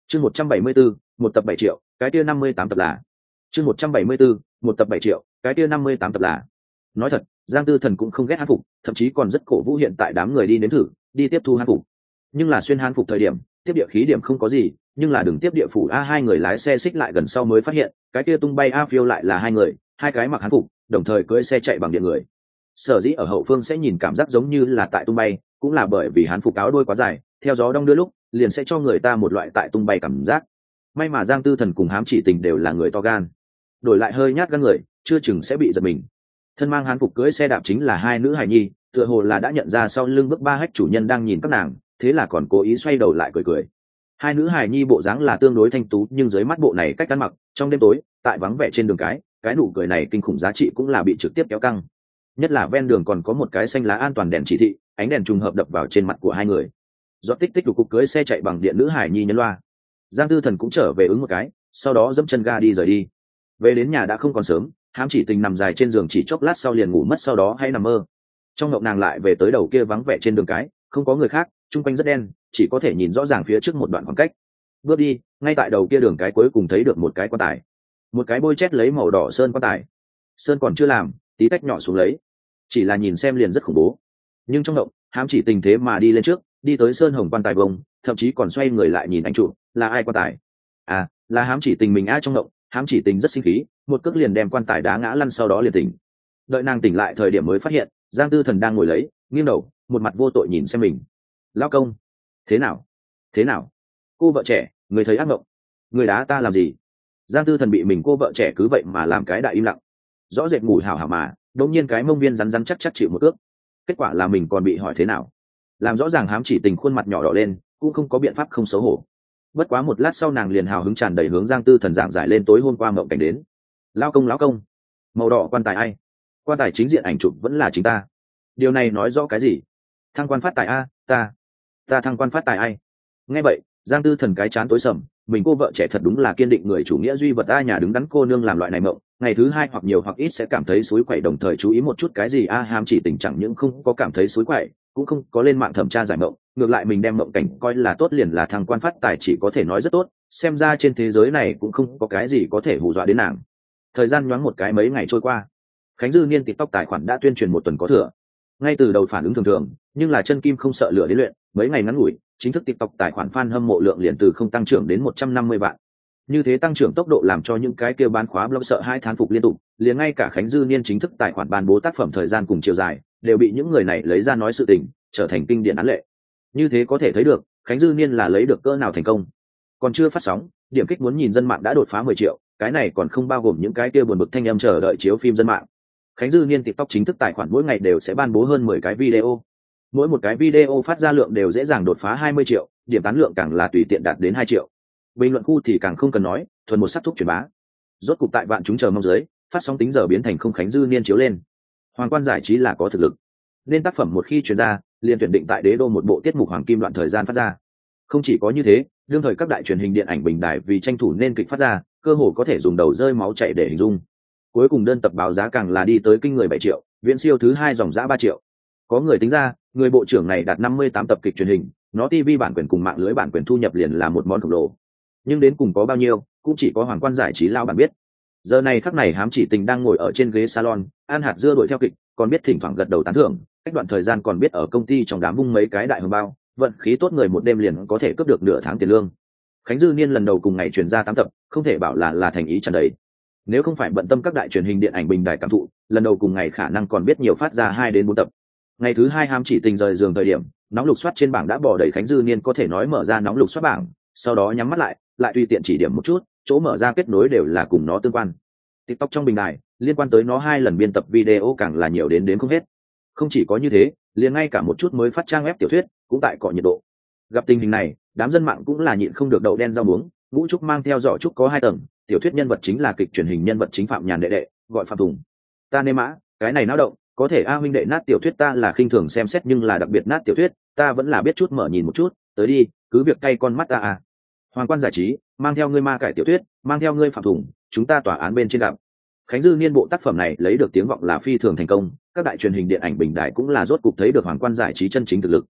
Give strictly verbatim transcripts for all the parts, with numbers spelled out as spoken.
chương một trăm bảy mươi bốn, một tập bảy triệu, cái kia năm mươi tám tập là chương một trăm bảy mươi bốn, một tập bảy triệu, cái kia năm mươi tám tập là nói thật, Giang Tư Thần cũng không ghét hán phục, thậm chí còn rất cổ vũ hiện tại đám người đi nếm thử đi tiếp thu hán phục. Nhưng là xuyên hán phục thời điểm tiếp địa khí điểm không có gì, nhưng là đừng tiếp địa phủ a. Hai người lái xe xích lại gần sau mới phát hiện cái kia tung bay a phiêu lại là hai người, hai cái mặc hán phục đồng thời cưỡi xe chạy bằng điện người. Sở dĩ ở hậu phương sẽ nhìn cảm giác giống như là tại tung bay, cũng là bởi vì hán phục áo đuôi quá dài, theo gió đong đưa lúc liền sẽ cho người ta một loại tại tung bay cảm giác. May mà Giang Tư Thần cùng Hám Chỉ Tình đều là người to gan, đổi lại hơi nhát gan người chưa chừng sẽ bị giật mình. Thân mang hán phục cưỡi xe đạp chính là hai nữ hài nhi, tựa hồ là đã nhận ra sau lưng bước ba hách chủ nhân đang nhìn các nàng, thế là còn cố ý xoay đầu lại cười cười. Hai nữ hài nhi bộ dáng là tương đối thanh tú, nhưng dưới mắt bộ này cách ăn mặc trong đêm tối tại vắng vẻ trên đường cái, cái nụ cười này kinh khủng giá trị cũng là bị trực tiếp kéo căng. Nhất là ven đường còn có một cái xanh lá an toàn đèn chỉ thị, ánh đèn trùng hợp đập vào trên mặt của hai người. Do tích tích đục cục cưới xe chạy bằng điện nữ hải nhi nhấn loa, Giang Tư Thần cũng trở về ứng một cái, sau đó dẫm chân ga đi rời đi. Về đến nhà đã không còn sớm, Hám Chỉ Tình nằm dài trên giường chỉ chốc lát sau liền ngủ mất, sau đó hay nằm mơ. Trong mộng nàng lại về tới đầu kia vắng vẻ trên đường cái, không có người khác, chung quanh rất đen, chỉ có thể nhìn rõ ràng phía trước một đoạn khoảng cách. Bước đi, ngay tại đầu kia đường cái cuối cùng thấy được một cái quan tài, một cái bôi chét lấy màu đỏ sơn quan tài. Sơn còn chưa làm, tí tách nhỏ xuống lấy, chỉ là nhìn xem liền rất khủng bố. Nhưng trong động, Hám Chỉ Tình thế mà đi lên trước, đi tới sơn hồng quan tài bông, thậm chí còn xoay người lại nhìn anh chủ, là ai quan tài? À, là Hám Chỉ Tình mình. Ai trong động, Hám Chỉ Tình rất sinh khí, một cước liền đem quan tài đá ngã lăn, sau đó liền tỉnh. Đợi nàng tỉnh lại thời điểm mới phát hiện Giang Tư Thần đang ngồi lấy, nghiêng đầu, một mặt vô tội nhìn xem mình. Lão công, thế nào? Thế nào? Cô vợ trẻ, người thấy ác mộng, người đá ta làm gì? Giang Tư Thần bị mình cô vợ trẻ cứ vậy mà làm cái đại im lặng. Rõ rệt ngủ hảo hảo mà, đột nhiên cái mông viên rắn rắn chắc chắc chịu một cước. Kết quả là mình còn bị hỏi thế nào. Làm rõ ràng Hám Chỉ Tình khuôn mặt nhỏ đỏ lên, cũng không có biện pháp không xấu hổ. Bất quá một lát sau nàng liền hào hứng tràn đầy hướng Giang Tư Thần giảng giải lên tối hôm qua mộng cảnh đến. Lão công lão công, màu đỏ quan tài ai? Quan tài chính diện ảnh chụp vẫn là chính ta. Điều này nói rõ cái gì? Thăng quan phát tài a, ta ta thăng quan phát tài ai? Nghe vậy Giang Tư Thần cái chán tối sầm, mình cô vợ trẻ thật đúng là kiên định người chủ nghĩa duy vật a. Nhà đứng đắn cô nương làm loại này mộng, ngày thứ hai hoặc nhiều hoặc ít sẽ cảm thấy suối quậy, đồng thời chú ý một chút cái gì a. Hám Chỉ Tình chẳng những không có cảm thấy suối quậy, cũng không có lên mạng thẩm tra giải mộng, ngược lại mình đem mộng cảnh coi là tốt, liền là thăng quan phát tài, chỉ có thể nói rất tốt. Xem ra trên thế giới này cũng không có cái gì có thể hù dọa đến nàng. Thời gian nhoáng một cái, mấy ngày trôi qua, Khánh Dư Niên TikTok tài khoản đã tuyên truyền một tuần có thừa. Ngay từ đầu phản ứng thường thường, nhưng là chân kim không sợ lửa đến luyện, mấy ngày ngắn ngủi, chính thức TikTok tài khoản fan hâm mộ lượng liền từ không tăng trưởng đến một trăm năm mươi vạn. Như thế tăng trưởng tốc độ làm cho những cái kia bán khóa blog sợ hai thán phục liên tục, liền ngay cả Khánh Dư Niên chính thức tài khoản ban bố tác phẩm thời gian cùng chiều dài, đều bị những người này lấy ra nói sự tình, trở thành kinh điển án lệ. Như thế có thể thấy được, Khánh Dư Niên là lấy được cỡ nào thành công. Còn chưa phát sóng, điểm kích muốn nhìn dân mạng đã đột phá mười triệu, cái này còn không bao gồm những cái kia buồn bực thanh âm chờ đợi chiếu phim dân mạng. Khánh Dư Niên TikTok chính thức tài khoản mỗi ngày đều sẽ ban bố hơn mười cái video. Mỗi một cái video phát ra lượng đều dễ dàng đột phá hai mươi triệu, điểm tán lượng càng là tùy tiện đạt đến hai triệu. Bình luận khu thì càng không cần nói, thuần một sắc thuốc truyền bá. Rốt cục tại vạn chúng chờ mong dưới, phát sóng tính giờ biến thành không Khánh Dư Niên chiếu lên. Hoàng Quan Giải Trí là có thực lực, nên tác phẩm một khi truyền ra, liền tuyển định tại đế đô một bộ tiết mục hoàng kim đoạn thời gian phát ra. Không chỉ có như thế, đương thời các đại truyền hình điện ảnh bình đài vì tranh thủ nên kịch phát ra, cơ hồ có thể dùng đầu rơi máu chảy để hình dung. Cuối cùng đơn tập báo giá càng là đi tới kinh người bảy triệu, viễn siêu thứ hai dòng giá ba triệu. Có người tính ra, người bộ trưởng này đạt năm mươi tám tập kịch truyền hình, nó ti vi bản quyền cùng mạng lưới bản quyền thu nhập liền là một món khổng lồ. Nhưng đến cùng có bao nhiêu, cũng chỉ có Hoàng Quan Giải Trí lao bản biết. Giờ này khắc này Hám Chỉ Tình đang ngồi ở trên ghế salon, ăn hạt dưa đuổi theo kịch, còn biết thỉnh thoảng gật đầu tán thưởng, cách đoạn thời gian còn biết ở công ty trong đám vung mấy cái đại hồng bao, vận khí tốt người một đêm liền có thể cướp được nửa tháng tiền lương. Khánh Dư Niên lần đầu cùng ngày truyền ra tám tập, không thể bảo là là thành ý tràn đầy. Nếu không phải bận tâm các đại truyền hình điện ảnh bình đài cảm thụ, lần đầu cùng ngày khả năng còn biết nhiều phát ra hai đến bốn tập. Ngày thứ hai Hám Chỉ Tình rời giường thời điểm, nóng lục soát trên bảng đã bỏ đầy Khánh Dư Niên, có thể nói mở ra nóng lục soát bảng, sau đó nhắm mắt lại, lại tùy tiện chỉ điểm một chút, chỗ mở ra kết nối đều là cùng nó tương quan. TikTok trong bình đài liên quan tới nó hai lần biên tập video càng là nhiều đến đến không hết. Không chỉ có như thế, liền ngay cả một chút mới phát trang web tiểu thuyết cũng tại cọ nhiệt độ. Gặp tình hình này, đám dân mạng cũng là nhịn không được đậu đen rau muống. Ngũ Trúc mang theo giỏ trúc có hai tầng, tiểu thuyết nhân vật chính là kịch truyền hình nhân vật chính Phạm Nhàn đệ đệ, gọi Phạm Tùng. Ta nê mã, cái này náo động, có thể a huynh đệ nát tiểu thuyết ta là khinh thường xem xét, nhưng là đặc biệt nát tiểu thuyết, ta vẫn là biết chút mở nhìn một chút, tới đi, cứ việc cay con mắt ta à. Hoàng Quan Giải Trí, mang theo ngươi ma cải tiểu thuyết, mang theo ngươi Phạm Tùng, chúng ta tòa án bên trên gặp. Khánh Dư Niên bộ tác phẩm này lấy được tiếng vọng là phi thường thành công, các đại truyền hình điện ảnh bình đại cũng là rốt cục thấy được Hoàng Quan Giải Trí chân chính thực lực.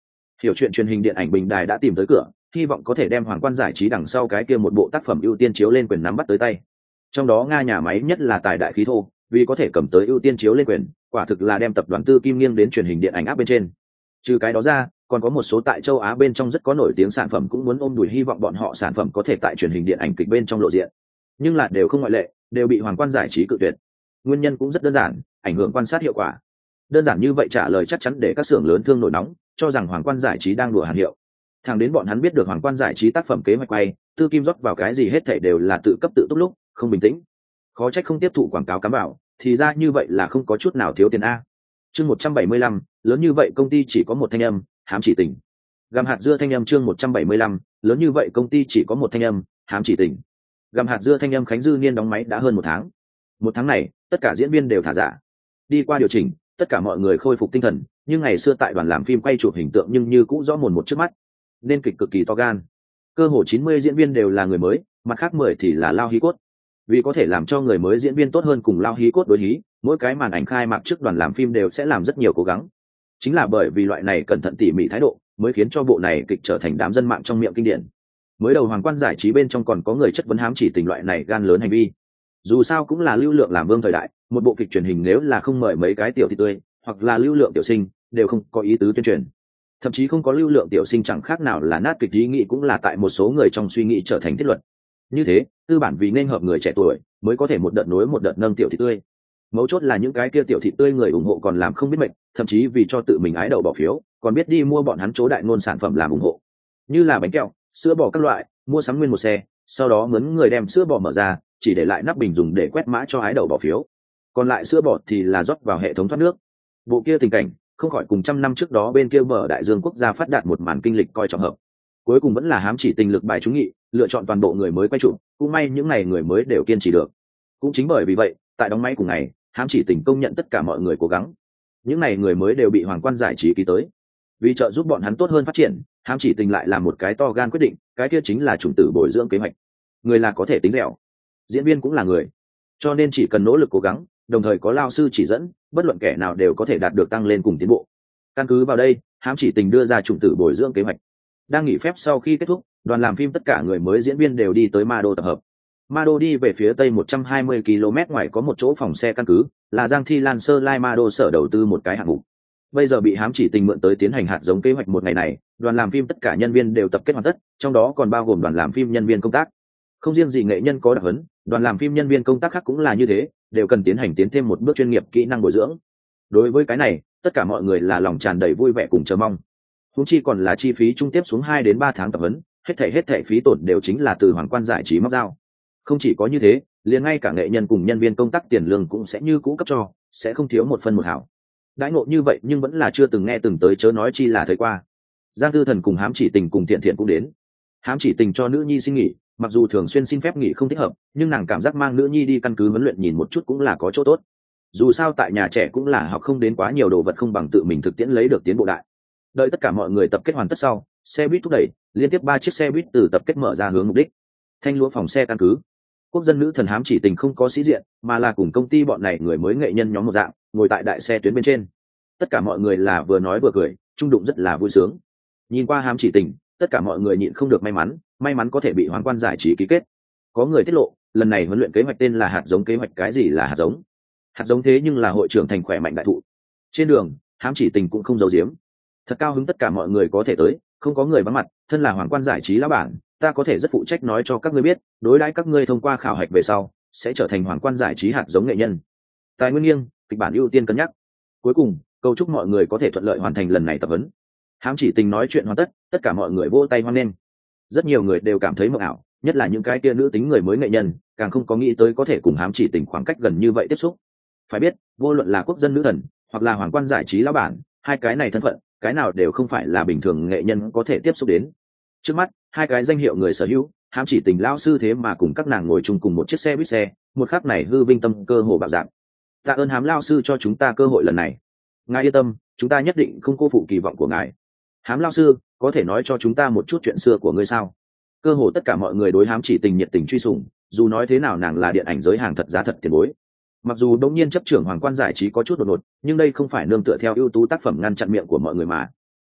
Hiểu chuyện truyền hình điện ảnh bình đài đã tìm tới cửa, hy vọng có thể đem Hoàng冠Giải Trí đằng sau cái kia một bộ tác phẩm ưu tiên chiếu lên quyền nắm bắt tới tay. Trong đó Nga nhà máy nhất là Tài Đại Khí Thô, vì có thể cầm tới ưu tiên chiếu lên quyền, quả thực là đem tập đoàn Tư Kim nghiêng đến truyền hình điện ảnh áp bên trên. Trừ cái đó ra, còn có một số tại châu Á bên trong rất có nổi tiếng sản phẩm cũng muốn ôm đùi hy vọng bọn họ sản phẩm có thể tại truyền hình điện ảnh kịch bên trong lộ diện, nhưng là đều không ngoại lệ, đều bị Hoàng冠Giải Trí cự tuyệt. Nguyên nhân cũng rất đơn giản, ảnh hưởng quan sát hiệu quả. Đơn giản như vậy trả lời chắc chắn để các xưởng lớn thương nổi nóng, cho rằng Hoàng冠Giải Trí đang đùa hàn hiệu. Thẳng đến bọn hắn biết được Hoàng冠Giải Trí tác phẩm kế hoạch quay, Tư Kim rót vào cái gì hết thảy đều là tự cấp tự túc lúc, không bình tĩnh. Khó trách không tiếp thụ quảng cáo cám bảo, thì ra như vậy là không có chút nào thiếu tiền a. Chương một trăm bảy mươi lăm, lớn như vậy công ty chỉ có một thanh âm, hám chỉ tình. Gặm hạt dưa thanh âm chương một trăm bảy mươi lăm, lớn như vậy công ty chỉ có một thanh âm, hám chỉ tình. Gặm hạt dưa thanh âm Khánh Dư Niên đóng máy đã hơn một tháng. Một tháng này, tất cả diễn viên đều thả giả. Đi qua điều chỉnh, tất cả mọi người khôi phục tinh thần, nhưng ngày xưa tại đoàn làm phim quay chụp hình tượng nhưng như cũ rõ mồn một trước mắt, nên kịch cực kỳ to gan. Cơ hồ chín mươi diễn viên đều là người mới, mặt khác mười thì là lao hí cốt. Vì có thể làm cho người mới diễn viên tốt hơn cùng lao hí cốt đối hí, mỗi cái màn ảnh khai mạc trước đoàn làm phim đều sẽ làm rất nhiều cố gắng. Chính là bởi vì loại này cẩn thận tỉ mỉ thái độ, mới khiến cho bộ này kịch trở thành đám dân mạng trong miệng kinh điển. Mới đầu Hoàng冠Giải Trí bên trong còn có người chất vấn hám chỉ tình loại này gan lớn hành vi. Dù sao cũng là lưu lượng làm vương thời đại, một bộ kịch truyền hình nếu là không mời mấy cái tiểu thị tươi, hoặc là lưu lượng tiểu sinh, đều không có ý tứ tuyên truyền. Thậm chí không có lưu lượng tiểu sinh chẳng khác nào là nát kịch ý nghĩ, cũng là tại một số người trong suy nghĩ trở thành thiết luật. Như thế, tư bản vì nên hợp người trẻ tuổi, mới có thể một đợt nối một đợt nâng tiểu thị tươi. Mấu chốt là những cái kia tiểu thị tươi người ủng hộ còn làm không biết mệnh, thậm chí vì cho tự mình ái đầu bỏ phiếu, còn biết đi mua bọn hắn chỗ đại ngôn sản phẩm làm ủng hộ, như là bánh kẹo, sữa bò các loại, mua sắm nguyên một xe, sau đó mướn người đem sữa bò mở ra, chỉ để lại nắp bình dùng để quét mã cho ái đầu bỏ phiếu, còn lại sữa bò thì là rót vào hệ thống thoát nước. Bộ kia tình cảnh không khỏi cùng trăm năm trước đó bên kia bờ đại dương quốc gia phát đạt một màn kinh lịch coi trọng hợp. Cuối cùng vẫn là hám chỉ tình lực bài trúng nghị, lựa chọn toàn bộ người mới quay chụp, cũng may những ngày người mới đều kiên trì được. Cũng chính bởi vì vậy, tại đóng máy cùng ngày, hám chỉ tình công nhận tất cả mọi người cố gắng. Những ngày người mới đều bị Hoàng冠Giải Trí ký tới, vì trợ giúp bọn hắn tốt hơn phát triển, hám chỉ tình lại làm một cái to gan quyết định, cái kia chính là chủng tử bồi dưỡng kế hoạch. Người là có thể tính dẻo, diễn viên cũng là người, cho nên chỉ cần nỗ lực cố gắng, đồng thời có lao sư chỉ dẫn, bất luận kẻ nào đều có thể đạt được tăng lên cùng tiến bộ. Căn cứ vào đây, hám chỉ tình đưa ra chủng tử bồi dưỡng kế hoạch. Đang nghỉ phép sau khi kết thúc, đoàn làm phim tất cả người mới diễn viên đều đi tới Ma Đô tập hợp. Ma Đô đi về phía tây một trăm hai mươi ki lô mét ngoài có một chỗ phòng xe căn cứ, là Giang Thi Lan Sơ Lai Ma Đô sở đầu tư một cái hạng mục. Bây giờ bị hám chỉ tình mượn tới tiến hành hạt giống kế hoạch một ngày này, đoàn làm phim tất cả nhân viên đều tập kết hoàn tất, trong đó còn bao gồm đoàn làm phim nhân viên công tác. Không riêng gì nghệ nhân có đặc huấn, đoàn làm phim nhân viên công tác khác cũng là như thế, đều cần tiến hành tiến thêm một bước chuyên nghiệp kỹ năng bồi dưỡng. Đối với cái này, tất cả mọi người là lòng tràn đầy vui vẻ cùng chờ mong. Huống chi còn là chi phí trung tiếp xuống hai đến ba tháng tập huấn, hết thảy hết thảy phí tổn đều chính là từ Hoàng冠Giải Trí móc dao. Không chỉ có như thế, liền ngay cả nghệ nhân cùng nhân viên công tác tiền lương cũng sẽ như cũ cấp cho, sẽ không thiếu một phân một hảo. Đãi ngộ như vậy nhưng vẫn là chưa từng nghe từng tới, chớ nói chi là thấy qua. Giang Tư Thần cùng hám chỉ tình cùng Thiện Thiện cũng đến. Hám chỉ tình cho nữ nhi xin nghỉ, mặc dù thường xuyên xin phép nghỉ không thích hợp, nhưng nàng cảm giác mang nữ nhi đi căn cứ huấn luyện nhìn một chút cũng là có chỗ tốt. Dù sao tại nhà trẻ cũng là học không đến quá nhiều đồ vật, không bằng tự mình thực tiễn lấy được tiến bộ đại. Đợi tất cả mọi người tập kết hoàn tất sau, xe buýt thúc đẩy, liên tiếp ba chiếc xe buýt từ tập kết mở ra hướng mục đích. Thanh lúa phòng xe căn cứ. Quốc dân nữ thần hám chỉ tình không có sĩ diện, mà là cùng công ty bọn này người mới nghệ nhân nhóm một dạng, ngồi tại đại xe tuyến bên trên. Tất cả mọi người là vừa nói vừa cười, trung đụng rất là vui sướng. Nhìn qua hám chỉ tình, tất cả mọi người nhịn không được may mắn, may mắn có thể bị Hoàng冠Giải Trí ký kết. Có người tiết lộ, lần này huấn luyện kế hoạch tên là hạt giống kế hoạch. Cái gì là hạt giống? Hạt giống thế nhưng là hội trưởng thành khỏe mạnh đại thụ. Trên đường, hám chỉ tình cũng không giấu giếm. Thật cao hứng tất cả mọi người có thể tới, không có người vắng mặt, thân là Hoàng冠Giải Trí lão bản, ta có thể rất phụ trách nói cho các ngươi biết, đối đãi các ngươi thông qua khảo hạch về sau, sẽ trở thành Hoàng冠Giải Trí hạt giống nghệ nhân. Tài nguyên nghiêng, kịch bản ưu tiên cân nhắc. Cuối cùng, cầu chúc mọi người có thể thuận lợi hoàn thành lần này tập huấn. Hám chỉ tình nói chuyện hoàn tất, tất cả mọi người vỗ tay hoan nghênh. Rất nhiều người đều cảm thấy mộng ảo, nhất là những cái kia nữ tính người mới nghệ nhân, càng không có nghĩ tới có thể cùng hám chỉ tình khoảng cách gần như vậy tiếp xúc. Phải biết, vô luận là quốc dân nữ thần, hoặc là Hoàng冠Giải Trí lão bản, hai cái này thân phận, cái nào đều không phải là bình thường nghệ nhân có thể tiếp xúc đến. Trước mắt, hai cái danh hiệu người sở hữu, hám chỉ tình lão sư thế mà cùng các nàng ngồi chung cùng một chiếc xe buýt xe, một khắc này hư vinh tâm cơ hồ bạo dạng. Tạ ơn hám lão sư cho chúng ta cơ hội lần này. Ngài yên tâm, chúng ta nhất định không cô phụ kỳ vọng của ngài. Hám lão sư, có thể nói cho chúng ta một chút chuyện xưa của ngươi sao? Cơ hồ tất cả mọi người đối hám chỉ tình nhiệt tình truy sùng, dù nói thế nào nàng là điện ảnh giới hàng thật giá thật tiền bối. Mặc dù đống nhiên chấp trưởng Hoàng冠Giải Trí có chút đột ngột, nhưng đây không phải nương tựa theo ưu tú tác phẩm ngăn chặn miệng của mọi người mà.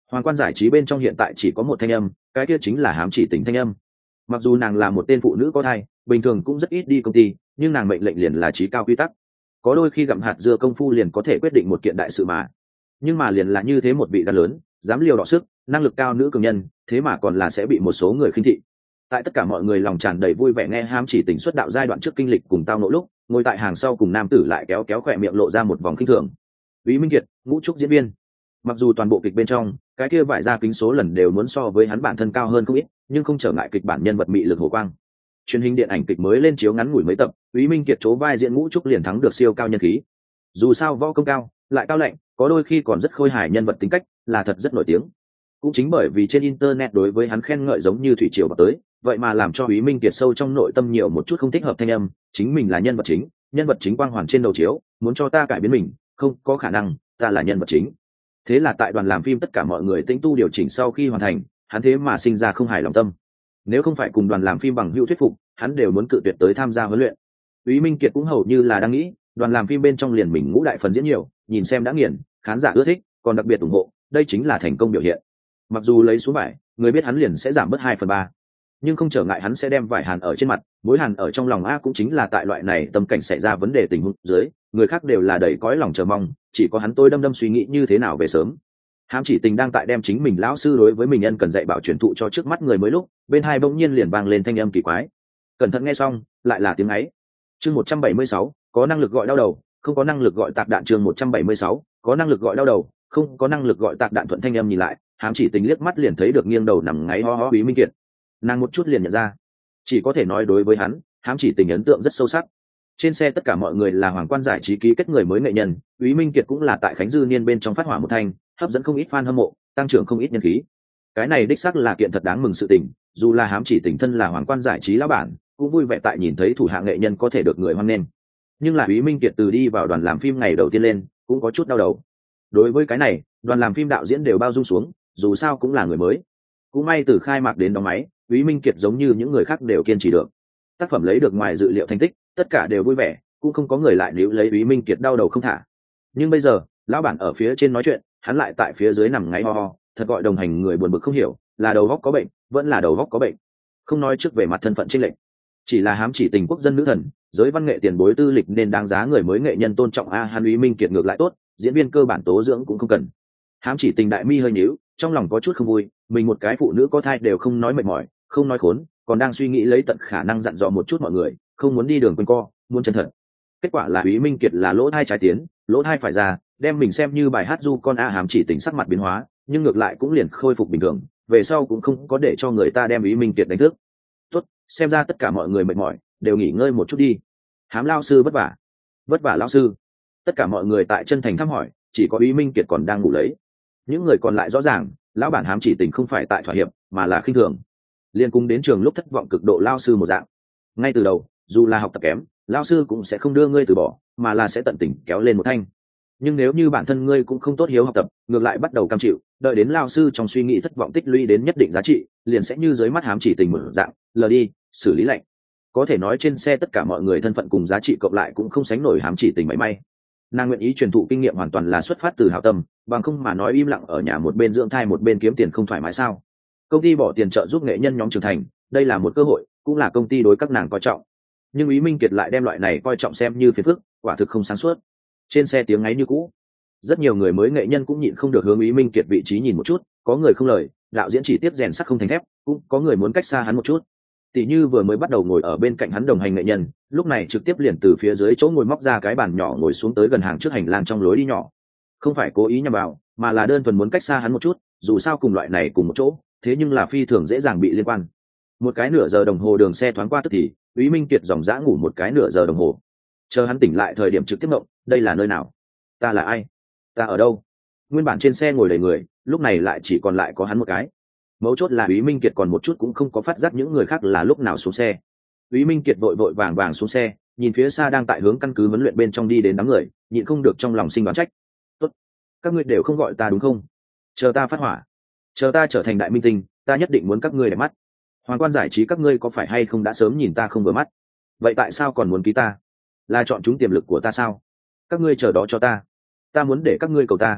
Hoàng Quan giải trí bên trong hiện tại chỉ có một thanh âm, cái kia chính là Hám Chỉ Tình thanh âm. Mặc dù nàng là một tên phụ nữ có thai, bình thường cũng rất ít đi công ty, nhưng nàng mệnh lệnh liền là chí cao quy tắc. Có đôi khi gặm hạt dưa công phu liền có thể quyết định một kiện đại sự mà. Nhưng mà liền là như thế một vị gan lớn, dám liều đọ sức, năng lực cao nữ cường nhân, thế mà còn là sẽ bị một số người khinh thị. Tại tất cả mọi người lòng tràn đầy vui vẻ nghe Hám Chỉ Tình xuất đạo giai đoạn trước kinh lịch cùng tao nỗ lúc, ngồi tại hàng sau cùng nam tử lại kéo kéo khỏe miệng lộ ra một vòng khinh thường. Úy Minh Kiệt, ngũ trúc diễn viên. Mặc dù toàn bộ kịch bên trong, cái kia vải ra kính số lần đều muốn so với hắn bản thân cao hơn không ít, nhưng không trở ngại kịch bản nhân vật mị lực hồ quang. Truyền hình điện ảnh kịch mới lên chiếu ngắn ngủi mấy tập, Úy Minh Kiệt chố vai diễn ngũ trúc liền thắng được siêu cao nhân khí. Dù sao võ công cao, lại cao lạnh, có đôi khi còn rất khôi hài nhân vật tính cách, là thật rất nổi tiếng. Cũng chính bởi vì trên internet đối với hắn khen ngợi giống như thủy triều vào tới, vậy mà làm cho Úy Minh Kiệt sâu trong nội tâm nhiều một chút không thích hợp thanh âm, chính mình là nhân vật chính, nhân vật chính quang hoàn trên đầu chiếu, muốn cho ta cải biến mình, không có khả năng, ta là nhân vật chính. Thế là tại đoàn làm phim tất cả mọi người tĩnh tu điều chỉnh sau khi hoàn thành, hắn thế mà sinh ra không hài lòng tâm. Nếu không phải cùng đoàn làm phim bằng hữu thuyết phục, hắn đều muốn cự tuyệt tới tham gia huấn luyện. Úy Minh Kiệt cũng hầu như là đang nghĩ, đoàn làm phim bên trong liền mình ngũ đại phần diễn nhiều, nhìn xem đã nghiền, khán giả ưa thích, còn đặc biệt ủng hộ, đây chính là thành công biểu hiện. Mặc dù lấy xuống vải, người biết hắn liền sẽ giảm bớt hai phần ba, nhưng không trở ngại hắn sẽ đem vải hàn ở trên mặt, mối hàn ở trong lòng a cũng chính là tại loại này tâm cảnh xảy ra vấn đề tình huống dưới, người khác đều là đầy cõi lòng chờ mong, chỉ có hắn tôi đâm đâm suy nghĩ như thế nào về sớm. Hám Chỉ Tình đang tại đem chính mình lão sư đối với mình ân cần dạy bảo truyền thụ cho trước mắt người mới lúc, bên hai bỗng nhiên liền vang lên thanh âm kỳ quái. Cẩn thận nghe xong, lại là tiếng ấy. Chương một trăm bảy mươi sáu, có năng lực gọi đau đầu, không có năng lực gọi tạc đạn. Chương một trăm bảy mươi sáu, có năng lực gọi đau đầu, không có năng lực gọi tạc đạn. Thuận thanh âm nhìn lại, Hám Chỉ Tình liếc mắt liền thấy được nghiêng đầu nằm ngáy ho ho Úy Minh Kiệt. Nàng một chút liền nhận ra, chỉ có thể nói đối với hắn, Hám Chỉ Tình ấn tượng rất sâu sắc. Trên xe tất cả mọi người là Hoàng Quan giải trí ký kết người mới nghệ nhân, Úy Minh Kiệt cũng là tại Khánh Dư Niên bên trong phát hỏa một thanh, hấp dẫn không ít fan hâm mộ, tăng trưởng không ít nhân khí. Cái này đích xác là kiện thật đáng mừng sự tình, dù là Hám Chỉ Tình thân là Hoàng Quan giải trí lão bản, cũng vui vẻ tại nhìn thấy thủ hạ nghệ nhân có thể được người hoan nghênh. Nhưng là Úy Minh Kiệt từ đi vào đoàn làm phim ngày đầu tiên lên, cũng có chút đau đầu. Đối với cái này, đoàn làm phim đạo diễn đều bao dung xuống, dù sao cũng là người mới. Cũng may từ khai mạc đến đóng máy, Úy Minh Kiệt giống như những người khác đều kiên trì được. Tác phẩm lấy được ngoài dự liệu thành tích, tất cả đều vui vẻ, cũng không có người lại níu lấy Úy Minh Kiệt đau đầu không thả. Nhưng bây giờ, lão bản ở phía trên nói chuyện, hắn lại tại phía dưới nằm ngáy ho ho, thật gọi đồng hành người buồn bực không hiểu, là đầu óc có bệnh, vẫn là đầu óc có bệnh. Không nói trước về mặt thân phận chênh lệch, chỉ là Hám Chỉ Tình quốc dân nữ thần, giới văn nghệ tiền bối tư lịch nên đáng giá người mới nghệ nhân tôn trọng a. Hắn Úy Minh Kiệt ngược lại tốt, diễn viên cơ bản tố dưỡng cũng không cần. Hám Chỉ Tình đại mi hơi nhíu, trong lòng có chút không vui, mình một cái phụ nữ có thai đều không nói mệt mỏi, không nói khốn, còn đang suy nghĩ lấy tận khả năng dặn dò một chút mọi người, không muốn đi đường quanh co, muốn chân thật. Kết quả là Úy Minh Kiệt là lỗ thai trái tiến, lỗ thai phải ra, đem mình xem như bài hát du con a. Hám Chỉ Tình sắc mặt biến hóa, nhưng ngược lại cũng liền khôi phục bình thường, về sau cũng không có để cho người ta đem Úy Minh Kiệt đánh thức. Tốt, xem ra tất cả mọi người mệt mỏi, đều nghỉ ngơi một chút đi. Hám lao sư vất vả. Vất vả lão sư. Tất cả mọi người tại chân thành thăm hỏi, chỉ có Úy Minh Kiệt còn đang ngủ lấy. Những người còn lại rõ ràng, lão bản Hám Chỉ Tình không phải tại thỏa hiệp, mà là khinh thường. Liên cung đến trường lúc thất vọng cực độ lao sư một dạng. Ngay từ đầu, dù là học tập kém, lao sư cũng sẽ không đưa ngươi từ bỏ, mà là sẽ tận tình kéo lên một thanh. Nhưng nếu như bản thân ngươi cũng không tốt hiếu học tập, ngược lại bắt đầu cam chịu, đợi đến lao sư trong suy nghĩ thất vọng tích lũy đến nhất định giá trị, liền sẽ như dưới mắt Hám Chỉ Tình một dạng, lờ đi, xử lý lạnh. Có thể nói trên xe tất cả mọi người thân phận cùng giá trị cộng lại cũng không sánh nổi Hám Chỉ Tình mảy may. Nàng nguyện ý truyền thụ kinh nghiệm hoàn toàn là xuất phát từ hảo tâm, bằng không mà nói im lặng ở nhà một bên dưỡng thai một bên kiếm tiền không thoải mái sao? Công ty bỏ tiền trợ giúp nghệ nhân nhóm trưởng thành, đây là một cơ hội, cũng là công ty đối các nàng coi trọng. Nhưng Úy Minh Kiệt lại đem loại này coi trọng xem như phiền phức, quả thực không sáng suốt. Trên xe tiếng ngáy như cũ, rất nhiều người mới nghệ nhân cũng nhịn không được hướng Úy Minh Kiệt vị trí nhìn một chút, có người không lời, đạo diễn chỉ tiếp rèn sắt không thành thép, cũng có người muốn cách xa hắn một chút. Tỷ như vừa mới bắt đầu ngồi ở bên cạnh hắn đồng hành nghệ nhân, lúc này trực tiếp liền từ phía dưới chỗ ngồi móc ra cái bàn nhỏ ngồi xuống tới gần hàng trước hành lang trong lối đi nhỏ. Không phải cố ý nhằm vào, mà là đơn thuần muốn cách xa hắn một chút, dù sao cùng loại này cùng một chỗ, thế nhưng là phi thường dễ dàng bị liên quan. Một cái nửa giờ đồng hồ đường xe thoáng qua tức thì, Úy Minh Kiệt dòng dã ngủ một cái nửa giờ đồng hồ. Chờ hắn tỉnh lại thời điểm trực tiếp mộng, đây là nơi nào? Ta là ai? Ta ở đâu? Nguyên bản trên xe ngồi đầy người, lúc này lại chỉ còn lại có hắn một cái. Mấu chốt là Úy Minh Kiệt còn một chút cũng không có phát giác những người khác là lúc nào xuống xe. Úy Minh Kiệt vội vội vàng vàng xuống xe, nhìn phía xa đang tại hướng căn cứ huấn luyện bên trong đi đến đám người, nhịn không được trong lòng sinh đoán trách. Tốt, các ngươi đều không gọi ta đúng không? Chờ ta phát hỏa, chờ ta trở thành đại minh tinh, ta nhất định muốn các ngươi đẹp mắt. Hoàng Quan giải trí các ngươi có phải hay không đã sớm nhìn ta không vừa mắt? Vậy tại sao còn muốn ký ta? Là chọn chúng tiềm lực của ta sao? Các ngươi chờ đó cho ta, ta muốn để các ngươi cầu ta.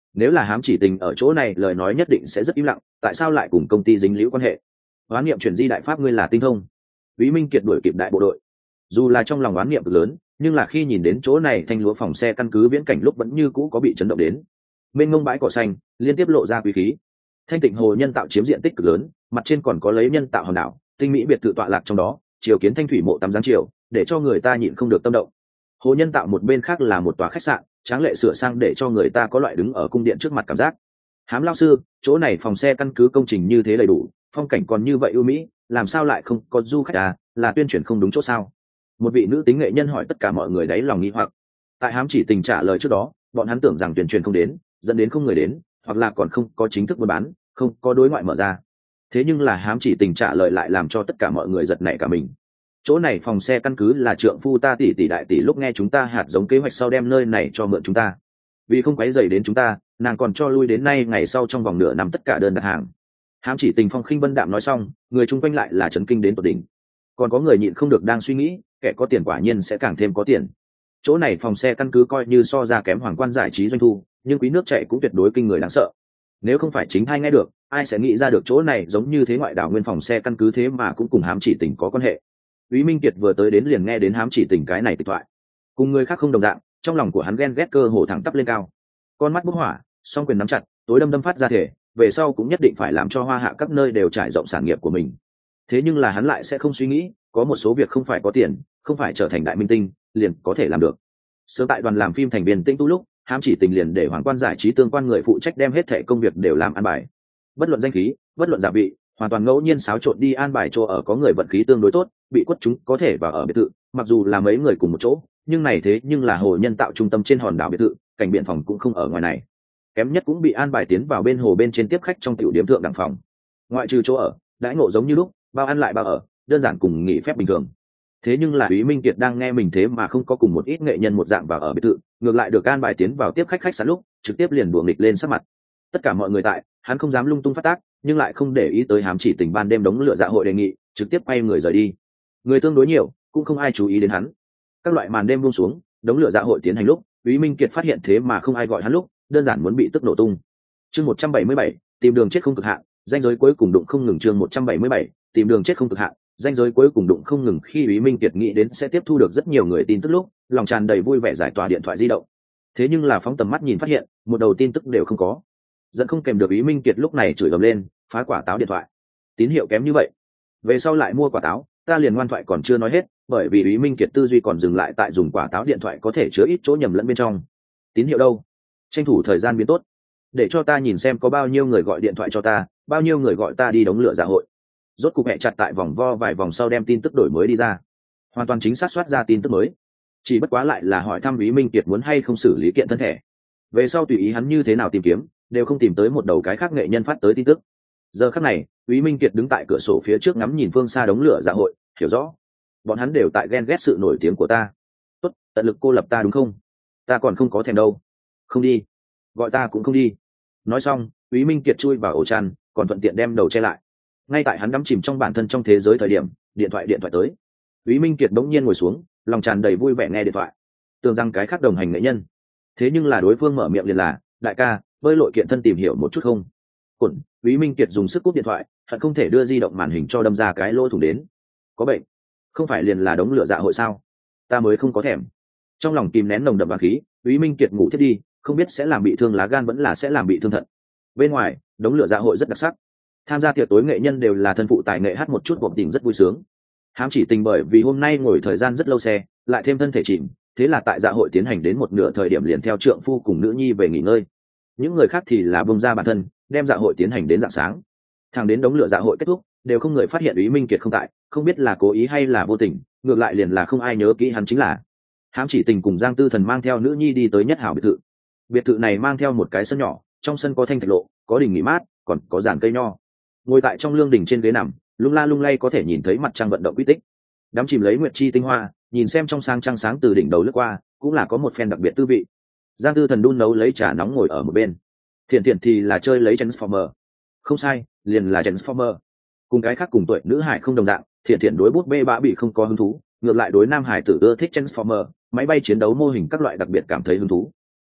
nếu là hám chỉ tình ở chỗ này lời nói nhất định sẽ rất im lặng, tại sao lại cùng công ty dính liễu quan hệ? Oán niệm chuyển di đại pháp ngươi là tinh thông. Úy Minh Kiệt đuổi kịp đại bộ đội, dù là trong lòng oán niệm cực lớn, nhưng là khi nhìn đến chỗ này thanh lúa phòng xe căn cứ viễn cảnh lúc vẫn như cũ có bị chấn động đến. Bên ngông bãi cỏ xanh liên tiếp lộ ra quý khí, thanh tịnh hồ nhân tạo chiếm diện tích cực lớn, mặt trên còn có lấy nhân tạo hòn đảo tinh mỹ biệt thự tọa lạc trong đó, chiều kiến thanh thủy mộ tắm giáng chiều, để cho người ta nhịn không được tâm động. Hồ nhân tạo một bên khác là một tòa khách sạn, tráng lệ sửa sang để cho người ta có loại đứng ở cung điện trước mặt cảm giác. Hám lao sư, chỗ này phòng xe căn cứ công trình như thế đầy đủ, phong cảnh còn như vậy ưu mỹ, làm sao lại không có du khách à? Là tuyên truyền không đúng chỗ sao? Một vị nữ tính nghệ nhân hỏi tất cả mọi người đáy lòng nghi hoặc. Tại hám chỉ tình trả lời trước đó, bọn hắn tưởng rằng tuyên truyền không đến, dẫn đến không người đến, hoặc là còn không có chính thức buôn bán, không có đối ngoại mở ra. Thế nhưng là hám chỉ tình trả lời lại làm cho tất cả mọi người giật nảy cả mình. Chỗ này phòng xe căn cứ là trượng phu ta tỷ tỷ đại tỷ lúc nghe chúng ta hạt giống kế hoạch sau đem nơi này cho mượn chúng ta, vì không quấy rầy đến chúng ta, nàng còn cho lui đến nay ngày sau trong vòng nửa năm tất cả đơn đặt hàng. Hám chỉ tình phong khinh vân đạm nói xong, người chung quanh lại là chấn kinh đến tột đỉnh. Còn có người nhịn không được đang suy nghĩ, kẻ có tiền quả nhiên sẽ càng thêm có tiền. Chỗ này phòng xe căn cứ coi như so ra kém hoàng quan giải trí doanh thu, nhưng quý nước chạy cũng tuyệt đối kinh người đáng sợ. Nếu không phải chính hay nghe được, ai sẽ nghĩ ra được chỗ này giống như thế ngoại đảo nguyên phòng xe căn cứ thế mà cũng cùng hám chỉ tình có quan hệ. Úy Minh Kiệt vừa tới đến liền nghe đến hám chỉ tình cái này tịch thoại, cùng người khác không đồng dạng, trong lòng của hắn ghen ghét cơ hồ thẳng tắp lên cao, con mắt bốc hỏa, song quyền nắm chặt, tối đâm đâm phát ra thể, về sau cũng nhất định phải làm cho hoa hạ các nơi đều trải rộng sản nghiệp của mình. Thế nhưng là hắn lại sẽ không suy nghĩ, có một số việc không phải có tiền, không phải trở thành đại minh tinh liền có thể làm được. Sớm tại đoàn làm phim thành viên Tĩnh Tu lúc, hám chỉ tình liền để hoàng quan giải trí tương quan người phụ trách đem hết thảy công việc đều làm an bài, bất luận danh khí, bất luận giả vị, hoàn toàn ngẫu nhiên xáo trộn đi an bài chỗ ở có người vận khí tương đối tốt, bị quất chúng có thể vào ở biệt thự, mặc dù là mấy người cùng một chỗ, nhưng này thế nhưng là hồ nhân tạo trung tâm trên hòn đảo biệt thự, cảnh biện phòng cũng không ở ngoài này. Kém nhất cũng bị an bài tiến vào bên hồ bên trên tiếp khách trong tiểu điểm thượng đẳng phòng. Ngoại trừ chỗ ở, đãi ngộ giống như lúc, bao ăn lại bao ở, đơn giản cùng nghỉ phép bình thường. Thế nhưng là Úy Minh Kiệt đang nghe mình thế mà không có cùng một ít nghệ nhân một dạng vào ở biệt thự, ngược lại được an bài tiến vào tiếp khách khách sạn lúc, trực tiếp liền đùa nghịch lên sắc mặt. Tất cả mọi người tại, hắn không dám lung tung phát tác, nhưng lại không để ý tới hám chỉ tình ban đêm đống lửa dạ hội đề nghị, trực tiếp quay người rời đi. Người tương đối nhiều, cũng không ai chú ý đến hắn. Các loại màn đêm buông xuống, đống lửa dạ hội tiến hành lúc, Úy Minh Kiệt phát hiện thế mà không ai gọi hắn lúc, đơn giản muốn bị tức nổ tung. Chương một trăm bảy mươi bảy, tìm đường chết không cực hạn, danh giới cuối cùng đụng không ngừng. Chương một trăm bảy mươi bảy, tìm đường chết không cực hạn, danh giới cuối cùng đụng không ngừng. Khi Úy Minh Kiệt nghĩ đến sẽ tiếp thu được rất nhiều người tin tức lúc, lòng tràn đầy vui vẻ giải tỏa điện thoại di động. Thế nhưng là phóng tầm mắt nhìn phát hiện, một đầu tin tức đều không có. Dẫn không kèm được Úy Minh Kiệt lúc này chửi ầm lên, phá quả táo điện thoại. Tín hiệu kém như vậy, về sau lại mua quả táo, ta liền ngoan thoại còn chưa nói hết, bởi vì Úy Minh Kiệt tư duy còn dừng lại tại dùng quả táo điện thoại có thể chứa ít chỗ nhầm lẫn bên trong. Tín hiệu đâu? Tranh thủ thời gian biến tốt, để cho ta nhìn xem có bao nhiêu người gọi điện thoại cho ta, bao nhiêu người gọi ta đi đống lửa dạ hội. Rốt cục hẹ chặt tại vòng vo vài vòng sau đem tin tức đổi mới đi ra, hoàn toàn chính xác soát ra tin tức mới. Chỉ bất quá lại là hỏi thăm Úy Minh Kiệt muốn hay không xử lý kiện thân thể. Về sau tùy ý hắn như thế nào tìm kiếm, đều không tìm tới một đầu cái khác nghệ nhân phát tới tin tức. Giờ khắc này, Úy Minh Kiệt đứng tại cửa sổ phía trước ngắm nhìn phương xa đống lửa dạ hội, hiểu rõ, bọn hắn đều tại ghen ghét sự nổi tiếng của ta. Tốt, tận lực cô lập ta đúng không? Ta còn không có thèm đâu. Không đi, gọi ta cũng không đi. Nói xong, Úy Minh Kiệt chui vào ổ chăn, còn thuận tiện đem đầu che lại. Ngay tại hắn đắm chìm trong bản thân trong thế giới thời điểm, điện thoại điện thoại tới. Úy Minh Kiệt bỗng nhiên ngồi xuống, lòng tràn đầy vui vẻ nghe điện thoại, tưởng rằng cái khác đồng hành nghệ nhân. Thế nhưng là đối phương mở miệng liền là, đại ca, bơi lội kiện thân tìm hiểu một chút không? Cuộn, Úy Minh Kiệt dùng sức cúp điện thoại, hận không thể đưa di động màn hình cho đâm ra cái lỗ thủng đến. Có bệnh? Không phải liền là đống lửa dạ hội sao? Ta mới không có thèm. Trong lòng kìm nén nồng đậm vàng khí, Úy Minh Kiệt ngủ thiết đi, không biết sẽ làm bị thương lá gan vẫn là sẽ làm bị thương thận. Bên ngoài, đống lửa dạ hội rất đặc sắc. Tham gia tiệc tối nghệ nhân đều là thân phụ tài nghệ hát một chút bộp tình rất vui sướng. Hám chỉ tình bởi vì hôm nay ngồi thời gian rất lâu xe, lại thêm thân thể chìm, thế là tại dạ hội tiến hành đến một nửa thời điểm liền theo trượng phu cùng nữ nhi về nghỉ ngơi. Những người khác thì là bông ra bản thân, đem dạ hội tiến hành đến rạng sáng. Thẳng đến đống lửa dạ hội kết thúc, đều không người phát hiện Úy Minh Kiệt không tại, không biết là cố ý hay là vô tình, ngược lại liền là không ai nhớ kỹ hắn chính là. Hám chỉ tình cùng Giang Tư Thần mang theo nữ nhi đi tới Nhất Hảo biệt thự. Biệt thự này mang theo một cái sân nhỏ, trong sân có thanh thạch lộ, có đình nghỉ mát, còn có giàn cây nho. Ngồi tại trong lương đình trên ghế nằm, lung la lung lay có thể nhìn thấy mặt trăng vận động quy tích. Đắm chìm lấy nguyệt chi tinh hoa, nhìn xem trong sáng trăng sáng từ đỉnh đầu lướt qua, cũng là có một phen đặc biệt tư vị. Giang Tư Thần đun nấu lấy trà nóng ngồi ở một bên. Thiện Thiện thì là chơi lấy Transformer. Không sai, liền là Transformer. Cùng cái khác cùng tuổi nữ hải không đồng dạng, Thiện Thiện đối bút bê bã bị không có hứng thú, ngược lại đối nam hải tử ưa thích Transformer, máy bay chiến đấu mô hình các loại đặc biệt cảm thấy hứng thú.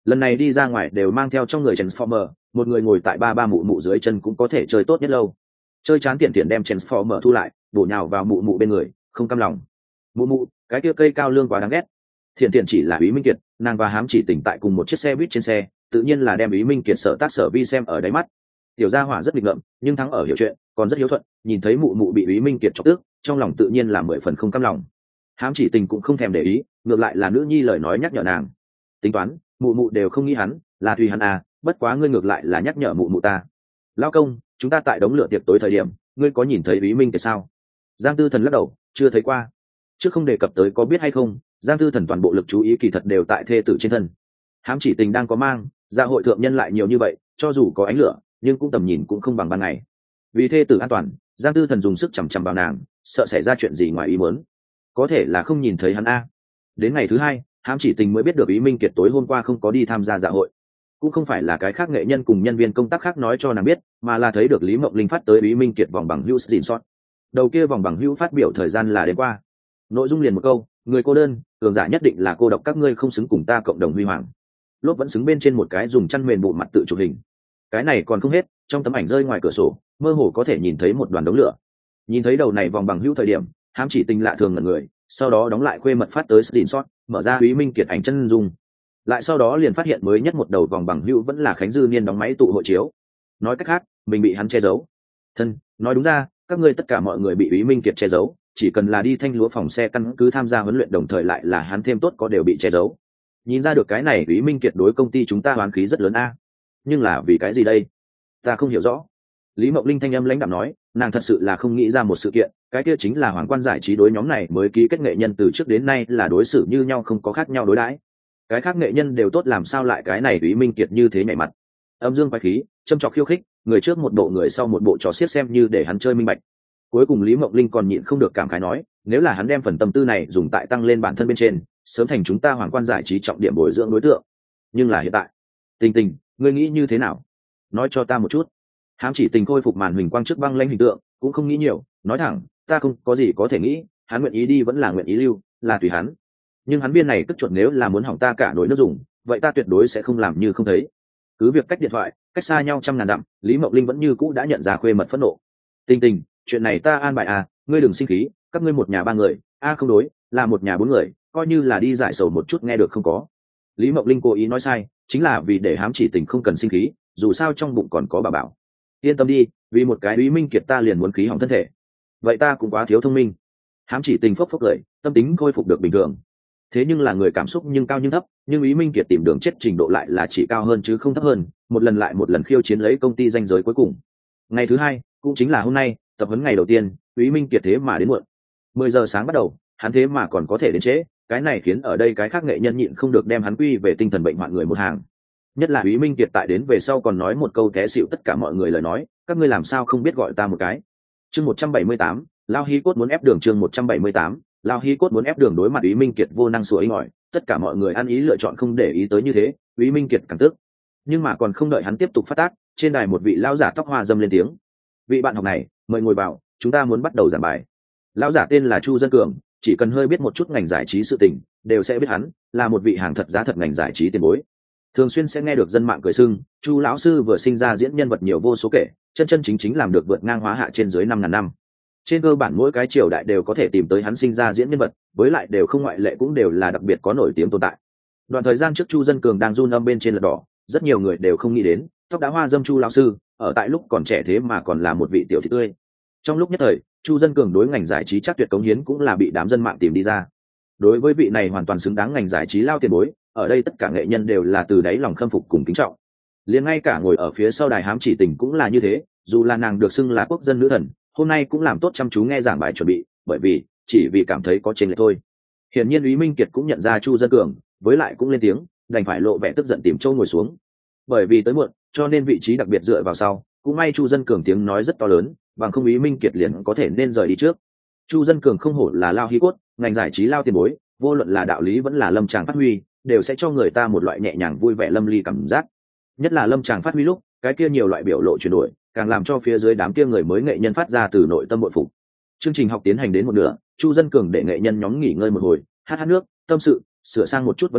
lần này đi ra ngoài đều mang theo trong người Transformer, một người ngồi tại ba ba mụ mụ dưới chân cũng có thể chơi tốt nhất lâu. Chơi chán tiện tiện đem Transformer thu lại, bổ nhào vào mụ mụ bên người, không cam lòng. Mụ mụ, cái kia cây cao lương quá đáng ghét. Thiện tiện chỉ là Úy Minh Kiệt, nàng và Hám Chỉ Tình tại cùng một chiếc xe buýt trên xe, tự nhiên là đem Úy Minh Kiệt sở tác sở vi xem ở đáy mắt. Tiểu gia hỏa rất nghịch ngợm, nhưng thắng ở hiểu chuyện, còn rất hiếu thuận, nhìn thấy mụ mụ bị Úy Minh Kiệt chọc tức, trong lòng tự nhiên là mười phần không cam lòng. Hám Chỉ Tình cũng không thèm để ý, ngược lại là nữ nhi lời nói nhắc nhở nàng. Tính toán, mụ mụ đều không nghĩ hắn, là tùy hắn à, bất quá ngươi ngược lại là nhắc nhở mụ mụ ta. Lão công, chúng ta tại đống lửa tiệc tối thời điểm, ngươi có nhìn thấy Úy Minh Kiệt sao? Giang Tư Thần lắc đầu, chưa thấy qua. Trước không đề cập tới có biết hay không, Giang Tư Thần toàn bộ lực chú ý kỳ thật đều tại thê tử trên thân. Hám Chỉ Tình đang có mang, gia hội thượng nhân lại nhiều như vậy, cho dù có ánh lửa, nhưng cũng tầm nhìn cũng không bằng ban ngày. Vì thê tử an toàn, Giang Tư Thần dùng sức chằm chằm vào nàng, sợ xảy ra chuyện gì ngoài ý muốn. Có thể là không nhìn thấy hắn a. Đến ngày thứ hai, Hám Chỉ Tình mới biết được Úy Minh Kiệt tối hôm qua không có đi tham gia dạ hội. Cũng không phải là cái khác nghệ nhân cùng nhân viên công tác khác nói cho nàng biết, mà là thấy được Lý Mộng Linh phát tới Úy Minh Kiệt vòng bằng hữu xin sót. Đầu kia vòng bằng hữu phát biểu thời gian là đêm qua. Nội dung liền một câu, người cô đơn, cường giả nhất định là cô độc, các ngươi không xứng cùng ta cộng đồng huy hoàng. Lốp vẫn xứng bên trên một cái dùng chăn mền bộ mặt tự chụp hình. Cái này còn không hết, trong tấm ảnh rơi ngoài cửa sổ, mơ hồ có thể nhìn thấy một đoàn đống lửa. Nhìn thấy đầu này vòng bằng hữu thời điểm, Hám Chỉ Tình lạ thường ngẩn người, sau đó đóng lại khuê mật phát tới screenshot, mở ra Úy Minh Kiệt ảnh chân dung. Lại sau đó liền phát hiện mới nhất một đầu vòng bằng hữu vẫn là Khánh Dư Niên đóng máy tụ hội chiếu. Nói cách khác, mình bị hắn che giấu. Thân, nói đúng ra, các ngươi tất cả mọi người bị Úy Minh Kiệt che giấu, chỉ cần là đi thanh lúa phòng xe căn cứ tham gia huấn luyện đồng thời lại là hắn thêm tốt có đều bị che giấu. Nhìn ra được cái này Úy Minh Kiệt đối công ty chúng ta oán khí rất lớn a. Nhưng là vì cái gì đây? Ta không hiểu rõ. Lý Mộng Linh thanh âm lãnh đạm nói, nàng thật sự là không nghĩ ra một sự kiện, cái kia chính là Hoàng Quan Giải Trí đối nhóm này mới ký kết nghệ nhân từ trước đến nay là đối xử như nhau, không có khác nhau đối đãi. Cái khác nghệ nhân đều tốt, làm sao lại cái này Úy Minh Kiệt như thế nhảy mặt. Âm dương quái khí, châm chọc khiêu khích, người trước một bộ người sau một bộ trò xiết, xem như để hắn chơi minh bạch. Cuối cùng Lý Mộng Linh còn nhịn không được cảm khái nói, nếu là hắn đem phần tâm tư này dùng tại tăng lên bản thân bên trên, sớm thành chúng ta Hoàng Quan Giải Trí trọng điểm bồi dưỡng đối tượng. Nhưng là hiện tại, Tình Tình, ngươi nghĩ như thế nào? Nói cho ta một chút. Hám Chỉ Tình khôi phục màn hình quang trước băng lãnh hình tượng, cũng không nghĩ nhiều, nói thẳng, ta không có gì có thể nghĩ, hắn nguyện ý đi vẫn là nguyện ý lưu, là tùy hắn. Nhưng hắn biên này cất chuột nếu là muốn hỏng ta cả nồi nước dùng, vậy ta tuyệt đối sẽ không làm như không thấy. Cứ việc cách điện thoại, cách xa nhau trăm ngàn dặm, Lý Mộng Linh vẫn như cũ đã nhận ra khuê mật phẫn nộ. Tình Tình, chuyện này ta an bài à, ngươi đừng sinh khí, các ngươi một nhà ba người, a à không đối, là một nhà bốn người, coi như là đi giải sầu một chút, nghe được không có? Lý Mộng Linh cố ý nói sai, chính là vì để Hám Chỉ Tình không cần sinh khí, dù sao trong bụng còn có bà bảo. Yên tâm đi, vì một cái Úy Minh Kiệt ta liền muốn khí hỏng thân thể. Vậy ta cũng quá thiếu thông minh. Hám Chỉ Tình phốc phốc cười, tâm tính khôi phục được bình thường. Thế nhưng là người cảm xúc nhưng cao nhưng thấp, nhưng Úy Minh Kiệt tìm đường chết trình độ lại là chỉ cao hơn chứ không thấp hơn, một lần lại một lần khiêu chiến lấy công ty danh giới cuối cùng. Ngày thứ hai, cũng chính là hôm nay, tập huấn ngày đầu tiên, Úy Minh Kiệt thế mà đến muộn. mười giờ sáng bắt đầu, hắn thế mà còn có thể đến trễ, cái này khiến ở đây cái khác nghệ nhân nhịn không được đem hắn quy về tinh thần bệnh hoạn người một hàng. Nhất là Úy Minh Kiệt tại đến về sau còn nói một câu té xịu tất cả mọi người lời nói, các ngươi làm sao không biết gọi ta một cái. Chương một trăm bảy mươi tám, Lao Hí Cốt muốn ép đường. Chương một trăm bảy mươi tám, Lao Hí Cốt muốn ép đường. Đối mặt Úy Minh Kiệt vô năng sủa inh ỏi, tất cả mọi người ăn ý lựa chọn không để ý tới như thế, Úy Minh Kiệt càng tức. Nhưng mà còn không đợi hắn tiếp tục phát tác, trên đài một vị lão giả tóc hoa dâm lên tiếng. Vị bạn học này, mời ngồi vào, chúng ta muốn bắt đầu giảng bài. Lão giả tên là Chu Dân Cường, chỉ cần hơi biết một chút ngành giải trí sự tình, đều sẽ biết hắn là một vị hàng thật giá thật ngành giải trí tiền bối. Thường xuyên sẽ nghe được dân mạng cười xưng, Chu lão sư vừa sinh ra diễn nhân vật nhiều vô số kể, chân chân chính chính làm được vượt ngang hóa hạ trên dưới năm ngàn năm. Trên cơ bản mỗi cái triều đại đều có thể tìm tới hắn sinh ra diễn nhân vật, với lại đều không ngoại lệ cũng đều là đặc biệt có nổi tiếng tồn tại. Đoạn thời gian trước Chu Dân Cường đang run âm bên trên lật đỏ, rất nhiều người đều không nghĩ đến, tóc đã hoa dâm Chu lão sư, ở tại lúc còn trẻ thế mà còn là một vị tiểu thị tươi. Trong lúc nhất thời, Chu Dân Cường đối ngành giải trí chắc tuyệt cống hiến cũng là bị đám dân mạng tìm đi ra. Đối với vị này hoàn toàn xứng đáng ngành giải trí lao tiền bối, ở đây tất cả nghệ nhân đều là từ đáy lòng khâm phục cùng kính trọng. Liền ngay cả ngồi ở phía sau đài Hám Chỉ Tình cũng là như thế, dù là nàng được xưng là quốc dân nữ thần, hôm nay cũng làm tốt chăm chú nghe giảng bài chuẩn bị, bởi vì chỉ vì cảm thấy có chênh lệch thôi. Hiển nhiên Úy Minh Kiệt cũng nhận ra Chu Dân Cường, với lại cũng lên tiếng, đành phải lộ vẻ tức giận tìm chỗ ngồi xuống. Bởi vì tới muộn, cho nên vị trí đặc biệt dựa vào sau, cũng may Chu Dân Cường tiếng nói rất to lớn, bằng không Úy Minh Kiệt liền có thể nên rời đi trước. Chu Dân Cường không hổ là lao hí cốt, ngành giải trí lao tiền bối, vô luận là đạo lý vẫn là lâm tràng phát huy, đều sẽ cho người ta một loại nhẹ nhàng vui vẻ lâm ly cảm giác. Nhất là lâm tràng phát huy lúc, cái kia nhiều loại biểu lộ chuyển đổi, càng làm cho phía dưới đám kia người mới nghệ nhân phát ra từ nội tâm bội phục. Chương trình học tiến hành đến một nửa, Chu Dân Cường để nghệ nhân nhóm nghỉ ngơi một hồi, hát hát nước, tâm sự, sửa sang một chút vấn đề,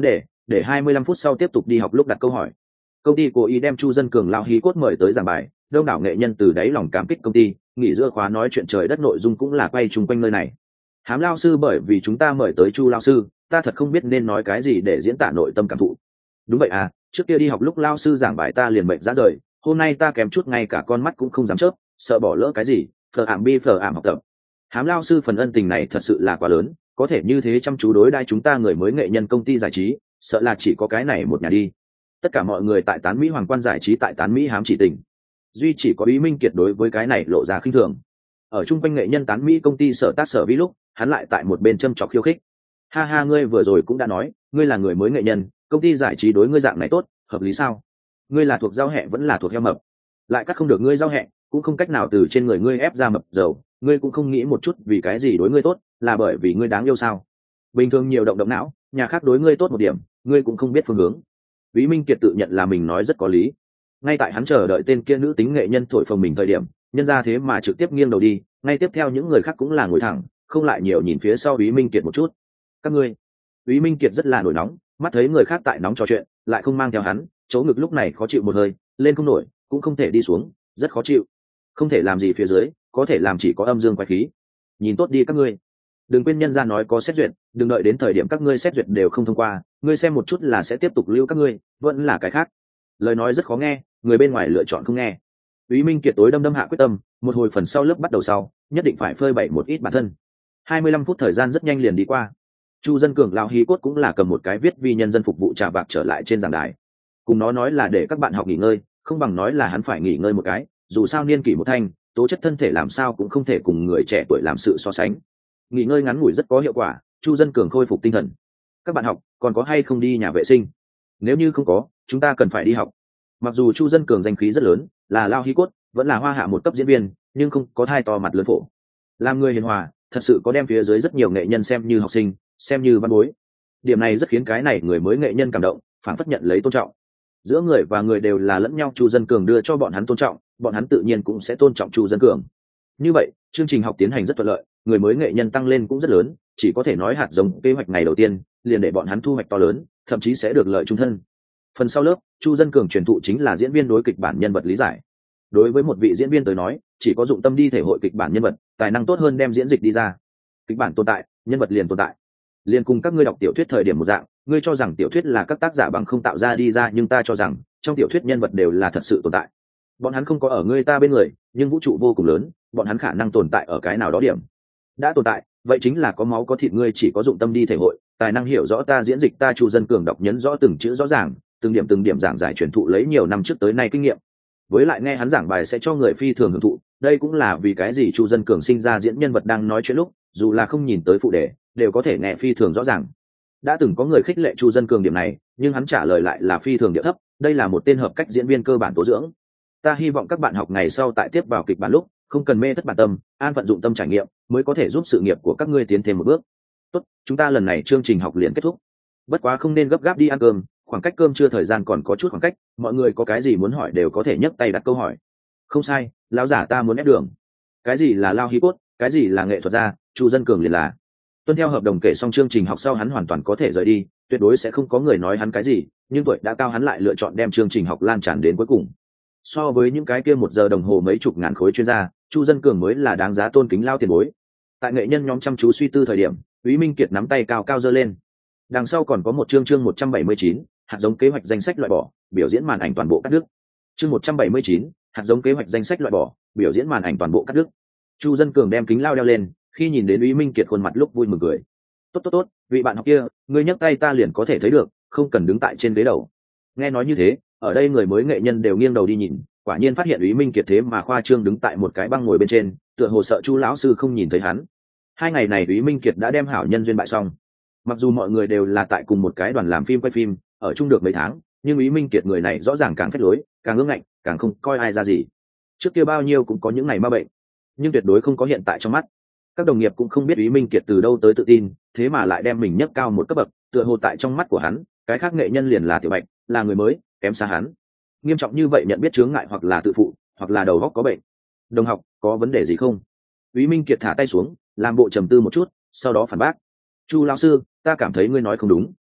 để hai mươi lăm phút sau tiếp tục đi học lúc đặt câu hỏi. Công ty cố ý đem Chu Dân Cường lao hí cốt mời tới giảng bài, đông đảo nghệ nhân từ đáy lòng cảm kích công ty, nghỉ giữa khóa nói chuyện trời đất nội dung cũng là quay chung quanh nơi này. Hám lao sư, bởi vì chúng ta mời tới Chu lao sư, ta thật không biết nên nói cái gì để diễn tả nội tâm cảm thụ. Đúng vậy à, trước kia đi học lúc lao sư giảng bài ta liền mệt ra rời, hôm nay ta kém chút ngay cả con mắt cũng không dám chớp, sợ bỏ lỡ cái gì, phờ ảm bi phờ ảm học tập. Hám lao sư phần ân tình này thật sự là quá lớn, có thể như thế chăm chú đối đãi chúng ta người mới nghệ nhân công ty giải trí, sợ là chỉ có cái này một nhà đi. Tất cả mọi người tại Tán Mỹ Hoàng Quan giải trí tại Tán Mỹ hám chỉ tình, duy chỉ có Ý Minh Kiệt đối với cái này lộ ra khinh thường. Ở trung quanh nghệ nhân Tán Mỹ công ty sở tác sở vi lúc, hắn lại tại một bên châm chọc khiêu khích. Ha ha, ngươi vừa rồi cũng đã nói, ngươi là người mới nghệ nhân, công ty giải trí đối ngươi dạng này tốt, hợp lý sao? Ngươi là thuộc rau hẹ vẫn là thuộc heo mập, lại cắt không được ngươi rau hẹ, cũng không cách nào từ trên người ngươi ép ra mập dầu, ngươi cũng không nghĩ một chút vì cái gì đối ngươi tốt, là bởi vì ngươi đáng yêu sao? Bình thường nhiều động động não, nhà khác đối ngươi tốt một điểm, ngươi cũng không biết phương hướng. Ý Minh Kiệt tự nhận là mình nói rất có lý. Ngay tại hắn chờ đợi tên kia nữ tính nghệ nhân thổi phồng mình thời điểm, nhân ra thế mà trực tiếp nghiêng đầu đi, ngay tiếp theo những người khác cũng là ngồi thẳng, không lại nhiều nhìn phía sau Ý Minh Kiệt một chút. Các ngươi, Ý Minh Kiệt rất là nổi nóng, mắt thấy người khác tại nóng trò chuyện, lại không mang theo hắn, chỗ ngực lúc này khó chịu một hơi, lên không nổi, cũng không thể đi xuống, rất khó chịu. Không thể làm gì phía dưới, có thể làm chỉ có âm dương quái khí. Nhìn tốt đi các ngươi, đừng quên nhân ra nói có xét duyệt, đừng đợi đến thời điểm các ngươi xét duyệt đều không thông qua, ngươi xem một chút là sẽ tiếp tục lưu các ngươi, vẫn là cái khác. Lời nói rất khó nghe, người bên ngoài lựa chọn không nghe. Ý Minh Kiệt tối đâm đâm hạ quyết tâm, một hồi phần sau lớp bắt đầu sau, nhất định phải phơi bày một ít bản thân. hai mươi lăm phút thời gian rất nhanh liền đi qua. Chu Dân Cường lão hí cốt cũng là cầm một cái viết vì nhân dân phục vụ trà bạc trở lại trên giảng đài. Cùng nó nói là để các bạn học nghỉ ngơi, không bằng nói là hắn phải nghỉ ngơi một cái, dù sao niên kỷ một thanh, tố chất thân thể làm sao cũng không thể cùng người trẻ tuổi làm sự so sánh. Nghỉ ngơi ngắn ngủi rất có hiệu quả, Chu Dân Cường khôi phục tinh thần. Các bạn học còn có hay không đi nhà vệ sinh? Nếu như không có, chúng ta cần phải đi học. Mặc dù Chu Dân Cường danh khí rất lớn, là lao hí cốt, vẫn là hoa hạ một cấp diễn viên, nhưng không có thai to mặt lớn phổ. Làm người hiền hòa, thật sự có đem phía dưới rất nhiều nghệ nhân xem như học sinh, xem như văn bối. Điểm này rất khiến cái này người mới nghệ nhân cảm động, phản phất nhận lấy tôn trọng. Giữa người và người đều là lẫn nhau, Chu Dân Cường đưa cho bọn hắn tôn trọng, bọn hắn tự nhiên cũng sẽ tôn trọng Chu Dân Cường. Như vậy, chương trình học tiến hành rất thuận lợi, người mới nghệ nhân tăng lên cũng rất lớn, chỉ có thể nói hạt giống kế hoạch ngày đầu tiên, liền để bọn hắn thu hoạch to lớn, thậm chí sẽ được lợi trung thân. Phần sau lớp, Chu Dân Cường truyền thụ chính là diễn viên đối kịch bản nhân vật lý giải. Đối với một vị diễn viên tới nói, chỉ có dụng tâm đi thể hội kịch bản nhân vật, tài năng tốt hơn đem diễn dịch đi ra. Kịch bản tồn tại, nhân vật liền tồn tại. Liền cùng các ngươi đọc tiểu thuyết thời điểm một dạng, ngươi cho rằng tiểu thuyết là các tác giả bằng không tạo ra đi ra, nhưng ta cho rằng trong tiểu thuyết nhân vật đều là thật sự tồn tại. Bọn hắn không có ở ngươi ta bên người, nhưng vũ trụ vô cùng lớn, bọn hắn khả năng tồn tại ở cái nào đó điểm. Đã tồn tại, vậy chính là có máu có thịt, ngươi chỉ có dụng tâm đi thể hội, tài năng hiểu rõ ta diễn dịch ta. Chu Dân Cường đọc nhấn rõ từng chữ rõ ràng, từng điểm từng điểm giảng giải truyền thụ lấy nhiều năm trước tới nay kinh nghiệm. Với lại nghe hắn giảng bài sẽ cho người phi thường hưởng thụ, đây cũng là vì cái gì Chu Dân Cường sinh ra diễn nhân vật đang nói chuyện lúc, dù là không nhìn tới phụ đề, đều có thể nghe phi thường rõ ràng. Đã từng có người khích lệ Chu Dân Cường điểm này, nhưng hắn trả lời lại là phi thường địa thấp, đây là một tên hợp cách diễn viên cơ bản tố dưỡng. Ta hy vọng các bạn học ngày sau tại tiếp vào kịch bản lúc, không cần mê thất bản tâm, an phận dụng tâm trải nghiệm, mới có thể giúp sự nghiệp của các ngươi tiến thêm một bước. Tốt, chúng ta lần này chương trình học liền kết thúc. Bất quá không nên gấp gáp đi ăn cơm, khoảng cách cơm trưa thời gian còn có chút khoảng cách, mọi người có cái gì muốn hỏi đều có thể nhấc tay đặt câu hỏi. Không sai, lão giả ta muốn ép đường. Cái gì là lao hí cốt, cái gì là nghệ thuật gia, Chu Dân Cường liền là. Tuân theo hợp đồng kể xong chương trình học sau hắn hoàn toàn có thể rời đi, tuyệt đối sẽ không có người nói hắn cái gì, nhưng tuổi đã cao hắn lại lựa chọn đem chương trình học lan tràn đến cuối cùng. So với những cái kia một giờ đồng hồ mấy chục ngàn khối chuyên gia, Chu Dân Cường mới là đáng giá tôn kính lao tiền bối. Tại nghệ nhân nhóm chăm chú suy tư thời điểm, Úy Minh Kiệt nắm tay cao cao giơ lên. Đằng sau còn có một chương chương một trăm bảy mươi chín, hạt giống kế hoạch danh sách loại bỏ, biểu diễn màn ảnh toàn bộ cắt đứt. Chương một trăm bảy mươi chín, hạt giống kế hoạch danh sách loại bỏ, biểu diễn màn ảnh toàn bộ cắt đứt. Chu Dân Cường đem kính lao đeo lên, khi nhìn đến Úy Minh Kiệt khuôn mặt lúc vui mừng cười. Tốt tốt tốt, vị bạn học kia, ngươi nhấc tay ta liền có thể thấy được, không cần đứng tại trên ghế đầu. Nghe nói như thế, ở đây người mới nghệ nhân đều nghiêng đầu đi nhìn, quả nhiên phát hiện Úy Minh Kiệt thế mà khoa trương đứng tại một cái băng ngồi bên trên, tựa hồ sợ Chu lão sư không nhìn thấy hắn. Hai ngày này Úy Minh Kiệt đã đem hảo nhân duyên bại xong. Mặc dù mọi người đều là tại cùng một cái đoàn làm phim quay phim, ở chung được mấy tháng, nhưng Úy Minh Kiệt người này rõ ràng càng phách lối, càng ương ngạnh, càng không coi ai ra gì. Trước kia bao nhiêu cũng có những ngày ma bệnh, nhưng tuyệt đối không có hiện tại trong mắt. Các đồng nghiệp cũng không biết Úy Minh Kiệt từ đâu tới tự tin, thế mà lại đem mình nhấc cao một cấp bậc, tựa hồ tại trong mắt của hắn, cái khác nghệ nhân liền là tiểu bạch, là người mới, kém xa hắn. Nghiêm trọng như vậy nhận biết chướng ngại hoặc là tự phụ, hoặc là đầu óc có bệnh. Đồng học, có vấn đề gì không? Úy Minh Kiệt thả tay xuống, làm bộ trầm tư một chút, sau đó phản bác. Chu lão sư, ta cảm thấy ngươi nói không đúng.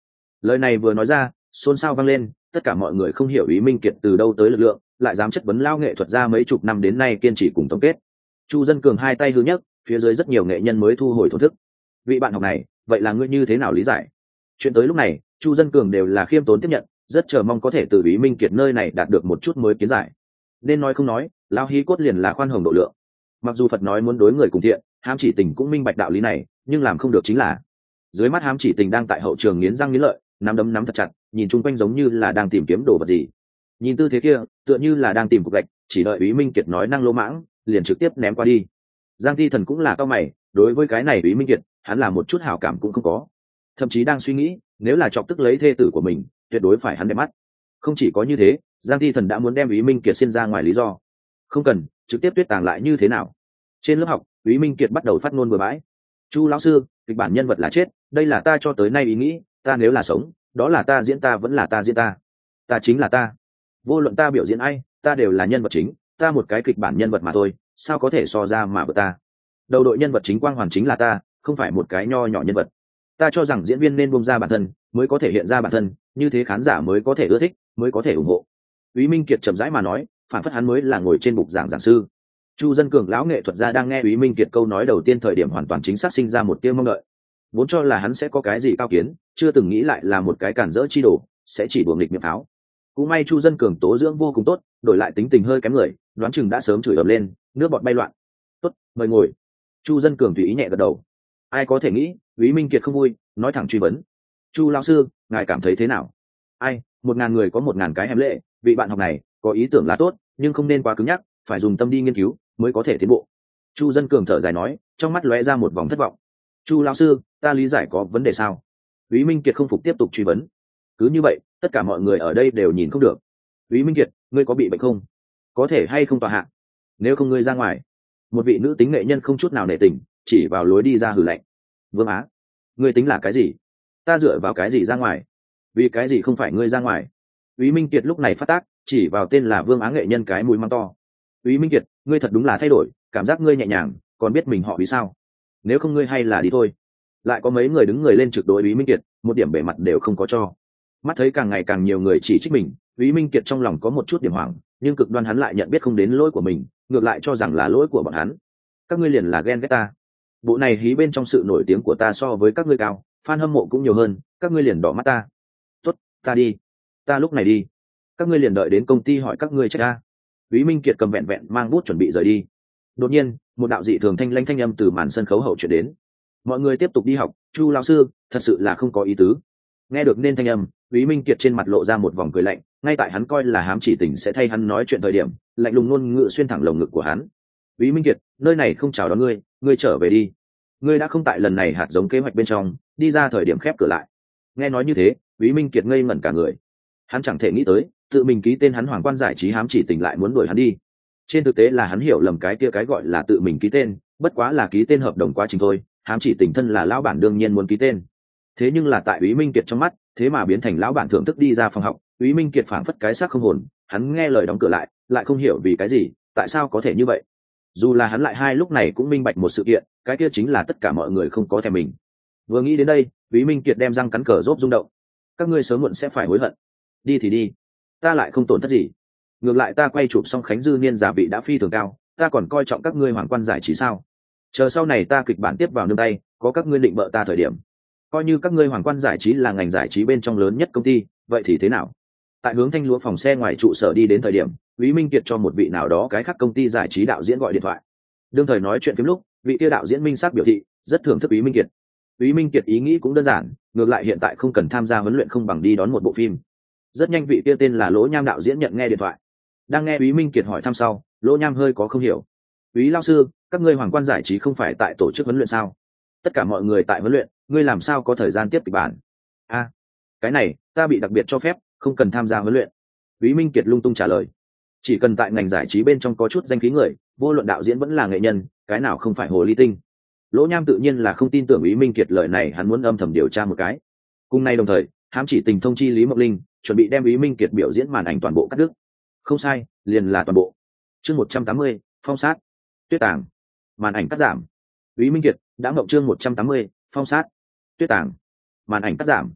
Lời này vừa nói ra, xôn xao vang lên, tất cả mọi người không hiểu Úy Minh Kiệt từ đâu tới lực lượng, lại dám chất vấn lao nghệ thuật ra mấy chục năm đến nay kiên trì cùng tổng kết. Chu Dân Cường hai tay hư nhấc, phía dưới rất nhiều nghệ nhân mới thu hồi thổn thức. Vị bạn học này, vậy là ngươi như thế nào lý giải? Chuyện tới lúc này, Chu Dân Cường đều là khiêm tốn tiếp nhận, rất chờ mong có thể từ Úy Minh Kiệt nơi này đạt được một chút mới kiến giải. Nên nói không nói, lao hí cốt liền là khoan hồng độ lượng. Mặc dù Phật nói muốn đối người cùng thiện, Hám Chỉ Tình cũng minh bạch đạo lý này, nhưng làm không được chính là dưới mắt Hám Chỉ Tình đang tại hậu trường nghiến răng nghiến lợi, nắm đấm nắm thật chặt, nhìn chung quanh giống như là đang tìm kiếm đồ vật gì. Nhìn tư thế kia, tựa như là đang tìm cục gạch, chỉ đợi Úy Minh Kiệt nói năng lỗ mãng, liền trực tiếp ném qua đi. Giang Thi Thần cũng là cao mày, đối với cái này Úy Minh Kiệt, hắn là một chút hảo cảm cũng không có, thậm chí đang suy nghĩ, nếu là chọc tức lấy thê tử của mình, tuyệt đối phải hắn đẹp mắt. Không chỉ có như thế, Giang Thi Thần đã muốn đem Úy Minh Kiệt xin ra ngoài lý do. Không cần, trực tiếp tuyết tàng lại như thế nào? Trên lớp học, Úy Minh Kiệt bắt đầu phát ngôn bừa bãi. Chu lão sư, kịch bản nhân vật là chết, đây là ta cho tới nay ý nghĩ, ta nếu là sống, đó là ta diễn ta vẫn là ta diễn ta. Ta chính là ta. Vô luận ta biểu diễn ai, ta đều là nhân vật chính, ta một cái kịch bản nhân vật mà thôi, sao có thể so ra mà vượt ta. Đầu đội nhân vật chính quang hoàn chính là ta, không phải một cái nho nhỏ nhân vật. Ta cho rằng diễn viên nên buông ra bản thân, mới có thể hiện ra bản thân, như thế khán giả mới có thể ưa thích, mới có thể ủng hộ. Úy Minh Kiệt chậm rãi mà nói, phản phất hắn mới là ngồi trên bục giảng giảng sư. Chu Dân Cường lão nghệ thuật gia đang nghe Úy Minh Kiệt câu nói đầu tiên thời điểm hoàn toàn chính xác sinh ra một tia mong đợi. Vốn cho là hắn sẽ có cái gì cao kiến, chưa từng nghĩ lại là một cái cản rỡ chi đồ, sẽ chỉ đùa nghịch miệng pháo. Cũng may Chu Dân Cường tố dưỡng vô cùng tốt, đổi lại tính tình hơi kém người, đoán chừng đã sớm chửi ầm lên, nước bọt bay loạn. "Tốt, mời ngồi." Chu Dân Cường tùy ý nhẹ gật đầu. Ai có thể nghĩ, Úy Minh Kiệt không vui, nói thẳng truy vấn. "Chu lão sư, ngài cảm thấy thế nào?" "Ai, một ngàn người có một ngàn cái hèm lệ, vị bạn học này có ý tưởng là tốt, nhưng không nên quá cứng nhắc, phải dùng tâm đi nghiên cứu mới có thể tiến bộ." Chu Dân Cường thở dài nói, trong mắt lóe ra một vòng thất vọng. "Chu lão sư, ta lý giải có vấn đề sao?" Úy Minh Kiệt không phục tiếp tục truy vấn. Cứ như vậy, tất cả mọi người ở đây đều nhìn không được. "Úy Minh Kiệt, ngươi có bị bệnh không? Có thể hay không tòa hạ? Nếu không ngươi ra ngoài." Một vị nữ tính nghệ nhân không chút nào nể tình, chỉ vào lối đi ra hừ lạnh. "Vương Á, ngươi tính là cái gì? Ta dựa vào cái gì ra ngoài? Vì cái gì không phải ngươi ra ngoài?" Úy Minh Kiệt lúc này phát tác, chỉ vào tên là Vương Á nghệ nhân cái mũi mắng to. "Úy Minh Kiệt, ngươi thật đúng là thay đổi, cảm giác ngươi nhẹ nhàng, còn biết mình họ vì sao? Nếu không ngươi hay là đi thôi." Lại có mấy người đứng người lên trực đối Úy Minh Kiệt, một điểm bề mặt đều không có cho. Mắt thấy càng ngày càng nhiều người chỉ trích mình, Úy Minh Kiệt trong lòng có một chút điểm hoảng, nhưng cực đoan hắn lại nhận biết không đến lỗi của mình, ngược lại cho rằng là lỗi của bọn hắn. "Các ngươi liền là ghen ghét ta. Bộ này hí bên trong sự nổi tiếng của ta so với các ngươi cao, fan hâm mộ cũng nhiều hơn, các ngươi liền đỏ mắt ta. Tốt, ta đi. Ta lúc này đi. Các ngươi liền đợi đến công ty hỏi các ngươi trách ta." Úy Minh Kiệt cầm vẹn vẹn mang bút chuẩn bị rời đi. Đột nhiên, một đạo dị thường thanh lãnh thanh âm từ màn sân khấu hậu chuyển đến. "Mọi người tiếp tục đi học, Chu lão sư, thật sự là không có ý tứ." Nghe được nên thanh âm, Úy Minh Kiệt trên mặt lộ ra một vòng cười lạnh, ngay tại hắn coi là Hám Chỉ Tình sẽ thay hắn nói chuyện thời điểm, lạnh lùng ngôn ngữ xuyên thẳng lồng ngực của hắn. "Úy Minh Kiệt, nơi này không chào đón ngươi, ngươi trở về đi. Ngươi đã không tại lần này hạt giống kế hoạch bên trong, đi ra thời điểm khép cửa lại." Nghe nói như thế, Úy Minh Kiệt ngây ngẩn cả người. Hắn chẳng thể nghĩ tới, tự mình ký tên hắn Hoàng Quan Giải trí Hám Chỉ Tình lại muốn đuổi hắn đi. Trên thực tế là hắn hiểu lầm cái kia cái gọi là tự mình ký tên, bất quá là ký tên hợp đồng quá trình thôi, Hám Chỉ Tình thân là lão bản đương nhiên muốn ký tên. Thế nhưng là tại Úy Minh Kiệt trong mắt, thế mà biến thành lão bản thưởng thức đi ra phòng học, Úy Minh Kiệt phảng phất cái xác không hồn, hắn nghe lời đóng cửa lại, lại không hiểu vì cái gì, tại sao có thể như vậy. Dù là hắn lại hai lúc này cũng minh bạch một sự kiện, cái kia chính là tất cả mọi người không có thèm mình. Vừa nghĩ đến đây, Úy Minh Kiệt đem răng cắn cờ rốt rung động. "Các ngươi sớm muộn sẽ phải hối hận. Đi thì đi, ta lại không tổn thất gì. Ngược lại ta quay chụp xong Khánh Dư Niên giá vị đã phi thường cao, ta còn coi trọng các ngươi Hoàng Quan Giải trí sao? Chờ sau này ta kịch bản tiếp vào nương tay, có các ngươi định bợ ta thời điểm, coi như các ngươi Hoàng Quan Giải trí là ngành giải trí bên trong lớn nhất công ty, vậy thì thế nào?" Tại hướng thanh lúa phòng xe ngoài trụ sở đi đến thời điểm, Úy Minh Kiệt cho một vị nào đó cái khác công ty giải trí đạo diễn gọi điện thoại. Đương thời nói chuyện phím lúc, vị kia đạo diễn minh xác biểu thị rất thưởng thức Úy Minh Kiệt. Úy Minh Kiệt ý nghĩ cũng đơn giản, ngược lại hiện tại không cần tham gia huấn luyện không bằng đi đón một bộ phim. Rất nhanh vị kia tên là Lỗ Nham đạo diễn nhận nghe điện thoại. Đang nghe Úy Minh Kiệt hỏi thăm sau, Lỗ Nham hơi có không hiểu. "Úy lão sư, các ngươi Hoàng Quan Giải trí không phải tại tổ chức huấn luyện sao? Tất cả mọi người tại huấn luyện, ngươi làm sao có thời gian tiếp kịch bản?" "A, cái này ta bị đặc biệt cho phép, không cần tham gia huấn luyện." Úy Minh Kiệt lung tung trả lời. Chỉ cần tại ngành giải trí bên trong có chút danh khí người, vô luận đạo diễn vẫn là nghệ nhân, cái nào không phải hồ ly tinh. Lỗ Nham tự nhiên là không tin tưởng Úy Minh Kiệt lời này, hắn muốn âm thầm điều tra một cái. Cùng nay đồng thời, Hám Chỉ Tình thông chi Lý Mộc Linh, chuẩn bị đem Úy Minh Kiệt biểu diễn màn ảnh toàn bộ cắt đứt. Không sai, liền là toàn bộ. Chương một trăm tám mươi, phong sát, tuyết tàng, màn ảnh cắt giảm. Úy Minh Kiệt đã ngậm chương một trăm tám mươi, phong sát, tuyết tàng, màn ảnh cắt giảm.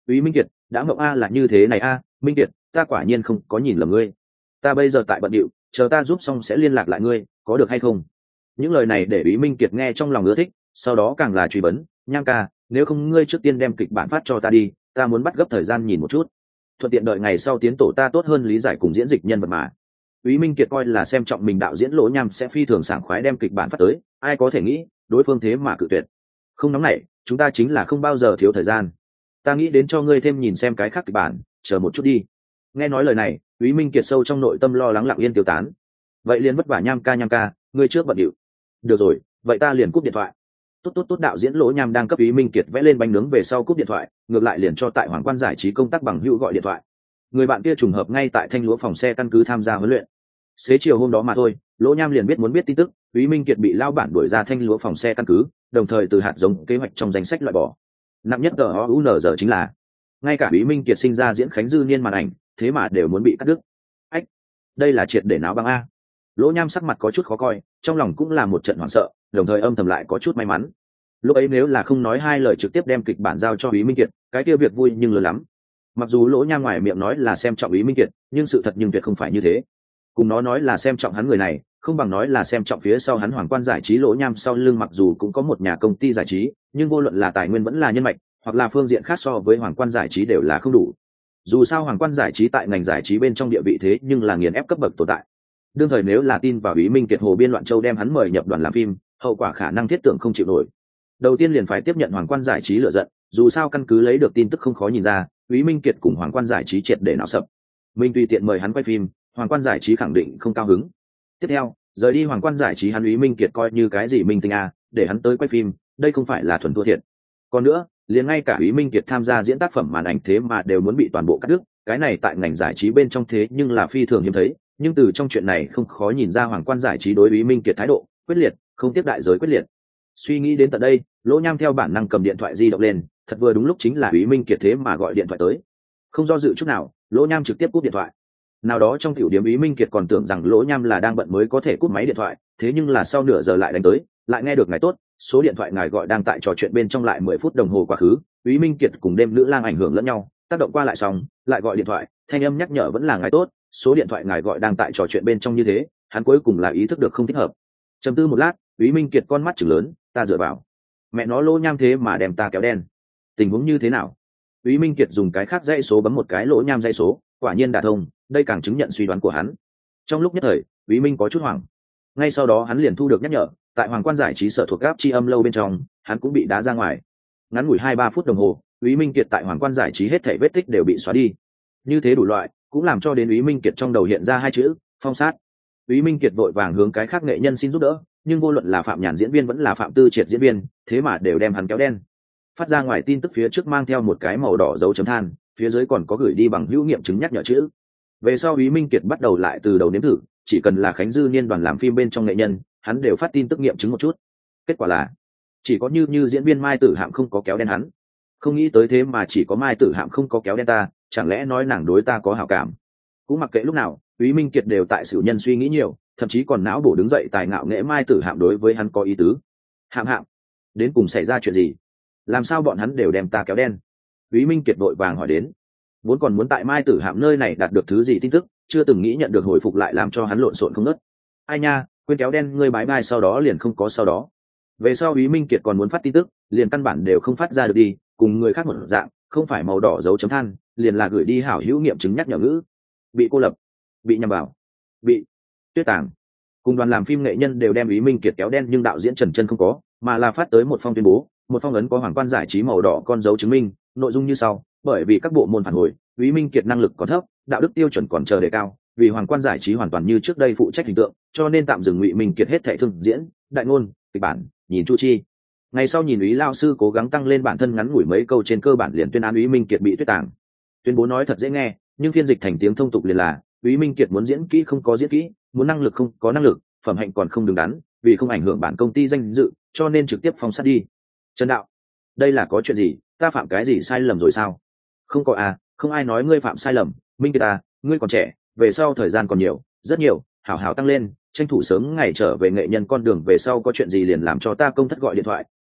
Úy Minh Kiệt, đã mộng a là như thế này a, Minh Kiệt, ta quả nhiên không có nhìn lầm ngươi. Ta bây giờ tại bận điệu, chờ ta giúp xong sẽ liên lạc lại ngươi, có được hay không? Những lời này để Úy Minh Kiệt nghe trong lòng ưa thích, sau đó càng là truy vấn, Nham ca, nếu không ngươi trước tiên đem kịch bản phát cho ta đi, ta muốn bắt gấp thời gian nhìn một chút, thuận tiện đợi ngày sau tiến tổ ta tốt hơn lý giải cùng diễn dịch nhân vật mà. Úy Minh Kiệt coi là xem trọng mình đạo diễn Lỗ Nham sẽ phi thường sảng khoái đem kịch bản phát tới, ai có thể nghĩ đối phương thế mà cự tuyệt. Không nóng nảy, chúng ta chính là không bao giờ thiếu thời gian. Ta nghĩ đến cho ngươi thêm nhìn xem cái khác kịch bản, chờ một chút đi. Nghe nói lời này, Úy Minh Kiệt sâu trong nội tâm lo lắng lặng yên tiêu tán. Vậy liền vất vả Nham ca Nham ca, ngươi trước bận điệu. Được rồi, vậy ta liền cúp điện thoại. Tốt tốt tốt, đạo diễn Lỗ Nham đang cấp Úy Minh Kiệt vẽ lên bánh nướng về sau cúp điện thoại, ngược lại liền cho tại Hoàng Quan giải trí công tác bằng hữu gọi điện thoại. Người bạn kia trùng hợp ngay tại Thanh Lúa phòng xe căn cứ tham gia huấn luyện. Xế chiều hôm đó mà thôi, Lỗ Nham liền biết muốn biết tin tức, Úy Minh Kiệt bị lao bản đuổi ra Thanh Lúa phòng xe căn cứ, đồng thời từ hạt giống kế hoạch trong danh sách loại bỏ. Nặng nhất G O U N giờ chính là, ngay cả Úy Minh Kiệt sinh ra diễn Khánh Dư Niên màn ảnh, thế mà đều muốn bị cắt đứt. Ách, đây là triệt để náo băng a. Lỗ Nham sắc mặt có chút khó coi, trong lòng cũng là một trận hoảng sợ, đồng thời âm thầm lại có chút may mắn. Lúc ấy nếu là không nói hai lời trực tiếp đem kịch bản giao cho Úy Minh Kiệt, cái kia việc vui nhưng lớn lắm. Mặc dù Lỗ Nham ngoài miệng nói là xem trọng Úy Minh Kiệt, nhưng sự thật nhưng tuyệt không phải như thế. Cùng nó nói là xem trọng hắn người này, không bằng nói là xem trọng phía sau hắn Hoàng Quan giải trí. Lỗ Nham sau lưng mặc dù cũng có một nhà công ty giải trí, nhưng vô luận là tài nguyên vẫn là nhân mạch, hoặc là phương diện khác so với Hoàng Quan giải trí đều là không đủ. Dù sao Hoàng Quan giải trí tại ngành giải trí bên trong địa vị thế nhưng là nghiền ép cấp bậc tồn tại. Đương thời nếu là tin vào Úy Minh Kiệt hồ biên loạn châu đem hắn mời nhập đoàn làm phim, hậu quả khả năng thiết tưởng không chịu nổi. Đầu tiên liền phải tiếp nhận Hoàng Quan giải trí lựa giận, dù sao căn cứ lấy được tin tức không khó nhìn ra, Úy Minh Kiệt cùng Hoàng Quan giải trí triệt để náo sập. Minh tùy tiện mời hắn quay phim, Hoàng Quan giải trí khẳng định không cao hứng. Tiếp theo, rời đi Hoàng Quan giải trí hắn Úy Minh Kiệt coi như cái gì minh tinh a, để hắn tới quay phim, đây không phải là thuần thua thiệt. Còn nữa, liền ngay cả Úy Minh Kiệt tham gia diễn tác phẩm màn ảnh thế mà đều muốn bị toàn bộ cắt đứt, cái này tại ngành giải trí bên trong thế nhưng là phi thường hiếm thấy, nhưng từ trong chuyện này không khó nhìn ra Hoàng Quan giải trí đối Úy Minh Kiệt thái độ quyết liệt, không tiếp đại giới quyết liệt. Suy nghĩ đến tận đây, Lỗ Nham theo bản năng cầm điện thoại di động lên, thật vừa đúng lúc chính là Úy Minh Kiệt thế mà gọi điện thoại tới. Không do dự chút nào, Lỗ Nham trực tiếp cúp điện thoại. Nào đó trong tiểu điểm Úy Minh Kiệt còn tưởng rằng Lỗ Nham là đang bận mới có thể cúp máy điện thoại, thế nhưng là sau nửa giờ lại đánh tới, lại nghe được ngài tốt, số điện thoại ngài gọi đang tại trò chuyện bên trong lại mười phút đồng hồ quá khứ. Úy Minh Kiệt cùng đêm nữ lang ảnh hưởng lẫn nhau, tác động qua lại xong, lại gọi điện thoại, thanh âm nhắc nhở vẫn là ngài tốt, số điện thoại ngài gọi đang tại trò chuyện bên trong như thế, hắn cuối cùng là ý thức được không thích hợp. Trầm tư một lát, Úy Minh Kiệt con mắt trừng lớn, ta dựa vào, mẹ nó Lỗ Nham thế mà đem ta kéo đen, tình huống như thế nào? Úy Minh Kiệt dùng cái khác dãy số bấm một cái Lỗ Nham dãy số, quả nhiên đả thông, đây càng chứng nhận suy đoán của hắn. Trong lúc nhất thời, Úy Minh có chút hoảng. Ngay sau đó hắn liền thu được nhắc nhở, tại Hoàng Quan giải trí sở thuộc gáp chi âm lâu bên trong, hắn cũng bị đá ra ngoài. Ngắn ngủi hai ba phút đồng hồ, Úy Minh Kiệt tại Hoàng Quan giải trí hết thảy vết tích đều bị xóa đi. Như thế đủ loại, cũng làm cho đến Úy Minh Kiệt trong đầu hiện ra hai chữ, phong sát. Úy Minh Kiệt vội vàng hướng cái khác nghệ nhân xin giúp đỡ, nhưng vô luận là Phạm Nhàn diễn viên vẫn là Phạm Tư Triệt diễn viên, thế mà đều đem hắn kéo đen. Phát ra ngoài tin tức phía trước mang theo một cái màu đỏ dấu chấm than, phía dưới còn có gửi đi bằng hữu nghiệm chứng nhắc nhở chữ. Về sau Úy Minh Kiệt bắt đầu lại từ đầu nếm thử, chỉ cần là Khánh Dư Niên đoàn làm phim bên trong nghệ nhân, hắn đều phát tin tức nghiệm chứng một chút. Kết quả là, chỉ có như như diễn viên Mai Tử Hạm không có kéo đen hắn. Không nghĩ tới thế mà chỉ có Mai Tử Hạm không có kéo đen ta, chẳng lẽ nói nàng đối ta có hảo cảm? Cũng mặc kệ lúc nào, Úy Minh Kiệt đều tại sự nhân suy nghĩ nhiều, thậm chí còn não bổ đứng dậy tài ngạo nghệ Mai Tử Hạm đối với hắn có ý tứ. Hạm Hạm, đến cùng xảy ra chuyện gì? Làm sao bọn hắn đều đem ta kéo đen? Úy Minh Kiệt vội vàng hỏi đến. Vốn còn muốn tại Mai Tử Hạm nơi này đạt được thứ gì tin tức, chưa từng nghĩ nhận được hồi phục lại làm cho hắn lộn xộn không ngớt. Ai nha, quên kéo đen ngươi bái bai sau đó liền không có sau đó. Về sau Úy Minh Kiệt còn muốn phát tin tức, liền căn bản đều không phát ra được đi, cùng người khác một dạng, không phải màu đỏ dấu chấm than, liền là gửi đi hảo hữu nghiệm chứng nhắc nhở ngữ. Bị cô lập, bị nhầm vào, bị tuyết tàng. Cùng đoàn làm phim nghệ nhân đều đem Úy Minh Kiệt kéo đen, nhưng đạo diễn Trần Chân không có, mà là phát tới một phong tuyên bố, một phong ấn có Hoàng Quan giải trí màu đỏ con dấu chứng minh, nội dung như sau: bởi vì các bộ môn phản hồi, Úy Minh Kiệt năng lực còn thấp, đạo đức tiêu chuẩn còn chờ đề cao, vì Hoàng Quan giải trí hoàn toàn như trước đây phụ trách hình tượng, cho nên tạm dừng Ngụy Minh Kiệt hết thảy thương diễn, đại ngôn, kịch bản, nhìn chu chi. Ngày sau nhìn Úy lao sư cố gắng tăng lên bản thân ngắn ngủi mấy câu trên cơ bản liền tuyên án Úy Minh Kiệt bị tuyết tàng. Tuyên bố nói thật dễ nghe, nhưng phiên dịch thành tiếng thông tục liền là Úy Minh Kiệt muốn diễn kỹ không có diễn kỹ, muốn năng lực không có năng lực, phẩm hạnh còn không đứng đắn, vì không ảnh hưởng bản công ty danh dự, cho nên trực tiếp phong sát đi. Trần đạo, đây là có chuyện gì, ta phạm cái gì sai lầm rồi sao? Không có à, không ai nói ngươi phạm sai lầm, Minh Kiệt à, ngươi còn trẻ, về sau thời gian còn nhiều, rất nhiều, hảo hảo tăng lên, tranh thủ sớm ngày trở về nghệ nhân con đường, về sau có chuyện gì liền làm cho ta công thất gọi điện thoại,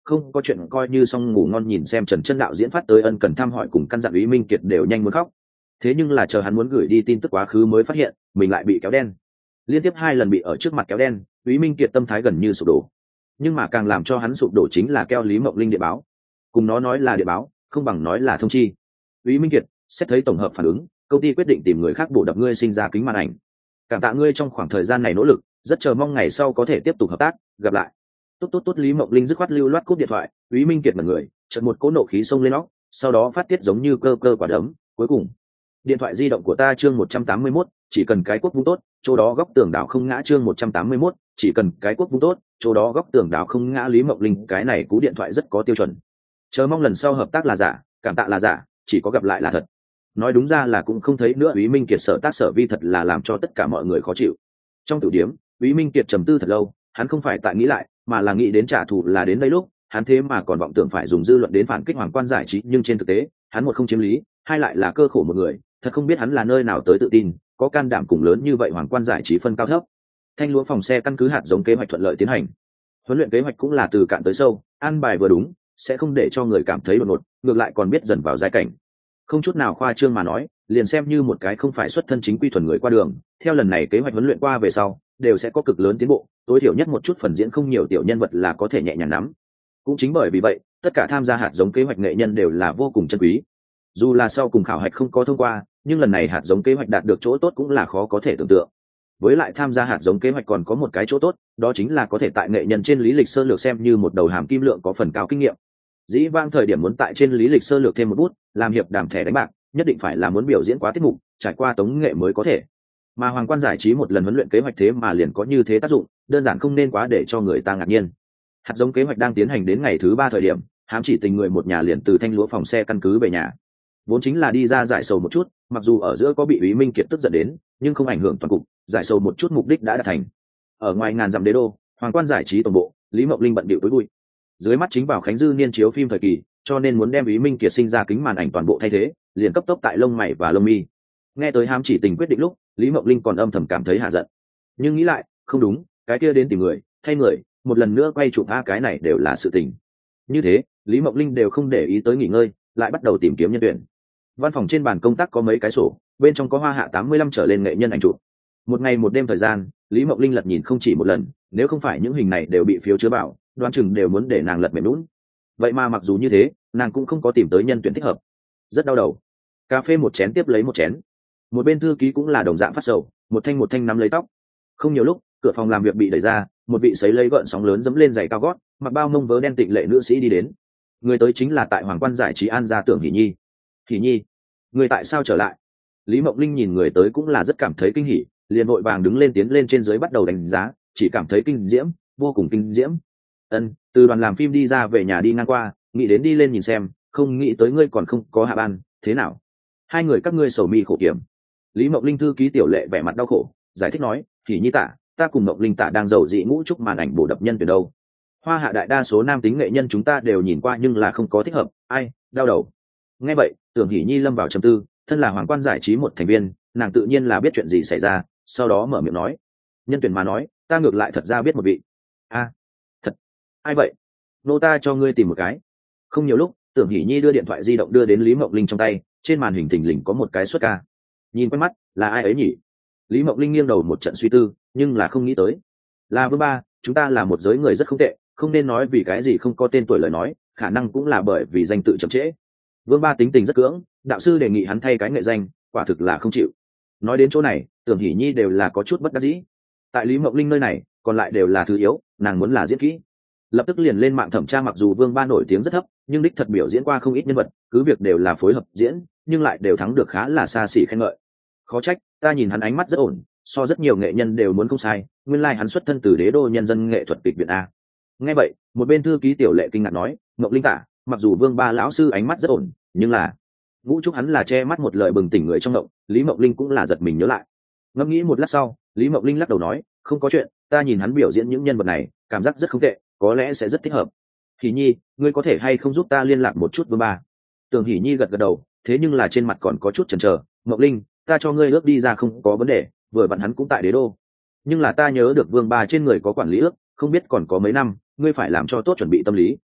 không có chuyện coi như xong ngủ ngon, nhìn xem Trần Chân Đạo diễn phát tới ân cần thăm hỏi cùng căn dặn Úy Minh Kiệt đều nhanh muốn khóc. Thế nhưng là chờ hắn muốn gửi đi tin tức quá khứ mới phát hiện mình lại bị kéo đen, liên tiếp hai lần bị ở trước mặt kéo đen. Úy Minh Kiệt tâm thái gần như sụp đổ, nhưng mà càng làm cho hắn sụp đổ chính là keo Lý Mộng Linh điện báo. Cùng nó nói là điện báo không bằng nói là thông chi. Úy Minh Kiệt, xét thấy tổng hợp phản ứng, công ty quyết định tìm người khác bổ đập ngươi sinh ra kính màn ảnh. Cảm tạ ngươi trong khoảng thời gian này nỗ lực, rất chờ mong ngày sau có thể tiếp tục hợp tác, gặp lại. Tốt tốt tốt. Lý Mộng Linh dứt khoát lưu loát cúp điện thoại. Úy Minh Kiệt mật người, chợt một cỗ nộ khí xông lên óc, sau đó phát tiết giống như cơ cơ quả đấm. Cuối cùng, điện thoại di động của ta chương một trăm tám mươi mốt, chỉ cần cái quốc vung tốt, chỗ đó góc tường đảo không ngã chương một trăm tám mươi mốt, chỉ cần cái quốc vung tốt, chỗ đó góc tường đảo không ngã. Lý Mộng Linh cái này cú điện thoại rất có tiêu chuẩn. Chờ mong lần sau hợp tác là giả, cảm tạ là giả, chỉ có gặp lại là thật. Nói đúng ra là cũng không thấy nữa. Úy Minh Kiệt sở tác sở vi thật là làm cho tất cả mọi người khó chịu. Trong tử điếm, Úy Minh Kiệt trầm tư thật lâu, hắn không phải tại nghĩ lại, mà là nghĩ đến trả thù là đến đây lúc, hắn thế mà còn vọng tưởng phải dùng dư luận đến phản kích Hoàng Quan Giải Trí, nhưng trên thực tế, hắn một không chiếm lý, hai lại là cơ khổ một người, thật không biết hắn là nơi nào tới tự tin, có can đảm cùng lớn như vậy Hoàng Quan Giải Trí phân cao thấp. Thanh lúa phòng xe căn cứ hạt giống kế hoạch thuận lợi tiến hành. Huấn luyện kế hoạch cũng là từ cạn tới sâu, an bài vừa đúng, sẽ không để cho người cảm thấy đột ngột, ngược lại còn biết dần vào giai cảnh. Không chút nào khoa trương mà nói, liền xem như một cái không phải xuất thân chính quy thuần người qua đường, theo lần này kế hoạch huấn luyện qua về sau, đều sẽ có cực lớn tiến bộ, tối thiểu nhất một chút phần diễn không nhiều tiểu nhân vật là có thể nhẹ nhàng nắm. Cũng chính bởi vì vậy, tất cả tham gia hạt giống kế hoạch nghệ nhân đều là vô cùng chân quý. Dù là sau cùng khảo hạch không có thông qua, nhưng lần này hạt giống kế hoạch đạt được chỗ tốt cũng là khó có thể tưởng tượng. Với lại tham gia hạt giống kế hoạch còn có một cái chỗ tốt, đó chính là có thể tại nghệ nhân trên lý lịch sơ lược xem như một đầu hàm kim lượng có phần cao kinh nghiệm. Dĩ vãng thời điểm muốn tại trên lý lịch sơ lược thêm một bút, làm hiệp đàm thẻ đánh bạc, nhất định phải là muốn biểu diễn quá tiết mục, trải qua tống nghệ mới có thể. Mà Hoàng Quan Giải Trí một lần huấn luyện kế hoạch thế mà liền có như thế tác dụng, đơn giản không nên quá để cho người ta ngạc nhiên. Hạt giống kế hoạch đang tiến hành đến ngày thứ ba thời điểm, Hám Chỉ Tình người một nhà liền từ thanh lúa phòng xe căn cứ về nhà, vốn chính là đi ra giải sầu một chút, mặc dù ở giữa có bị Úy Minh Kiệt tức giận đến, nhưng không ảnh hưởng toàn cục, giải sầu một chút mục đích đã đạt thành. Ở ngoài ngàn dặm đế đô, Hoàng Quan Giải Trí tổng bộ, Lý Mộng Linh bận bịu tối vui. Dưới mắt chính vào Khánh Dư niên chiếu phim thời kỳ, cho nên muốn đem Úy Minh Kiệt sinh ra kính màn ảnh toàn bộ thay thế, liền cấp tốc tại lông mày và lông mi. Nghe tới Hám Chỉ Tình quyết định lúc, Lý Mộng Linh còn âm thầm cảm thấy hạ giận, nhưng nghĩ lại, không đúng, cái kia đến tìm người, thay người, một lần nữa quay chụp a cái này đều là sự tình. Như thế, Lý Mộng Linh đều không để ý tới nghỉ ngơi, lại bắt đầu tìm kiếm nhân tuyển. Văn phòng trên bàn công tác có mấy cái sổ, bên trong có hoa hạ tám mươi lăm trở lên nghệ nhân ảnh chụp. Một ngày một đêm thời gian, Lý Mộng Linh lật nhìn không chỉ một lần, nếu không phải những hình này đều bị phiếu chứa bảo, đoán chừng đều muốn để nàng lật mềm lún. Vậy mà mặc dù như thế, nàng cũng không có tìm tới nhân tuyển thích hợp. Rất đau đầu. Cà phê một chén tiếp lấy một chén. Một bên thư ký cũng là đồng dạng phát sầu, một thanh một thanh nắm lấy tóc. Không nhiều lúc, cửa phòng làm việc bị đẩy ra, một vị sấy lấy gợn sóng lớn dẫm lên giày cao gót, mặc bao mông vớ đen tịnh lệ nữ sĩ đi đến. Người tới chính là tại Hoàng Quan Giải Trí An gia Tưởng Hỷ Nhi. Hỷ Nhi, người tại sao trở lại? Lý Mộng Linh nhìn người tới cũng là rất cảm thấy kinh hỉ, liền vội vàng đứng lên tiến lên trên dưới bắt đầu đánh giá, chỉ cảm thấy kinh diễm, vô cùng kinh diễm. Ân, từ đoàn làm phim đi ra về nhà đi ngang qua, nghĩ đến đi lên nhìn xem, không nghĩ tới ngươi còn không có hạ ban, thế nào? Hai người các ngươi sầu mi khổ kiểm. Lý Mộng Linh thư ký tiểu lệ vẻ mặt đau khổ, giải thích nói, Hỷ Nhi tả, ta cùng Mộng Linh tả đang giàu dị ngũ trúc màn ảnh bổ đập nhân tuyển đâu. Hoa hạ đại đa số nam tính nghệ nhân chúng ta đều nhìn qua nhưng là không có thích hợp, ai, đau đầu. Nghe vậy, Tưởng Hỷ Nhi lâm vào trầm tư, thân là Hoàng Quan Giải Trí một thành viên, nàng tự nhiên là biết chuyện gì xảy ra, sau đó mở miệng nói, nhân tuyển mà nói, ta ngược lại thật ra biết một vị. A, thật, ai vậy? Nô ta cho ngươi tìm một cái. Không nhiều lúc, Tưởng Hỷ Nhi đưa điện thoại di động đưa đến Lý Mộng Linh trong tay, trên màn hình thình lình có một cái xuất ca. Nhìn quen mắt, là ai ấy nhỉ? Lý Mộng Linh nghiêng đầu một trận suy tư, nhưng là không nghĩ tới. Là Vương Ba, chúng ta là một giới người rất không tệ, không nên nói vì cái gì không có tên tuổi lời nói, khả năng cũng là bởi vì danh tự chậm trễ. Vương Ba tính tình rất cưỡng, đạo sư đề nghị hắn thay cái nghệ danh, quả thực là không chịu. Nói đến chỗ này, Tưởng Hỷ Nhi đều là có chút bất đắc dĩ. Tại Lý Mộng Linh nơi này, còn lại đều là thứ yếu, nàng muốn là diễn kỹ. Lập tức liền lên mạng thẩm tra, mặc dù Vương Ba nổi tiếng rất thấp, nhưng đích thật biểu diễn qua không ít nhân vật, cứ việc đều là phối hợp diễn, nhưng lại đều thắng được khá là xa xỉ khen ngợi. Khó trách, ta nhìn hắn ánh mắt rất ổn, so rất nhiều nghệ nhân đều muốn không sai, nguyên lai like hắn xuất thân từ Đế đô nhân dân nghệ thuật kịch Việt a. Nghe vậy, một bên thư ký tiểu lệ kinh ngạc nói, Mộng Linh tả, mặc dù Vương Ba lão sư ánh mắt rất ổn, nhưng là ngũ trúc hắn là che mắt một lời bừng tỉnh người trong mộng. Lý Mộng Linh cũng là giật mình nhớ lại. Ngẫm nghĩ một lát sau, Lý Mộng Linh lắc đầu nói, không có chuyện, ta nhìn hắn biểu diễn những nhân vật này, cảm giác rất không tệ, có lẽ sẽ rất thích hợp. Hỷ Nhi, ngươi có thể hay không giúp ta liên lạc một chút Vương Ba? Tưởng Hỷ Nhi gật gật đầu, thế nhưng là trên mặt còn có chút chần chờ. Mộng Linh, ta cho ngươi ước đi ra không có vấn đề, vừa vặn hắn cũng tại Đế đô, nhưng là ta nhớ được Vương Ba trên người có quản lý ước, không biết còn có mấy năm, ngươi phải làm cho tốt chuẩn bị tâm lý.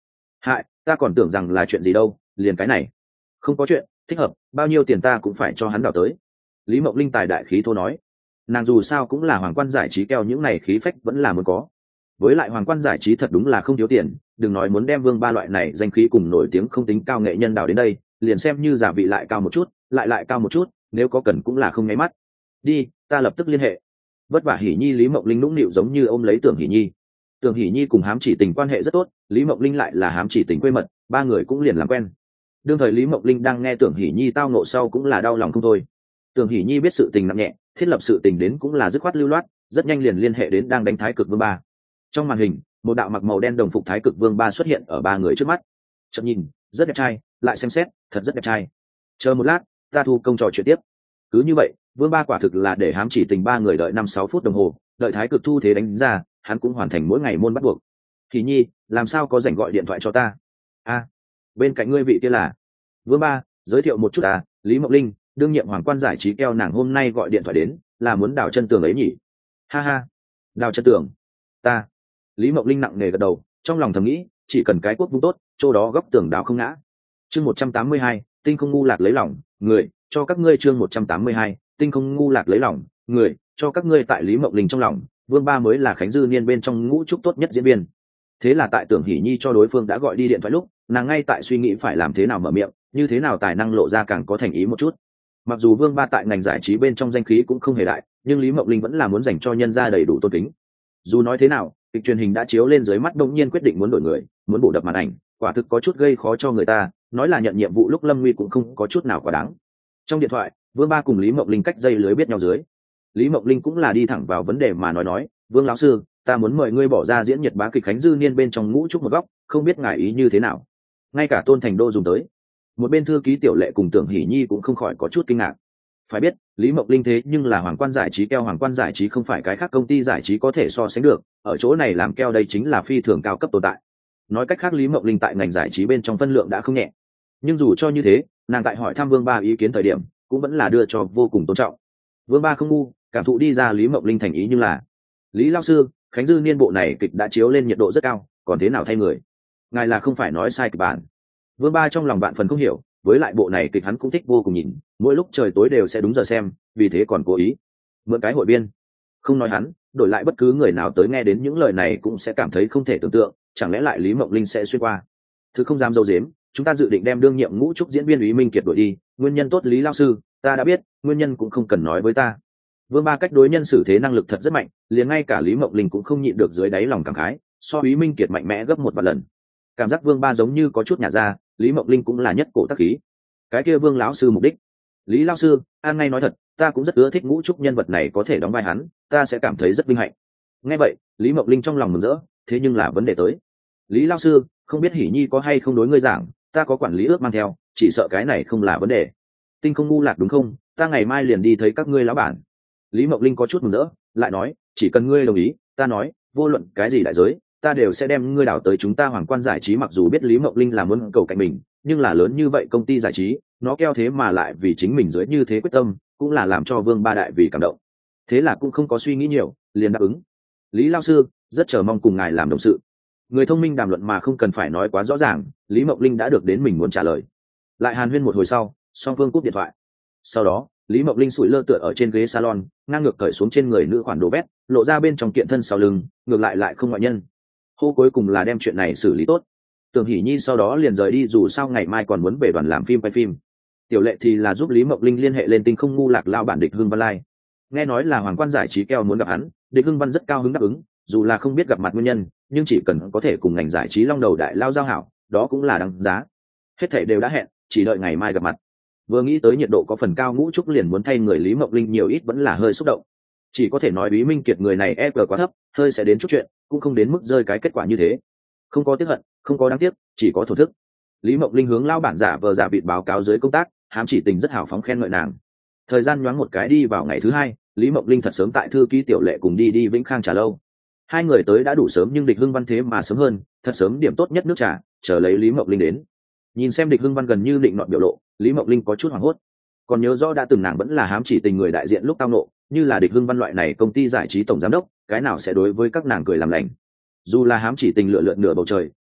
hại, ta còn tưởng rằng là chuyện gì đâu, liền cái này. Không có chuyện, thích hợp, bao nhiêu tiền ta cũng phải cho hắn đào tới. Lý Mộng Linh tài đại khí thô nói. Nàng dù sao cũng là hoàng quan giải trí keo, những này khí phách vẫn là muốn có. Với lại hoàng quan giải trí thật đúng là không thiếu tiền, đừng nói muốn đem Vương Ba loại này danh khí cùng nổi tiếng không tính cao nghệ nhân đào đến đây, liền xem như giả vị lại cao một chút, lại lại cao một chút, nếu có cần cũng là không nháy mắt. Đi, ta lập tức liên hệ. Vất vả Hỉ Nhi. Lý Mộng Linh nũng nịu giống như ôm lấy Tưởng Hỉ Nhi. Tưởng Hỉ Nhi cùng Hám Chỉ Tình quan hệ rất tốt, Lý Mộng Linh lại là Hám Chỉ Tình quê mật, ba người cũng liền làm quen. Đương thời Lý Mộng Linh đang nghe Tưởng Hỉ Nhi tao nộ sau cũng là đau lòng không thôi. Tưởng Hỉ Nhi biết sự tình nặng nhẹ, thiết lập sự tình đến cũng là dứt khoát lưu loát, rất nhanh liền liên hệ đến đang đánh Thái Cực Vương Ba. Trong màn hình, một đạo mặc màu đen đồng phục Thái Cực Vương Ba xuất hiện ở ba người trước mắt. Chợt nhìn, rất đẹp trai, lại xem xét, thật rất đẹp trai. Chờ một lát, ta thu công trò chuyện tiếp. Cứ như vậy, Vương Ba quả thực là để Hám Chỉ Tình ba người đợi năm sáu phút đồng hồ, đợi Thái Cực thu thế đánh ra, hắn cũng hoàn thành mỗi ngày môn bắt buộc. Hỉ Nhi, làm sao có rảnh gọi điện thoại cho ta? A, bên cạnh ngươi vị kia là Vương Ba, giới thiệu một chút à, Lý Mộng Linh, đương nhiệm hoàng quan giải trí keo, nàng hôm nay gọi điện thoại đến, là muốn đào chân tường ấy nhỉ? Ha ha, đào chân tường? Ta. Lý Mộng Linh nặng nề gật đầu, trong lòng thầm nghĩ, chỉ cần cái quốc vung tốt, chỗ đó góc tường đào không ngã. Chương một trăm tám mươi hai, tinh không ngu lạc lấy lòng, người, cho các ngươi chương một trăm tám mươi hai, tinh không ngu lạc lấy lòng, người, cho các ngươi. Tại Lý Mộng Linh trong lòng, Vương Ba mới là Khánh Dư Niên bên trong ngũ trúc tốt nhất diễn viên. Thế là tại Tưởng Hỉ Nhi cho đối phương đã gọi đi điện thoại lúc, nàng ngay tại suy nghĩ phải làm thế nào mở miệng, như thế nào tài năng lộ ra càng có thành ý một chút. Mặc dù Vương Ba tại ngành giải trí bên trong danh khí cũng không hề đại, nhưng Lý Mộng Linh vẫn là muốn dành cho nhân gia đầy đủ tôn kính. Dù nói thế nào, kịch truyền hình đã chiếu lên dưới mắt, đông nhiên quyết định muốn đổi người, muốn bổ đập màn ảnh, quả thực có chút gây khó cho người ta. Nói là nhận nhiệm vụ lúc lâm nguy cũng không có chút nào quá đáng. Trong điện thoại, Vương Ba cùng Lý Mộng Linh cách dây lưới biết nhau dưới. Lý Mộng Linh cũng là đi thẳng vào vấn đề mà nói nói, Vương lão sư, ta muốn mời ngươi bỏ ra diễn nhiệt bá kịch Khánh Dư Niên bên trong ngũ trúc một góc, không biết ngài ý như thế nào. Ngay cả Tôn Thành Đô dùng tới. Một bên thư ký Tiểu Lệ cùng Tưởng Hỉ Nhi cũng không khỏi có chút kinh ngạc. Phải biết, Lý Mộng Linh thế nhưng là hoàng quan giải trí keo, hoàng quan giải trí không phải cái khác công ty giải trí có thể so sánh được, ở chỗ này làm keo đây chính là phi thường cao cấp tồn tại. Nói cách khác, Lý Mộng Linh tại ngành giải trí bên trong phân lượng đã không nhẹ. Nhưng dù cho như thế, nàng tại hỏi thăm Vương Ba ý kiến thời điểm, cũng vẫn là đưa cho vô cùng tôn trọng. Vương Ba không ngu, cảm thụ đi ra Lý Mộng Linh thành ý, nhưng là Lý lão sư, Khánh Dư Niên bộ này kịch đã chiếu lên nhiệt độ rất cao, còn thế nào thay người? Ngài là không phải nói sai kịch bản? Vương Ba trong lòng bạn phần không hiểu, với lại bộ này kịch hắn cũng thích vô cùng nhìn, mỗi lúc trời tối đều sẽ đúng giờ xem, vì thế còn cố ý mượn cái hội viên. Không nói hắn, đổi lại bất cứ người nào tới nghe đến những lời này cũng sẽ cảm thấy không thể tưởng tượng, chẳng lẽ lại Lý Mộng Linh sẽ xuyên qua? Thứ không dám dâu dếm, chúng ta dự định đem đương nhiệm ngũ trúc diễn viên Lý Minh Kiệt đuổi đi, nguyên nhân tốt Lý lão sư, ta đã biết, nguyên nhân cũng không cần nói với ta. Vương Ba cách đối nhân xử thế năng lực thật rất mạnh, liền ngay cả Lý Mộng Linh cũng không nhịn được dưới đáy lòng cảm khái, so Lý Minh Kiệt mạnh mẽ gấp một vạn lần. Cảm giác Vương Ba giống như có chút nhả ra, Lý Mộng Linh cũng là nhất cổ tác khí. Cái kia Vương lão sư mục đích? Lý lão sư, an ngay nói thật, ta cũng rất ưa thích ngũ trúc nhân vật này có thể đóng vai hắn, ta sẽ cảm thấy rất vinh hạnh. Nghe vậy, Lý Mộng Linh trong lòng mừng rỡ, thế nhưng là vấn đề tới. Lý lão sư, không biết Hỉ Nhi có hay không đối ngươi giảng, ta có quản lý ước mang theo, chỉ sợ cái này không là vấn đề. Tinh không ngu lạc đúng không? Ta ngày mai liền đi thấy các ngươi lão bản. Lý Mộng Linh có chút mừng rỡ, lại nói, chỉ cần ngươi đồng ý, ta nói, vô luận cái gì đại giới, ta đều sẽ đem ngươi đào tới chúng ta hoàng quan giải trí. Mặc dù biết Lý Mộng Linh là muốn cầu cạnh mình, nhưng là lớn như vậy công ty giải trí, nó keo thế mà lại vì chính mình dưới như thế quyết tâm, cũng là làm cho Vương Ba đại vì cảm động. Thế là cũng không có suy nghĩ nhiều, liền đáp ứng. Lý lão sư, rất chờ mong cùng ngài làm đồng sự. Người thông minh đàm luận mà không cần phải nói quá rõ ràng, Lý Mộng Linh đã được đến mình muốn trả lời. Lại hàn huyên một hồi sau, song phương cúp điện thoại. Sau đó, Lý Mộng Linh sủi lơ tựa ở trên ghế salon, ngang ngược cởi xuống trên người nữ khoản đồ vét, lộ ra bên trong kiện thân sau lưng, ngược lại lại không ngoại nhân. Hô cuối cùng là đem chuyện này xử lý tốt. Tưởng Hỉ Nhi sau đó liền rời đi, dù sao ngày mai còn muốn về đoàn làm phim quay phim. Tiểu Lệ thì là giúp Lý Mộng Linh liên hệ lên tinh không ngu lạc lao bản Địch Hưng Văn Lai. Nghe nói là hoàng quan giải trí keo muốn gặp hắn, Địch Hưng Văn rất cao hứng đáp ứng, dù là không biết gặp mặt nguyên nhân, nhưng chỉ cần có thể cùng ngành giải trí long đầu đại lao giao hảo, đó cũng là đáng giá. Hết thảy đều đã hẹn, chỉ đợi ngày mai gặp mặt. Vừa nghĩ tới nhiệt độ có phần cao, ngũ trúc liền muốn thay người Lý Mộng Linh nhiều ít vẫn là hơi xúc động. Chỉ có thể nói Lý Minh Kiệt người này e giê quá thấp, hơi sẽ đến chút chuyện, cũng không đến mức rơi cái kết quả như thế. Không có tiếc hận, không có đáng tiếc, chỉ có thổ thức. Lý Mộng Linh hướng lao bản giả vờ giả vịt báo cáo dưới công tác, Hám Chỉ Tình rất hào phóng khen ngợi nàng. Thời gian nhoáng một cái đi vào ngày thứ hai, Lý Mộng Linh thật sớm tại thư ký Tiểu Lệ cùng đi đi Vĩnh Khang trà lâu. Hai người tới đã đủ sớm, nhưng Địch Hưng Văn thế mà sớm hơn, thật sớm điểm tốt nhất nước trà, chờ lấy Lý Mộng Linh đến. Nhìn xem Địch Hưng Văn gần như định nọt biểu lộ, Lý Mộng Linh có chút hoảng hốt. Còn nhớ rõ đã từng nàng vẫn là Hám Chỉ Tình người đại diện lúc tao nộ, như là Địch Hưng Văn loại này công ty giải trí tổng giám đốc, cái nào sẽ đối với các nàng cười làm lành. Dù là Hám Chỉ Tình lựa lượn nửa bầu trời,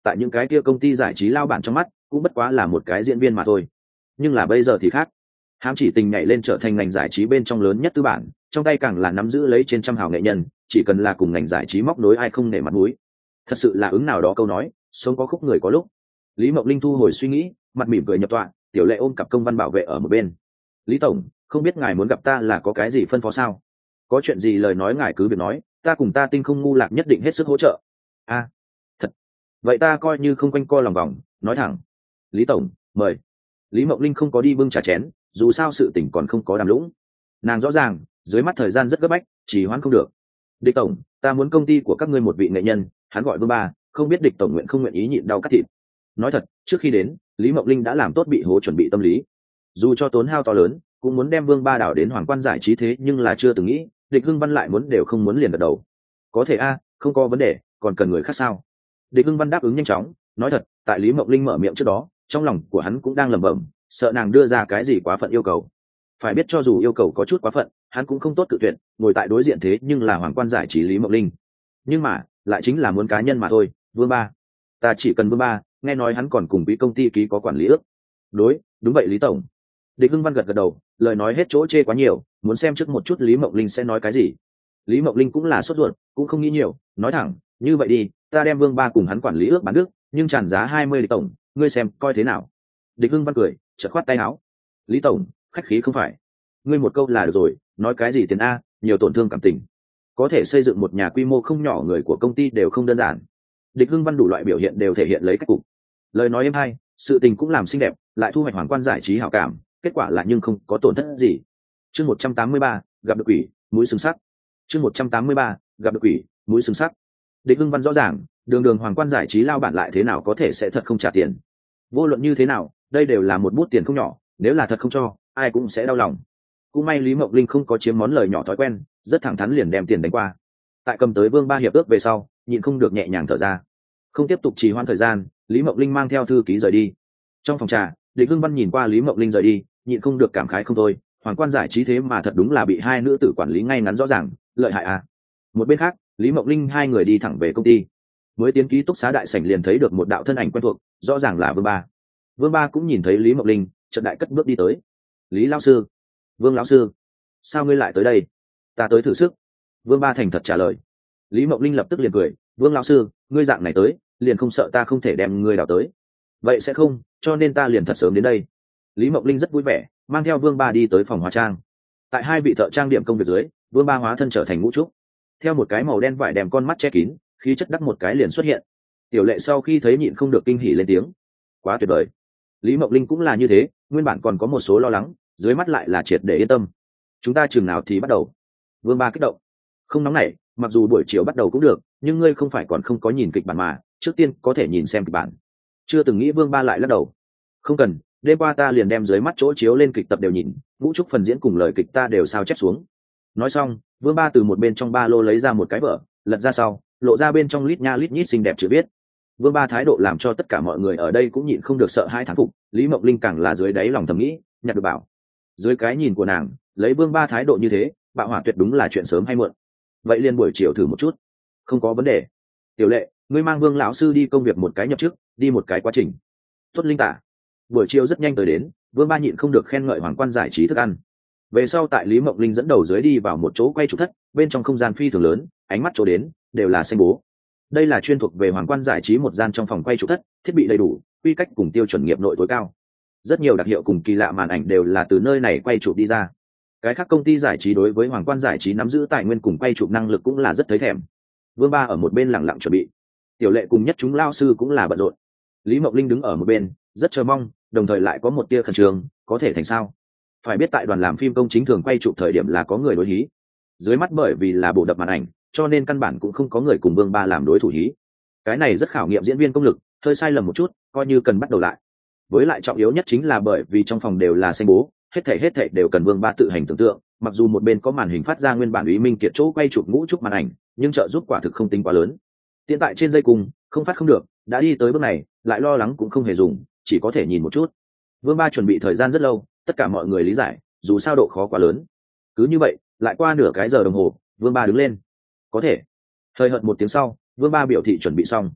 tại những cái kia công ty giải trí lao bản trong mắt cũng bất quá là một cái diễn viên mà thôi. Nhưng là bây giờ thì khác, hám chỉ tình nhảy lên trở thành ngành giải trí bên trong lớn nhất tư bản, trong tay càng là nắm giữ lấy trên trăm hào nghệ nhân, chỉ cần là cùng ngành giải trí móc nối ai không nể mặt mũi. Thật sự là ứng nào đó câu nói, sống có khúc người có lúc. Lý Mộng Linh thu hồi suy nghĩ, mặt mỉm cười nhập tọa, Tiểu Lệ ôm cặp công văn bảo vệ ở một bên. Lý tổng, không biết ngài muốn gặp ta là có cái gì phân phó sao? Có chuyện gì lời nói ngài cứ việc nói, ta cùng ta tinh không ngu lạc nhất định hết sức hỗ trợ. A, à, thật. Vậy ta coi như không quanh co lòng vòng, nói thẳng. Lý tổng, mời. Lý Mộng Linh không có đi bưng trà chén, dù sao sự tình còn không có đàm lũng. Nàng rõ ràng, dưới mắt thời gian rất gấp bách, chỉ hoãn không được. Địch tổng, ta muốn công ty của các ngươi một vị nghệ nhân, hắn gọi Vương Ba, không biết Địch tổng nguyện không nguyện ý nhịn đau cắt thịt. Nói thật, trước khi đến, Lý Mộng Linh đã làm tốt bị hố chuẩn bị tâm lý. Dù cho tốn hao to lớn, cũng muốn đem Vương Ba đảo đến hoàng quan giải trí, thế nhưng là chưa từng nghĩ, Địch Hưng Văn lại muốn đều không muốn liền gật đầu. Có thể a, không có vấn đề, còn cần người khác sao? Địch Hưng Văn đáp ứng nhanh chóng, nói thật, tại Lý Mộng Linh mở miệng trước đó, trong lòng của hắn cũng đang lẩm bẩm, sợ nàng đưa ra cái gì quá phận yêu cầu. Phải biết cho dù yêu cầu có chút quá phận, hắn cũng không tốt cự tuyệt, ngồi tại đối diện thế nhưng là hoàng quan giải trí Lý Mộng Linh. Nhưng mà, lại chính là muốn cá nhân mà thôi, Vương Ba. Ta chỉ cần Vương Ba, nghe nói hắn còn cùng quỹ công ty ký có quản lý ước. Đối, đúng vậy Lý tổng. Địch Hưng Văn gật gật đầu, lời nói hết chỗ chê quá nhiều, muốn xem trước một chút Lý Mộng Linh sẽ nói cái gì. Lý Mộng Linh cũng là sốt ruột, cũng không nghĩ nhiều, nói thẳng, như vậy đi, ta đem Vương Ba cùng hắn quản lý ước bán đức, nhưng tràn giá hai mươi Lý tổng, ngươi xem coi thế nào. Địch Hưng Văn cười, chợt khoát tay áo. Lý tổng, khách khí không phải, ngươi một câu là được rồi, nói cái gì tiền a, nhiều tổn thương cảm tình. Có thể xây dựng một nhà quy mô không nhỏ người của công ty đều không đơn giản. Địch Hưng Văn đủ loại biểu hiện đều thể hiện lấy cách cục. Lời nói êm hay, sự tình cũng làm xinh đẹp, lại thu hoạch hoàng quan giải trí hảo cảm, kết quả là nhưng không có tổn thất gì. Chương một trăm tám mươi ba, gặp được quỷ, mũi sừng sắc. Chương một trăm tám mươi ba, gặp được quỷ, mũi sừng sắc. Địch Hưng Văn rõ ràng, đường đường hoàng quan giải trí lao bản lại thế nào có thể sẽ thật không trả tiền. Vô luận như thế nào, đây đều là một bút tiền không nhỏ, nếu là thật không cho, ai cũng sẽ đau lòng. Cũng may Lý Mộng Linh không có chiếm món lời nhỏ thói quen, rất thẳng thắn liền đem tiền đánh qua. Tại cầm tới Vương Ba hiệp ước về sau, nhịn không được nhẹ nhàng thở ra. Không tiếp tục trì hoãn thời gian, Lý Mộng Linh mang theo thư ký rời đi. Trong phòng trà, Địch Hưng Văn nhìn qua Lý Mộng Linh rời đi, nhịn không được cảm khái không thôi, hoàng quan giải trí thế mà thật đúng là bị hai nữ tử quản lý ngay ngắn rõ ràng, lợi hại à. Một bên khác, Lý Mộng Linh hai người đi thẳng về công ty. Mới tiến ký túc xá đại sảnh liền thấy được một đạo thân ảnh quen thuộc, rõ ràng là Vương Ba. Vương Ba cũng nhìn thấy Lý Mộng Linh, chợt đại cất bước đi tới. Lý lão sư, Vương lão sư, sao ngươi lại tới đây? Ta tới thử sức. Vương Ba thành thật trả lời. Lý Mộng Linh lập tức liền cười, Vương lão sư, ngươi dạng này tới, liền không sợ ta không thể đem ngươi đào tới? Vậy sẽ không, cho nên ta liền thật sớm đến đây. Lý Mộng Linh rất vui vẻ, mang theo Vương Ba đi tới phòng hóa trang. Tại hai vị thợ trang điểm công việc dưới, Vương Ba hóa thân trở thành ngũ trúc, theo một cái màu đen vải đèm con mắt che kín, khí chất đắc một cái liền xuất hiện. Tiểu Lệ sau khi thấy nhịn không được kinh hỉ lên tiếng, quá tuyệt vời. Lý Mộng Linh cũng là như thế, nguyên bản còn có một số lo lắng, dưới mắt lại là triệt để yên tâm. Chúng ta chừng nào thì bắt đầu? Vương Ba kích động. Không nóng nảy, mặc dù buổi chiều bắt đầu cũng được, nhưng ngươi không phải còn không có nhìn kịch bản mà, trước tiên có thể nhìn xem kịch bản. Chưa từng nghĩ Vương Ba lại lắc đầu. Không cần, đêm qua ta liền đem dưới mắt chỗ chiếu lên kịch tập đều nhìn, ngũ trúc phần diễn cùng lời kịch ta đều sao chép xuống. Nói xong, Vương Ba từ một bên trong ba lô lấy ra một cái vở, lật ra sau, lộ ra bên trong lít nha lít nhít xinh đẹp chữ viết. Vương Ba thái độ làm cho tất cả mọi người ở đây cũng nhịn không được sợ hãi thán phục, Lý Mộng Linh càng là dưới đáy lòng thầm nghĩ, nhặt được bảo. Dưới cái nhìn của nàng, lấy Vương Ba thái độ như thế, bạo hỏa tuyệt đúng là chuyện sớm hay muộn. Vậy liền buổi chiều thử một chút. Không có vấn đề. Tiểu Lệ, ngươi mang Vương lão sư đi công việc một cái nhập chức, đi một cái quá trình. Tuất Linh tả. Buổi chiều rất nhanh tới đến, Vương Ba nhịn không được khen ngợi hoàng quan giải trí thức ăn. Về sau tại Lý Mộng Linh dẫn đầu dưới đi vào một chỗ quay chụp thất, bên trong không gian phi thường lớn, ánh mắt chỗ đến đều là xanh bố. Đây là chuyên thuộc về hoàng quan giải trí một gian trong phòng quay chụp thất, thiết bị đầy đủ, quy cách cùng tiêu chuẩn nghiệp nội tối cao. Rất nhiều đặc hiệu cùng kỳ lạ màn ảnh đều là từ nơi này quay chụp đi ra. Cái khác công ty giải trí đối với hoàng quan giải trí nắm giữ tài nguyên cùng quay chụp năng lực cũng là rất thấy thèm. Vương Ba ở một bên lặng lặng chuẩn bị, Tiểu Lệ cùng nhất chúng lao sư cũng là bận rộn. Lý Mộng Linh đứng ở một bên, rất chờ mong, đồng thời lại có một tia khẩn trương, có thể thành sao? Phải biết tại đoàn làm phim công chính thường quay chụp thời điểm là có người đối hí, dưới mắt bởi vì là bổ đập màn ảnh, cho nên căn bản cũng không có người cùng Vương Ba làm đối thủ hí. Cái này rất khảo nghiệm diễn viên công lực, hơi sai lầm một chút, coi như cần bắt đầu lại. Với lại trọng yếu nhất chính là bởi vì trong phòng đều là xanh bố, hết thảy hết thảy đều cần Vương Ba tự hành tưởng tượng. Mặc dù một bên có màn hình phát ra nguyên bản Úy Minh Kiệt chỗ quay chụp ngũ trúc màn ảnh, nhưng trợ giúp quả thực không tính quá lớn. Hiện tại trên dây cùng không phát không được, đã đi tới bước này, lại lo lắng cũng không hề dùng, chỉ có thể nhìn một chút. Vương Ba chuẩn bị thời gian rất lâu, tất cả mọi người lý giải, dù sao độ khó quá lớn. Cứ như vậy, lại qua nửa cái giờ đồng hồ, Vương Ba đứng lên. Có thể. Hơi hợt một tiếng sau, Vương Ba biểu thị chuẩn bị xong.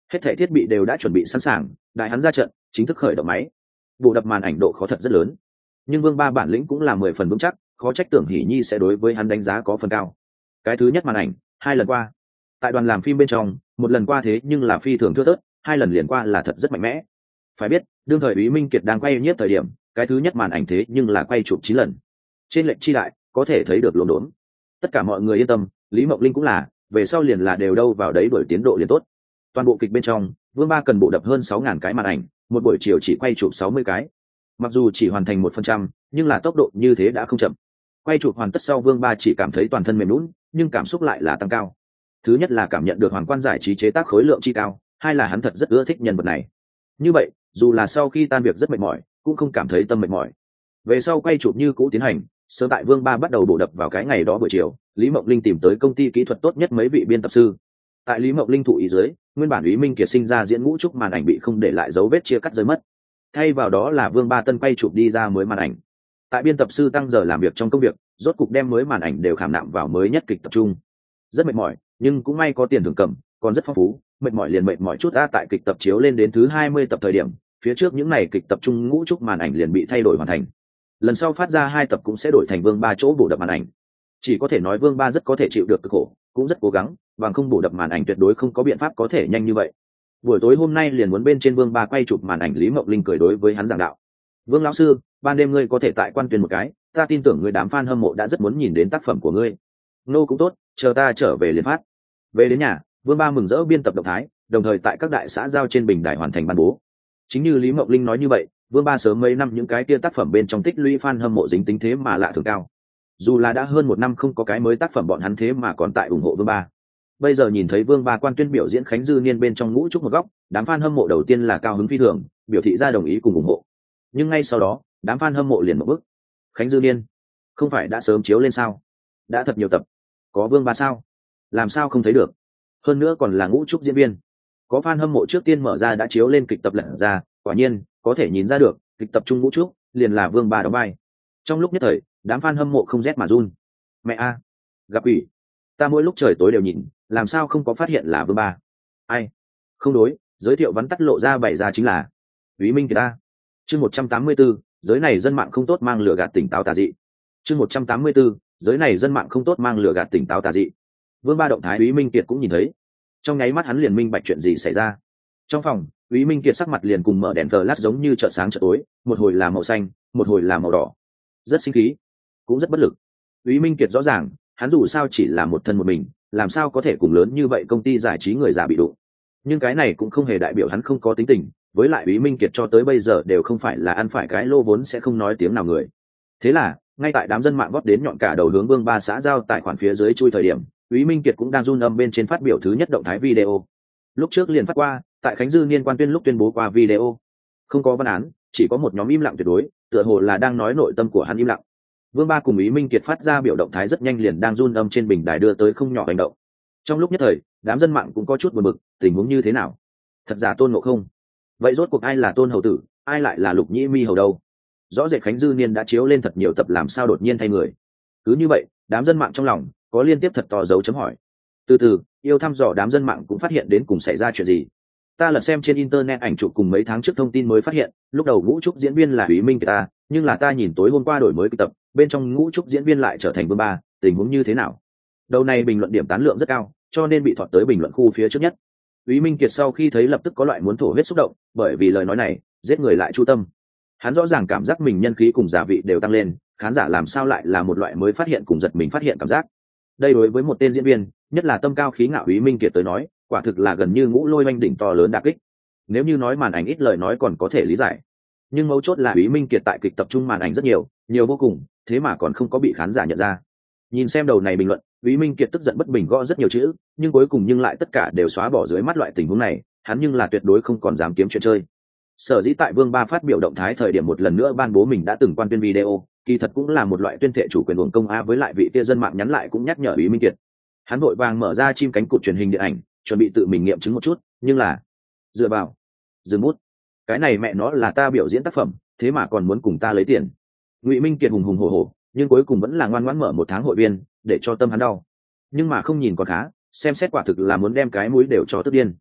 Hết thảy thiết bị đều đã chuẩn bị sẵn sàng, đại hắn ra trận chính thức khởi động máy. Bộ đập màn ảnh độ khó thật rất lớn, nhưng Vương Ba bản lĩnh cũng là mười phần vững chắc, khó trách Tưởng Hỷ Nhi sẽ đối với hắn đánh giá có phần cao. Cái thứ nhất màn ảnh, hai lần qua. Tại đoàn làm phim bên trong, một lần qua thế nhưng là phi thường thưa thớt, hai lần liền qua là thật rất mạnh mẽ. Phải biết, đương thời Úy Minh Kiệt đang quay nhiếp thời điểm, cái thứ nhất màn ảnh thế nhưng là quay chụp chín lần. Trên lệnh chi đại, có thể thấy được lốm đốm. Tất cả mọi người yên tâm, Lý Mộng Linh cũng là, về sau liền là đều đâu vào đấy đuổi tiến độ liền tốt. Toàn bộ kịch bên trong, Vương Ba cần bộ đập hơn sáu ngàn cái màn ảnh, một buổi chiều chỉ quay chụp sáu mươi cái. Mặc dù chỉ hoàn thành một phần trăm, nhưng là tốc độ như thế đã không chậm. Quay chụp hoàn tất sau, Vương Ba chỉ cảm thấy toàn thân mềm nhũn, nhưng cảm xúc lại là tăng cao. Thứ nhất là cảm nhận được Hoàng Quan giải trí chế tác khối lượng chi cao, hai là hắn thật rất ưa thích nhân vật này. Như vậy, dù là sau khi tan việc rất mệt mỏi, cũng không cảm thấy tâm mệt mỏi. Về sau quay chụp như cũ tiến hành, sớm tại Vương Ba bắt đầu bộ đập vào cái ngày đó buổi chiều, Lý Mộng Linh tìm tới công ty kỹ thuật tốt nhất mấy vị biên tập sư. Tại Lý Mộng Linh thụ ý dưới, nguyên bản Úy Minh Kiệt sinh ra diễn ngũ trúc màn ảnh bị không để lại dấu vết chia cắt rơi mất. Thay vào đó là Vương Ba tân quay chụp đi ra mới màn ảnh. Tại biên tập sư tăng giờ làm việc trong công việc, rốt cục đem mới màn ảnh đều khảm nạm vào mới nhất kịch tập trung. Rất mệt mỏi, nhưng cũng may có tiền thưởng cầm, còn rất phong phú, mệt mỏi liền mệt mỏi chút a. Tại kịch tập chiếu lên đến thứ hai mươi tập thời điểm, phía trước những này kịch tập trung ngũ trúc màn ảnh liền bị thay đổi hoàn thành. Lần sau phát ra hai tập cũng sẽ đổi thành Vương Ba chỗ bổ đập màn ảnh. Chỉ có thể nói Vương Ba rất có thể chịu được cực khổ, cũng rất cố gắng, bằng không bổ đập màn ảnh tuyệt đối không có biện pháp có thể nhanh như vậy. Buổi tối hôm nay liền muốn bên trên Vương Ba quay chụp màn ảnh, Lý Mộng Linh cười đối với hắn giảng đạo: Vương lão sư, ban đêm ngươi có thể tại quan tuyên một cái, ta tin tưởng người đám fan hâm mộ đã rất muốn nhìn đến tác phẩm của ngươi. Nô cũng tốt, chờ ta trở về liền phát. Về đến nhà, Vương Ba mừng rỡ biên tập động thái, đồng thời tại các đại xã giao trên bình đài hoàn thành ban bố. Chính như Lý Mộng Linh nói như vậy, Vương Ba sớm mấy năm những cái kia tác phẩm bên trong tích lũy fan hâm mộ dính tính thế mà lạ thường cao. Dù là đã hơn một năm không có cái mới tác phẩm, bọn hắn thế mà còn tại ủng hộ Vương Ba. Bây giờ nhìn thấy Vương Ba quan tuyên biểu diễn Khánh Dư Niên bên trong ngũ trúc một góc, đám fan hâm mộ đầu tiên là cao hứng phi thường, biểu thị ra đồng ý cùng ủng hộ. Nhưng ngay sau đó, đám fan hâm mộ liền một bước: Khánh Dư Niên không phải đã sớm chiếu lên sao? Đã thật nhiều tập, có Vương Ba sao? Làm sao không thấy được? Hơn nữa còn là ngũ trúc diễn viên. Có fan hâm mộ trước tiên mở ra đã chiếu lên kịch tập lẫn ra, quả nhiên có thể nhìn ra được kịch tập trung ngũ trúc liền là Vương Ba đóng vai. Trong lúc nhất thời, đám fan hâm mộ không rét mà run. Mẹ a, gặp ủy, ta mỗi lúc trời tối đều nhìn, làm sao không có phát hiện là Vương Ba? Ai? Không đối, giới thiệu vắn tắt lộ ra bày ra chính là Úy Minh Kiệt ta. Chương một trăm tám mươi 184, giới này dân mạng không tốt mang lửa gạt tỉnh táo tà dị. Chương một trăm tám mươi 184, giới này dân mạng không tốt mang lửa gạt tỉnh táo tà dị. Vương Ba động thái Úy Minh Kiệt cũng nhìn thấy. Trong nháy mắt hắn liền minh bạch chuyện gì xảy ra. Trong phòng, Úy Minh Kiệt sắc mặt liền cùng mở đèn flash giống như chợ sáng chợ tối, một hồi là màu xanh, một hồi là màu đỏ. Rất sinh khí, cũng rất bất lực. Úy Minh Kiệt rõ ràng, hắn dù sao chỉ là một thân một mình, làm sao có thể cùng lớn như vậy công ty giải trí người già bị đụng. Nhưng cái này cũng không hề đại biểu hắn không có tính tình, với lại Úy Minh Kiệt cho tới bây giờ đều không phải là ăn phải cái lô vốn sẽ không nói tiếng nào người. Thế là, ngay tại đám dân mạng vót đến nhọn cả đầu hướng Vương Ba xã giao tài khoản phía dưới chui thời điểm, Úy Minh Kiệt cũng đang run âm bên trên phát biểu thứ nhất động thái video. Lúc trước liền phát qua, tại Khánh Dư Niên quan tuyên lúc tuyên bố qua video. Không có văn án, chỉ có một nhóm im lặng tuyệt đối, tựa hồ là đang nói nội tâm của hắn im lặng. Vương Ba cùng Úy Minh Kiệt phát ra biểu động thái rất nhanh liền đang run âm trên bình đài đưa tới không nhỏ hành động. Trong lúc nhất thời, đám dân mạng cũng có chút buồn bực, tình huống như thế nào? Thật giả Tôn Ngộ Không? Vậy rốt cuộc ai là Tôn Hầu Tử, ai lại là Lục Nhĩ Mi Hầu đâu? Rõ rệt Khánh Dư Niên đã chiếu lên thật nhiều tập, làm sao đột nhiên thay người? Cứ như vậy, đám dân mạng trong lòng có liên tiếp thật to dấu chấm hỏi. Từ từ, yêu thăm dò đám dân mạng cũng phát hiện đến cùng xảy ra chuyện gì. Ta lật xem trên internet ảnh chụp cùng mấy tháng trước thông tin mới phát hiện, lúc đầu ngũ trúc diễn viên là Úy Minh Kiệt ta, nhưng là ta nhìn tối hôm qua đổi mới kịch tập, bên trong ngũ trúc diễn viên lại trở thành Vương Ba, tình huống như thế nào? Đầu này bình luận điểm tán lượng rất cao, cho nên bị thọt tới bình luận khu phía trước nhất. Úy Minh Kiệt sau khi thấy lập tức có loại muốn thổ huyết xúc động, bởi vì lời nói này giết người lại chu tâm. Hắn rõ ràng cảm giác mình nhân khí cùng giả vị đều tăng lên, khán giả làm sao lại là một loại mới phát hiện cùng giật mình phát hiện cảm giác. Đây đối với một tên diễn viên, nhất là tâm cao khí ngạo Úy Minh Kiệt tới nói, quả thực là gần như ngũ lôi oanh đỉnh to lớn đả kích. Nếu như nói màn ảnh ít lời nói còn có thể lý giải, nhưng mấu chốt là Úy Minh Kiệt tại kịch tập trung màn ảnh rất nhiều, nhiều vô cùng, thế mà còn không có bị khán giả nhận ra. Nhìn xem đầu này bình luận, Úy Minh Kiệt tức giận bất bình gõ rất nhiều chữ, nhưng cuối cùng nhưng lại tất cả đều xóa bỏ dưới mắt loại tình huống này, hắn nhưng là tuyệt đối không còn dám kiếm chuyện chơi. Sở dĩ tại Vương Ba phát biểu động thái thời điểm một lần nữa ban bố mình đã từng quan tuyên video, kỳ thật cũng là một loại tuyên thệ chủ quyền uổng công a. Với lại vị tia dân mạng nhắn lại cũng nhắc nhở Úy Minh Kiệt. Hắn vội vàng mở ra chim cánh cụt truyền hình điện ảnh, chuẩn bị tự mình nghiệm chứng một chút, nhưng là dựa vào dừng bút, cái này mẹ nó là ta biểu diễn tác phẩm, thế mà còn muốn cùng ta lấy tiền. Ngụy Minh Kiệt hùng hùng hổ hổ, nhưng cuối cùng vẫn là ngoan ngoãn mở một tháng hội viên, để cho tâm hắn đau. Nhưng mà không nhìn còn khá, xem xét quả thực là muốn đem cái mũi đều cho tức điên.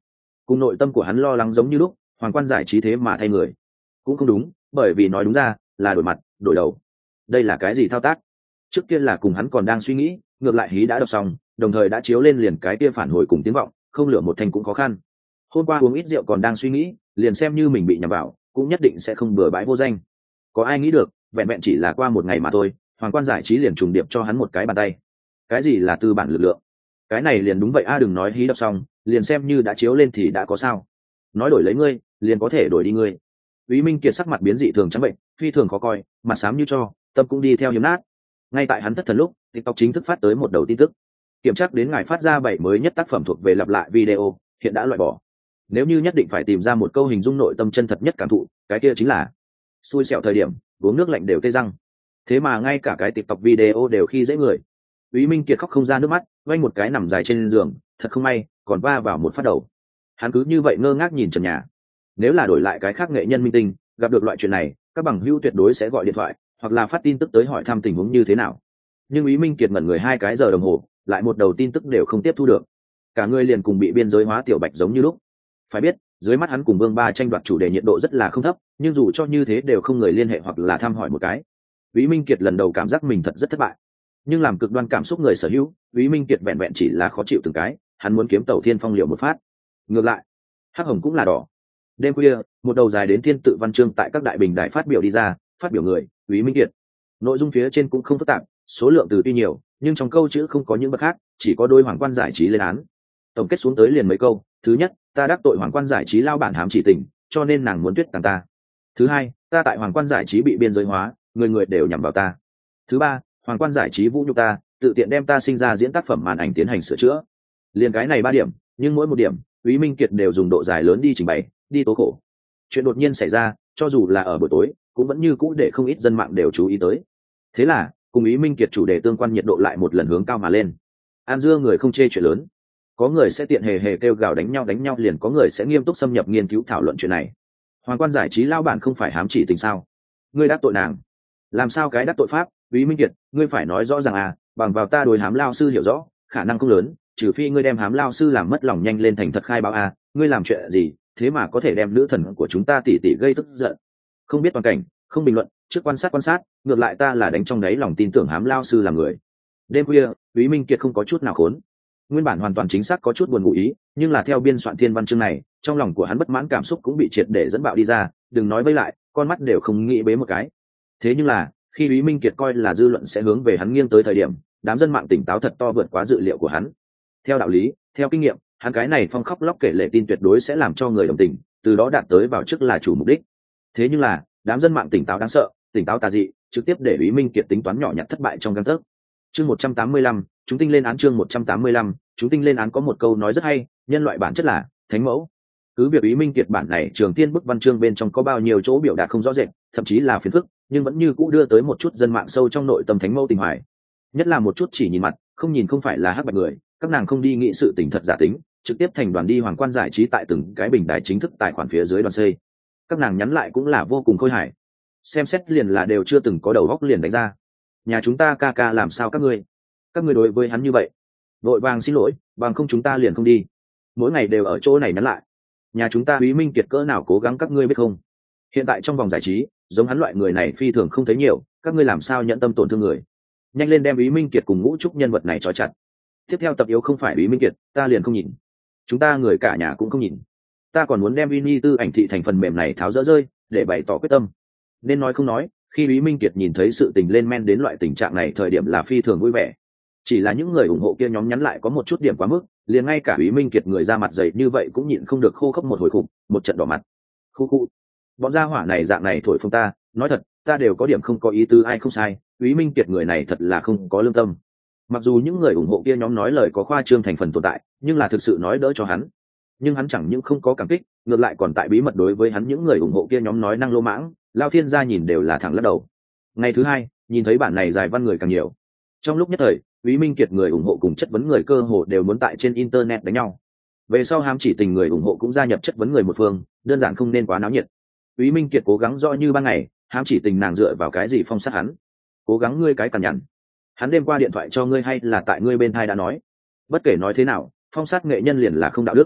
cùng nội tâm của hắn lo lắng giống như lúc Hoàng冠Giải Trí thế mà thay người. Cũng không đúng, bởi vì nói đúng ra là đổi mặt đổi đầu. Đây là cái gì thao tác? Trước kia là cùng hắn còn đang suy nghĩ, ngược lại hí đã đọc xong, đồng thời đã chiếu lên liền cái kia phản hồi cùng tiếng vọng, không lựa một thành cũng khó khăn. Hôm qua uống ít rượu còn đang suy nghĩ, liền xem như mình bị nhầm vào cũng nhất định sẽ không bừa bãi vô danh. Có ai nghĩ được vẹn vẹn chỉ là qua một ngày mà thôi, Hoàng冠Giải Trí liền trùng điệp cho hắn một cái bàn tay. Cái gì là tư bản lực lượng? Cái này liền đúng vậy a, đừng nói hí đọc xong liền xem như đã chiếu lên thì đã có sao. Nói đổi lấy ngươi liền có thể đổi đi ngươi. Úy Minh Kiệt sắc mặt biến dị thường trắng bệnh, phi thường khó coi, mặt xám như cho, tâm cũng đi theo hiếm nát. Ngay tại hắn thất thần lúc, TikTok chính thức phát tới một đầu tin tức. Kiểm tra đến ngài phát ra bảy mới nhất tác phẩm thuộc về lặp lại video, hiện đã loại bỏ. Nếu như nhất định phải tìm ra một câu hình dung nội tâm chân thật nhất cảm thụ, cái kia chính là xui xẻo thời điểm, uống nước lạnh đều tê răng. Thế mà ngay cả cái TikTok video đều khi dễ người. Úy Minh Kiệt khóc không ra nước mắt, vênh một cái nằm dài trên giường, thật không may, còn va vào một phát đầu. Hắn cứ như vậy ngơ ngác nhìn trần nhà. Nếu là đổi lại cái khác nghệ nhân minh tinh, gặp được loại chuyện này, các bằng hữu tuyệt đối sẽ gọi điện thoại hoặc là phát tin tức tới hỏi thăm tình huống như thế nào. Nhưng Úy Minh Kiệt ngẩn người hai cái giờ đồng hồ, lại một đầu tin tức đều không tiếp thu được. Cả người liền cùng bị biên giới hóa tiểu bạch giống như lúc. Phải biết, dưới mắt hắn cùng Vương Ba tranh đoạt chủ đề nhiệt độ rất là không thấp, nhưng dù cho như thế đều không người liên hệ hoặc là thăm hỏi một cái. Úy Minh Kiệt lần đầu cảm giác mình thật rất thất bại. Nhưng làm cực đoan cảm xúc người sở hữu, Úy Minh Kiệt vẹn vẹn chỉ là khó chịu từng cái, hắn muốn kiếm Tẩu Thiên Phong liều một phát. Ngược lại, hắc hồng cũng là đỏ. Đêm khuya, một đầu dài đến thiên tự văn chương tại các đại bình đại phát biểu đi ra, phát biểu người, Úy Minh Kiệt. Nội dung phía trên cũng không phức tạp, số lượng từ tuy nhiều, nhưng trong câu chữ không có những bậc khác, chỉ có đôi Hoàng Quan Giải Trí lên án. Tổng kết xuống tới liền mấy câu, thứ nhất, ta đắc tội Hoàng Quan Giải Trí lao bản hám chỉ tình, cho nên nàng muốn tuyết tàng ta. Thứ hai, ta tại Hoàng Quan Giải Trí bị biên giới hóa, người người đều nhằm vào ta. Thứ ba, Hoàng Quan Giải Trí vũ nhục ta, tự tiện đem ta sinh ra diễn tác phẩm màn ảnh tiến hành sửa chữa. Liền cái này ba điểm, nhưng mỗi một điểm, Úy Minh Kiệt đều dùng độ dài lớn đi trình bày, đi tố khổ. Chuyện đột nhiên xảy ra, cho dù là ở buổi tối, cũng vẫn như cũ để không ít dân mạng đều chú ý tới. Thế là, cùng Úy Minh Kiệt chủ đề tương quan nhiệt độ lại một lần hướng cao mà lên. An dưa người không chê chuyện lớn, có người sẽ tiện hề hề kêu gào đánh nhau đánh nhau, liền có người sẽ nghiêm túc xâm nhập nghiên cứu thảo luận chuyện này. Hoàng Quan Giải Trí lao bản không phải hám chỉ tình sao? Ngươi đắc tội nàng, làm sao cái đắc tội pháp? Úy Minh Kiệt, ngươi phải nói rõ ràng à, bằng vào ta đối hám lao sư hiểu rõ, khả năng không lớn, trừ phi ngươi đem hám lao sư làm mất lòng nhanh lên thành thật khai báo à, ngươi làm chuyện gì, thế mà có thể đem nữ thần của chúng ta tỉ tỉ gây tức giận. Không biết toàn cảnh, không bình luận, trước quan sát quan sát, ngược lại ta là đánh trong đáy lòng tin tưởng hám lao sư là người. Đêm khuya, Úy Minh Kiệt không có chút nào khốn. Nguyên bản hoàn toàn chính xác có chút buồn ngủ ý, nhưng là theo biên soạn thiên văn chương này, trong lòng của hắn bất mãn cảm xúc cũng bị triệt để dẫn bạo đi ra, đừng nói vây lại, con mắt đều không nghĩ bế một cái. Thế nhưng là, khi Úy Minh Kiệt coi là dư luận sẽ hướng về hắn nghiêng tới thời điểm, đám dân mạng tỉnh táo thật to vượt quá dự liệu của hắn. Theo đạo lý, theo kinh nghiệm, hắn cái này phong khóc lóc kể lể tin tuyệt đối sẽ làm cho người đồng tình, từ đó đạt tới vào chức là chủ mục đích. Thế nhưng là, đám dân mạng tỉnh táo đáng sợ, tỉnh táo tà dị, trực tiếp để Úy Minh Kiệt tính toán nhỏ nhặt thất bại trong gang tấc. Chương một trăm tám mươi lăm, chúng tinh lên án chương một trăm tám mươi lăm, chúng tinh lên án có một câu nói rất hay, nhân loại bản chất là thánh mẫu. Cứ việc Úy Minh Kiệt bản này trường tiên bức văn chương bên trong có bao nhiêu chỗ biểu đạt không rõ rệt, thậm chí là phiền phức, nhưng vẫn như cũ đưa tới một chút dân mạng sâu trong nội tâm thánh mẫu tình hoài. Nhất là một chút chỉ nhìn mặt, không nhìn không phải là hắc bạch người, các nàng không đi nghĩ sự tình thật giả tính, trực tiếp thành đoàn đi Hoàng Quan Giải Trí tại từng cái bình đài chính thức tài khoản phía dưới đoàn xây. Các nàng nhắn lại cũng là vô cùng khôi hài, xem xét liền là đều chưa từng có đầu óc liền đánh ra. Nhà chúng ta ca ca làm sao các ngươi, các ngươi đối với hắn như vậy, vội vàng xin lỗi, bằng không chúng ta liền không đi. Mỗi ngày đều ở chỗ này nhắn lại. Nhà chúng ta Úy Minh Kiệt cỡ nào cố gắng các ngươi biết không? Hiện tại trong vòng giải trí, giống hắn loại người này phi thường không thấy nhiều, các ngươi làm sao nhận tâm tổn thương người? Nhanh lên đem Úy Minh Kiệt cùng Ngũ Trúc nhân vật này trói chặt. Tiếp theo tập yếu không phải Úy Minh Kiệt, ta liền không nhìn. Chúng ta người cả nhà cũng không nhìn. Ta còn muốn đem Winnie Tư ảnh thị thành phần mềm này tháo dỡ rơi, để bày tỏ quyết tâm. Nên nói không nói, khi Úy Minh Kiệt nhìn thấy sự tình lên men đến loại tình trạng này thời điểm là phi thường vui vẻ. Chỉ là những người ủng hộ kia nhóm nhắn lại có một chút điểm quá mức, liền ngay cả Úy Minh Kiệt người ra mặt dày như vậy cũng nhịn không được khô khốc một hồi khủng, một trận đỏ mặt. Khu khu. Bọn gia hỏa này dạng này thổi phồng ta, nói thật, ta đều có điểm không có ý tứ ai không sai, Úy Minh Kiệt người này thật là không có lương tâm. Mặc dù những người ủng hộ kia nhóm nói lời có khoa trương thành phần tồn tại, nhưng là thực sự nói đỡ cho hắn. Nhưng hắn chẳng những không có cảm kích, ngược lại còn tại bí mật đối với hắn những người ủng hộ kia nhóm nói năng lô mãng, Lao Thiên gia nhìn đều là thẳng lắc đầu. Ngày thứ hai, nhìn thấy bản này dài văn người càng nhiều. Trong lúc nhất thời, Úy Minh Kiệt người ủng hộ cùng chất vấn người cơ hồ đều muốn tại trên internet đánh nhau. Về sau hám chỉ tình người ủng hộ cũng gia nhập chất vấn người một phương, đơn giản không nên quá náo nhiệt. Úy Minh Kiệt cố gắng rõ như ban ngày, hám chỉ tình nàng dựa vào cái gì phong sát hắn? Cố gắng ngươi cái cằn nhằn. Hắn đêm qua điện thoại cho ngươi hay là tại ngươi bên thai đã nói? Bất kể nói thế nào, phong sát nghệ nhân liền là không đạo đức.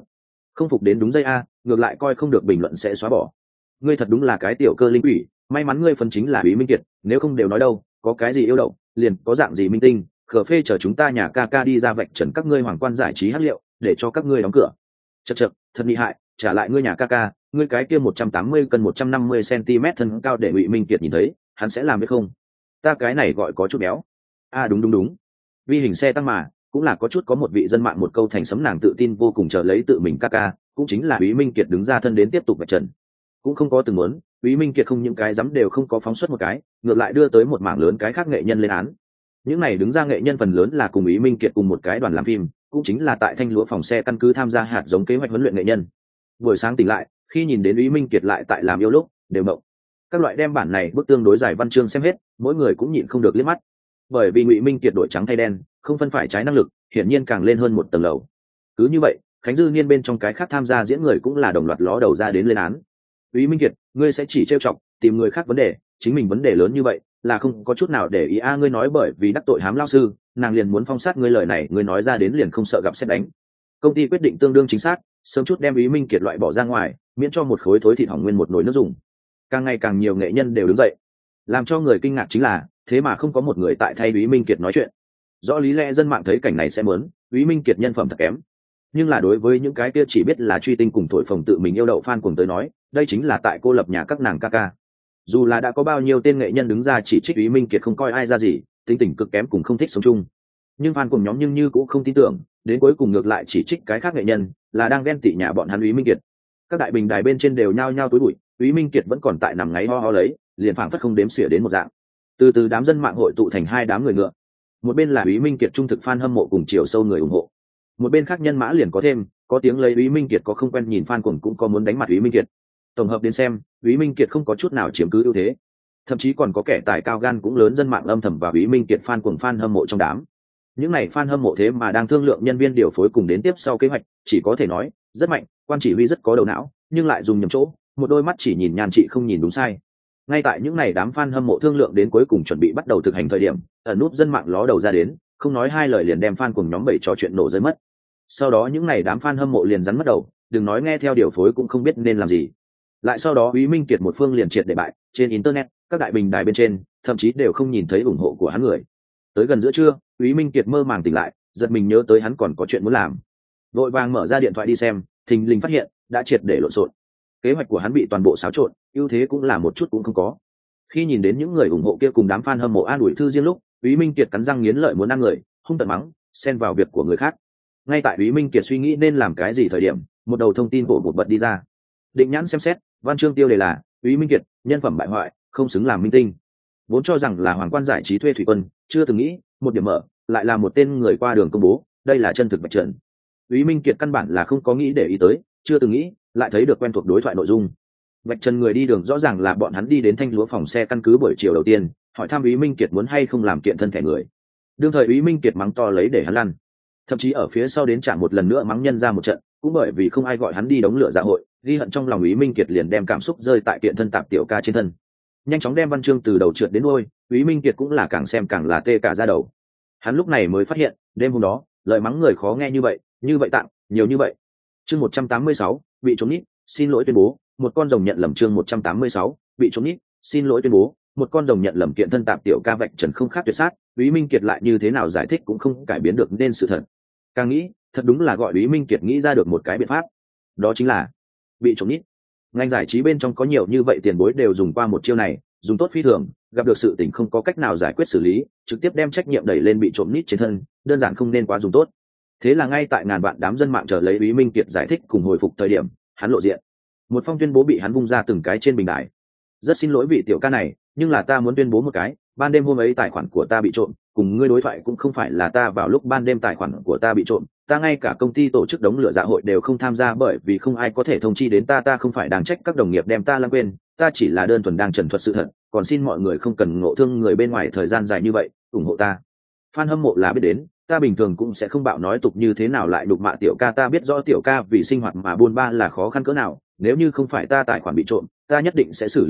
Không phục đến đúng dây a, ngược lại coi không được bình luận sẽ xóa bỏ. Ngươi thật đúng là cái tiểu cơ linh quỷ, may mắn ngươi phần chính là Úy Minh Kiệt, nếu không đều nói đâu, có cái gì yêu đậu, liền có dạng gì minh tinh, khờ phê chờ chúng ta nhà ca ca đi ra vạch trần các ngươi hoàng quan giải trí hắc liệu, để cho các ngươi đóng cửa. Chậc chậc, thật bị hại, trả lại ngươi nhà ca ca, ngươi cái kia một trăm tám mươi cân một trăm năm mươi centimet thân cao để Ngụy Minh Kiệt nhìn thấy, hắn sẽ làm biết không? Ta cái này gọi có chút béo. A à, đúng đúng đúng. Vi hình xe tăng mà, cũng là có chút có một vị dân mạng một câu thành sấm nàng tự tin vô cùng chờ lấy tự mình ca ca, cũng chính là Úy Minh Kiệt đứng ra thân đến tiếp tục vạch trần. Cũng không có từng muốn, Úy Minh Kiệt không những cái dám đều không có phóng xuất một cái, ngược lại đưa tới một mảng lớn cái khác nghệ nhân lên án. Những này đứng ra nghệ nhân phần lớn là cùng Úy Minh Kiệt cùng một cái đoàn làm phim, cũng chính là tại Thanh Lúa phòng xe căn cứ tham gia hạt giống kế hoạch huấn luyện nghệ nhân. Buổi sáng tỉnh lại, khi nhìn đến Úy Minh Kiệt lại tại làm yêu lúc, đều mộng. Các loại đem bản này bức tương đối giải văn chương xem hết, mỗi người cũng nhịn không được liếc mắt. Bởi vì Ngụy Minh Kiệt đổi trắng thay đen, không phân phải trái năng lực, hiển nhiên càng lên hơn một tầng lầu. Cứ như vậy, Khánh Dư Niên bên trong cái khác tham gia diễn người cũng là đồng loạt ló đầu ra đến lên án. Úy Minh Kiệt, ngươi sẽ chỉ trêu chọc, tìm người khác vấn đề, chính mình vấn đề lớn như vậy, là không có chút nào để ý a. Ngươi nói bởi vì đắc tội hám lao sư, nàng liền muốn phong sát ngươi, lời này ngươi nói ra đến liền không sợ gặp sét đánh. Công ty quyết định tương đương chính xác, sớm chút đem Úy Minh Kiệt loại bỏ ra ngoài, miễn cho một khối thối thịt hỏng nguyên một nồi nước dùng. Càng ngày càng nhiều nghệ nhân đều đứng dậy. Làm cho người kinh ngạc chính là, thế mà không có một người tại thay Úy Minh Kiệt nói chuyện. Rõ lý lẽ dân mạng thấy cảnh này sẽ muốn, Úy Minh Kiệt nhân phẩm thật kém. Nhưng là đối với những cái kia chỉ biết là truy tinh cùng thổi phồng tự mình yêu đậu fan cuồng tới nói, đây chính là tại cô lập nhà các nàng ca ca. Dù là đã có bao nhiêu tên nghệ nhân đứng ra chỉ trích Úy Minh Kiệt không coi ai ra gì, tính tình cực kém cùng không thích sống chung, nhưng fan cùng nhóm nhưng như cũng không tin tưởng, đến cuối cùng ngược lại chỉ trích cái khác nghệ nhân là đang ghen tị nhà bọn hắn Úy Minh Kiệt. Các đại bình đài bên trên đều nhao nhao túi bụi, Úy Minh Kiệt vẫn còn tại nằm ngáy ho ho lấy, liền phảng phất không đếm xỉa đến một dạng. Từ từ đám dân mạng hội tụ thành hai đám người ngựa, một bên là Úy Minh Kiệt trung thực fan hâm mộ cùng chiều sâu người ủng hộ, một bên khác nhân mã liền có thêm, có tiếng lấy Úy Minh Kiệt có không quen nhìn fan cuồng cũng có muốn đánh mặt Úy Minh Kiệt. Tổng hợp đến xem, Úy Minh Kiệt không có chút nào chiếm cứ ưu thế, thậm chí còn có kẻ tài cao gan cũng lớn dân mạng âm thầm vào Úy Minh Kiệt fan cuồng fan hâm mộ trong đám. Những này fan hâm mộ thế mà đang thương lượng nhân viên điều phối cùng đến tiếp sau kế hoạch, chỉ có thể nói rất mạnh, quan chỉ huy rất có đầu não, nhưng lại dùng nhầm chỗ, một đôi mắt chỉ nhìn nhan trị không nhìn đúng sai. Ngay tại những này đám fan hâm mộ thương lượng đến cuối cùng chuẩn bị bắt đầu thực hành thời điểm, ẩn nút dân mạng ló đầu ra đến, không nói hai lời liền đem fan cùng nhóm bảy trò chuyện nổ rơi mất. Sau đó những này đám fan hâm mộ liền rắn mất đầu, đừng nói nghe theo điều phối cũng không biết nên làm gì. Lại sau đó Úy Minh Kiệt một phương liền triệt để bại, trên internet, các đại bình đài bên trên, thậm chí đều không nhìn thấy ủng hộ của hắn người. Tới gần giữa trưa, Úy Minh Kiệt mơ màng tỉnh lại, giật mình nhớ tới hắn còn có chuyện muốn làm. Vội vàng mở ra điện thoại đi xem, thình lình phát hiện đã triệt để lộn xộn. Kế hoạch của hắn bị toàn bộ xáo trộn, ưu thế cũng là một chút cũng không có. Khi nhìn đến những người ủng hộ kia cùng đám fan hâm mộ an ủi thư riêng lúc, Úy Minh Kiệt cắn răng nghiến lợi muốn ăn người, hung tợn mắng, xen vào việc của người khác. Ngay tại Úy Minh Kiệt suy nghĩ nên làm cái gì thời điểm, một đầu thông tin bộ một bật đi ra. Định nhãn xem xét, văn chương tiêu đề là Úy Minh Kiệt, nhân phẩm bại hoại, không xứng làm minh tinh. Vốn cho rằng là hoàng quan giải trí thuê thủy quân, chưa từng nghĩ, một điểm mở, lại là một tên người qua đường công bố, đây là chân thực bạch trần. Úy Minh Kiệt căn bản là không có nghĩ để ý tới, chưa từng nghĩ, lại thấy được quen thuộc đối thoại nội dung. Vạch trần người đi đường rõ ràng là bọn hắn đi đến Thanh Lúa phòng xe căn cứ buổi chiều đầu tiên, hỏi thăm Úy Minh Kiệt muốn hay không làm kiện thân thể người. Đương thời Úy Minh Kiệt mắng to lấy để hắn lăn, thậm chí ở phía sau đến trả một lần nữa mắng nhân ra một trận, cũng bởi vì không ai gọi hắn đi đống lửa dạ hội, ghi hận trong lòng Úy Minh Kiệt liền đem cảm xúc rơi tại kiện thân tạp tiểu ca trên thân, nhanh chóng đem văn chương từ đầu trượt đến đuôi. Úy Minh Kiệt cũng là càng xem càng là tê cả da đầu. Hắn lúc này mới phát hiện, đêm hôm đó, lời mắng người khó nghe như vậy, như vậy tặng, nhiều như vậy. Chương một trăm tám mươi sáu, bị trốn nít, xin lỗi tuyên bố, một con rồng nhận lầm. Chương một trăm tám mươi sáu, bị trốn nít, xin lỗi tuyên bố, một con rồng nhận lầm kiện thân tạp tiểu ca vạch trần không khác tuyệt sát, Úy Minh Kiệt lại như thế nào giải thích cũng không cải biến được nên sự thật. Càng nghĩ, thật đúng là gọi Úy Minh Kiệt nghĩ ra được một cái biện pháp, đó chính là bị trốn nít. Ngành giải trí bên trong có nhiều như vậy tiền bối đều dùng qua một chiêu này, dùng tốt phi thường, gặp được sự tình không có cách nào giải quyết xử lý, trực tiếp đem trách nhiệm đẩy lên bị trộm nít trên thân, đơn giản không nên quá dùng tốt. Thế là ngay tại ngàn vạn đám dân mạng chờ lấy Úy Minh Kiệt giải thích cùng hồi phục thời điểm, hắn lộ diện. Một phong tuyên bố bị hắn vung ra từng cái trên bình đài. Rất xin lỗi vị tiểu ca này, nhưng là ta muốn tuyên bố một cái, ban đêm hôm ấy tài khoản của ta bị trộm, cùng ngươi đối thoại cũng không phải là ta vào lúc ban đêm tài khoản của ta bị trộm, ta ngay cả công ty tổ chức đống lửa dạ hội đều không tham gia bởi vì không ai có thể thông chi đến ta, ta không phải đang trách các đồng nghiệp đem ta lãng quên, ta chỉ là đơn thuần đang trần thuật sự thật, còn xin mọi người không cần ngộ thương người bên ngoài thời gian dài như vậy, ủng hộ ta. Fan hâm mộ là biết đến, ta bình thường cũng sẽ không bạo nói tục như thế nào lại đục mạ tiểu ca, ta biết rõ tiểu ca vì sinh hoạt mà buôn ba là khó khăn cỡ nào, nếu như không phải ta tài khoản bị trộm, ta nhất định sẽ xử lý thẻ,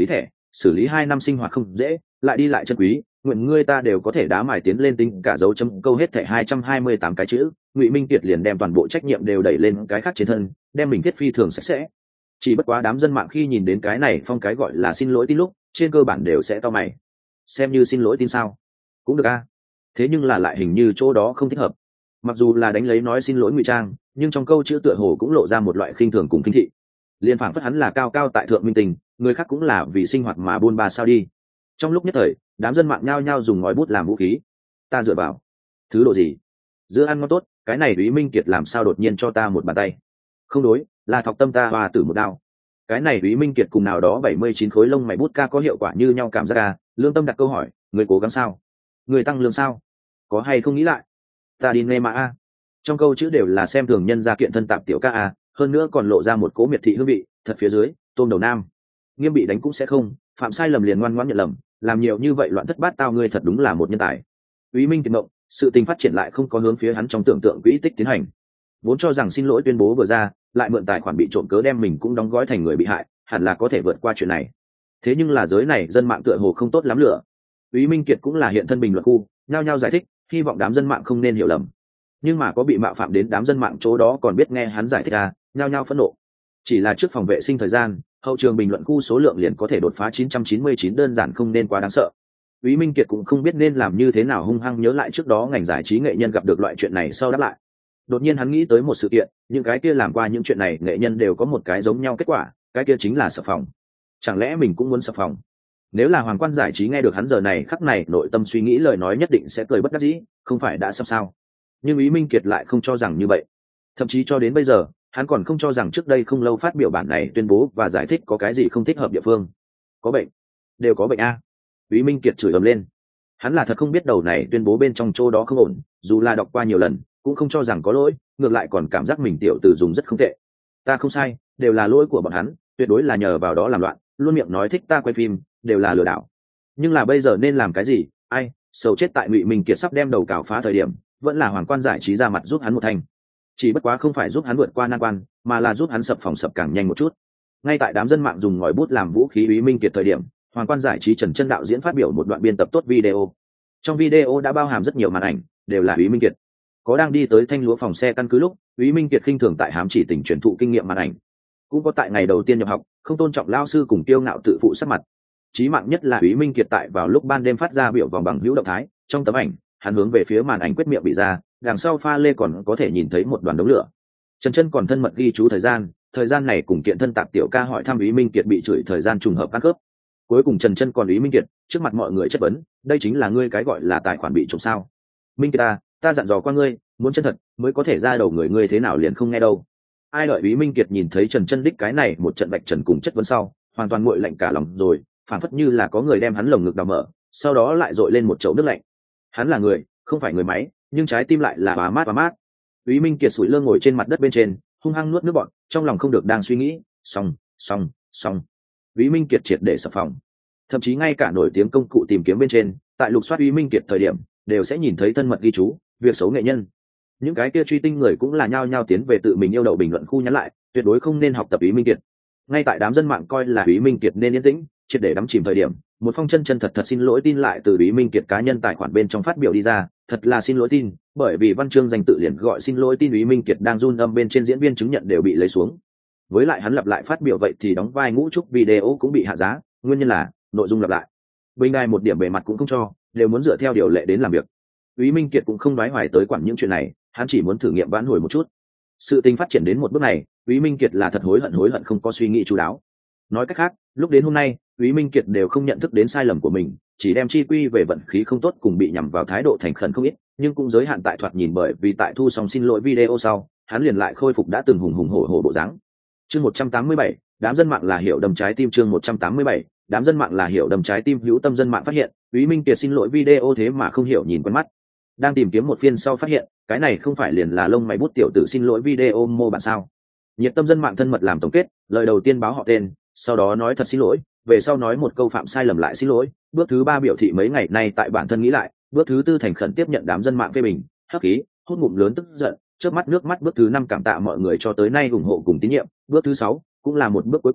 xử lý hai năm sinh hoạt không dễ, lại đi lại chân quý, nguyện ngươi ta đều có thể đá mài tiến lên tính cả dấu chấm câu hết thảy hai trăm hai mươi tám cái chữ. Ngụy Minh Kiệt liền đem toàn bộ trách nhiệm đều đẩy lên cái khác trên thân, đem mình thiết phi thường sạch sẽ. Chỉ bất quá đám dân mạng khi nhìn đến cái này phong cái gọi là xin lỗi tin lúc, trên cơ bản đều sẽ to mày. Xem như xin lỗi tin sao? Cũng được a. Thế nhưng là lại hình như chỗ đó không thích hợp. Mặc dù là đánh lấy nói xin lỗi ngụy trang, nhưng trong câu chữ tựa hồ cũng lộ ra một loại khinh thường cùng kinh thị. Liên phảng phất hắn là cao cao tại thượng minh tình, người khác cũng là vì sinh hoạt mà buôn ba sao đi. Trong lúc nhất thời, đám dân mạng nhao nhao dùng ngòi bút làm vũ khí. Ta dựa vào thứ độ gì? Giữa ăn ngon tốt, cái này Úy Minh Kiệt làm sao đột nhiên cho ta một bàn tay? Không đối, là thọc tâm ta và tử một đao. Cái này Úy Minh Kiệt cùng nào đó bảy mươi chín khối lông mày bút ca có hiệu quả như nhau cảm giác à? Lương Tâm đặt câu hỏi, người cố gắng sao? Người tăng lương sao? Có hay không nghĩ lại? Ta đi nê mà a. Trong câu chữ đều là xem thường nhân gia kiện thân tạp tiểu ca a, hơn nữa còn lộ ra một cố miệt thị hương vị, thật phía dưới, tôm đầu nam. Nghiêm bị đánh cũng sẽ không, phạm sai lầm liền ngoan ngoãn nhận lầm, làm nhiều như vậy loạn thất bát tao, ngươi thật đúng là một nhân tài. Úy Minh Kiệt mộng, sự tình phát triển lại không có hướng phía hắn trong tưởng tượng quỹ tích tiến hành. Vốn cho rằng xin lỗi tuyên bố vừa ra, lại mượn tài khoản bị trộm cớ đem mình cũng đóng gói thành người bị hại, hẳn là có thể vượt qua chuyện này. Thế nhưng là giới này dân mạng tựa hồ không tốt lắm lửa. Úy Minh Kiệt cũng là hiện thân bình luận khu, nhao nhao giải thích, hy vọng đám dân mạng không nên hiểu lầm. Nhưng mà có bị mạo phạm đến đám dân mạng chỗ đó còn biết nghe hắn giải thích à, nhao nhao phẫn nộ. Chỉ là trước phòng vệ sinh thời gian, hậu trường bình luận khu số lượng liền có thể đột phá chín trăm chín mươi chín, đơn giản không nên quá đáng sợ. Úy Minh Kiệt cũng không biết nên làm như thế nào hung hăng nhớ lại trước đó ngành giải trí nghệ nhân gặp được loại chuyện này sau đáp lại. Đột nhiên hắn nghĩ tới một sự kiện, những cái kia làm qua những chuyện này nghệ nhân đều có một cái giống nhau kết quả, cái kia chính là sập phòng. Chẳng lẽ mình cũng muốn sập phòng? Nếu là Hoàng冠Giải Trí nghe được hắn giờ này khắc này nội tâm suy nghĩ lời nói nhất định sẽ cười bất đắc dĩ, không phải đã sắp sao? Nhưng Úy Minh Kiệt lại không cho rằng như vậy. Thậm chí cho đến bây giờ, hắn còn không cho rằng trước đây không lâu phát biểu bản này tuyên bố và giải thích có cái gì không thích hợp địa phương. Có bệnh, đều có bệnh a. Úy Minh Kiệt chửi ầm lên. Hắn là thật không biết đầu này tuyên bố bên trong chỗ đó không ổn, dù là đọc qua nhiều lần, cũng không cho rằng có lỗi, ngược lại còn cảm giác mình tiểu tử dùng rất không tệ. Ta không sai, đều là lỗi của bọn hắn, tuyệt đối là nhờ vào đó làm loạn, luôn miệng nói thích ta quay phim, đều là lừa đảo. Nhưng là bây giờ nên làm cái gì? Ai, sầu chết tại Ngụy Minh Kiệt sắp đem đầu cào phá thời điểm, vẫn là Hoàng冠Giải Trí ra mặt giúp hắn một thành. Chỉ bất quá không phải giúp hắn vượt qua nan quan, mà là giúp hắn sập phòng sập càng nhanh một chút. Ngay tại đám dân mạng dùng ngòi bút làm vũ khí Úy Minh Kiệt thời điểm, Hoàng冠Giải Trí Trần Chân đạo diễn phát biểu một đoạn biên tập tốt video. Trong video đã bao hàm rất nhiều màn ảnh, đều là Úy Minh Kiệt. Có đang đi tới thanh lúa phòng xe căn cứ lúc, Úy Minh Kiệt khinh thường tại hám chỉ tình truyền thụ kinh nghiệm màn ảnh. Cũng có tại ngày đầu tiên nhập học, không tôn trọng lao sư cùng tiêu ngạo tự phụ sắc mặt. Chí mạng nhất là Úy Minh Kiệt tại vào lúc ban đêm phát ra biểu vòng bằng hữu động thái, trong tấm ảnh, hắn hướng về phía màn ảnh quyết miệng bị ra, đằng sau pha lê còn có thể nhìn thấy một đoàn đống lửa. Trần Chân còn thân mật ghi chú thời gian, thời gian này cùng kiện thân tạp tiểu ca hỏi thăm Úy Minh Kiệt bị chửi thời gian trùng hợp ăn khớp. Cuối cùng Trần Chân còn Úy Minh Kiệt, trước mặt mọi người chất vấn, đây chính là ngươi cái gọi là tài khoản bị trộm sao? Minh Kiệt ta, ta dặn dò qua ngươi, muốn chân thật mới có thể ra đầu người ngươi thế nào liền không nghe đâu. Ai đợi Úy Minh Kiệt nhìn thấy Trần Chân đích cái này một trận bạch trần cùng chất vấn sau, hoàn toàn nguội lạnh cả lòng rồi, phản phất như là có người đem hắn lồng ngực đào mở, sau đó lại dội lên một chậu nước lạnh. Hắn là người, không phải người máy, nhưng trái tim lại là bá mát bá mát. Úy Minh Kiệt sủi lơ ngồi trên mặt đất bên trên, hung hăng nuốt nước bọt, trong lòng không được đang suy nghĩ, xong, xong, xong. Úy Minh Kiệt triệt để sập phòng. Thậm chí ngay cả nổi tiếng công cụ tìm kiếm bên trên, tại lục soát Úy Minh Kiệt thời điểm, đều sẽ nhìn thấy thân mật ghi chú, việc xấu nghệ nhân. Những cái kia truy tinh người cũng là nhao nhao tiến về tự mình yêu đậu bình luận khu nhắn lại, tuyệt đối không nên học tập Úy Minh Kiệt. Ngay tại đám dân mạng coi là Úy Minh Kiệt nên yên tĩnh, triệt để đắm chìm thời điểm, một phong chân chân thật thật xin lỗi tin lại từ Úy Minh Kiệt cá nhân tài khoản bên trong phát biểu đi ra, thật là xin lỗi tin, bởi vì văn chương danh tự liền gọi xin lỗi tin Úy Minh Kiệt đang run âm bên trên diễn viên chứng nhận đều bị lấy xuống. Với lại hắn lặp lại phát biểu vậy thì đóng vai ngũ trúc video cũng bị hạ giá, nguyên nhân là nội dung lặp lại. Bình đài một điểm bề mặt cũng không cho, đều muốn dựa theo điều lệ đến làm việc. Úy Minh Kiệt cũng không đoái hoài tới quản những chuyện này, hắn chỉ muốn thử nghiệm vãn hồi một chút. Sự tình phát triển đến một bước này, Úy Minh Kiệt là thật hối hận hối hận không có suy nghĩ chu đáo. Nói cách khác, lúc đến hôm nay, Úy Minh Kiệt đều không nhận thức đến sai lầm của mình, chỉ đem chi quy về vận khí không tốt cùng bị nhằm vào thái độ thành khẩn không ít, nhưng cũng giới hạn tại thoạt nhìn, bởi vì tại thu xong xin lỗi video sau, hắn liền lại khôi phục đã từng hùng hùng hổ hổ bộ dáng. Chương một trăm tám mươi bảy, đám dân mạng là hiểu đâm trái tim. Chương một trăm tám mươi bảy, đám dân mạng là hiểu đâm trái tim. Hữu tâm dân mạng phát hiện, Úy Minh Kiệt xin lỗi video thế mà không hiểu nhìn quen mắt. Đang tìm kiếm một phiên sau phát hiện, cái này không phải liền là lông mày bút tiểu tử xin lỗi video mô bản sao? Nhiệt tâm dân mạng thân mật làm tổng kết, lời đầu tiên báo họ tên, sau đó nói thật xin lỗi, về sau nói một câu phạm sai lầm lại xin lỗi, bước thứ ba biểu thị mấy ngày nay tại bản thân nghĩ lại, bước thứ tư thành khẩn tiếp nhận đám dân mạng phê bình, hắc khí, hút ngụm lớn tức giận, chớp mắt nước mắt, bước thứ năm cảm tạ mọi người cho tới nay ủng hộ cùng tín nhiệm, bước thứ sáu cũng là một bước cuối cùng,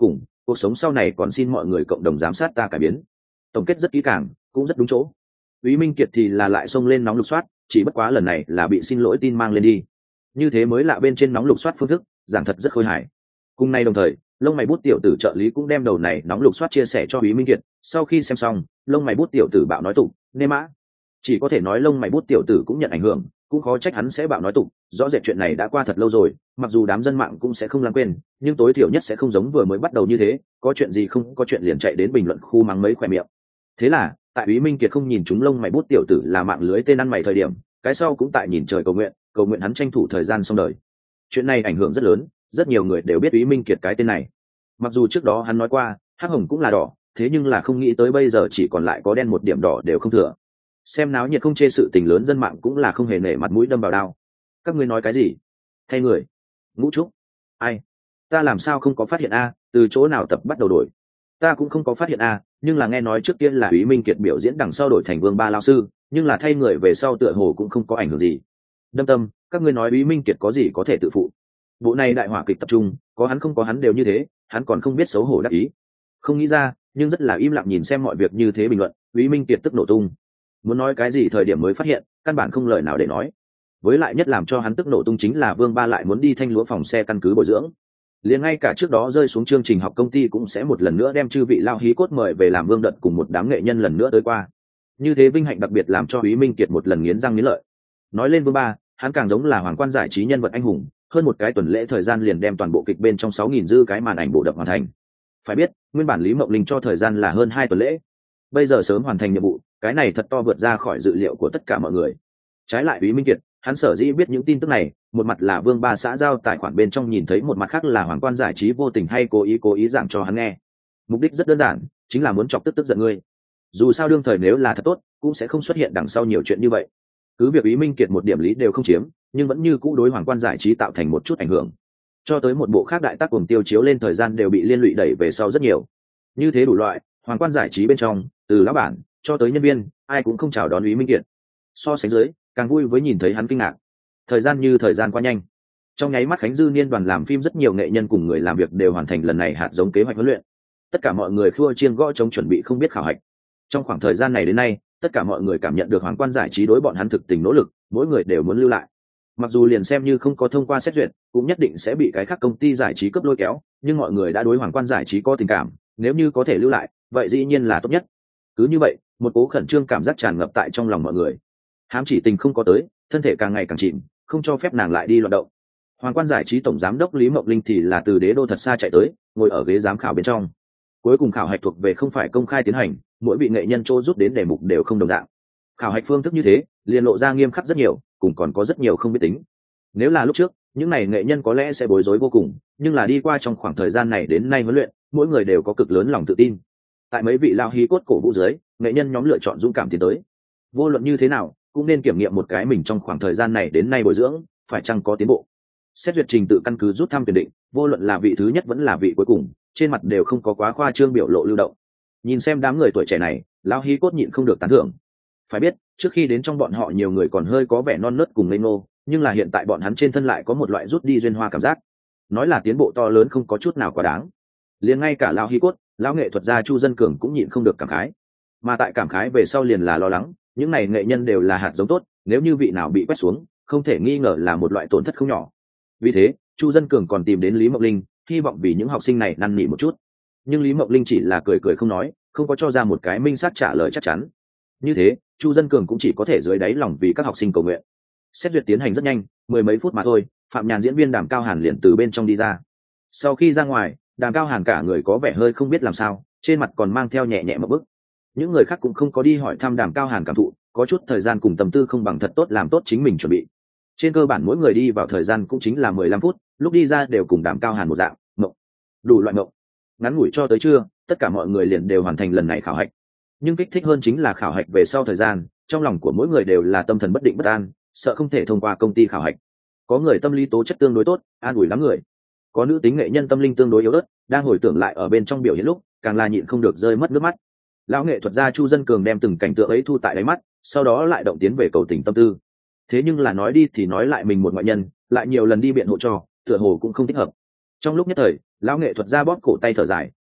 cuộc sống sau này còn xin mọi người cộng đồng giám sát ta cải biến. Tổng kết rất kỹ càng, cũng rất đúng chỗ. Úy Minh Kiệt thì là lại xông lên nóng lục soát, chỉ bất quá lần này là bị xin lỗi tin mang lên đi. Như thế mới lạ bên trên nóng lục soát phương thức, giảng thật rất khôi hài. Cùng nay đồng thời, lông mày bút tiểu tử trợ lý cũng đem đầu này nóng lục soát chia sẻ cho Úy Minh Kiệt. Sau khi xem xong, lông mày bút tiểu tử bạo nói tục, nê mã. Chỉ có thể nói lông mày bút tiểu tử cũng nhận ảnh hưởng, cũng khó trách hắn sẽ bạo nói tục. Rõ rệt chuyện này đã qua thật lâu rồi, mặc dù đám dân mạng cũng sẽ không lãng quên, nhưng tối thiểu nhất sẽ không giống vừa mới bắt đầu như thế, có chuyện gì không có chuyện liền chạy đến bình luận khu mắng mấy khỏe miệng. Thế là, tại Úy Minh Kiệt không nhìn chúng lông mày bút tiểu tử là mạng lưới tên ăn mày thời điểm, cái sau cũng tại nhìn trời cầu nguyện, cầu nguyện hắn tranh thủ thời gian xong đời. Chuyện này ảnh hưởng rất lớn, rất nhiều người đều biết Úy Minh Kiệt cái tên này. Mặc dù trước đó hắn nói qua, hắc hồng cũng là đỏ, thế nhưng là không nghĩ tới bây giờ chỉ còn lại có đen một điểm đỏ đều không thừa. Xem náo nhiệt không chê sự tình lớn, dân mạng cũng là không hề nể mặt mũi đâm vào đao. Các ngươi nói cái gì? Thay người? Ngũ Trúc? Ai? Ta làm sao không có phát hiện a? Từ chỗ nào tập bắt đầu đổi? Ta cũng không có phát hiện a, nhưng là nghe nói trước tiên là Úy Minh Kiệt biểu diễn đằng sau đổi thành Vương Ba lão sư, nhưng là thay người về sau tựa hồ cũng không có ảnh hưởng gì. Đâm tâm, các ngươi nói Úy Minh Kiệt có gì có thể tự phụ? Bộ này đại hỏa kịch tập trung, có hắn không có hắn đều như thế, hắn còn không biết xấu hổ đắc ý. Không nghĩ ra, nhưng rất là im lặng nhìn xem mọi việc như thế bình luận, Úy Minh Kiệt tức nổ tung. Muốn nói cái gì thời điểm mới phát hiện, căn bản không lời nào để nói. Với lại nhất làm cho hắn tức nổ tung chính là Vương Ba lại muốn đi thanh lúa phòng xe căn cứ bồi dưỡng. Liền ngay cả trước đó rơi xuống chương trình học công ty cũng sẽ một lần nữa đem chư vị lao hí cốt mời về làm vương đợt cùng một đám nghệ nhân lần nữa tới qua. Như thế vinh hạnh đặc biệt làm cho Úy Minh Kiệt một lần nghiến răng nghiến lợi. Nói lên Vương Ba, hắn càng giống là hoàng quan giải trí nhân vật anh hùng, hơn một cái tuần lễ thời gian liền đem toàn bộ kịch bên trong sáu nghìn dư cái màn ảnh bộ đập hoàn thành. Phải biết, nguyên bản Lý Mộng Linh cho thời gian là hơn hai tuần lễ. Bây giờ sớm hoàn thành nhiệm vụ, cái này thật to vượt ra khỏi dự liệu của tất cả mọi người. Trái lại Úy Minh Kiệt, hắn sở dĩ biết những tin tức này, một mặt là Vương Ba xã giao tài khoản bên trong nhìn thấy, một mặt khác là hoàng quan giải trí vô tình hay cố ý cố ý giảng cho hắn nghe. Mục đích rất đơn giản, chính là muốn chọc tức tức giận ngươi. Dù sao đương thời nếu là thật tốt, cũng sẽ không xuất hiện đằng sau nhiều chuyện như vậy. Cứ việc Úy Minh Kiệt một điểm lý đều không chiếm, nhưng vẫn như cũ đối hoàng quan giải trí tạo thành một chút ảnh hưởng. Cho tới một bộ khác đại tác cùng tiêu chiếu lên thời gian đều bị liên lụy đẩy về sau rất nhiều. Như thế đủ loại, hoàng quan giải trí bên trong, từ lão bản cho tới nhân viên, ai cũng không chào đón Úy Minh Kiệt. So sánh dưới, càng vui với nhìn thấy hắn kinh ngạc. Thời gian như thời gian qua nhanh. Trong nháy mắt Khánh Dư Niên đoàn làm phim rất nhiều nghệ nhân cùng người làm việc đều hoàn thành lần này hạt giống kế hoạch huấn luyện. Tất cả mọi người khua chiêng gõ trống chuẩn bị không biết khảo hạch. Trong khoảng thời gian này đến nay, tất cả mọi người cảm nhận được hoàng quan giải trí đối bọn hắn thực tình nỗ lực, mỗi người đều muốn lưu lại. Mặc dù liền xem như không có thông qua xét duyệt, cũng nhất định sẽ bị cái khác công ty giải trí cướp lôi kéo, nhưng mọi người đã đối hoàng quan giải trí có tình cảm, nếu như có thể lưu lại, vậy dĩ nhiên là tốt nhất. Cứ như vậy, một cố khẩn trương cảm giác tràn ngập tại trong lòng mọi người. Hám chỉ tình không có tới, thân thể càng ngày càng chìm, không cho phép nàng lại đi loạn động. Hoàng quan giải trí tổng giám đốc Lý Mộng Linh thì là từ đế đô thật xa chạy tới, ngồi ở ghế giám khảo bên trong. Cuối cùng khảo hạch thuộc về không phải công khai tiến hành, mỗi vị nghệ nhân chỗ rút đến đề mục đều không đồng dạng. Khảo hạch phương thức như thế, liền lộ ra nghiêm khắc rất nhiều, cùng còn có rất nhiều không biết tính. Nếu là lúc trước, những này nghệ nhân có lẽ sẽ bối rối vô cùng, nhưng là đi qua trong khoảng thời gian này đến nay huấn luyện, mỗi người đều có cực lớn lòng tự tin. Tại mấy vị lao hí cốt cổ vũ dưới, nghệ nhân nhóm lựa chọn dũng cảm tiến tới. Vô luận như thế nào, cũng nên kiểm nghiệm một cái mình trong khoảng thời gian này đến nay bồi dưỡng, phải chăng có tiến bộ. Xét duyệt trình tự căn cứ rút thăm tuyển định, vô luận là vị thứ nhất vẫn là vị cuối cùng, trên mặt đều không có quá khoa trương biểu lộ lưu động. Nhìn xem đám người tuổi trẻ này, lao hí cốt nhịn không được tán thưởng. Phải biết, trước khi đến trong bọn họ nhiều người còn hơi có vẻ non nớt cùng ngây ngô, nhưng là hiện tại bọn hắn trên thân lại có một loại rút đi duyên hoa cảm giác. Nói là tiến bộ to lớn không có chút nào quá đáng. Liền ngay cả lao hí cốt, lão nghệ thuật gia Chu Dân Cường cũng nhịn không được cảm khái. Mà tại cảm khái về sau liền là lo lắng, những này nghệ nhân đều là hạt giống tốt, nếu như vị nào bị quét xuống, không thể nghi ngờ là một loại tổn thất không nhỏ. Vì thế, Chu Dân Cường còn tìm đến Lý Mộng Linh, hy vọng vì những học sinh này năn nỉ một chút. Nhưng Lý Mộng Linh chỉ là cười cười không nói, không có cho ra một cái minh xác trả lời chắc chắn. Như thế, Chu Dân Cường cũng chỉ có thể dưới đáy lòng vì các học sinh cầu nguyện. Xét duyệt tiến hành rất nhanh, mười mấy phút mà thôi, Phạm Nhàn diễn viên Đàm Cao Hàn liền từ bên trong đi ra. Sau khi ra ngoài, Đàm Cao Hàn cả người có vẻ hơi không biết làm sao, trên mặt còn mang theo nhẹ nhẹ một bức. Những người khác cũng không có đi hỏi thăm Đàm Cao Hàn cảm thụ, có chút thời gian cùng tâm tư không bằng thật tốt làm tốt chính mình chuẩn bị. Trên cơ bản mỗi người đi vào thời gian cũng chính là mười lăm phút, lúc đi ra đều cùng Đàm Cao Hàn một dạng, mộng, đủ loại mộng. Ngắn ngủi cho tới trưa, tất cả mọi người liền đều hoàn thành lần này khảo hạch. Nhưng kích thích hơn chính là khảo hạch về sau thời gian, trong lòng của mỗi người đều là tâm thần bất định bất an, sợ không thể thông qua công ty khảo hạch. Có người tâm lý tố chất tương đối tốt, an ủi lắm người. Có nữ tính nghệ nhân tâm linh tương đối yếu ớt, đang hồi tưởng lại ở bên trong biểu hiện lúc, càng là nhịn không được rơi mất nước mắt. Lão nghệ thuật gia Chu Dân Cường đem từng cảnh tượng ấy thu tại đáy mắt, sau đó lại động tiến về cầu tình tâm tư. Thế nhưng là nói đi thì nói lại mình một ngoại nhân, lại nhiều lần đi biện hộ cho, tựa hồ cũng không thích hợp. Trong lúc nhất thời, lão nghệ thuật gia bóp cổ tay thở dài,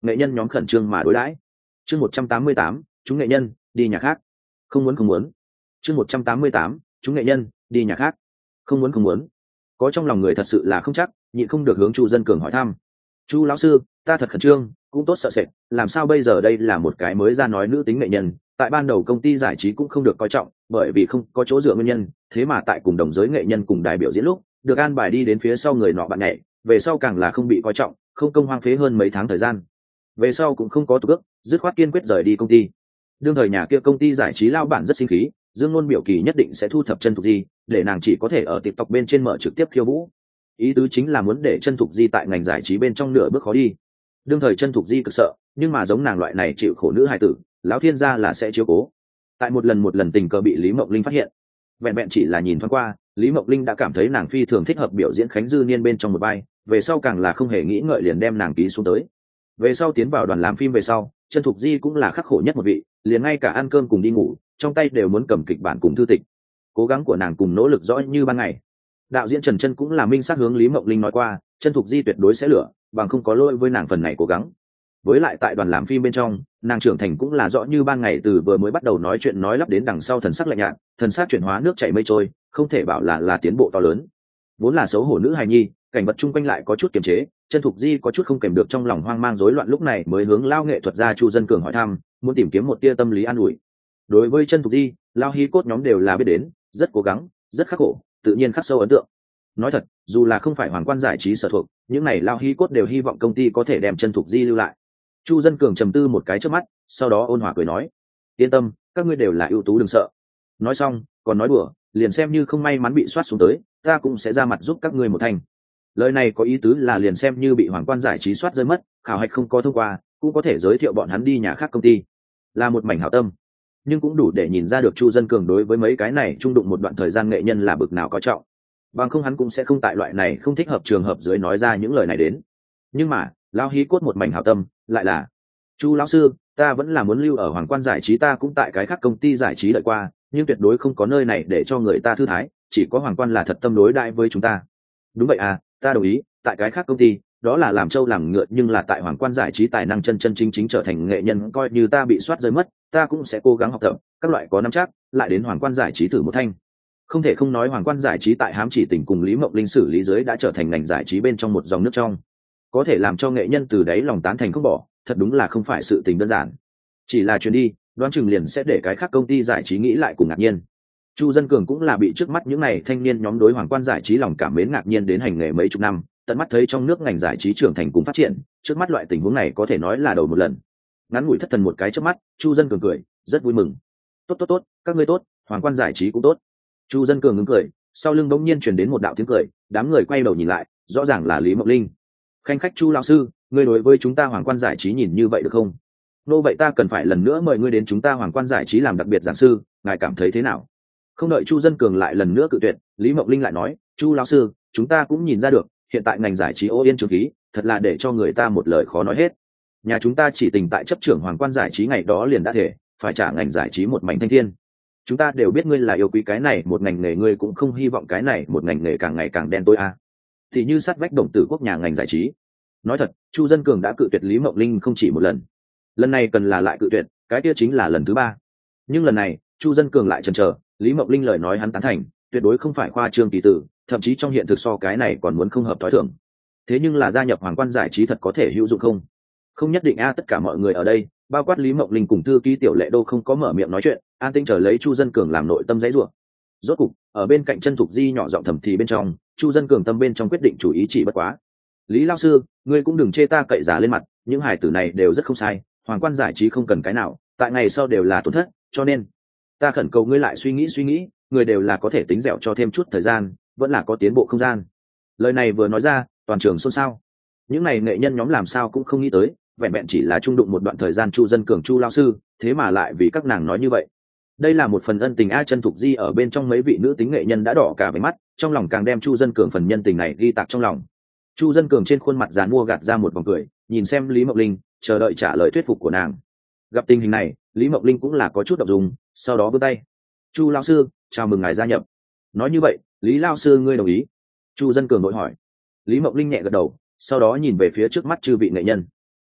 nghệ nhân nhóm khẩn trương mà đối đãi. Chương một trăm tám mươi tám, chúng nghệ nhân đi nhà khác. Không muốn không muốn. Chương một trăm tám mươi tám, chúng nghệ nhân đi nhà khác. Không muốn không muốn. Có trong lòng người thật sự là không chắc, nhịn không được hướng Chu Dân Cường hỏi thăm. Chu lão sư, ta thật khẩn trương, cũng tốt sợ sệt, làm sao bây giờ đây là một cái mới ra nói nữ tính nghệ nhân, tại ban đầu công ty giải trí cũng không được coi trọng, bởi vì không có chỗ dựa nguyên nhân, thế mà tại cùng đồng giới nghệ nhân cùng đài biểu diễn lúc, được an bài đi đến phía sau người nọ bạn nhảy, về sau càng là không bị coi trọng, không công hoang phế hơn mấy tháng thời gian. Về sau cũng không có tục ước, dứt khoát kiên quyết rời đi công ty. Đương thời nhà kia công ty giải trí lao bản rất sinh khí, Dương Luân biểu kỳ nhất định sẽ thu thập Chân Thục Di, để nàng chỉ có thể ở TikTok bên trên mở trực tiếp khiêu vũ. Ý tứ chính là muốn để Chân Thục Di tại ngành giải trí bên trong nửa bước khó đi. Đương thời Chân Thục Di cực sợ, nhưng mà giống nàng loại này chịu khổ nữ hài tử, lão thiên gia là sẽ chiếu cố. Tại một lần một lần tình cờ bị Lý Mộng Linh phát hiện, vẹn vẹn chỉ là nhìn thoáng qua, Lý Mộng Linh đã cảm thấy nàng phi thường thích hợp biểu diễn Khánh Dư Niên bên trong một vai, về sau càng là không hề nghĩ ngợi liền đem nàng ký xuống tới. Về sau tiến vào đoàn làm phim về sau, Chân Thục Di cũng là khắc khổ nhất một vị, liền ngay cả ăn cơm cùng đi ngủ, trong tay đều muốn cầm kịch bản cùng thư tịch. Cố gắng của nàng cùng nỗ lực rõ như ban ngày. Đạo diễn Trần Chân cũng là minh xác hướng Lý Mộng Linh nói qua, Chân Thục Di tuyệt đối sẽ lựa, bằng không có lỗi với nàng phần này cố gắng. Với lại tại đoàn làm phim bên trong, nàng trưởng thành cũng là rõ như ban ngày, từ vừa mới bắt đầu nói chuyện nói lắp đến đằng sau thần sắc lạnh nhạt, thần sắc chuyển hóa nước chảy mây trôi, không thể bảo là là tiến bộ to lớn. Vốn là xấu hổ nữ hài nhi, cảnh vật chung quanh lại có chút kiềm chế, Chân Thục Di có chút không kèm được trong lòng hoang mang rối loạn, lúc này mới hướng lao nghệ thuật gia Chu Dân Cường hỏi thăm, muốn tìm kiếm một tia tâm lý an ủi. Đối với Chân Thục Di, lao hí cốt nhóm đều là biết đến, rất cố gắng, rất khắc khổ, tự nhiên khắc sâu ấn tượng. Nói thật, dù là không phải Hoàng Quan giải trí sở thuộc, những này lao hí cốt đều hy vọng công ty có thể đem Chân Thục Di lưu lại. Chu Dân Cường trầm tư một cái trước mắt, sau đó ôn hòa cười nói, yên tâm, các ngươi đều là ưu tú đừng sợ. Nói xong, còn nói đùa, liền xem như không may mắn bị soát xuống tới, ta cũng sẽ ra mặt giúp các ngươi một thành. Lời này có ý tứ là liền xem như bị Hoàng Quan giải trí soát rơi mất, khảo hạch không có thông qua, cũng có thể giới thiệu bọn hắn đi nhà khác công ty. Là một mảnh hảo tâm, nhưng cũng đủ để nhìn ra được Chu Dân Cường đối với mấy cái này trung đụng một đoạn thời gian nghệ nhân là bực nào coi trọng. Bằng không hắn cũng sẽ không tại loại này không thích hợp trường hợp dưới nói ra những lời này đến. Nhưng mà, lao hí cốt một mảnh hảo tâm, lại là Chu lão sư, ta vẫn là muốn lưu ở Hoàng Quan giải trí, ta cũng tại cái khác công ty giải trí đợi qua, nhưng tuyệt đối không có nơi này để cho người ta thư thái, chỉ có Hoàng Quan là thật tâm đối đãi với chúng ta. Đúng vậy à, ta đồng ý, tại cái khác công ty, đó là làm trâu làm ngựa, nhưng là tại Hoàng Quan giải trí tài năng chân chân chính chính trở thành nghệ nhân, coi như ta bị soát rơi mất, ta cũng sẽ cố gắng học tập, các loại có nắm chắc, lại đến Hoàng Quan giải trí thử một thanh. Không thể không nói Hoàng Quan giải trí tại hám chỉ tình cùng Lý Mộng Linh xử lý dưới đã trở thành ngành giải trí bên trong một dòng nước trong, có thể làm cho nghệ nhân từ đấy lòng tán thành không bỏ, thật đúng là không phải sự tình đơn giản. Chỉ là chuyến đi, đoán chừng liền sẽ để cái khác công ty giải trí nghĩ lại cùng ngạc nhiên. Chu Dân Cường cũng là bị trước mắt những này thanh niên nhóm đối Hoàng Quan giải trí lòng cảm mến ngạc nhiên đến hành nghề mấy chục năm, tận mắt thấy trong nước ngành giải trí trưởng thành cùng phát triển, trước mắt loại tình huống này có thể nói là đầu một lần. Ngắn ngủi thất thần một cái trước mắt, Chu Dân Cường cười, rất vui mừng. Tốt tốt tốt, các ngươi tốt, Hoàng Quan giải trí cũng tốt. Chu Dân Cường ngứng cười, sau lưng bỗng nhiên truyền đến một đạo tiếng cười, đám người quay đầu nhìn lại, rõ ràng là Lý Mộng Linh. Khanh khách Chu lão sư, ngươi đối với chúng ta Hoàng Quan giải trí nhìn như vậy được không? Nô vậy ta cần phải lần nữa mời ngươi đến chúng ta Hoàng Quan giải trí làm đặc biệt giảng sư, ngài cảm thấy thế nào? Không đợi Chu Dân Cường lại lần nữa cự tuyệt, Lý Mộng Linh lại nói, Chu lão sư, chúng ta cũng nhìn ra được, hiện tại ngành giải trí ô yên trường khí, thật là để cho người ta một lời khó nói hết. Nhà chúng ta chỉ tình tại chấp trưởng Hoàng Quan giải trí ngày đó liền đã thể, phải trả ngành giải trí một mảnh thanh thiên. Chúng ta đều biết ngươi là yêu quý cái này một ngành nghề, ngươi cũng không hy vọng cái này một ngành nghề càng ngày càng đen tối à? Thì như sát vách Đồng Tử Quốc nhà ngành giải trí. Nói thật, Chu Dân Cường đã cự tuyệt Lý Mộng Linh không chỉ một lần, lần này cần là lại cự tuyệt, cái kia chính là lần thứ ba. Nhưng lần này, Chu Dân Cường lại chần chờ, Lý Mộng Linh lời nói hắn tán thành, tuyệt đối không phải khoa trương kỳ tử, thậm chí trong hiện thực so cái này còn muốn không hợp thói thường. Thế nhưng là gia nhập Hoàng Quan giải trí thật có thể hữu dụng không? Không nhất định a. Tất cả mọi người ở đây, bao quát Lý Mộng Linh cùng thư ký Tiểu Lệ Đô không có mở miệng nói chuyện, an tinh chờ lấy Chu Dân Cường làm nội tâm dãy rủa. Rốt cục, ở bên cạnh Chân Thục Di nhỏ giọng thầm thì bên trong, Chu Dân Cường tâm bên trong quyết định chủ ý chỉ bất quá. Lý lão sư, ngươi cũng đừng chê ta cậy giả lên mặt, những hài tử này đều rất không sai, Hoàng Quan giải trí không cần cái nào, tại ngày sau đều là tổn thất, cho nên ta khẩn cầu ngươi lại suy nghĩ suy nghĩ, người đều là có thể tính dẻo cho thêm chút thời gian, vẫn là có tiến bộ không gian. Lời này vừa nói ra, toàn trường xôn xao. Những này nghệ nhân nhóm làm sao cũng không nghĩ tới, vẹn vẹn chỉ là trung đụng một đoạn thời gian Chu Dân Cường Chu lão sư, thế mà lại vì các nàng nói như vậy. Đây là một phần ân tình a. Chân Thục Di ở bên trong mấy vị nữ tính nghệ nhân đã đỏ cả váy mắt, trong lòng càng đem Chu Dân Cường phần nhân tình này ghi tạc trong lòng. Chu Dân Cường trên khuôn mặt dàn mua gạt ra một vòng cười, nhìn xem Lý Mộng Linh, chờ đợi trả lời thuyết phục của nàng. Gặp tình hình này, Lý Mộng Linh cũng là có chút động dung, sau đó vươn tay. Chu lão sư, chào mừng ngài gia nhập. Nói như vậy, Lý lão sư ngươi đồng ý? Chu Dân Cường đội hỏi. Lý Mộng Linh nhẹ gật đầu, sau đó nhìn về phía trước mắt chư vị nghệ nhân.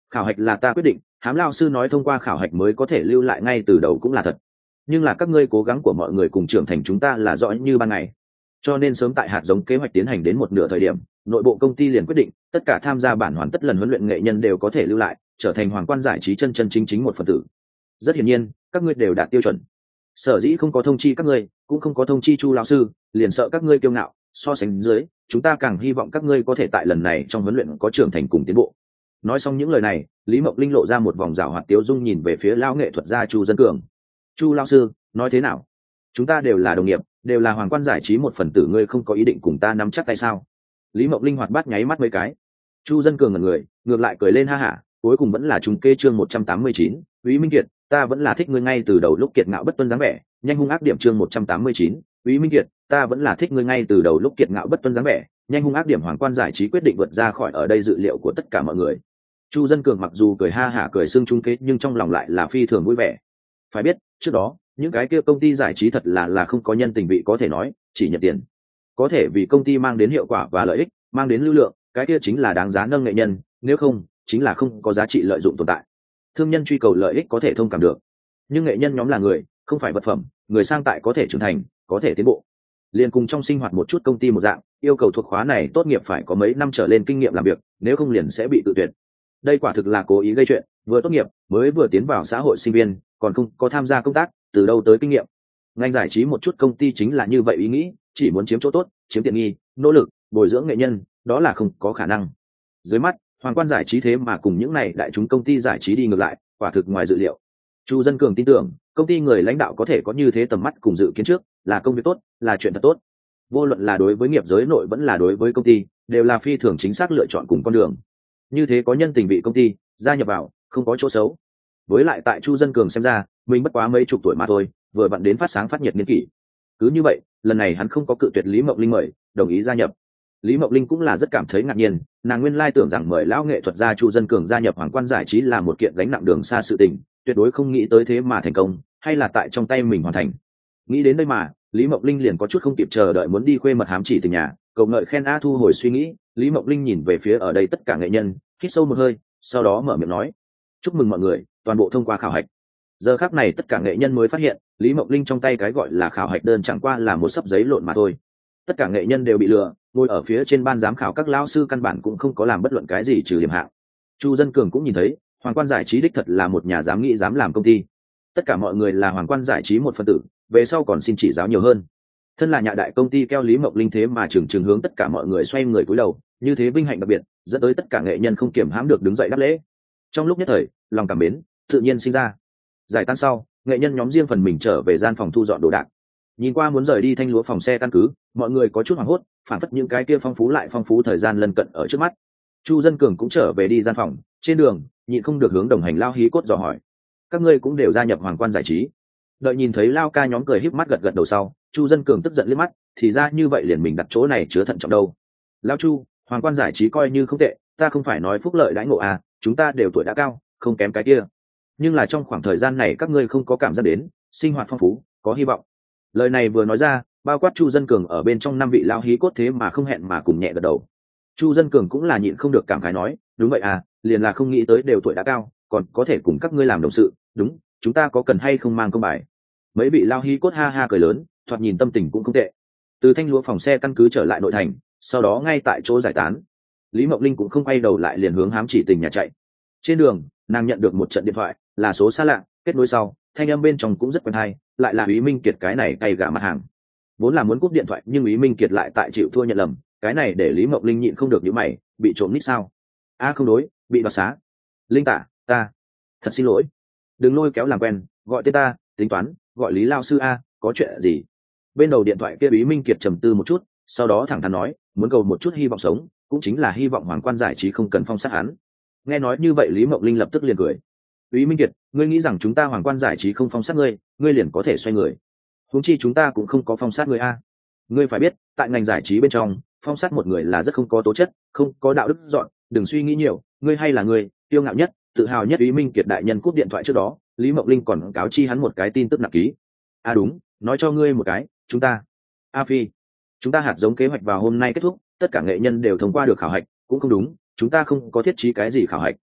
khảo hạch là ta quyết định, Hám lao sư nói thông qua khảo hạch mới có thể lưu lại ngay từ đầu cũng là thật, nhưng là các ngươi cố gắng của mọi người cùng trưởng thành chúng ta là rõ như ban ngày. Cho nên sớm tại hạt giống kế hoạch tiến hành đến một nửa thời điểm, nội bộ công ty liền quyết định tất cả tham gia bản hoàn tất lần huấn luyện nghệ nhân đều có thể lưu lại, trở thành hoàng quan giải trí chân chân chính chính một phần tử. Rất hiển nhiên các ngươi đều đạt tiêu chuẩn, sở dĩ không có thông chi các ngươi, cũng không có thông chi Chu lão sư, liền sợ các ngươi kiêu ngạo, so sánh dưới chúng ta càng hy vọng các ngươi có thể tại lần này trong huấn luyện có trưởng thành cùng tiến bộ. Nói xong những lời này, Lý Mộng Linh lộ ra một vòng rào hoạt tiếu dung nhìn về phía lao nghệ thuật gia Chu Dân Cường. Chu lão sư nói thế nào? Chúng ta đều là đồng nghiệp, đều là hoàng quan giải trí một phần tử, ngươi không có ý định cùng ta nắm chắc tay sao? Lý Mộng Linh hoạt bát nháy mắt mấy cái. Chu Dân Cường ngẩn người, ngược lại cười lên ha hả, cuối cùng vẫn là trùng kê chương một trăm tám mươi chín, Úy Minh Kiệt, ta vẫn là thích ngươi ngay từ đầu lúc kiệt ngạo bất tuân dáng vẻ, nhanh hung ác điểm chương một trăm tám mươi chín, Úy Minh Kiệt, ta vẫn là thích ngươi ngay từ đầu lúc kiệt ngạo bất tuân dáng vẻ, nhanh hung ác điểm hoàng quan giải trí quyết định vượt ra khỏi ở đây dự liệu của tất cả mọi người. Chu Dân Cường mặc dù cười ha hả cười xưng trung kế, nhưng trong lòng lại là phi thường vui vẻ. Phải biết, trước đó, những cái kia công ty giải trí thật là là không có nhân tình vị có thể nói, chỉ nhận tiền. Có thể vì công ty mang đến hiệu quả và lợi ích, mang đến lưu lượng, cái kia chính là đáng giá nâng nghệ nhân, nếu không, chính là không có giá trị lợi dụng tồn tại. Thương nhân truy cầu lợi ích có thể thông cảm được, nhưng nghệ nhân nhóm là người, không phải vật phẩm, người sang tại có thể trưởng thành, có thể tiến bộ. Liên cùng trong sinh hoạt một chút công ty một dạng, yêu cầu thuộc khóa này tốt nghiệp phải có mấy năm trở lên kinh nghiệm làm việc, nếu không liền sẽ bị tự tuyệt. Đây quả thực là cố ý gây chuyện, vừa tốt nghiệp, mới vừa tiến vào xã hội sinh viên, còn không có tham gia công tác, từ đâu tới kinh nghiệm. Ngành giải trí một chút công ty chính là như vậy ý nghĩ, chỉ muốn chiếm chỗ tốt, chiếm tiện nghi, nỗ lực bồi dưỡng nghệ nhân, đó là không có khả năng. Dưới mắt, hoàng quan giải trí thế mà cùng những này đại chúng công ty giải trí đi ngược lại, quả thực ngoài dự liệu. Chu Dân Cường tin tưởng, công ty người lãnh đạo có thể có như thế tầm mắt cùng dự kiến trước, là công việc tốt, là chuyện thật tốt. Vô luận là đối với nghiệp giới nội vẫn là đối với công ty, đều là phi thường chính xác lựa chọn cùng con đường. Như thế có nhân tình vị công ty, gia nhập vào, không có chỗ xấu. Với lại tại Chu Dân Cường xem ra, mình bất quá mấy chục tuổi mà thôi, vừa vặn đến phát sáng phát nhiệt niên kỷ. Cứ như vậy, lần này hắn không có cự tuyệt Lý Mộng Linh mời, đồng ý gia nhập. Lý Mộng Linh cũng là rất cảm thấy ngạc nhiên, nàng nguyên lai tưởng rằng mời lão nghệ thuật gia Chu Dân Cường gia nhập hoàng quan giải trí là một kiện gánh nặng đường xa sự tình, tuyệt đối không nghĩ tới thế mà thành công, hay là tại trong tay mình hoàn thành. Nghĩ đến đây mà, Lý Mộng Linh liền có chút không kịp chờ đợi muốn đi khuê mật hám chỉ tình nhà, cầu ngợi khen a. Thu hồi suy nghĩ, Lý Mộng Linh nhìn về phía ở đây tất cả nghệ nhân, hít sâu một hơi, sau đó mở miệng nói: chúc mừng mọi người, toàn bộ thông qua khảo hạch. Giờ khắc này tất cả nghệ nhân mới phát hiện, Lý Mộng Linh trong tay cái gọi là khảo hạch đơn chẳng qua là một xấp giấy lộn mà thôi. Tất cả nghệ nhân đều bị lừa, ngồi ở phía trên ban giám khảo các lão sư căn bản cũng không có làm bất luận cái gì trừ điểm hạng. Chu Dân Cường cũng nhìn thấy, hoàng quan giải trí đích thật là một nhà dám nghĩ dám làm công ty. Tất cả mọi người là hoàng quan giải trí một phân tử, về sau còn xin chỉ giáo nhiều hơn. Thân là nhà đại công ty keo Lý Mộng Linh thế mà trừng trừng hướng tất cả mọi người xoay người cúi đầu, như thế vinh hạnh đặc biệt, dẫn tới tất cả nghệ nhân không kiểm hãm được đứng dậy đáp lễ. Trong lúc nhất thời, lòng cảm mến tự nhiên sinh ra. Giải tán sau, nghệ nhân nhóm riêng phần mình trở về gian phòng thu dọn đồ đạc. Nhìn qua muốn rời đi thanh lúa phòng xe căn cứ, mọi người có chút hoảng hốt, phản phất những cái kia phong phú lại phong phú thời gian lân cận ở trước mắt. Chu Dân Cường cũng trở về đi gian phòng, trên đường nhịn không được hướng đồng hành lao hí cốt dò hỏi: các ngươi cũng đều gia nhập hoàng quan giải trí? Đợi nhìn thấy lao ca nhóm cười híp mắt gật gật đầu sau, Chu Dân Cường tức giận liếc mắt, thì ra như vậy liền mình đặt chỗ này chứa thận trọng đâu. Lao Chu, hoàng quan giải trí coi như không tệ, ta không phải nói phúc lợi đãi ngộ à, chúng ta đều tuổi đã cao, không kém cái kia. Nhưng là trong khoảng thời gian này các ngươi không có cảm giác đến sinh hoạt phong phú, có hy vọng. Lời này vừa nói ra, bao quát Chu Dân Cường ở bên trong năm vị lao hí cốt thế mà không hẹn mà cùng nhẹ gật đầu. Chu Dân Cường cũng là nhịn không được cảm khái nói: đúng vậy à, liền là không nghĩ tới đều tuổi đã cao, còn có thể cùng các ngươi làm đồng sự, đúng, chúng ta có cần hay không mang công bài. Mấy vị lao hí cốt ha ha cười lớn, thoạt nhìn tâm tình cũng không tệ. Từ thanh lúa phòng xe căn cứ trở lại nội thành, sau đó ngay tại chỗ giải tán. Lý Mộng Linh cũng không quay đầu lại liền hướng hám chỉ tình nhà chạy. Trên đường, nàng nhận được một trận điện thoại, là số xa lạ, kết nối sau, thanh âm bên trong cũng rất quen hay, lại là Úy Minh Kiệt cái này cay gà mặt hàng. Vốn là muốn cúp điện thoại nhưng Úy Minh Kiệt lại tại chịu thua nhận lầm, cái này để Lý Mộng Linh nhịn không được nhíu mày, bị trộm nick sao? A à, không đối, bị đoạt xá. Linh tả, ta, thật xin lỗi, đừng lôi kéo làm quen, gọi tên ta, tính toán, gọi Lý lao sư a, có chuyện gì? Bên đầu điện thoại kia Úy Minh Kiệt trầm tư một chút, sau đó thẳng thắn nói, muốn cầu một chút hy vọng sống, cũng chính là hy vọng hoàng quan giải trí không cần phong sát hắn. Nghe nói như vậy Lý Mộng Linh lập tức liền cười. Úy Minh Kiệt, ngươi nghĩ rằng chúng ta hoàng quan giải trí không phong sát ngươi, ngươi liền có thể xoay người? Huống chi chúng ta cũng không có phong sát ngươi a. Ngươi phải biết, tại ngành giải trí bên trong, phong sát một người là rất không có tố chất, không có đạo đức dọn, đừng suy nghĩ nhiều, ngươi hay là ngươi, kiêu ngạo nhất, tự hào nhất. Úy Minh Kiệt đại nhân cúp điện thoại trước đó, Lý Mộng Linh còn cáo chi hắn một cái tin tức nặng ký. À đúng, nói cho ngươi một cái, chúng ta, A Phi, chúng ta hạt giống kế hoạch vào hôm nay kết thúc, tất cả nghệ nhân đều thông qua được khảo hạch, cũng không đúng, chúng ta không có thiết trí cái gì khảo hạch.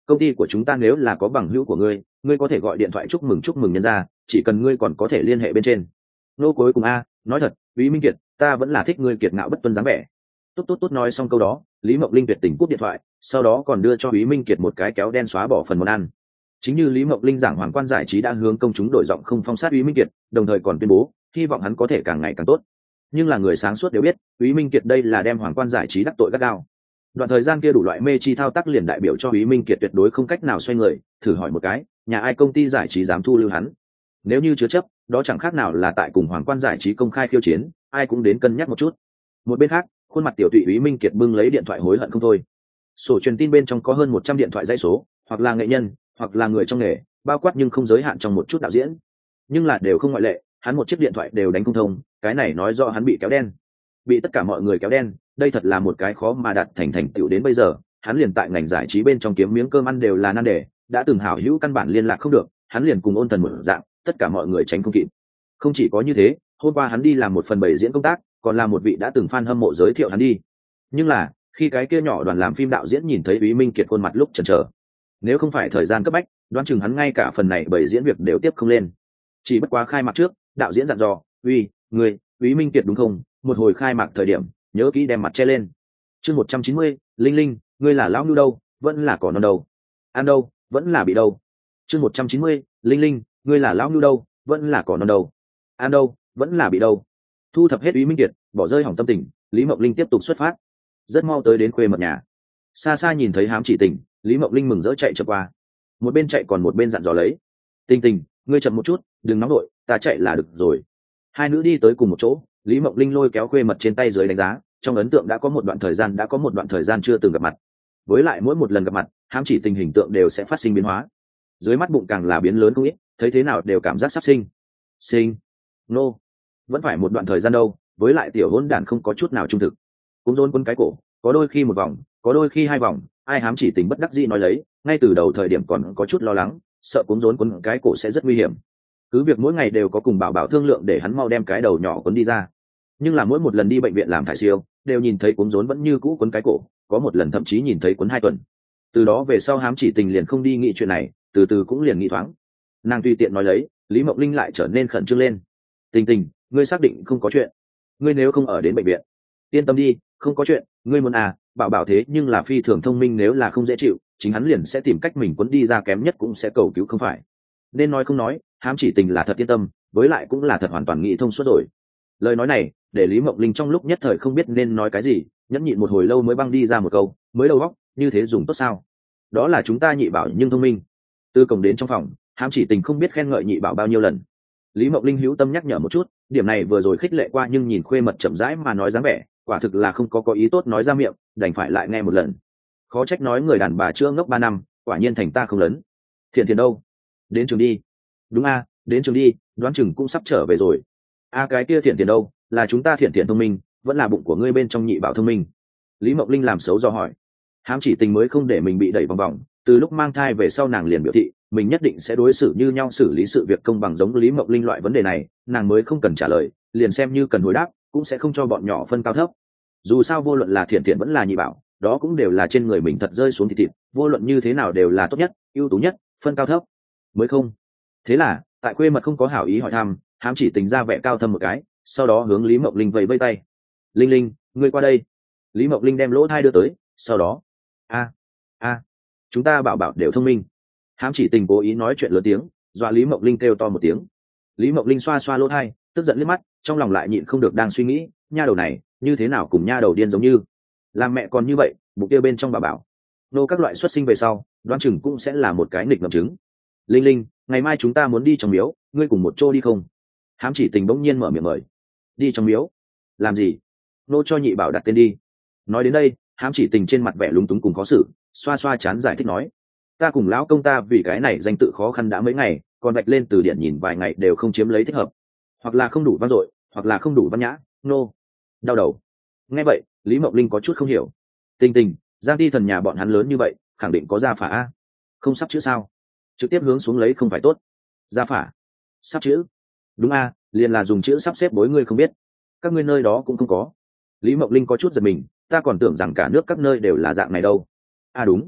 công ty của chúng ta nếu là có bằng hữu của ngươi ngươi có thể gọi điện thoại chúc mừng chúc mừng nhân ra, chỉ cần ngươi còn có thể liên hệ bên trên. Nô cuối cùng a nói thật, Úy Minh Kiệt, ta vẫn là thích ngươi kiệt ngạo bất tuân dáng vẻ. Tốt tốt tốt, nói xong câu đó, Lý Mộng Linh tuyệt tình cúp điện thoại, sau đó còn đưa cho Úy Minh Kiệt một cái kéo đen xóa bỏ phần món ăn. Chính như Lý Mộng Linh giảng, Hoàng Quan Giải Trí đã hướng công chúng đổi giọng không phong sát Úy Minh Kiệt, đồng thời còn tuyên bố hy vọng hắn có thể càng ngày càng tốt. Nhưng là người sáng suốt đều biết, Úy Minh Kiệt đây là đem Hoàng Quan Giải Trí đắc tội gắt gao. Đoạn thời gian kia đủ loại mê chi thao tác liền đại biểu cho Úy Minh Kiệt tuyệt đối không cách nào xoay người. Thử hỏi một cái, nhà ai công ty giải trí dám thu lưu hắn? Nếu như chứa chấp, đó chẳng khác nào là tại cùng Hoàng Quan Giải Trí công khai khiêu chiến, ai cũng đến cân nhắc một chút. Một bên khác, khuôn mặt tiểu tụy Úy Minh Kiệt bưng lấy điện thoại hối hận không thôi. Sổ truyền tin bên trong có hơn một trăm điện thoại dãy số, hoặc là nghệ nhân, hoặc là người trong nghề, bao quát nhưng không giới hạn trong một chút đạo diễn. Nhưng là đều không ngoại lệ, hắn một chiếc điện thoại đều đánh không thông, cái này nói rõ hắn bị kéo đen. Bị tất cả mọi người kéo đen, đây thật là một cái khó mà đạt thành thành tựu đến bây giờ, hắn liền tại ngành giải trí bên trong kiếm miếng cơm ăn đều là nan đề, đã từng hảo hữu căn bản liên lạc không được, hắn liền cùng Ôn Thần một dạng, tất cả mọi người tránh không kịp. Không chỉ có như thế, hôm qua hắn đi làm một phần bảy diễn công tác, còn là một vị đã từng fan hâm mộ giới thiệu hắn đi. Nhưng là, khi cái kia nhỏ đoàn làm phim đạo diễn nhìn thấy Úy Minh Kiệt khuôn mặt lúc chần chờ, nếu không phải thời gian cấp bách, đoán chừng hắn ngay cả phần này bảy diễn việc đều tiếp không lên. Chỉ bất quá khai mạc trước, đạo diễn dặn dò, "Uy, người, Úy Minh Kiệt đúng không? Một hồi khai mạc thời điểm, nhớ kỹ đem mặt che lên." Chương một trăm chín mươi, Linh Linh, ngươi là lão nhu đâu, vẫn là cỏ non đâu? Ăn đâu, vẫn là bị đâu? Chương một trăm chín mươi, Linh Linh, ngươi là lão nhu đâu, vẫn là cỏ non đâu? Ăn đâu, vẫn là bị đâu? Thu thập hết Úy Minh Kiệt, bỏ rơi hỏng tâm tình, Lý Mộng Linh tiếp tục xuất phát. Rất mau tới đến khuê mật nhà. Xa xa nhìn thấy Hám Chỉ Tình, Lý Mộng Linh mừng rỡ chạy chậm qua. Một bên chạy còn một bên dặn dò lấy, "Tình Tình, ngươi chậm một chút, đừng nóng đội, ta chạy là được rồi." Hai nữ đi tới cùng một chỗ, Lý Mộng Linh lôi kéo khuê mật trên tay dưới đánh giá, trong ấn tượng đã có một đoạn thời gian đã có một đoạn thời gian chưa từng gặp mặt. Với lại mỗi một lần gặp mặt, Hám Chỉ Tình hình tượng đều sẽ phát sinh biến hóa. Dưới mắt bụng càng là biến lớn không ít, thấy thế nào đều cảm giác sắp sinh. Sinh? Nô. No. Vẫn phải một đoạn thời gian đâu, với lại tiểu hỗn đản không có chút nào trung thực. Cũng rôn quấn cái cổ, có đôi khi một vòng, có đôi khi hai vòng, ai Hám Chỉ Tình bất đắc dĩ nói lấy, ngay từ đầu thời điểm còn có chút lo lắng, sợ cuốn rốn quấn cái cổ sẽ rất nguy hiểm. Cứ việc mỗi ngày đều có cùng bảo bảo thương lượng để hắn mau đem cái đầu nhỏ quấn đi ra, nhưng là mỗi một lần đi bệnh viện làm thải siêu đều nhìn thấy cuốn rốn vẫn như cũ quấn cái cổ, có một lần thậm chí nhìn thấy quấn hai tuần. Từ đó về sau Hám Chỉ Tình liền không đi nghĩ chuyện này, từ từ cũng liền nghĩ thoáng. Nàng tùy tiện nói lấy, Lý Mộng Linh lại trở nên khẩn trương lên. "Tình Tình, ngươi xác định không có chuyện? Ngươi nếu không ở đến bệnh viện?" "Yên tâm đi, không có chuyện, ngươi muốn à, bảo bảo thế nhưng là phi thường thông minh, nếu là không dễ chịu, chính hắn liền sẽ tìm cách mình quấn đi ra, kém nhất cũng sẽ cầu cứu không phải." Nên nói không nói, Hám Chỉ Tình là thật yên tâm, với lại cũng là thật hoàn toàn nghĩ thông suốt rồi. Lời nói này để Lý Mộng Linh trong lúc nhất thời không biết nên nói cái gì, nhẫn nhịn một hồi lâu mới băng đi ra một câu, "Mới đầu óc, như thế dùng tốt sao? Đó là chúng ta nhị bảo nhưng thông minh." Từ cổng đến trong phòng, Hám Chỉ Tình không biết khen ngợi nhị bảo bao nhiêu lần. Lý Mộng Linh hữu tâm nhắc nhở một chút, điểm này vừa rồi khích lệ qua, nhưng nhìn khuê mật chậm rãi mà nói dáng vẻ, quả thực là không có có ý tốt nói ra miệng, đành phải lại nghe một lần. Khó trách nói người đàn bà chưa ngốc ba năm, quả nhiên thành ta không lớn. Thiện Thiện đâu? Đến trường đi. Đúng a, đến trường đi, đoán chừng cũng sắp trở về rồi. A cái kia Thiện Thiện đâu, là chúng ta Thiện Thiện thông minh, vẫn là bụng của ngươi bên trong nhị bảo thông minh? Lý Mộng Linh làm xấu do hỏi. Hám Chỉ Tình mới không để mình bị đẩy vòng vòng, từ lúc mang thai về sau nàng liền biểu thị mình nhất định sẽ đối xử như nhau, xử lý sự việc công bằng, giống Lý Mộng Linh loại vấn đề này nàng mới không cần trả lời, liền xem như cần hồi đáp cũng sẽ không cho bọn nhỏ phân cao thấp. Dù sao vô luận là Thiện Thiện vẫn là nhị bảo, đó cũng đều là trên người mình thật rơi xuống thịt thịt, vô luận như thế nào đều là tốt nhất, ưu tú nhất, phân cao thấp mới không. Thế là tại khuê mật không có hảo ý hỏi thăm, Hám Chỉ Tình ra vẻ cao thâm một cái, sau đó hướng Lý Mộng Linh vẫy vẫy tay, "Linh Linh, ngươi qua đây." Lý Mộng Linh đem lỗ thai đưa tới, sau đó a a chúng ta bảo bảo đều thông minh. Hám Chỉ Tình cố ý nói chuyện lớn tiếng, dọa Lý Mộng Linh kêu to một tiếng. Lý Mộng Linh xoa xoa lỗ thai, tức giận liếc mắt, trong lòng lại nhịn không được đang suy nghĩ, nha đầu này như thế nào cùng nha đầu điên giống như. Làm mẹ còn như vậy, bụng kia bên trong bảo bảo nô các loại xuất sinh về sau, đoán chừng cũng sẽ là một cái nghịch ngợm trứng. Linh Linh, ngày mai chúng ta muốn đi trong miếu, ngươi cùng một chỗ đi không? Hám Chỉ Tình bỗng nhiên mở miệng mời. Đi trong miếu? Làm gì? Nô cho nhị bảo đặt tên đi. Nói đến đây, Hám Chỉ Tình trên mặt vẻ lúng túng cùng khó xử, xoa xoa chán giải thích nói, ta cùng lão công ta vì cái này danh tự khó khăn đã mấy ngày, còn vạch lên từ điển nhìn vài ngày đều không chiếm lấy thích hợp, hoặc là không đủ vang dội, hoặc là không đủ văn nhã. Nô đau đầu. Nghe vậy, Lý Mộng Linh có chút không hiểu. Tình Tình, Giang Ti Thần nhà bọn hắn lớn như vậy, khẳng định có gia phả a. Không sắp chữ sao? Trực tiếp hướng xuống lấy không phải tốt? Gia phả? Sắp chữ? Đúng a, liền là dùng chữ sắp xếp bối, ngươi không biết? Các ngươi nơi đó cũng không có. Lý Mộng Linh có chút giật mình, ta còn tưởng rằng cả nước các nơi đều là dạng này đâu. À đúng,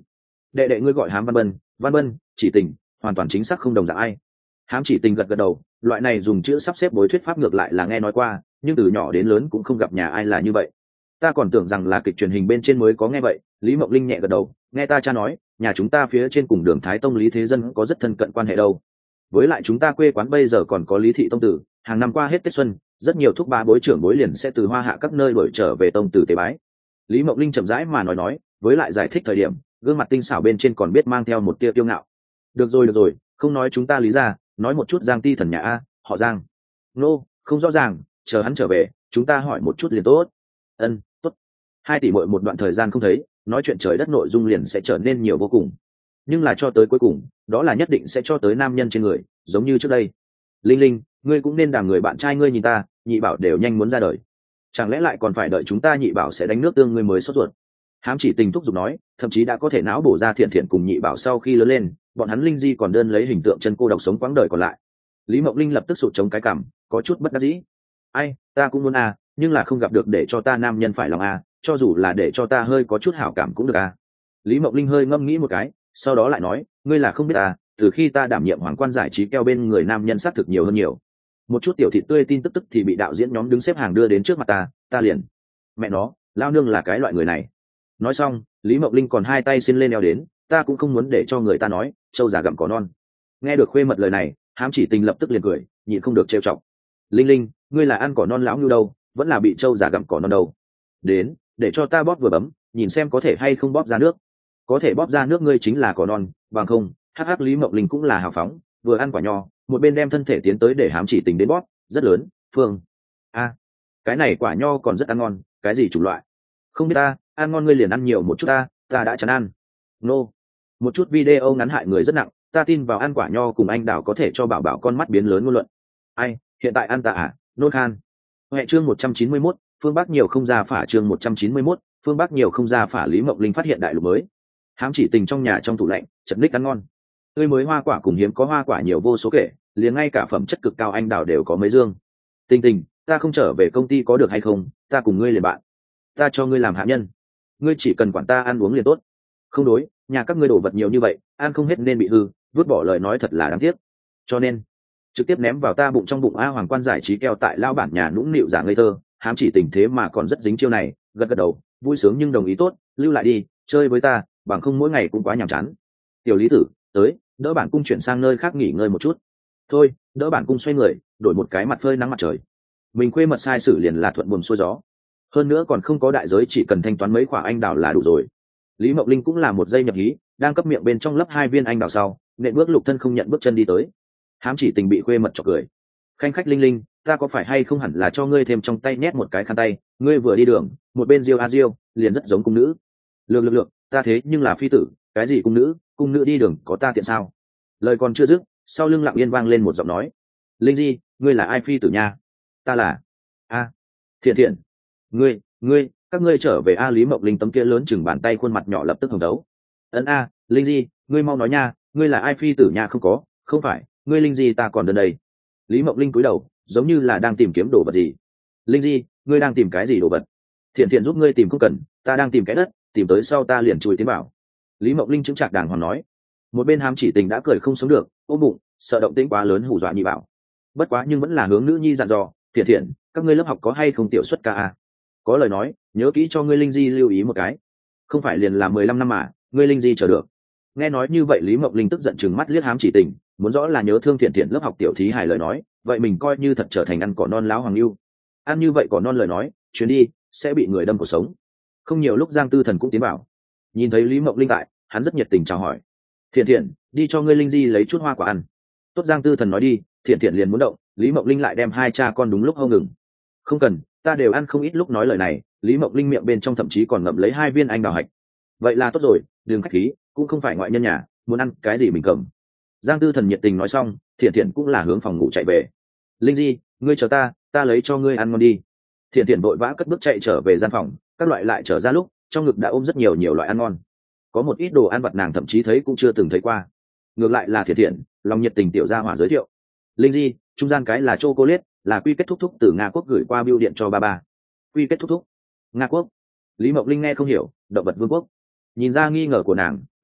đệ đệ ngươi gọi Hám Văn Bân. Văn Bân, chỉ tình, hoàn toàn chính xác không đồng dạng ai. Hám Chỉ Tình gật gật đầu, loại này dùng chữ sắp xếp bối thuyết pháp ngược lại là nghe nói qua, nhưng từ nhỏ đến lớn cũng không gặp nhà ai là như vậy. Ta còn tưởng rằng là kịch truyền hình bên trên mới có nghe vậy. Lý Mộng Linh nhẹ gật đầu, nghe ta cha nói, nhà chúng ta phía trên cùng Đường Thái Tông Lý Thế Dân có rất thân cận quan hệ đâu. Với lại chúng ta quê quán bây giờ còn có Lý Thị Tông Tử, hàng năm qua hết Tết Xuân, rất nhiều thúc ba bối trưởng bối liền sẽ từ Hoa Hạ các nơi đổi trở về Tông Tử tế bái. Lý Mộng Linh chậm rãi mà nói nói, với lại giải thích thời điểm, gương mặt tinh xảo bên trên còn biết mang theo một tia kiêu ngạo. Được rồi được rồi, không nói chúng ta Lý ra, nói một chút Giang Ti thần nhà a, họ Giang. Nô, không rõ ràng, chờ hắn trở về, chúng ta hỏi một chút liền tốt. Ân, tốt. Hai tỷ muội một đoạn thời gian không thấy, nói chuyện trời đất nội dung liền sẽ trở nên nhiều vô cùng. Nhưng là cho tới cuối cùng, đó là nhất định sẽ cho tới nam nhân trên người, giống như trước đây. Linh Linh, ngươi cũng nên đàm người bạn trai ngươi nhìn ta, nhị bảo đều nhanh muốn ra đời. Chẳng lẽ lại còn phải đợi chúng ta nhị bảo sẽ đánh nước tương ngươi mới sốt ruột? Hám Chỉ Tình thúc giục nói, thậm chí đã có thể não bổ ra Thiện Thiện cùng nhị bảo sau khi lớn lên, bọn hắn Linh Di còn đơn lấy hình tượng chân cô độc sống quãng đời còn lại. Lý Mộng Linh lập tức sụt chống cái cằm, có chút bất đắc dĩ. Ai, ta cũng muốn à, nhưng là không gặp được để cho ta nam nhân phải lòng à, cho dù là để cho ta hơi có chút hảo cảm cũng được à. Lý Mộng Linh hơi ngâm nghĩ một cái, sau đó lại nói, ngươi là không biết à, từ khi ta đảm nhiệm hoàng quan giải trí keo bên người nam nhân sát thực nhiều hơn nhiều. Một chút tiểu thị tươi tin tức tức thì bị đạo diễn nhóm đứng xếp hàng đưa đến trước mặt ta, ta liền. Mẹ nó, lao nương là cái loại người này. Nói xong, Lý Mộng Linh còn hai tay xin lên eo đến, ta cũng không muốn để cho người ta nói, trâu già gặm cỏ non. Nghe được khuê mật lời này, Hám Chỉ Tình lập tức liền cười, nhịn không được trêu chọc. Linh Linh, ngươi là ăn cỏ non lão như đâu, vẫn là bị trâu già gặm cỏ non đâu. Đến, để cho ta bóp vừa bấm, nhìn xem có thể hay không bóp ra nước. Có thể bóp ra nước ngươi chính là cỏ non, bằng không, hắc hắc. Lý Mộng Linh cũng là hào phóng, vừa ăn quả nho, một bên đem thân thể tiến tới để Hám Chỉ Tình đến bóp, rất lớn, Phương. A, cái này quả nho còn rất ăn ngon, cái gì chủng loại? Không biết ta, ăn ngon ngươi liền ăn nhiều một chút ta, ta đã chán ăn. Nô, một chút video ngắn hại người rất nặng, ta tin vào ăn quả nho cùng anh đào có thể cho bảo bảo con mắt biến lớn ngôn luận. Ai, hiện tại ăn ta à, nôn khan. Hệ chương một trăm chín mươi mốt, phương Bắc nhiều không ra phả chương một trăm chín mươi mốt, phương Bắc nhiều không ra phả. Lý Mộng Linh phát hiện đại lục mới. Hám Chỉ Tình trong nhà trong tủ lạnh, chật ních ăn ngon. Tươi mới hoa quả cùng hiếm có hoa quả nhiều vô số kể, liền ngay cả phẩm chất cực cao anh đào đều có mấy dương. Tình Tình, ta không trở về công ty có được hay không, ta cùng ngươi liền bạn. Ta cho ngươi làm hạ nhân, ngươi chỉ cần quản ta ăn uống liền tốt. Không đối, nhà các ngươi đổ vật nhiều như vậy, ăn không hết nên bị hư, vứt bỏ lời nói thật là đáng tiếc. Cho nên trực tiếp ném vào ta bụng trong bụng. A hoàng quan giải trí keo tại lao bản nhà nũng nịu giả ngây thơ. Hám Chỉ Tình thế mà còn rất dính chiêu này, gật gật đầu, vui sướng nhưng đồng ý tốt, lưu lại đi, chơi với ta, bằng không mỗi ngày cũng quá nhàm chán. Tiểu Lý Tử, tới, đỡ bản cung chuyển sang nơi khác nghỉ ngơi một chút. Thôi, đỡ bản cung xoay người, đổi một cái mặt phơi nắng mặt trời. Mình quê mật sai sử liền là thuận buồm xuôi gió, hơn nữa còn không có đại giới, chỉ cần thanh toán mấy khoả anh đào là đủ rồi. Lý Mộng Linh cũng là một giây nhập hí, đang cấp miệng bên trong lấp hai viên anh đào sau, nện bước lục thân không nhận bước chân đi tới. Hám Chỉ Tình bị khuê mật chọc cười, khanh khách. Linh Linh, ta có phải hay không hẳn là cho ngươi thêm trong tay nhét một cái khăn tay, ngươi vừa đi đường một bên diêu a diêu, liền rất giống cung nữ. Lược lược lược, ta thế nhưng là phi tử, cái gì cung nữ, cung nữ đi đường có ta tiện sao? Lời còn chưa dứt, sau lưng lặng yên vang lên một giọng nói. Linh Di, ngươi là ai phi tử nha? Ta là a Thiện Thiện. Ngươi, ngươi, các ngươi trở về a. Lý Mộng Linh tấm kia lớn chừng bàn tay khuôn mặt nhỏ lập tức hồng đấu. Ấn a, Linh Di, ngươi mau nói nha, ngươi là ai phi tử nha? Không có, không phải, ngươi Linh Di ta còn đơn đây. Lý Mộng Linh cúi đầu, giống như là đang tìm kiếm đồ vật gì. Linh Di, ngươi đang tìm cái gì đồ vật? Thiện Thiện giúp ngươi tìm không cần, ta đang tìm cái đất, tìm tới sau ta liền chui tiến vào. Lý Mộng Linh chứng trạc đàng hoàng nói. Một bên Hám Chỉ Tình đã cười không sống được, ôm bụng, sợ động tĩnh quá lớn hù dọa nhị bảo. Bất quá nhưng vẫn là hướng nữ nhi dặn dò, Thiện Thiện, các ngươi lớp học có hay không tiểu xuất ca a? Có lời nói, nhớ kỹ cho ngươi Linh Di lưu ý một cái. Không phải liền là mười lăm năm mà, ngươi Linh Di chờ được. Nghe nói như vậy, Lý Mộng Linh tức giận chừng mắt liếc Hám Chỉ Tình, muốn rõ là nhớ thương Thiện Thiện lớp học tiểu thí hài lời nói, vậy mình coi như thật trở thành ăn cỏ non láo hoàng lưu. Ăn như vậy cỏ non lời nói, chuyến đi sẽ bị người đâm cuộc sống. Không nhiều lúc Giang Tư Thần cũng tiến vào, nhìn thấy Lý Mộng Linh tại, hắn rất nhiệt tình chào hỏi. Thiện Thiện, đi cho ngươi Linh Di lấy chút hoa quả ăn. Tốt, Giang Tư Thần nói đi. Thiện Thiện liền muốn động, Lý Mộng Linh lại đem hai cha con đúng lúc hâu ngừng. Không cần, ta đều ăn không ít. Lúc nói lời này, Lý Mộng Linh miệng bên trong thậm chí còn ngậm lấy hai viên anh đào hạch. Vậy là tốt rồi, đừng khách khí, cũng không phải ngoại nhân nhà, muốn ăn cái gì mình cầm. Giang Tư Thần nhiệt tình nói xong, Thiện Thiện cũng là hướng phòng ngủ chạy về. Linh Di, ngươi chờ ta, ta lấy cho ngươi ăn ngon đi. Thiện Thiện vội vã cất bước chạy trở về gian phòng, các loại lại trở ra lúc trong ngực đã ôm rất nhiều nhiều loại ăn ngon. Có một ít đồ ăn vặt nàng thậm chí thấy cũng chưa từng thấy qua. Ngược lại là Thiện Thiện lòng nhiệt tình tiểu gia hỏa giới thiệu. Linh Di, trung gian cái là chocolate, là quy kết thúc thúc từ Nga Quốc gửi qua bưu điện cho ba ba. Quy kết thúc thúc? Nga Quốc? Lý Mộng Linh nghe không hiểu, động vật vương quốc. Nhìn ra nghi ngờ của nàng,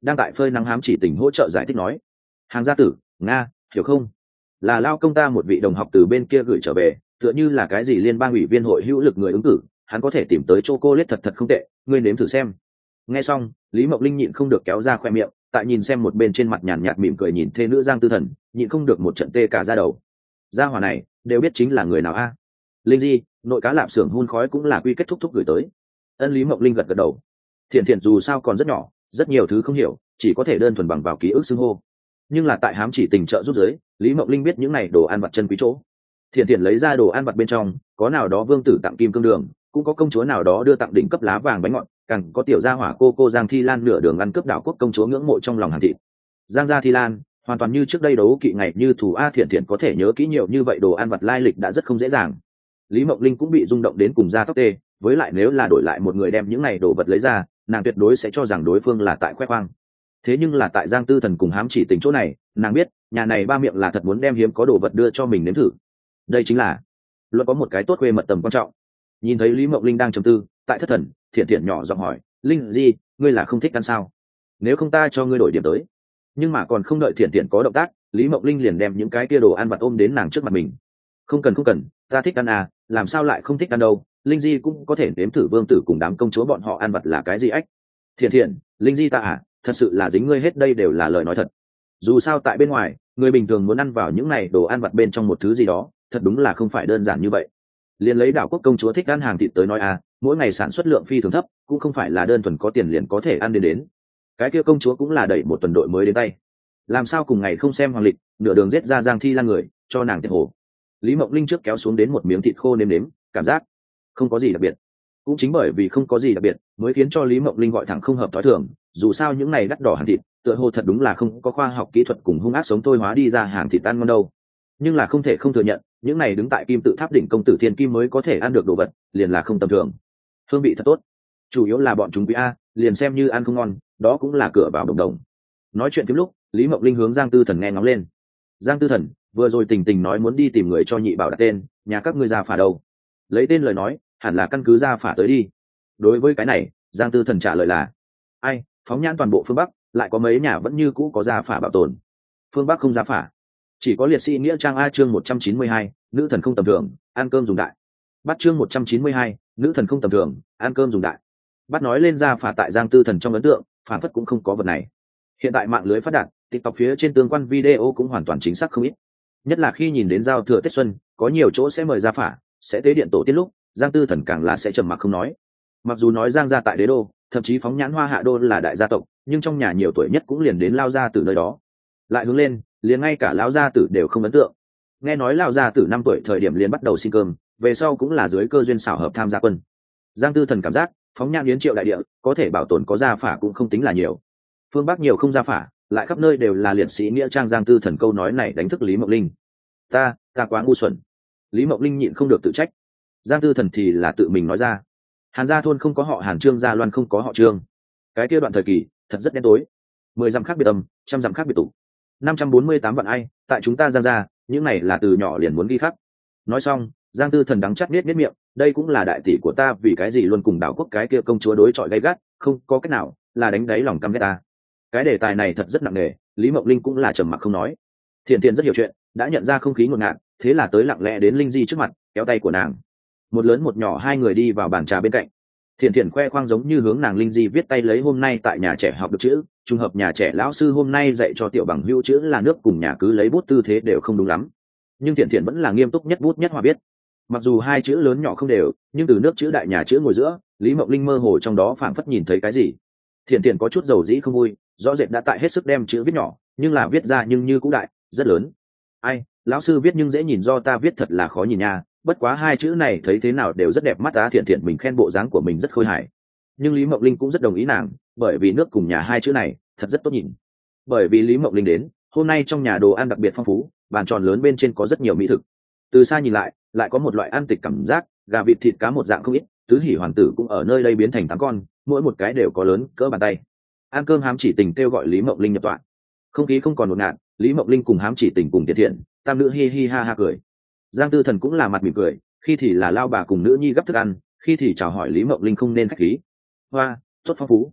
đang tại phơi nắng hám chỉ tình hỗ trợ giải thích nói. Hàng gia tử, nga, hiểu không? Là lao công ta một vị đồng học từ bên kia gửi trở về, tựa như là cái gì liên bang ủy viên hội hữu lực người ứng cử, hắn có thể tìm tới chocolate thật thật không tệ, ngươi nếm thử xem. Nghe xong, Lý Mộng Linh nhịn không được kéo ra khoe miệng, tại nhìn xem một bên trên mặt nhàn nhạt mỉm cười nhìn thê nữ Giang Tư Thần, nhịn không được một trận tê cả da đầu. Gia hỏa này, đều biết chính là người nào a? Linh Di, nội cá lạp xưởng hun khói cũng là quy kết thúc thúc gửi tới. Ân Lý Mộng Linh gật gật đầu. Thiện Thiện dù sao còn rất nhỏ, rất nhiều thứ không hiểu, chỉ có thể đơn thuần bằng vào ký ức xưng hô. Nhưng là tại hám chỉ tình trợ giúp giới, Lý Mộng Linh biết những này đồ ăn vặt chân quý chỗ. Thiện Thiện lấy ra đồ ăn vặt bên trong, có nào đó vương tử tặng kim cương đường, cũng có công chúa nào đó đưa tặng đỉnh cấp lá vàng bánh ngọt, càng có tiểu gia hỏa cô cô Giang Thi Lan nửa đường ăn cướp đảo quốc công chúa ngưỡng mộ trong lòng hàng thịt. Giang gia Thi Lan, hoàn toàn như trước đây đấu kỵ ngày như thủ a. Thiện Thiện có thể nhớ kỹ nhiều như vậy đồ ăn vặt lai lịch đã rất không dễ dàng. Lý Mộng Linh cũng bị rung động đến cùng da tóc tê, với lại nếu là đổi lại một người đem những này đồ vật lấy ra, nàng tuyệt đối sẽ cho rằng đối phương là tại khoe khoang. Thế nhưng là tại Giang Tư Thần cùng hám chỉ tình chỗ này, nàng biết nhà này ba miệng là thật muốn đem hiếm có đồ vật đưa cho mình nếm thử. Đây chính là luôn có một cái tốt khuê mật tầm quan trọng. Nhìn thấy Lý Mộng Linh đang trầm tư, tại thất thần, Thiện Thiện nhỏ giọng hỏi, Linh Di, ngươi là không thích ăn sao? Nếu không ta cho ngươi đổi điểm tới. Nhưng mà còn không đợi Thiện Thiện có động tác, Lý Mộng Linh liền đem những cái kia đồ ăn vặt ôm đến nàng trước mặt mình. Không cần không cần, ta thích ăn à, làm sao lại không thích ăn đâu? Linh Di cũng có thể nếm thử vương tử cùng đám công chúa bọn họ ăn vặt là cái gì ách? Thiện Thiện, Linh Di ta à, thật sự là dính ngươi hết đây đều là lời nói thật. Dù sao tại bên ngoài, người bình thường muốn ăn vào những này đồ ăn vặt bên trong một thứ gì đó, thật đúng là không phải đơn giản như vậy. Liền lấy đảo quốc công chúa thích ăn hàng thịt tới nói à, mỗi ngày sản xuất lượng phi thường thấp, cũng không phải là đơn thuần có tiền liền có thể ăn đến đến. Cái kia công chúa cũng là đẩy một tuần đội mới đến tay. Làm sao cùng ngày không xem hoàng lịch, nửa đường giết ra Giang Thi Lan người, cho nàng tiệt hồ. Lý Mộng Linh trước kéo xuống đến một miếng thịt khô nếm nếm, cảm giác không có gì đặc biệt. Cũng chính bởi vì không có gì đặc biệt, mới khiến cho Lý Mộng Linh gọi thẳng không hợp thói thường. Dù sao những này đắt đỏ hàng thịt, tựa hồ thật đúng là không có khoa học kỹ thuật cùng hung ác sống thôi hóa đi ra hàng thịt ăn ngon đâu. Nhưng là không thể không thừa nhận, những này đứng tại kim tự tháp đỉnh công tử thiên kim mới có thể ăn được đồ vật, liền là không tầm thường. Hương vị thật tốt, chủ yếu là bọn chúng quý a, liền xem như ăn không ngon, đó cũng là cửa vào đồng đồng. Nói chuyện tiếp lúc, Lý Mộng Linh hướng Giang Tư Thần nghe ngóng lên. Giang Tư Thần, vừa rồi tình tình nói muốn đi tìm người cho nhị bảo đặt tên, nhà các ngươi ra phả đâu? Lấy tên lời nói, hẳn là căn cứ ra phả tới đi. Đối với cái này, Giang Tư Thần trả lời là, ai, phóng nhãn toàn bộ phương Bắc, lại có mấy nhà vẫn như cũ có gia phả bảo tồn. Phương Bắc không gia phả, chỉ có liệt sĩ nghĩa trang a. Chương một trăm chín mươi hai, nữ thần không tầm thường, ăn cơm dùng đại. Bắt chương một trăm chín mươi hai, nữ thần không tầm thường, ăn cơm dùng đại. Bắt nói lên gia phả tại Giang Tư Thần trong ấn tượng, phản phất cũng không có vật này. Hiện tại mạng lưới phát đạt, TikTok phía trên tương quan video cũng hoàn toàn chính xác không ít. Nhất là khi nhìn đến giao thừa Tết xuân, có nhiều chỗ sẽ mời gia phả, sẽ tế điện tổ tiên lúc, Giang Tư Thần càng là sẽ trầm mặc không nói. Mặc dù nói Giang gia tại đế đô, thậm chí phóng nhãn Hoa Hạ đô là đại gia tộc, nhưng trong nhà nhiều tuổi nhất cũng liền đến lao gia tử nơi đó. Lại hướng lên, liền ngay cả lão gia tử đều không ấn tượng. Nghe nói lão gia tử năm tuổi thời điểm liền bắt đầu xin cơm, về sau cũng là dưới cơ duyên xảo hợp tham gia quân. Giang Tư Thần cảm giác, phóng nhãn yến triệu đại địa, có thể bảo tồn có gia phả cũng không tính là nhiều. Phương Bắc nhiều không gia phả, lại khắp nơi đều là liệt sĩ nghĩa trang. Giang Tư Thần câu nói này đánh thức Lý Mộng Linh. Ta, ta quá ngu xuẩn. Lý Mộng Linh nhịn không được tự trách. Giang Tư Thần thì là tự mình nói ra. Hàn gia thôn không có họ Hàn, Trương gia Loan không có họ Trương. Cái kia đoạn thời kỳ thật rất đen tối. Mười dặm khác biệt âm, trăm dặm khác biệt tụ. Năm trăm bốn mươi tám vạn ai, tại chúng ta Giang gia, những này là từ nhỏ liền muốn ghi khắc. Nói xong, Giang Tư Thần đắng chắt nết nết miệng, đây cũng là đại tỷ của ta, vì cái gì luôn cùng đảo quốc cái kia công chúa đối chọi gay gắt, không có cách nào, là đánh đáy lòng căm ghét ta. Cái đề tài này thật rất nặng nề, Lý Mộng Linh cũng là trầm mặc không nói. Thiện Thiện rất hiểu chuyện, đã nhận ra không khí ngột ngạt, thế là tới lặng lẽ đến Linh Di trước mặt, kéo tay của nàng. Một lớn một nhỏ hai người đi vào bàn trà bên cạnh. Thiện Thiện khoe khoang giống như hướng nàng Linh Di viết tay lấy hôm nay tại nhà trẻ học được chữ, trùng hợp nhà trẻ lão sư hôm nay dạy cho tiểu bằng hữu chữ là nước cùng nhà cứ lấy bút tư thế đều không đúng lắm. Nhưng Thiện Thiện vẫn là nghiêm túc nhất bút nhất hòa viết. Mặc dù hai chữ lớn nhỏ không đều, nhưng từ nước chữ đại nhà chữ ngồi giữa, Lý Mộng Linh mơ hồ trong đó phảng phất nhìn thấy cái gì. Thiện Thiện có chút dầu dĩ không vui, rõ rệt đã tại hết sức đem chữ viết nhỏ, nhưng là viết ra nhưng như cũng đại, rất lớn. Ai, lão sư viết nhưng dễ nhìn, do ta viết thật là khó nhìn nha, bất quá hai chữ này thấy thế nào đều rất đẹp mắt á. Thiện Thiện mình khen bộ dáng của mình rất khôi hài. Nhưng Lý Mộng Linh cũng rất đồng ý nàng, bởi vì nước cùng nhà hai chữ này thật rất tốt nhìn. Bởi vì Lý Mộng Linh đến, hôm nay trong nhà đồ ăn đặc biệt phong phú, bàn tròn lớn bên trên có rất nhiều mỹ thực. Từ xa nhìn lại, lại có một loại ăn tịch cảm giác, gà vịt thịt cá một dạng không ít, tứ hỉ hoàng tử cũng ở nơi đây biến thành tám con, mỗi một cái đều có lớn cỡ bàn tay. Ăn cơm hám chỉ tình kêu gọi Lý Mộng Linh nhập tọa. Không khí không còn ngột ngạt, Lý Mộng Linh cùng hám chỉ tình cùng Thiện Thiện, tam nữ hi hi ha ha cười. Giang Tư Thần cũng là mặt mỉm cười, khi thì là lao bà cùng nữ nhi gấp thức ăn, khi thì chào hỏi Lý Mộng Linh không nên khách khí. Hoa, tốt phong phú.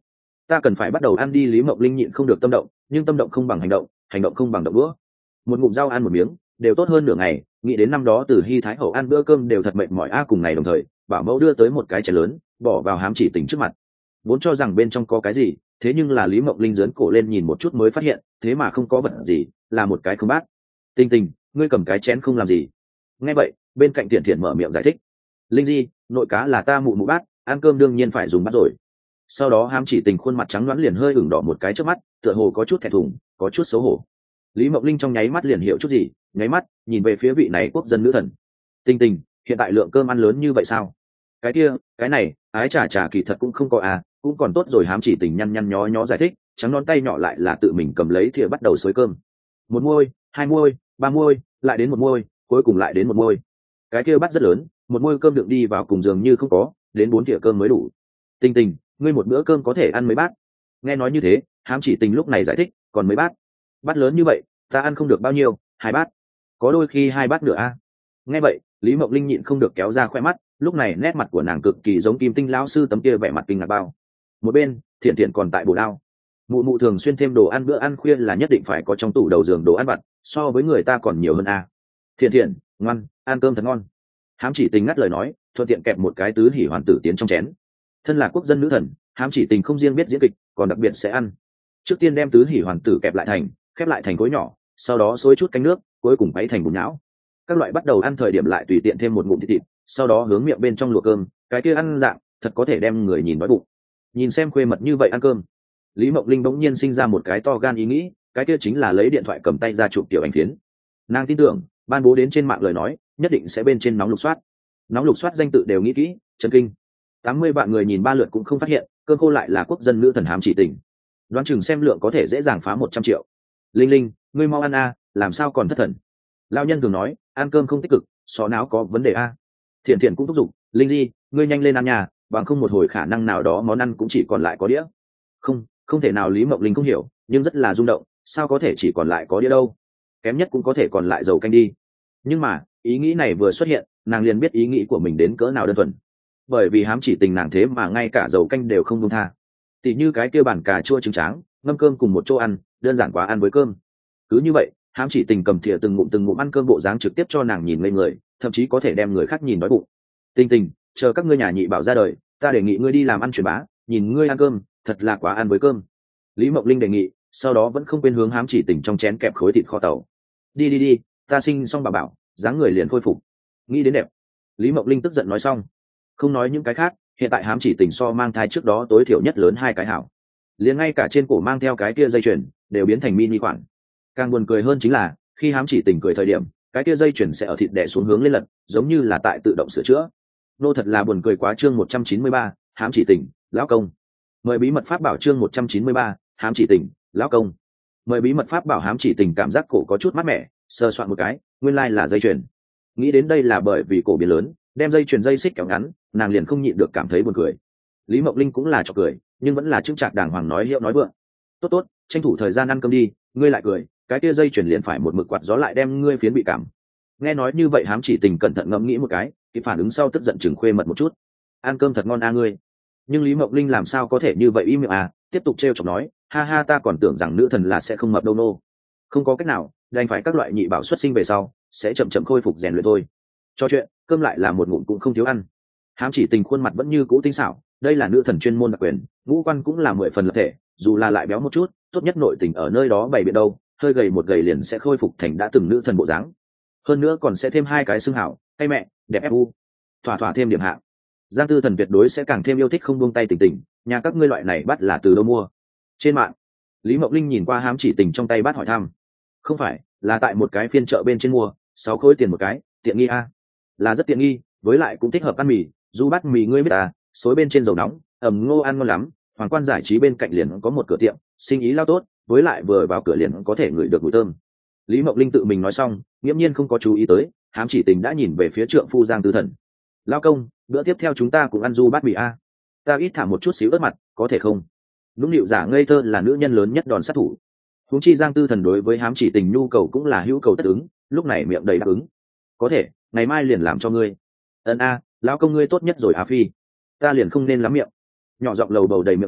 ta cần phải bắt đầu ăn đi. Lý Mộng Linh nhịn không được tâm động, nhưng tâm động không bằng hành động, hành động không bằng động đũa. Một ngụm rau ăn một miếng đều tốt hơn nửa ngày. Nghĩ đến năm đó từ Hy Thái Hậu ăn bữa cơm đều thật mệt mỏi a. Cùng ngày đồng thời bảo mẫu đưa tới một cái chén lớn bỏ vào Hám Chỉ Tình trước mặt, vốn cho rằng bên trong có cái gì, thế nhưng là Lý Mộng Linh giớn cổ lên nhìn một chút mới phát hiện thế mà không có vật gì, là một cái không bát. Tình Tình, ngươi cầm cái chén không làm gì? Nghe vậy bên cạnh Thiện Thiện mở miệng giải thích, Linh Di, nội cá là ta mụ mụ bát, ăn cơm đương nhiên phải dùng bát rồi. Sau đó Hám Chỉ Tình khuôn mặt trắng đoán liền hơi ửng đỏ một cái trước mắt, tựa hồ có chút thẹn thùng, có chút xấu hổ. Lý Mộng Linh trong nháy mắt liền hiểu chút gì, nháy mắt nhìn về phía vị này quốc dân nữ thần. Tình Tình, hiện tại lượng cơm ăn lớn như vậy sao? Cái kia, cái này, ái chà chà kỳ thật cũng không có à, cũng còn tốt rồi. Hám Chỉ Tình nhăn nhăn nhó nhó giải thích, trắng nón tay nhỏ lại là tự mình cầm lấy thìa bắt đầu xới cơm. Một muôi, hai muôi, ba muôi, lại đến một muôi, cuối cùng lại đến một muôi. Cái kia bát rất lớn, một muôi cơm đựng đi vào cùng dường như không có, đến bốn thìa cơm mới đủ. Tình Tình, ngươi một bữa cơm có thể ăn mấy bát? Nghe nói như thế, Hám Chỉ Tình lúc này giải thích, còn mấy bát? Bát lớn như vậy ta ăn không được bao nhiêu, hai bát, có đôi khi hai bát nữa a. Nghe vậy Lý Mộng Linh nhịn không được kéo ra khoe mắt, lúc này nét mặt của nàng cực kỳ giống Kim Tinh lão sư tấm kia vẻ mặt kinh ngạc bao. Một bên Thiện Thiện còn tại bổ đao, mụ mụ thường xuyên thêm đồ ăn, bữa ăn khuya là nhất định phải có trong tủ đầu giường đồ ăn vặt, so với người ta còn nhiều hơn a. Thiện Thiện, ngoan, ăn cơm thật ngon. Hám Chỉ Tình ngắt lời nói, thuận tiện kẹp một cái tứ hỉ hoàn tử tiến trong chén. Thân là quốc dân nữ thần, Hám Chỉ Tình không riêng biết diễn kịch, còn đặc biệt sẽ ăn. Trước tiên đem tứ hỉ hoàn tử kẹp lại thành, khép lại thành khối nhỏ, sau đó xối chút canh nước, cuối cùng quấy thành bùn nhão. Các loại bắt đầu ăn thời điểm lại tùy tiện thêm một ngụm thịt thịt, sau đó hướng miệng bên trong luộc cơm, cái kia ăn dạng thật có thể đem người nhìn đói bụng. Nhìn xem khuê mật như vậy ăn cơm, Lý Mộng Linh bỗng nhiên sinh ra một cái to gan ý nghĩ, cái kia chính là lấy điện thoại cầm tay ra chụp tiểu ảnh phiến. Nàng tin tưởng ban bố đến trên mạng lời nói nhất định sẽ bên trên nóng lục soát. Nóng lục soát danh tự đều nghĩ kỹ, chấn kinh. tám mươi vạn người nhìn ba lượt cũng không phát hiện, cơm cô lại là quốc dân nữ thần Hám Chỉ Tình. Đoán chừng xem lượng có thể dễ dàng phá một trăm triệu. Linh Linh, ngươi mau ăn a, làm sao còn thất thần? Lão nhân thường nói ăn cơm không tích cực, xó não có vấn đề a. Thiện Thiện cũng thúc giục, Linh Di, ngươi nhanh lên ăn nhà, bằng không một hồi khả năng nào đó món ăn cũng chỉ còn lại có đĩa. Không, không thể nào. Lý Mộng Linh không hiểu, nhưng rất là rung động, sao có thể chỉ còn lại có đĩa đâu? Kém nhất cũng có thể còn lại dầu canh đi. Nhưng mà ý nghĩ này vừa xuất hiện, nàng liền biết ý nghĩ của mình đến cỡ nào đơn thuần. Bởi vì Hám Chỉ Tình nàng thế mà ngay cả dầu canh đều không buông tha. Tỷ như cái kia bản cà chua trứng tráng, ngâm cơm cùng một chỗ ăn, đơn giản quá ăn với cơm. Cứ như vậy Hám Chỉ Tình cầm thìa từng ngụm từng ngụm ăn cơm, bộ dáng trực tiếp cho nàng nhìn ngây người, thậm chí có thể đem người khác nhìn đói bụng. Tình Tình, chờ các ngươi nhà nhị bảo ra đời, ta đề nghị ngươi đi làm ăn truyền bá, nhìn ngươi ăn cơm thật là quá ăn với cơm. Lý Mộng Linh đề nghị, sau đó vẫn không quên hướng Hám Chỉ Tình trong chén kẹp khối thịt kho tàu. Đi đi đi, ta sinh xong bà bảo, dáng người liền khôi phục. Nghĩ đến đẹp. Lý Mộng Linh tức giận nói xong, không nói những cái khác, hiện tại Hám Chỉ Tình so mang thai trước đó tối thiểu nhất lớn hai cái hảo, liền ngay cả trên cổ mang theo cái kia dây chuyền đều biến thành mini khoản. Càng buồn cười hơn chính là khi Hám Chỉ Tình cười thời điểm, cái kia dây chuyền sẽ ở thịt đè xuống hướng lên lật, giống như là tại tự động sửa chữa. Nô thật là buồn cười quá. Chương một trăm chín mươi ba, Hám Chỉ Tình, lão công. Mời bí mật pháp bảo. Chương một trăm chín mươi ba, Hám Chỉ Tình, lão công. Mời bí mật pháp bảo. Hám Chỉ Tình cảm giác cổ có chút mát mẻ, sờ soạn một cái, nguyên lai là dây chuyền. Nghĩ đến đây là bởi vì cổ biến lớn, đem dây chuyền dây xích kéo ngắn, nàng liền không nhịn được cảm thấy buồn cười. Lý Mộng Linh cũng là chọc cười, nhưng vẫn là chững chạc đàng hoàng nói hiệu nói vượng. Tốt tốt, tranh thủ thời gian ăn cơm đi, ngươi lại cười, cái kia dây chuyền liền phải một mực quạt gió lại đem ngươi phiến bị cảm. Nghe nói như vậy Hám Chỉ Tình cẩn thận ngẫm nghĩ một cái, cái phản ứng sau tức giận chừng khuê mật một chút. Ăn cơm thật ngon a ngươi. Nhưng Lý Mộng Linh làm sao có thể như vậy im miệng à, tiếp tục trêu chọc nói, ha ha, ta còn tưởng rằng nữ thần là sẽ không mập đâu nô. Không có cách nào, đành phải các loại nhị bảo xuất sinh về sau sẽ chậm chậm khôi phục rèn luyện thôi. Cho chuyện cơm lại là một ngụm cũng không thiếu ăn. Hám Chỉ Tình khuôn mặt vẫn như cũ tinh xảo, đây là nữ thần chuyên môn đặc quyền, ngũ quan cũng là mười phần lập thể, dù là lại béo một chút, tốt nhất nội tình ở nơi đó bày biện đâu, hơi gầy một gầy liền sẽ khôi phục thành đã từng nữ thần bộ dáng. Hơn nữa còn sẽ thêm hai cái xưng hảo, hay mẹ, đẹp ép u, thỏa thỏa thêm điểm hạng. Giang Tư Thần tuyệt đối sẽ càng thêm yêu thích không buông tay Tình Tình, nhà các ngươi loại này bắt là từ đâu mua? Trên mạng. Lý Mộng Linh nhìn qua Hám Chỉ Tình trong tay bát hỏi thăm. Không phải, là tại một cái phiên chợ bên trên mua, sáu khối tiền một cái, tiện nghi a. Là rất tiện nghi, với lại cũng thích hợp ăn mì, du bát mì ngươi biết à, xối bên trên dầu nóng, ẩm ngô ăn ngon lắm. Hoàng Quan giải trí bên cạnh liền có một cửa tiệm, sinh ý lao tốt, với lại vừa vào cửa liền có thể ngửi được mùi thơm. Lý Mộng Linh tự mình nói xong, nghiễm nhiên không có chú ý tới, Hám Chỉ Tình đã nhìn về phía trượng phu Giang Tư Thần. Lao công, bữa tiếp theo chúng ta cũng ăn du bát mì a. Ta ít thả một chút xíu ớt mặt, có thể không? Nũng nịu giả ngây thơ là nữ nhân lớn nhất đòn sát thủ. Huống chi Giang Tư Thần đối với Hám Chỉ Tình nhu cầu cũng là hữu cầu tất ứng, lúc này miệng đầy đáp ứng. Có thể, ngày mai liền làm cho ngươi. Ân a, lão công ngươi tốt nhất rồi a phi. Ta liền không nên lắm miệng. Nhỏ giọng lầu bầu đầy miệng sau,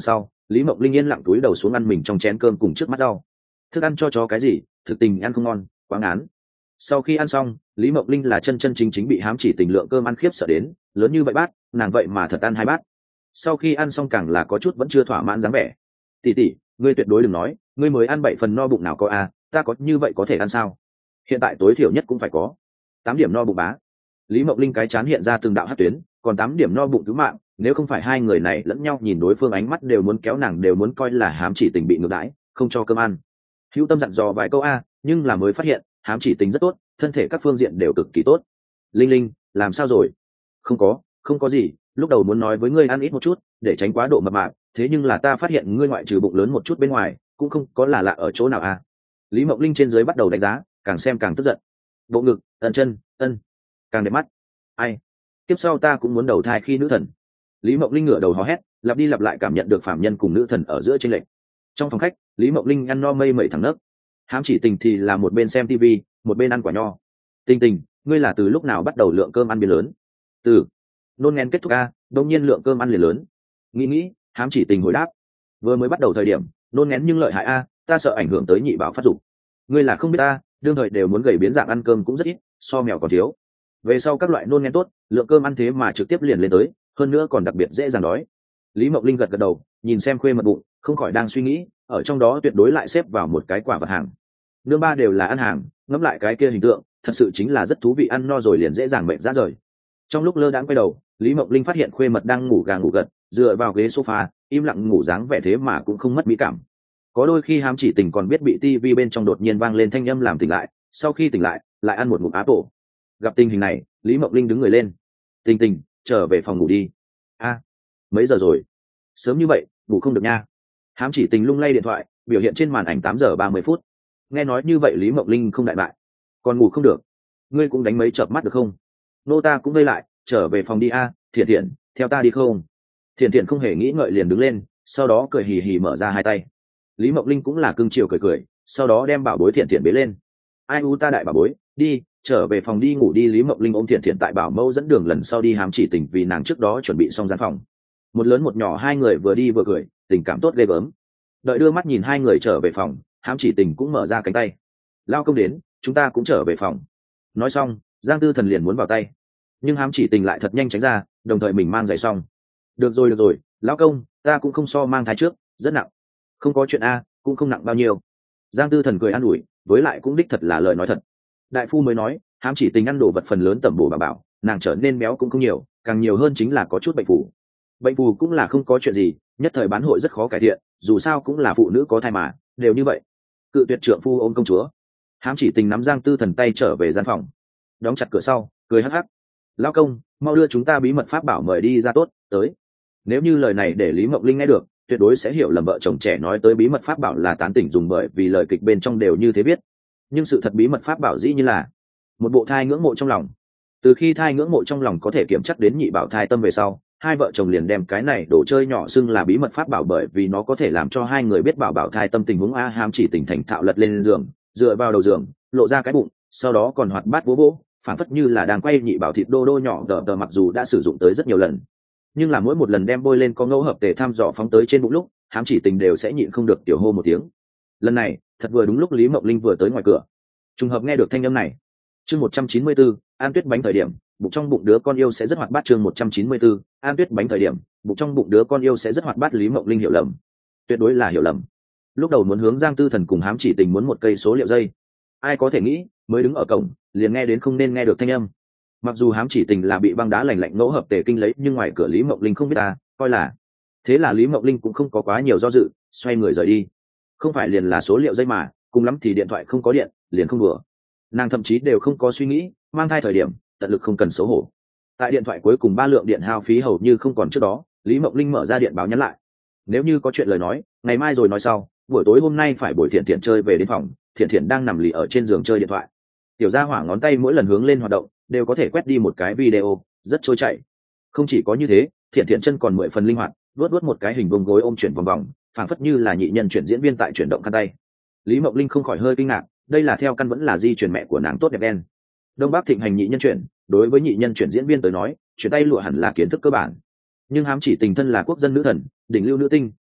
Lý Mộng Linh yên lặng túi đầu xuống ăn mình trong chén cơm cùng trước mắt rau. Thức ăn cho chó cái gì, thực tình ăn không ngon, quá ngán. Sau khi ăn xong, Lý Mộng Linh là chân chân chính chính bị hám chỉ tình lượng cơm ăn khiếp sợ đến, lớn như vậy bát, nàng vậy mà thật ăn hai bát. Sau khi ăn xong càng là có chút vẫn chưa thỏa mãn dáng vẻ. Tỷ tỷ, ngươi tuyệt đối đừng nói, ngươi mới ăn bảy phần no bụng nào có a, ta có như vậy có thể ăn sao? Hiện tại tối thiểu nhất cũng phải có tám điểm no bụng bá. Lý Mộng Linh cái chán hiện ra từng đạo hắc tuyến, còn tám điểm no bụng cứu mạng, nếu không phải hai người này lẫn nhau nhìn đối phương ánh mắt đều muốn kéo nàng đều muốn coi là hám chỉ tình bị ngược đãi, không cho cơm ăn. Hữu Tâm dặn dò vài câu a, nhưng là mới phát hiện, hám chỉ tình rất tốt, thân thể các phương diện đều cực kỳ tốt. Linh Linh, làm sao rồi? Không có, không có gì, lúc đầu muốn nói với ngươi ăn ít một chút, để tránh quá độ mập mạp, thế nhưng là ta phát hiện ngươi ngoại trừ bụng lớn một chút bên ngoài, cũng không có là lạ ở chỗ nào a. Lý Mộng Linh trên dưới bắt đầu đánh giá, càng xem càng tức giận. Bộ ngực, ân chân, ân, càng đẹp mắt. Ai? Tiếp sau ta cũng muốn đầu thai khi nữ thần. Lý Mộng Linh ngửa đầu hò hét, lặp đi lặp lại cảm nhận được phàm nhân cùng nữ thần ở giữa chênh lệch. Trong phòng khách, Lý Mộng Linh ăn no mây mẩy thẳng nấc. Hám chỉ tình thì là một bên xem tivi, một bên ăn quả nho. Tình tình, ngươi là từ lúc nào bắt đầu lượng cơm ăn biến lớn? Từ nôn ngén kết thúc a, đột nhiên lượng cơm ăn liền lớn. Nghĩ nghĩ, hám chỉ tình hồi đáp, vừa mới bắt đầu thời điểm, nôn ngén nhưng lợi hại a, ta sợ ảnh hưởng tới nhị bảo phát dục. Ngươi là không biết ta, đương thời đều muốn gầy biến dạng ăn cơm cũng rất ít, so mèo còn thiếu. Về sau các loại nôn ngén tốt, lượng cơm ăn thế mà trực tiếp liền lên tới, hơn nữa còn đặc biệt dễ dàng đói. Lý Mộng Linh gật gật đầu, nhìn xem khuê mật bụng, không khỏi đang suy nghĩ, ở trong đó tuyệt đối lại xếp vào một cái quả vật hàng. Nương ba đều là ăn hàng, ngẫm lại cái kia hình tượng, thật sự chính là rất thú vị, ăn no rồi liền dễ dàng bệnh ra rời. Trong lúc lơ đãng quay đầu, Lý Mộng Linh phát hiện khuê mật đang ngủ gà ngủ gật, dựa vào ghế sofa, im lặng ngủ dáng vẻ thế mà cũng không mất mỹ cảm. Có đôi khi hám chỉ tình còn biết bị tivi bên trong đột nhiên vang lên thanh âm làm tỉnh lại, sau khi tỉnh lại, lại ăn một ngụm áp tổ. Gặp tình hình này, Lý Mộng Linh đứng người lên. Tình tình, trở về phòng ngủ đi. A, mấy giờ rồi? Sớm như vậy, ngủ không được nha. Hám chỉ tình lung lay điện thoại, biểu hiện trên màn ảnh tám giờ ba mươi phút. Nghe nói như vậy Lý Mộng Linh không đại bại. Còn ngủ không được? Ngươi cũng đánh mấy chợp mắt được không? Nô ta cũng vây lại, trở về phòng đi a, Thiện Thiện, theo ta đi không? Thiện Thiện không hề nghĩ ngợi liền đứng lên, sau đó cười hì hì mở ra hai tay. Lý Mộng Linh cũng là cưng chiều cười cười, sau đó đem bảo bối Thiện Thiện bế lên. Ai u ta đại bảo bối, đi, trở về phòng đi ngủ đi. Lý Mộng Linh ôm Thiện Thiện tại bảo mẫu dẫn đường lần sau đi hám chỉ tình vì nàng trước đó chuẩn bị xong gian phòng. Một lớn một nhỏ hai người vừa đi vừa cười, tình cảm tốt ghê gớm. Đợi đưa mắt nhìn hai người trở về phòng, hám chỉ tình cũng mở ra cánh tay. Lao công đến, chúng ta cũng trở về phòng. Nói xong, Giang Tư Thần liền muốn vào tay, nhưng hám chỉ tình lại thật nhanh tránh ra, đồng thời mình mang giày xong. Được rồi được rồi, lão công, ta cũng không so mang thai trước, rất nặng. Không có chuyện a, cũng không nặng bao nhiêu. Giang Tư Thần cười an ủi, với lại cũng đích thật là lời nói thật. Đại phu mới nói, hám chỉ tình ăn đồ vật phần lớn tẩm bổ bà bảo, nàng trở nên béo cũng không nhiều, càng nhiều hơn chính là có chút bệnh phù. Bệnh phù cũng là không có chuyện gì, nhất thời bán hội rất khó cải thiện, dù sao cũng là phụ nữ có thai mà, đều như vậy. Cự tuyệt trượng phu ôm công chúa. Hám chỉ tình nắm Giang Tư Thần tay trở về gian phòng, đóng chặt cửa sau, cười hắc hắc. Lão công, mau đưa chúng ta bí mật pháp bảo mời đi ra tốt, tới. Nếu như lời này để Lý Mộng Linh nghe được, tuyệt đối sẽ hiểu lầm vợ chồng trẻ nói tới bí mật pháp bảo là tán tỉnh dùng, bởi vì lời kịch bên trong đều như thế viết. Nhưng sự thật bí mật pháp bảo dĩ như là một bộ thai ngưỡng mộ trong lòng. Từ khi thai ngưỡng mộ trong lòng có thể kiểm chắc đến nhị bảo thai tâm về sau, hai vợ chồng liền đem cái này đồ chơi nhỏ xưng là bí mật pháp bảo, bởi vì nó có thể làm cho hai người biết bảo bảo thai tâm tình huống. A hám chỉ tình thành thạo lật lên giường, dựa vào đầu giường, lộ ra cái bụng, sau đó còn hoạt bát vỗ vỗ, phản phất như là đang quay nhị bảo thịt đô đô nhỏ đờ đờ. Mặc dù đã sử dụng tới rất nhiều lần, nhưng là mỗi một lần đem bôi lên có ngẫu hợp tề thăm dò phóng tới trên bụng lúc, hám chỉ tình đều sẽ nhịn không được tiểu hô một tiếng. Lần này thật vừa đúng lúc Lý Mộng Linh vừa tới ngoài cửa, trùng hợp nghe được thanh âm này. Chương một trăm chín mươi bốn, An Tuyết bánh thời điểm, bụng trong bụng đứa con yêu sẽ rất hoạt bát. Chương một trăm chín mươi bốn, An Tuyết bánh thời điểm, bụng trong bụng đứa con yêu sẽ rất hoạt bát. Lý Mộng Linh hiểu lầm, tuyệt đối là hiểu lầm. Lúc đầu muốn hướng Giang Tư Thần cùng hám chỉ tình muốn một cây số liệu dây, ai có thể nghĩ, mới đứng ở cổng liền nghe đến không nên nghe được thanh âm. Mặc dù hám chỉ tình là bị băng đá lành lạnh ngẫu hợp tề kinh lấy, nhưng ngoài cửa Lý Mộng Linh không biết ta, coi là thế là Lý Mộng Linh cũng không có quá nhiều do dự, xoay người rời đi. Không phải liền là số liệu dây mà, cùng lắm thì điện thoại không có điện, liền không đùa. Nàng thậm chí đều không có suy nghĩ, mang thai thời điểm, tận lực không cần xấu hổ. Tại điện thoại cuối cùng ba lượng điện hao phí hầu như không còn trước đó, Lý Mộng Linh mở ra điện báo nhắn lại. Nếu như có chuyện lời nói, ngày mai rồi nói sau, buổi tối hôm nay phải buổi Thiện Thiện chơi về đến phòng. Thiện Thiện đang nằm lì ở trên giường chơi điện thoại. Tiểu gia hỏa ngón tay mỗi lần hướng lên hoạt động, đều có thể quét đi một cái video, rất trôi chảy. Không chỉ có như thế, Thiện Thiện chân còn mười phần linh hoạt, luốt luốt một cái hình vuông gối ôm chuyển vòng vòng, phảng phất như là nhị nhân chuyển diễn viên tại chuyển động khăn tay. Lý Mộng Linh không khỏi hơi kinh ngạc, đây là theo căn vẫn là di truyền mẹ của nàng tốt đẹp đen. Đông Bắc thịnh hành nhị nhân chuyển, đối với nhị nhân chuyển diễn viên tới nói, chuyển tay lụa hẳn là kiến thức cơ bản. Nhưng hám chỉ tình thân là quốc dân nữ thần, đỉnh lưu nữ tinh,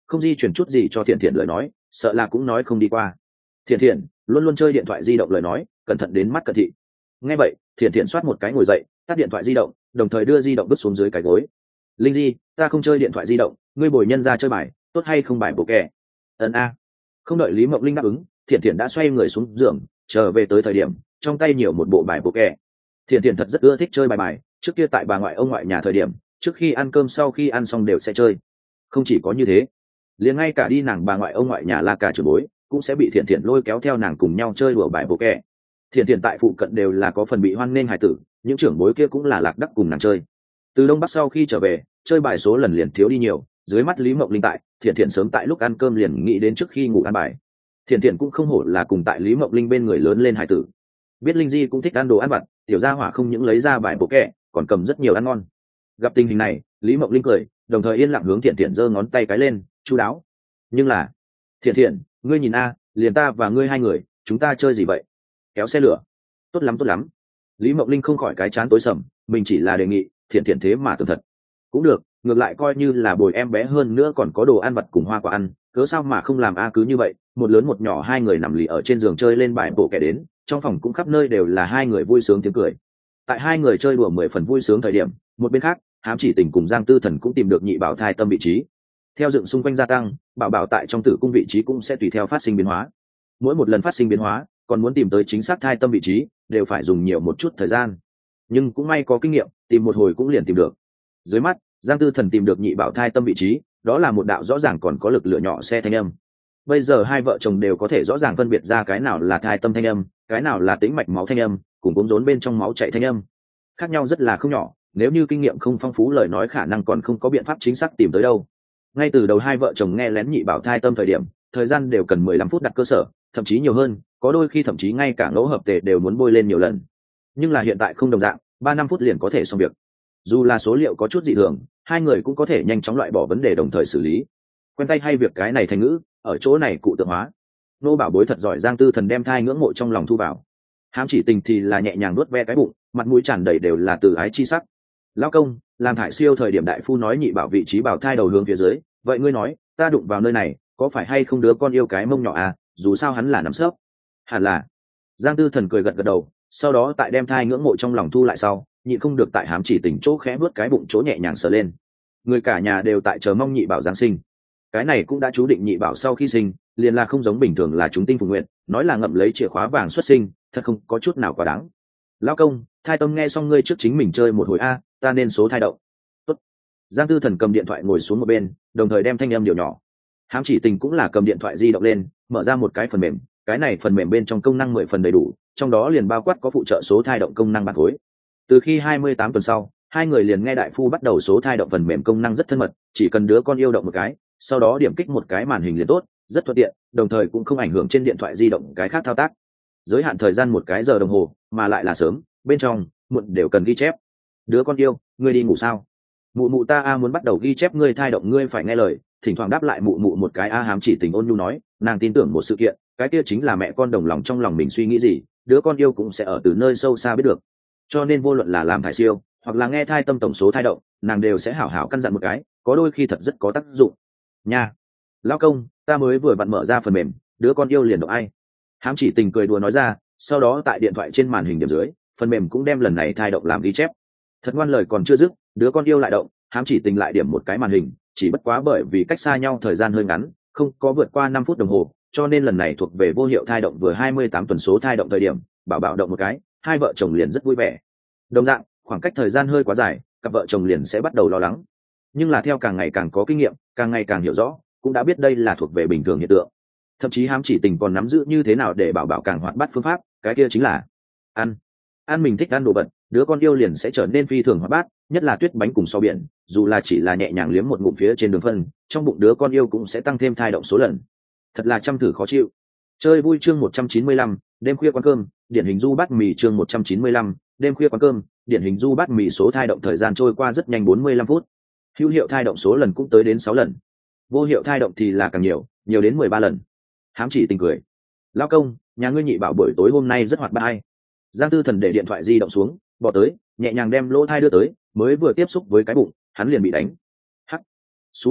không di chuyển chút gì cho thiện thiện lời nói sợ là cũng nói không đi qua. Thiện thiện luôn luôn chơi điện thoại di động lời nói cẩn thận đến mắt cận thị. Nghe vậy thiện thiện soát một cái ngồi dậy, tắt điện thoại di động, đồng thời đưa di động vứt xuống dưới cái gối. Linh Di, ta không chơi điện thoại di động, ngươi bồi nhân ra chơi bài tốt hay không bài bộ kè? Ấn a. Không đợi Lý Mộng Linh đáp ứng, thiện thiện đã xoay người xuống giường, trở về tới thời điểm trong tay nhiều một bộ bài bộ kè. Thiện thiện thật rất ưa thích chơi bài bài, trước kia tại bà ngoại ông ngoại nhà thời điểm, trước khi ăn cơm sau khi ăn xong đều sẽ chơi. Không chỉ có như thế, liền ngay cả đi nàng bà ngoại ông ngoại nhà là cả trưởng bối cũng sẽ bị thiện thiện lôi kéo theo nàng cùng nhau chơi đùa bài bộ kè. Thiện thiện tại phụ cận đều là có phần bị hoan nghênh hài tử, những trưởng bối kia cũng là lạc đắc cùng nàng chơi. Từ Đông Bắc sau khi trở về, chơi bài số lần liền thiếu đi nhiều, dưới mắt Lý Mộng Linh tại, thiện thiện sớm tại lúc ăn cơm liền nghĩ đến trước khi ngủ ăn bài. Thiện thiện cũng không hổ là cùng tại Lý Mộng Linh bên người lớn lên hài tử, biết Linh Di cũng thích ăn đồ ăn vặt, tiểu gia hỏa không những lấy ra bài bộ kè, còn cầm rất nhiều ăn ngon. Gặp tình hình này, Lý Mộng Linh cười, đồng thời yên lặng hướng thiện thiện giơ ngón tay cái lên, chu đáo. Nhưng là, thiện thiện, ngươi nhìn a, liền ta và ngươi hai người, chúng ta chơi gì vậy? Kéo xe lửa. Tốt lắm tốt lắm. Lý Mộng Linh không khỏi cái chán tối sầm, mình chỉ là đề nghị, thiện thiện thế mà tưởng thật. Cũng được, ngược lại coi như là bồi em bé hơn nữa còn có đồ ăn vặt cùng hoa quả ăn, cớ sao mà không làm a. Cứ như vậy, một lớn một nhỏ hai người nằm lì ở trên giường chơi lên bài bộ kẻ đến, trong phòng cũng khắp nơi đều là hai người vui sướng tiếng cười. Tại hai người chơi đùa mười phần vui sướng thời điểm, một bên khác, Hám Chỉ Tình cùng Giang Tư Thần cũng tìm được nhị bảo thai tâm vị trí. Theo dựng xung quanh gia tăng, bảo bảo tại trong tử cung vị trí cũng sẽ tùy theo phát sinh biến hóa. Mỗi một lần phát sinh biến hóa, còn muốn tìm tới chính xác thai tâm vị trí, đều phải dùng nhiều một chút thời gian. Nhưng cũng may có kinh nghiệm, tìm một hồi cũng liền tìm được. Dưới mắt, Giang Tư Thần tìm được nhị bảo thai tâm vị trí, đó là một đạo rõ ràng còn có lực lửa nhỏ xe thanh âm. Bây giờ hai vợ chồng đều có thể rõ ràng phân biệt ra cái nào là thai tâm thanh âm, cái nào là tĩnh mạch máu thanh âm, cùng cuống rốn bên trong máu chạy thanh âm. Khác nhau rất là không nhỏ, nếu như kinh nghiệm không phong phú lời nói khả năng còn không có biện pháp chính xác tìm tới đâu. Ngay từ đầu hai vợ chồng nghe lén nhị bảo thai tâm thời điểm, thời gian đều cần mười lăm phút đặt cơ sở, thậm chí nhiều hơn, có đôi khi thậm chí ngay cả ngẫu hợp tề đều muốn bôi lên nhiều lần. Nhưng là hiện tại không đồng dạng, ba năm phút liền có thể xong việc. Dù là số liệu có chút dị thường, hai người cũng có thể nhanh chóng loại bỏ vấn đề đồng thời xử lý. Quen tay hay việc cái này thành ngữ, ở chỗ này cụ tượng hóa. Nô bảo bối thật giỏi. Giang Tư Thần đem thai ngưỡng mộ trong lòng thu vào. Hám Chỉ Tình thì là nhẹ nhàng nuốt ve cái bụng, mặt mũi tràn đầy đều là từ ái chi sắc. Lão công, làm thải siêu thời điểm đại phu nói nhị bảo vị trí bảo thai đầu hướng phía dưới, vậy ngươi nói, ta đụng vào nơi này, có phải hay không đứa con yêu cái mông nhỏ à, dù sao hắn là nắm sấp. Hẳn là. Giang Tư Thần cười gật gật đầu, sau đó tại đem thai ngưỡng mộ trong lòng thu lại sau, nhịn không được tại Hám Chỉ Tình chỗ khẽ vuốt cái bụng chỗ nhẹ nhàng sờ lên. Người cả nhà đều tại chờ mong nhị bảo giáng sinh. Cái này cũng đã chú định nhị bảo sau khi sinh, liền là không giống bình thường là chúng tinh phục nguyện, nói là ngậm lấy chìa khóa vàng xuất sinh, thật không có chút nào quá đáng. Lão công, thai tâm nghe xong ngươi trước chính mình chơi một hồi a, ta nên số thai động. Tốt. Giang Tư Thần cầm điện thoại ngồi xuống một bên, đồng thời đem thanh âm điều nhỏ. Hám Chỉ Tình cũng là cầm điện thoại di động lên, mở ra một cái phần mềm, cái này phần mềm bên trong công năng mười phần đầy đủ, trong đó liền bao quát có phụ trợ số thai động công năng bản khối. Từ khi hai mươi tám tuần sau, hai người liền nghe đại phu bắt đầu số thai động phần mềm công năng rất thân mật, chỉ cần đứa con yêu động một cái, sau đó điểm kích một cái màn hình liền tốt, rất thuận tiện, đồng thời cũng không ảnh hưởng trên điện thoại di động cái khác thao tác. Giới hạn thời gian một cái giờ đồng hồ, mà lại là sớm, bên trong, muộn đều cần ghi chép. Đứa con yêu, ngươi đi ngủ sao? Mụ mụ ta a muốn bắt đầu ghi chép ngươi thai động, ngươi phải nghe lời, thỉnh thoảng đáp lại mụ mụ một cái a. Hám Chỉ Tình ôn nhu nói, nàng tin tưởng một sự kiện, cái kia chính là mẹ con đồng lòng trong lòng mình suy nghĩ gì, đứa con yêu cũng sẽ ở từ nơi sâu xa biết được. Cho nên vô luận là làm thai siêu, hoặc là nghe thai tâm tổng số thai động, nàng đều sẽ hảo hảo căn dặn một cái, có đôi khi thật rất có tác dụng. Nha, lão công, ta mới vừa vặn mở ra phần mềm, đứa con yêu liền động ai? Hám Chỉ Tình cười đùa nói ra, sau đó tại điện thoại trên màn hình điểm dưới, phần mềm cũng đem lần này thai động làm ghi chép. Thật ngoan lời còn chưa dứt, đứa con yêu lại động, Hám Chỉ Tình lại điểm một cái màn hình, chỉ bất quá bởi vì cách xa nhau thời gian hơi ngắn, không có vượt qua năm phút đồng hồ, cho nên lần này thuộc về vô hiệu thai động vừa hai mươi tám tuần số thai động thời điểm, bảo bảo động một cái, hai vợ chồng liền rất vui vẻ. Đồng dạng, khoảng cách thời gian hơi quá dài, cặp vợ chồng liền sẽ bắt đầu lo lắng. Nhưng là theo càng ngày càng có kinh nghiệm, càng ngày càng hiểu rõ, cũng đã biết đây là thuộc về bình thường hiện tượng. Thậm chí Hám Chỉ Tình còn nắm giữ như thế nào để bảo bảo càng hoạt bát phương pháp, cái kia chính là ăn. Ăn mình thích ăn đồ vật, đứa con yêu liền sẽ trở nên phi thường hoạt bát, nhất là tuyết bánh cùng so biển, dù là chỉ là nhẹ nhàng liếm một ngụm phía trên đường phân, trong bụng đứa con yêu cũng sẽ tăng thêm thai động số lần. Thật là chăm thử khó chịu. Chơi vui chương một trăm chín mươi lăm, đêm khuya quán cơm, điển hình du bát mì chương một trăm chín mươi lăm, đêm khuya quán cơm, điển hình du bát mì số thai động thời gian trôi qua rất nhanh bốn mươi lăm phút. Hữu hiệu thai động số lần cũng tới đến sáu lần. Vô hiệu thai động thì là càng nhiều, nhiều đến mười ba lần. Hám Chỉ Tình cười. Lão công, nhà ngươi nhị bảo buổi tối hôm nay rất hoạt bát hay. Giang Tư Thần để điện thoại di động xuống, bỏ tới, nhẹ nhàng đem lỗ thai đưa tới, mới vừa tiếp xúc với cái bụng, hắn liền bị đánh. Hắc. Sú bảo,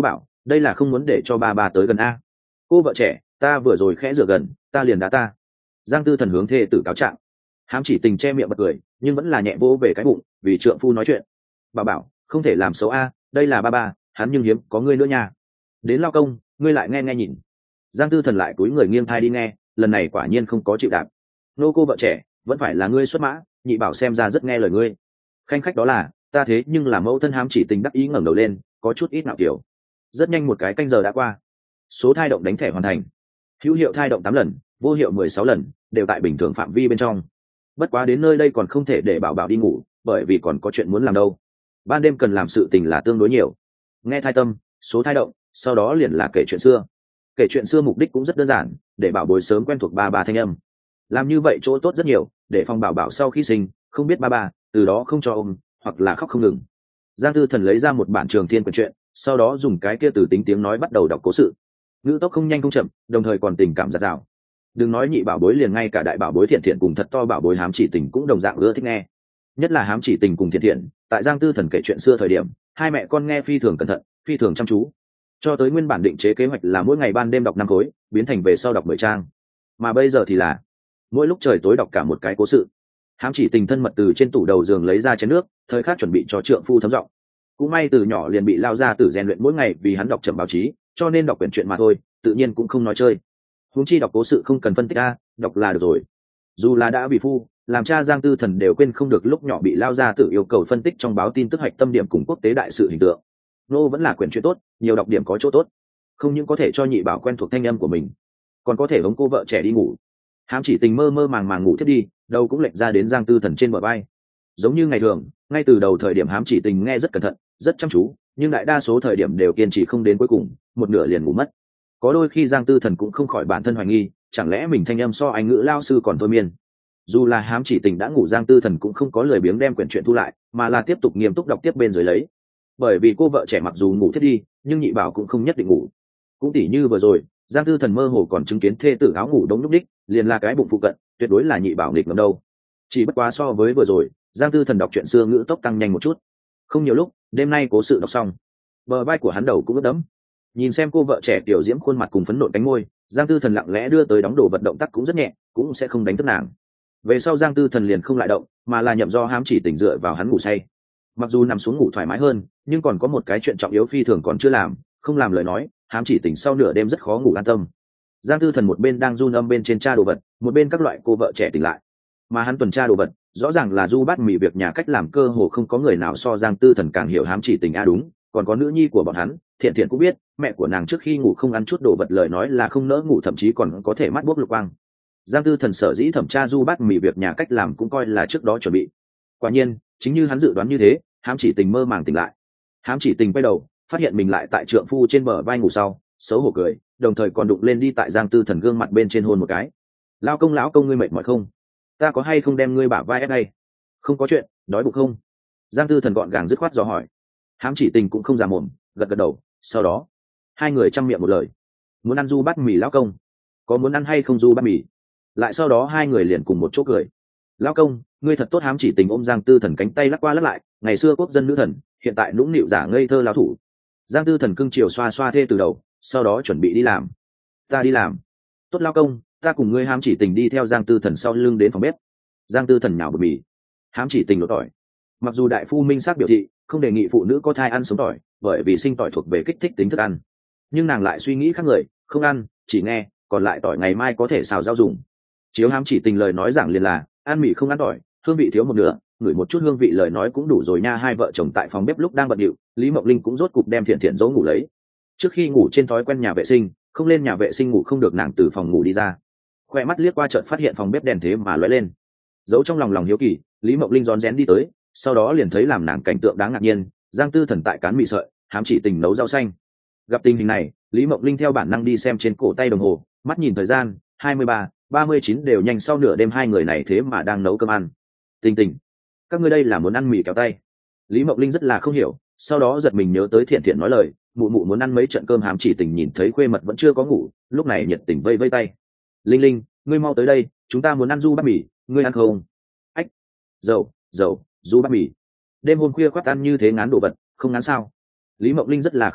đây là không muốn để cho ba ba tới gần a. Cô vợ trẻ, ta vừa rồi khẽ rửa gần, ta liền đá ta. Giang Tư Thần hướng thê tử cáo trạng. Hám Chỉ Tình che miệng bật cười, nhưng vẫn là nhẹ vỗ về cái bụng, vì trượng phu nói chuyện. Bà bảo, không thể làm xấu a, đây là ba ba, hắn nhưng hiếm có ngươi nữa nha. Đến lao công, ngươi lại nghe nghe nhìn. Giang Tư Thần lại cúi người nghiêng thai đi nghe, lần này quả nhiên không có chịu đạp. Nô cô vợ trẻ, vẫn phải là ngươi xuất mã, nhị bảo xem ra rất nghe lời ngươi. Khanh khách đó là, ta thế nhưng là mẫu thân. Hám Chỉ Tình đắc ý ngẩng đầu lên, có chút ít nạo kiểu. Rất nhanh một cái canh giờ đã qua, số thai động đánh thẻ hoàn thành. Hữu hiệu thai động tám lần, vô hiệu mười sáu lần, đều tại bình thường phạm vi bên trong. Bất quá đến nơi đây còn không thể để bảo bảo đi ngủ, bởi vì còn có chuyện muốn làm đâu. Ban đêm cần làm sự tình là tương đối nhiều. Nghe thai tâm, số thai động, sau đó liền là kể chuyện xưa. Kể chuyện xưa mục đích cũng rất đơn giản, để bảo bối sớm quen thuộc ba ba thanh âm. Làm như vậy chỗ tốt rất nhiều, để phòng bảo bảo sau khi sinh không biết ba ba, từ đó không cho ôm hoặc là khóc không ngừng. Giang Tư Thần lấy ra một bản Trường Thiên quyển truyện, sau đó dùng cái kia từ tính tiếng nói bắt đầu đọc cố sự. Ngữ tốc không nhanh không chậm, đồng thời còn tình cảm dạt dào. Đừng nói nhị bảo bối, liền ngay cả đại bảo bối Thiện Thiện cùng thật to bảo bối Hám Chỉ Tình cũng đồng dạng ưa thích nghe. Nhất là Hám Chỉ Tình cùng Thiện Thiện, tại Giang Tư Thần kể chuyện xưa thời điểm, hai mẹ con nghe phi thường cẩn thận, phi thường chăm chú. Cho tới nguyên bản định chế kế hoạch là mỗi ngày ban đêm đọc năm khối, biến thành về sau đọc mười trang. Mà bây giờ thì là mỗi lúc trời tối đọc cả một cái cố sự. Hám Chỉ Tình thân mật từ trên tủ đầu giường lấy ra chén nước, thời khắc chuẩn bị cho trượng phu thấm giọng. Cũng may từ nhỏ liền bị lao ra tử rèn luyện mỗi ngày, vì hắn đọc chậm báo chí, cho nên đọc quyển truyện mà thôi, tự nhiên cũng không nói chơi. Huống chi đọc cố sự không cần phân tích a, đọc là được rồi. Dù là đã bị phu, làm cha Giang Tư Thần đều quên không được lúc nhỏ bị lao ra tử yêu cầu phân tích trong báo tin tức hạch tâm điểm cùng quốc tế đại sự hình tượng. Nô vẫn là quyển truyện tốt, nhiều đọc điểm có chỗ tốt. Không những có thể cho nhị bảo quen thuộc thanh âm của mình, còn có thể hống cô vợ trẻ đi ngủ. Hám Chỉ Tình mơ mơ màng màng ngủ thiết đi, đầu cũng lệch ra đến Giang Tư Thần trên bờ vai. Giống như ngày thường, ngay từ đầu thời điểm Hám Chỉ Tình nghe rất cẩn thận, rất chăm chú, nhưng đại đa số thời điểm đều kiên trì không đến cuối cùng, một nửa liền ngủ mất. Có đôi khi Giang Tư Thần cũng không khỏi bản thân hoài nghi, chẳng lẽ mình thanh âm so anh ngữ lao sư còn thôi miên. Dù là Hám Chỉ Tình đã ngủ, Giang Tư Thần cũng không có lười biếng đem quyển truyện thu lại, mà là tiếp tục nghiêm túc đọc tiếp bên dưới lấy. Bởi vì cô vợ trẻ mặc dù ngủ thiết đi, nhưng nhị bảo cũng không nhất định ngủ. Cũng tỉ như vừa rồi, Giang Tư Thần mơ hồ còn chứng kiến thê tử áo ngủ đống lúc đích, liền là cái bụng phụ cận, tuyệt đối là nhị bảo nghịch ngầm đâu. Chỉ bất quá so với vừa rồi, Giang Tư Thần đọc chuyện xưa ngữ tốc tăng nhanh một chút. Không nhiều lúc, đêm nay cố sự đọc xong, bờ vai của hắn đầu cũng ướt đẫm. Nhìn xem cô vợ trẻ tiểu diễm khuôn mặt cùng phấn nộn cánh môi, Giang Tư Thần lặng lẽ đưa tới đóng đồ vật, động tác cũng rất nhẹ, cũng sẽ không đánh thức nàng. Về sau Giang Tư Thần liền không lại động, mà là nhậm do Hám Chỉ Tình dựa vào hắn ngủ say. Mặc dù nằm xuống ngủ thoải mái hơn, nhưng còn có một cái chuyện trọng yếu phi thường còn chưa làm, không làm lời nói, Hám Chỉ Tình sau nửa đêm rất khó ngủ an tâm. Giang Tư Thần một bên đang run âm bên trên tra đồ vật, một bên các loại cô vợ trẻ tỉnh lại. Mà hắn tuần tra đồ vật, rõ ràng là du bát mì việc nhà cách làm, cơ hồ không có người nào so Giang Tư Thần càng hiểu Hám Chỉ Tình a. Đúng, còn có nữ nhi của bọn hắn, Thiện Thiện cũng biết, mẹ của nàng trước khi ngủ không ăn chút đồ vật lời nói là không nỡ ngủ, thậm chí còn có thể mắt buốc lục quang. Giang Tư Thần sở dĩ thẩm tra du bát mì việc nhà cách làm cũng coi là trước đó chuẩn bị. Quả nhiên, chính như hắn dự đoán như thế, Hám Chỉ Tình mơ màng tỉnh lại. Hám Chỉ Tình quay đầu, phát hiện mình lại tại trượng phu trên bờ vai ngủ sau, xấu hổ cười, đồng thời còn đụng lên đi tại Giang Tư Thần gương mặt bên trên hôn một cái. Lao công lão công, ngươi mệt mỏi không? Ta có hay không đem ngươi bả vai ép đây? Không có chuyện, đói bụng không? Giang Tư Thần gọn gàng dứt khoát dò hỏi. Hám Chỉ Tình cũng không già mồm, gật gật đầu. Sau đó hai người chăm miệng một lời, muốn ăn du bát mì lão công, có muốn ăn hay không du bát mì? Lại sau đó hai người liền cùng một chỗ cười. Lão công, ngươi thật tốt. Hám Chỉ Tình ôm Giang Tư Thần cánh tay lắc qua lắc lại, ngày xưa quốc dân nữ thần, hiện tại nũng nịu giả ngây thơ lão thủ. Giang Tư Thần cưng chiều xoa xoa thê từ đầu, sau đó chuẩn bị đi làm. Ta đi làm. Tốt lão công, ta cùng ngươi. Hám Chỉ Tình đi theo Giang Tư Thần sau lưng đến phòng bếp. Giang Tư Thần nhào bột mì, Hám Chỉ Tình lột tỏi. Mặc dù đại phu minh xác biểu thị không đề nghị phụ nữ có thai ăn sống tỏi, bởi vì sinh tỏi thuộc về kích thích tính thức ăn, nhưng nàng lại suy nghĩ khác người, không ăn, chỉ nghe, còn lại tỏi ngày mai có thể xào rau dùng. Chiếu Hám Chỉ Tình lời nói giảng liền là ăn mì không ăn tỏi, hương vị thiếu một nửa, ngửi một chút hương vị lời nói cũng đủ rồi nha. Hai vợ chồng tại phòng bếp lúc đang bận điệu, Lý Mộng Linh cũng rốt cục đem Thiện Thiện dỗ ngủ lấy. Trước khi ngủ trên thói quen nhà vệ sinh, không lên nhà vệ sinh ngủ không được, nàng từ phòng ngủ đi ra, khoe mắt liếc qua chợt phát hiện phòng bếp đèn thế mà lóe lên. Giấu trong lòng lòng hiếu kỳ, Lý Mộng Linh rón rén đi tới, sau đó liền thấy làm nàng cảnh tượng đáng ngạc nhiên, Giang Tư Thần tại cán mì sợi, Hám Chỉ Tình nấu rau xanh. Gặp tình hình này, Lý Mộng Linh theo bản năng đi xem trên cổ tay đồng hồ, mắt nhìn thời gian, hai mươi ba, ba mươi chín đều nhanh sau nửa đêm, hai người này thế mà đang nấu cơm ăn. Tình Tình, các ngươi đây là muốn ăn mì kéo tay? Lý Mộng Linh rất là không hiểu, sau đó giật mình nhớ tới Thiện Thiện nói lời, mụ mụ muốn ăn mấy trận cơm. Hám Chỉ Tình nhìn thấy khuê mật vẫn chưa có ngủ, lúc này nhiệt tình vây vây tay. Linh Linh, ngươi mau tới đây, chúng ta muốn ăn du bát mì, ngươi ăn không? Ách, dầu, dầu, du bát mì. Đêm hôm khuya khoác ăn như thế ngán đồ vật, không ngán sao? Lý Mộng Linh rất là không hiểu,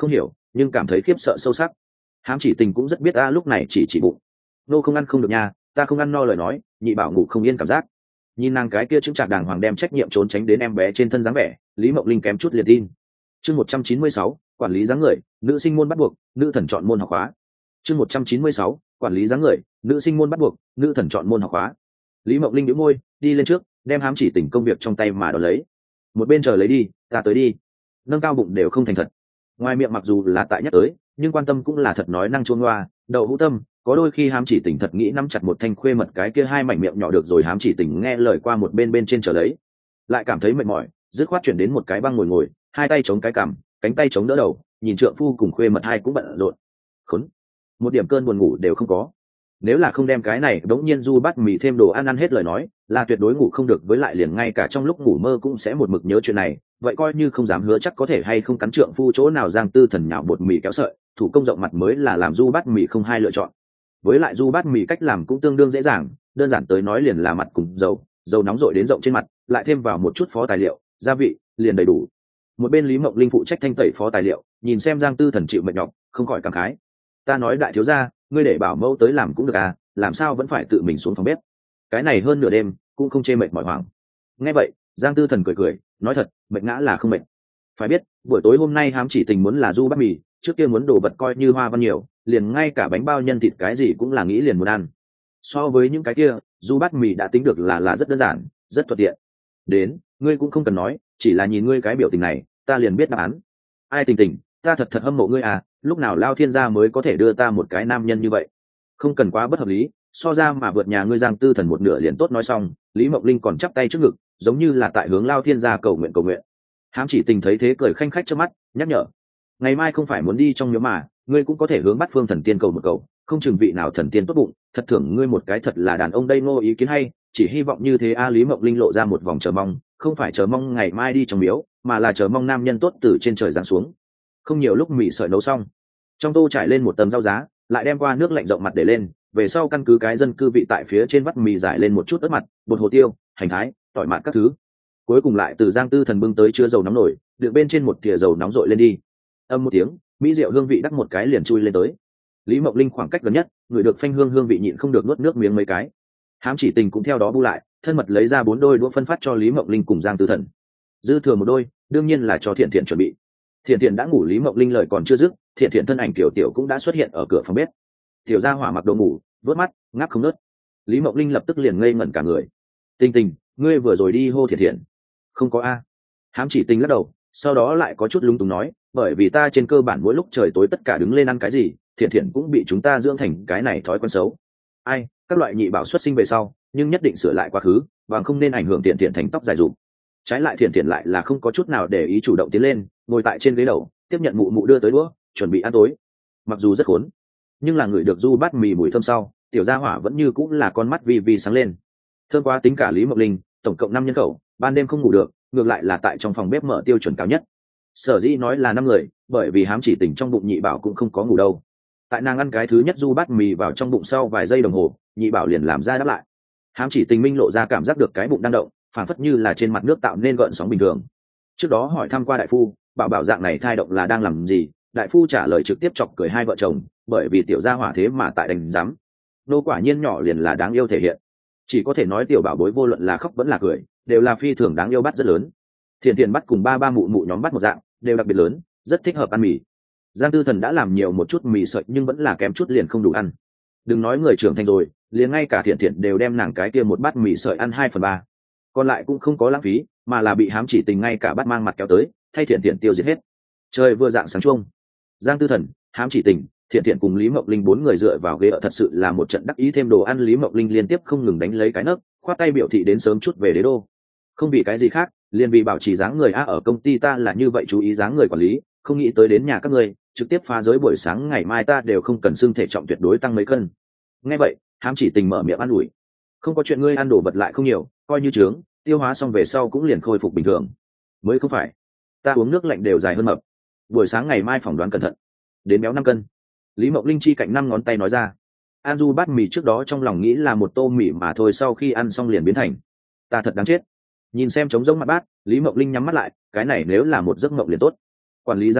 nhưng cảm thấy khiếp sợ sâu sắc. Hám Chỉ Tình cũng rất biết a lúc này chỉ chỉ bụng. Nô không ăn không được nha, ta không ăn no lời nói, nhị bảo ngủ không yên cảm giác. Nhìn nàng cái kia chứng trạc đàng hoàng đem trách nhiệm trốn tránh đến em bé trên thân dáng vẻ, Lý Mộng Linh kém chút liền tin. Chương một trăm chín mươi sáu, quản lý dáng người, nữ sinh môn bắt buộc, nữ thần chọn môn học khóa. Chương một trăm chín mươi sáu, quản lý dáng người, nữ sinh môn bắt buộc, nữ thần chọn môn học khóa. Lý Mộng Linh nhíu môi, đi lên trước, đem Hám Chỉ Tình công việc trong tay mà đón lấy. Một bên chờ lấy đi, ta tới đi. Nâng cao bụng đều không thành thật. Ngoài miệng mặc dù là tại nhắc tới, nhưng quan tâm cũng là thật nói năng chuông loa, đậu hũ tâm, có đôi khi Hám Chỉ Tình thật nghĩ nắm chặt một thanh khuê mật cái kia hai mảnh miệng nhỏ được rồi. Hám Chỉ Tình nghe lời qua một bên bên trên chờ lấy, lại cảm thấy mệt mỏi, dứt khoát chuyển đến một cái băng ngồi ngồi, hai tay chống cái cằm, cánh tay chống đỡ đầu, nhìn trượng phu cùng khuê mật hai cũng bận rộn. Khốn, một điểm cơn buồn ngủ đều không có. Nếu là không đem cái này đống nhiên du bát mì thêm đồ ăn ăn hết lời nói, là tuyệt đối ngủ không được, với lại liền ngay cả trong lúc ngủ mơ cũng sẽ một mực nhớ chuyện này. Vậy coi như không dám hứa chắc có thể hay không cắn trượng phu chỗ nào. Giang Tư Thần nhạo bột mì kéo sợi, thủ công rộng mặt mới là làm du bát mì không hai lựa chọn. Với lại du bát mì cách làm cũng tương đương dễ dàng, đơn giản tới nói liền là mặt cùng dầu, dầu nóng rội đến rộng trên mặt, lại thêm vào một chút phó tài liệu, gia vị, liền đầy đủ. Một bên Lý Mộng Linh phụ trách thanh tẩy phó tài liệu, nhìn xem Giang Tư Thần chịu mệt nhọc, không khỏi cảm khái. Ta nói đại thiếu gia, ngươi để bảo mẫu tới làm cũng được à, làm sao vẫn phải tự mình xuống phòng bếp? Cái này hơn nửa đêm cũng không chê mệt mỏi hoảng. Nghe vậy, Giang Tư Thần cười cười, nói thật, mệt ngã là không mệt. Phải biết, buổi tối hôm nay Hám Chỉ Tình muốn là du bát mì, trước kia muốn đồ vật coi như hoa văn nhiều, liền ngay cả bánh bao nhân thịt cái gì cũng là nghĩ liền muốn ăn. So với những cái kia, du bát mì đã tính được là là rất đơn giản, rất thuận tiện. Đến, ngươi cũng không cần nói, chỉ là nhìn ngươi cái biểu tình này, ta liền biết đáp án. Ai Tình Tình, ta thật thật hâm mộ ngươi à, lúc nào Lao Thiên gia mới có thể đưa ta một cái nam nhân như vậy. Không cần quá bất hợp lý, so ra mà vượt nhà ngươi. Giang Tư Thần một nửa liền tốt nói xong, Lý Mộng Linh còn chắp tay trước ngực, giống như là tại hướng Lao Thiên gia cầu nguyện cầu nguyện. Hám Chỉ Tình thấy thế cười khanh khách trước mắt, nhắc nhở, ngày mai không phải muốn đi trong miếu mà, ngươi cũng có thể hướng Bát Phương Thần Tiên cầu một cầu, không chừng vị nào thần tiên tốt bụng, thật thưởng ngươi một cái thật là đàn ông đây. Ngô ý kiến hay, chỉ hy vọng như thế a. Lý Mộng Linh lộ ra một vòng chờ mong, không phải chờ mong ngày mai đi trong miếu, mà là chờ mong nam nhân tốt từ trên trời giáng xuống. Không nhiều lúc mì sợi nấu xong, trong tô trải lên một tấm rau giá, lại đem qua nước lạnh rộng mặt để lên, về sau căn cứ cái dân cư vị tại phía trên vắt mì giải lên một chút ớt mặt, bột hồ tiêu, hành thái, tỏi mạt các thứ. Cuối cùng lại từ Giang Tư Thần bưng tới chứa dầu nóng nổi, được bên trên một thìa dầu nóng rội lên đi. Âm một tiếng, mỹ rượu hương vị đắc một cái liền chui lên tới. Lý Mộng Linh khoảng cách gần nhất, người được phanh hương hương vị nhịn không được nuốt nước miếng mấy cái. Hám Chỉ Tình cũng theo đó bu lại, thân mật lấy ra bốn đôi đũa phân phát cho Lý Mộng Linh cùng Giang Tư Thần. Dư thừa một đôi, đương nhiên là cho Thiện Thiện chuẩn bị. Thiện Thiện đã ngủ, Lý Mộng Linh lời còn chưa dứt, Thiện Thiện thân ảnh tiểu tiểu cũng đã xuất hiện ở cửa phòng bếp. Tiểu gia hỏa mặc đồ ngủ, vớt mắt, ngáp không nớt. Lý Mộng Linh lập tức liền ngây ngẩn cả người. Tình Tình, ngươi vừa rồi đi hô Thiện Thiện? Không có a. Hám Chỉ Tình lắc đầu, sau đó lại có chút lung túng nói, bởi vì ta trên cơ bản mỗi lúc trời tối tất cả đứng lên ăn cái gì, Thiện Thiện cũng bị chúng ta dưỡng thành cái này thói quen xấu. Ai, các loại nhị bảo xuất sinh về sau, nhưng nhất định sửa lại quá khứ, và không nên ảnh hưởng Thiện Thiện thành tóc dài rụng. Trái lại Thiện Thiện lại là không có chút nào để ý, chủ động tiến lên, ngồi tại trên ghế đầu, tiếp nhận mụ mụ đưa tới đũa, chuẩn bị ăn tối. Mặc dù rất khốn, nhưng là người được du bát mì mùi thơm sau, tiểu gia hỏa vẫn như cũng là con mắt vi vi sáng lên. Thơm quá tính cả Lý Mộng Linh, tổng cộng năm nhân khẩu, ban đêm không ngủ được, ngược lại là tại trong phòng bếp mở tiêu chuẩn cao nhất. Sở dĩ nói là năm người, bởi vì Hám Chỉ Tình trong bụng nhị bảo cũng không có ngủ đâu. Tại nàng ăn cái thứ nhất du bát mì vào trong bụng sau vài giây đồng hồ, nhị bảo liền làm ra đáp lại. Hám Chỉ Tình minh lộ ra cảm giác được cái bụng đang động, phản phất như là trên mặt nước tạo nên gợn sóng bình thường. Trước đó hỏi thăm qua đại phu, bảo bảo dạng này thai động là đang làm gì, đại phu trả lời trực tiếp chọc cười hai vợ chồng, bởi vì tiểu gia hỏa thế mà tại đành rắm. Nô quả nhiên nhỏ liền là đáng yêu thể hiện. Chỉ có thể nói tiểu bảo bối vô luận là khóc vẫn là cười, đều là phi thường đáng yêu, bắt rất lớn. Thiện Thiện bắt cùng ba ba mụ mụ nhóm bắt một dạng, đều đặc biệt lớn, rất thích hợp ăn mì. Giang Tư Thần đã làm nhiều một chút mì sợi nhưng vẫn là kém chút liền không đủ ăn. Đừng nói người trưởng thành rồi, liền ngay cả Thiện Thiện đều đem nàng cái kia một bát mì sợi ăn hai phần ba, còn lại cũng không có lãng phí, mà là bị Hám Chỉ Tình ngay cả bát mang mặt kéo tới, thay Thiện Thiện tiêu diệt hết. Trời vừa dạng sáng chuông, Giang Tư Thần, Hám Chỉ Tình, Thiện Thiện cùng Lý Mộng Linh bốn người dựa vào ghế ở, thật sự là một trận đắc ý thêm đồ ăn. Lý Mộng Linh liên tiếp không ngừng đánh lấy cái nấc, khoát tay biểu thị đến sớm chút về đế đô. Không vì cái gì khác, liền vì bảo trì dáng người a. Ở công ty ta là như vậy, chú ý dáng người quản lý, không nghĩ tới đến nhà các ngươi trực tiếp phá giới, buổi sáng ngày mai ta đều không cần xương thể trọng tuyệt đối tăng mấy cân. Nghe vậy, Hám Chỉ Tình mở miệng an ủi, không có chuyện, ngươi ăn đồ vật lại không nhiều, coi như trướng tiêu hóa xong về sau cũng liền khôi phục bình thường. Mới không phải, ta uống nước lạnh đều dài hơn mập, buổi sáng ngày mai phỏng đoán cẩn thận đến béo năm cân. Lý Mộng Linh chi cạnh năm ngón tay nói ra. An Du bát mì trước đó trong lòng nghĩ là một tô mì mà thôi, sau khi ăn xong liền biến thành ta thật đáng chết. Nhìn xem trống rỗng mặt bát, Lý Mộng Linh nhắm mắt lại, cái này nếu là một giấc mộng liền tốt. Quản lý dáng người,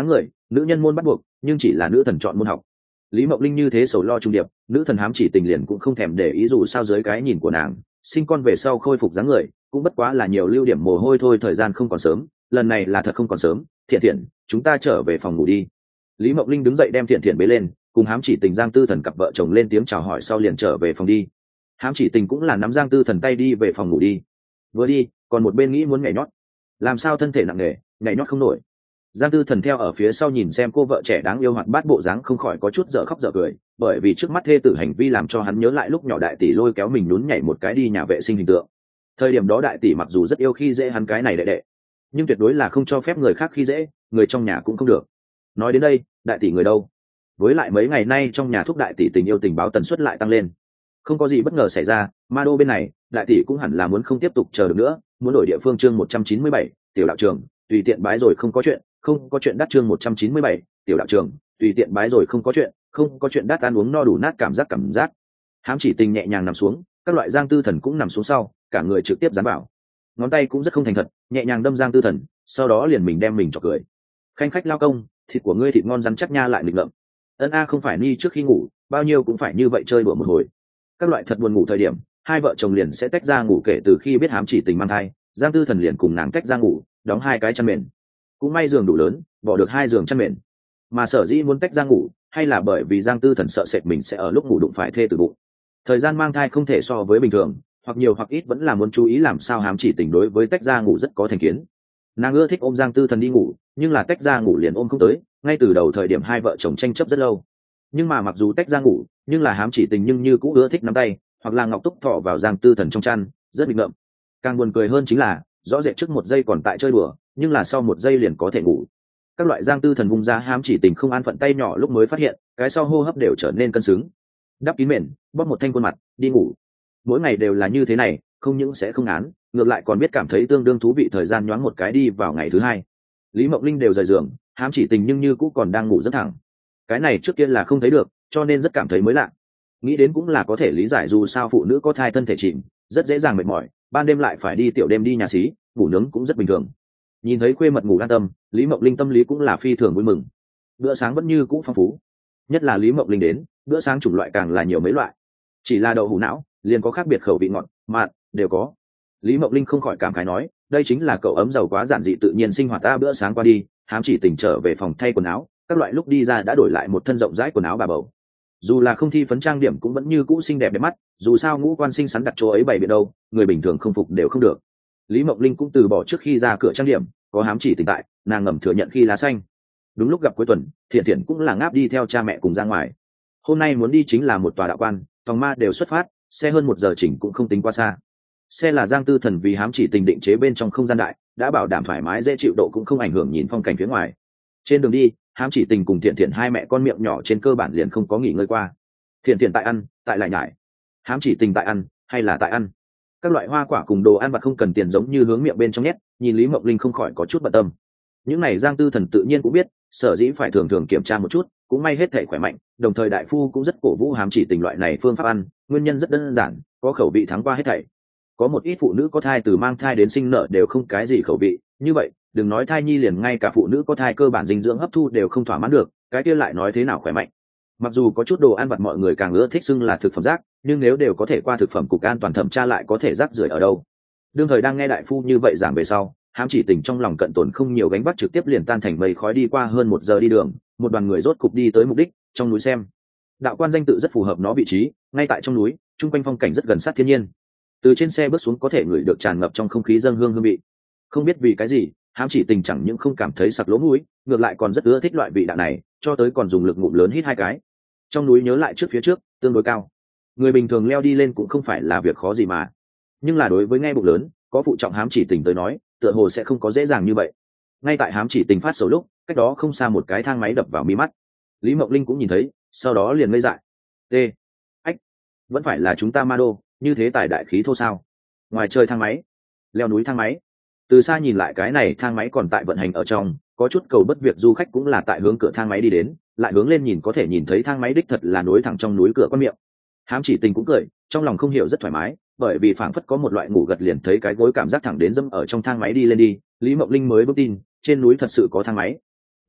nữ nhân môn bắt buộc nhưng chỉ là nữ thần chọn môn học. Lý Mộng Linh như thế sầu lo trung điệp, nữ thần hám chỉ tình liền cũng không thèm để ý, dù sao dưới cái nhìn của nàng, sinh con về sau khôi phục dáng người cũng bất quá là nhiều lưu điểm mồ hôi thôi, thời gian không còn sớm, lần này là thật không còn sớm. Thiện Thiện, chúng ta trở về phòng ngủ đi. Lý Mộng Linh đứng dậy đem Thiện Thiện bế lên, cùng hám chỉ tình Giang Tư Thần cặp vợ chồng lên tiếng chào hỏi sau liền trở về phòng đi. Hám chỉ tình cũng là nắm Giang Tư Thần tay đi về phòng ngủ đi. Vừa đi còn một bên nghĩ muốn nhảy nhót, làm sao thân thể nặng nề nhảy nhót không nổi. Giang Tư Thần theo ở phía sau nhìn xem cô vợ trẻ đáng yêu hoạt bát bộ dáng, không khỏi có chút dở khóc dở cười, bởi vì trước mắt thê tử hành vi làm cho hắn nhớ lại lúc nhỏ đại tỷ lôi kéo mình nhún nhảy một cái đi nhà vệ sinh hình tượng. Thời điểm đó đại tỷ mặc dù rất yêu khi dễ hắn cái này đệ đệ, nhưng tuyệt đối là không cho phép người khác khi dễ, người trong nhà cũng không được. Nói đến đây, đại tỷ người đâu? Với lại mấy ngày nay trong nhà thúc đại tỷ tình yêu tình báo tần suất lại tăng lên. Không có gì bất ngờ xảy ra, ma đô bên này, đại tỷ cũng hẳn là muốn không tiếp tục chờ được nữa, muốn đổi địa phương. Chương một trăm chín mươi bảy, tiểu đạo trưởng, tùy tiện bái rồi không có chuyện, không có chuyện đắt. Chương một trăm chín mươi bảy, tiểu đạo trưởng, tùy tiện bái rồi không có chuyện, không có chuyện đắt, ăn uống no đủ nát cảm giác cảm giác. Hám chỉ tình nhẹ nhàng nằm xuống, các loại Giang Tư Thần cũng nằm xuống sau, cả người trực tiếp dán vào. Ngón tay cũng rất không thành thật, nhẹ nhàng đâm Giang Tư Thần, sau đó liền mình đem mình chọc cười. Khanh khách lao công, thịt của ngươi thịt ngon rắn chắc nha, lại nghịch ngợm. Ân a, không phải ni trước khi ngủ, bao nhiêu cũng phải như vậy chơi đùa một hồi. Các loại thật buồn ngủ thời điểm, hai vợ chồng liền sẽ tách ra ngủ, kể từ khi biết hám chỉ tình mang thai, Giang Tư Thần liền cùng nàng tách ra ngủ, đóng hai cái chăn mền. Cũng may giường đủ lớn, bỏ được hai giường chăn mền. Mà sở dĩ muốn tách ra ngủ, hay là bởi vì Giang Tư Thần sợ sệt mình sẽ ở lúc ngủ đụng phải thê tử bụng. Thời gian mang thai không thể so với bình thường, hoặc nhiều hoặc ít vẫn là muốn chú ý làm sao hám chỉ tình đối với tách ra ngủ rất có thành kiến. Nàng ưa thích ôm Giang Tư Thần đi ngủ, nhưng là tách ra ngủ liền ôm không tới, ngay từ đầu thời điểm hai vợ chồng tranh chấp rất lâu. Nhưng mà mặc dù tách ra ngủ, nhưng là hám chỉ tình nhưng như cũng ưa thích nắm tay, hoặc là ngọc túc thọ vào Giang Tư Thần trong chăn, rất nghịch ngợm. Càng buồn cười hơn chính là, rõ rệt trước một giây còn tại chơi đùa, nhưng là sau một giây liền có thể ngủ. Các loại Giang Tư Thần vung ra hám chỉ tình không an phận tay nhỏ, lúc mới phát hiện, cái sau hô hấp đều trở nên cân xứng. Đắp kín mền, bóp một thanh khuôn mặt, đi ngủ. Mỗi ngày đều là như thế này, không những sẽ không án, ngược lại còn biết cảm thấy tương đương thú vị. Thời gian nhoáng một cái đi vào ngày thứ hai, Lý Mộng Linh đều rời giường, hám chỉ tình nhưng như cũ còn đang ngủ rất thẳng. Cái này trước kia là không thấy được, cho nên rất cảm thấy mới lạ. Nghĩ đến cũng là có thể lý giải, dù sao phụ nữ có thai thân thể chìm, rất dễ dàng mệt mỏi, ban đêm lại phải đi tiểu đêm đi nhà xí, ngủ nướng cũng rất bình thường. Nhìn thấy khuê mật ngủ an tâm, Lý Mộng Linh tâm lý cũng là phi thường vui mừng. Bữa sáng vẫn như cũ phong phú, nhất là Lý Mộng Linh đến, bữa sáng chủng loại càng là nhiều mấy loại. Chỉ là đậu hũ não, liền có khác biệt khẩu vị ngọt, mặn đều có. Lý Mộng Linh không khỏi cảm khái nói, đây chính là cậu ấm giàu quá giản dị tự nhiên sinh hoạt ta. Bữa sáng qua đi, hám chỉ tình trở về phòng thay quần áo, các loại lúc đi ra đã đổi lại một thân rộng rãi quần áo bà bầu. Dù là không thi phấn trang điểm cũng vẫn như cũ xinh đẹp đẹp mắt, dù sao ngũ quan xinh xắn đặt chỗ ấy bày biện đâu, người bình thường không phục đều không được. Lý Mộng Linh cũng từ bỏ trước khi ra cửa trang điểm, có hám chỉ tình tại, nàng ngầm thừa nhận khi lá xanh. Đúng lúc gặp cuối tuần, Thiện Thiện cũng là ngáp đi theo cha mẹ cùng ra ngoài. Hôm nay muốn đi chính là một tòa đạo quan, phòng ma đều xuất phát, xe hơn một giờ chỉnh cũng không tính quá xa. Xe là Giang Tư Thần vì hám chỉ tình định chế bên trong không gian đại, đã bảo đảm thoải mái dễ chịu độ cũng không ảnh hưởng nhìn phong cảnh phía ngoài. Trên đường đi, hám chỉ tình cùng Thiện Thiện hai mẹ con miệng nhỏ trên cơ bản liền không có nghỉ ngơi qua. Thiện Thiện tại ăn, tại lại nhải. Hám chỉ tình tại ăn, hay là tại ăn. Các loại hoa quả cùng đồ ăn vặt không cần tiền giống như hướng miệng bên trong nhét, nhìn Lý Mộng Linh không khỏi có chút bận tâm. Những này Giang Tư Thần tự nhiên cũng biết, sở dĩ phải thường thường kiểm tra một chút, cũng may hết thể khỏe mạnh, đồng thời đại phu cũng rất cổ vũ hám chỉ tình loại này phương pháp ăn, nguyên nhân rất đơn giản, có khẩu vị thắng qua hết thảy. Có một ít phụ nữ có thai từ mang thai đến sinh nở đều không cái gì khẩu vị, như vậy, đừng nói thai nhi, liền ngay cả phụ nữ có thai cơ bản dinh dưỡng hấp thu đều không thỏa mãn được, cái kia lại nói thế nào khỏe mạnh. Mặc dù có chút đồ ăn vặt mọi người càng ưa thích xưng là thực phẩm rác, nhưng nếu đều có thể qua thực phẩm cục an toàn thẩm tra lại có thể rác rưởi ở đâu. Đương thời đang nghe đại phu như vậy giảng về sau, hám chỉ tình trong lòng cận tồn không nhiều gánh vác trực tiếp liền tan thành mây khói. Đi qua hơn một giờ đi đường, một đoàn người rốt cục đi tới mục đích, trong núi xem. Đạo quan danh tự rất phù hợp nó vị trí, ngay tại trong núi, chung quanh phong cảnh rất gần sát thiên nhiên. Từ trên xe bước xuống có thể ngửi được tràn ngập trong không khí dâng hương hương vị. Không biết vì cái gì, hám chỉ tình chẳng những không cảm thấy sặc lỗ mũi, ngược lại còn rất ưa thích loại vị đạo này, cho tới còn dùng lực ngụm lớn hít hai cái. Trong núi nhớ lại trước phía trước tương đối cao, người bình thường leo đi lên cũng không phải là việc khó gì mà, nhưng là đối với nghe bụng lớn có phụ trọng hám chỉ tình tới nói, tựa hồ sẽ không có dễ dàng như vậy. Ngay tại hám chỉ tình phát sầu lúc, cách đó không xa một cái thang máy đập vào mi mắt. Lý Mộng Linh cũng nhìn thấy, sau đó liền ngây dại. T, ách, vẫn phải là chúng ta ma đô, như thế tài đại khí thô sao? Ngoài chơi thang máy, leo núi thang máy. Từ xa nhìn lại cái này thang máy còn tại vận hành ở trong, có chút cầu bất việc du khách cũng là tại hướng cửa thang máy đi đến, lại hướng lên nhìn có thể nhìn thấy thang máy đích thật là nối thẳng trong núi cửa con miệng. Hám chỉ tình cũng cười, trong lòng không hiểu rất thoải mái, bởi vì phảng phất có một loại ngủ gật liền thấy cái gối cảm giác thẳng đến dâm ở trong thang máy đi lên đi. Lý Mộng Linh mới vững tin, trên núi thật sự có thang máy.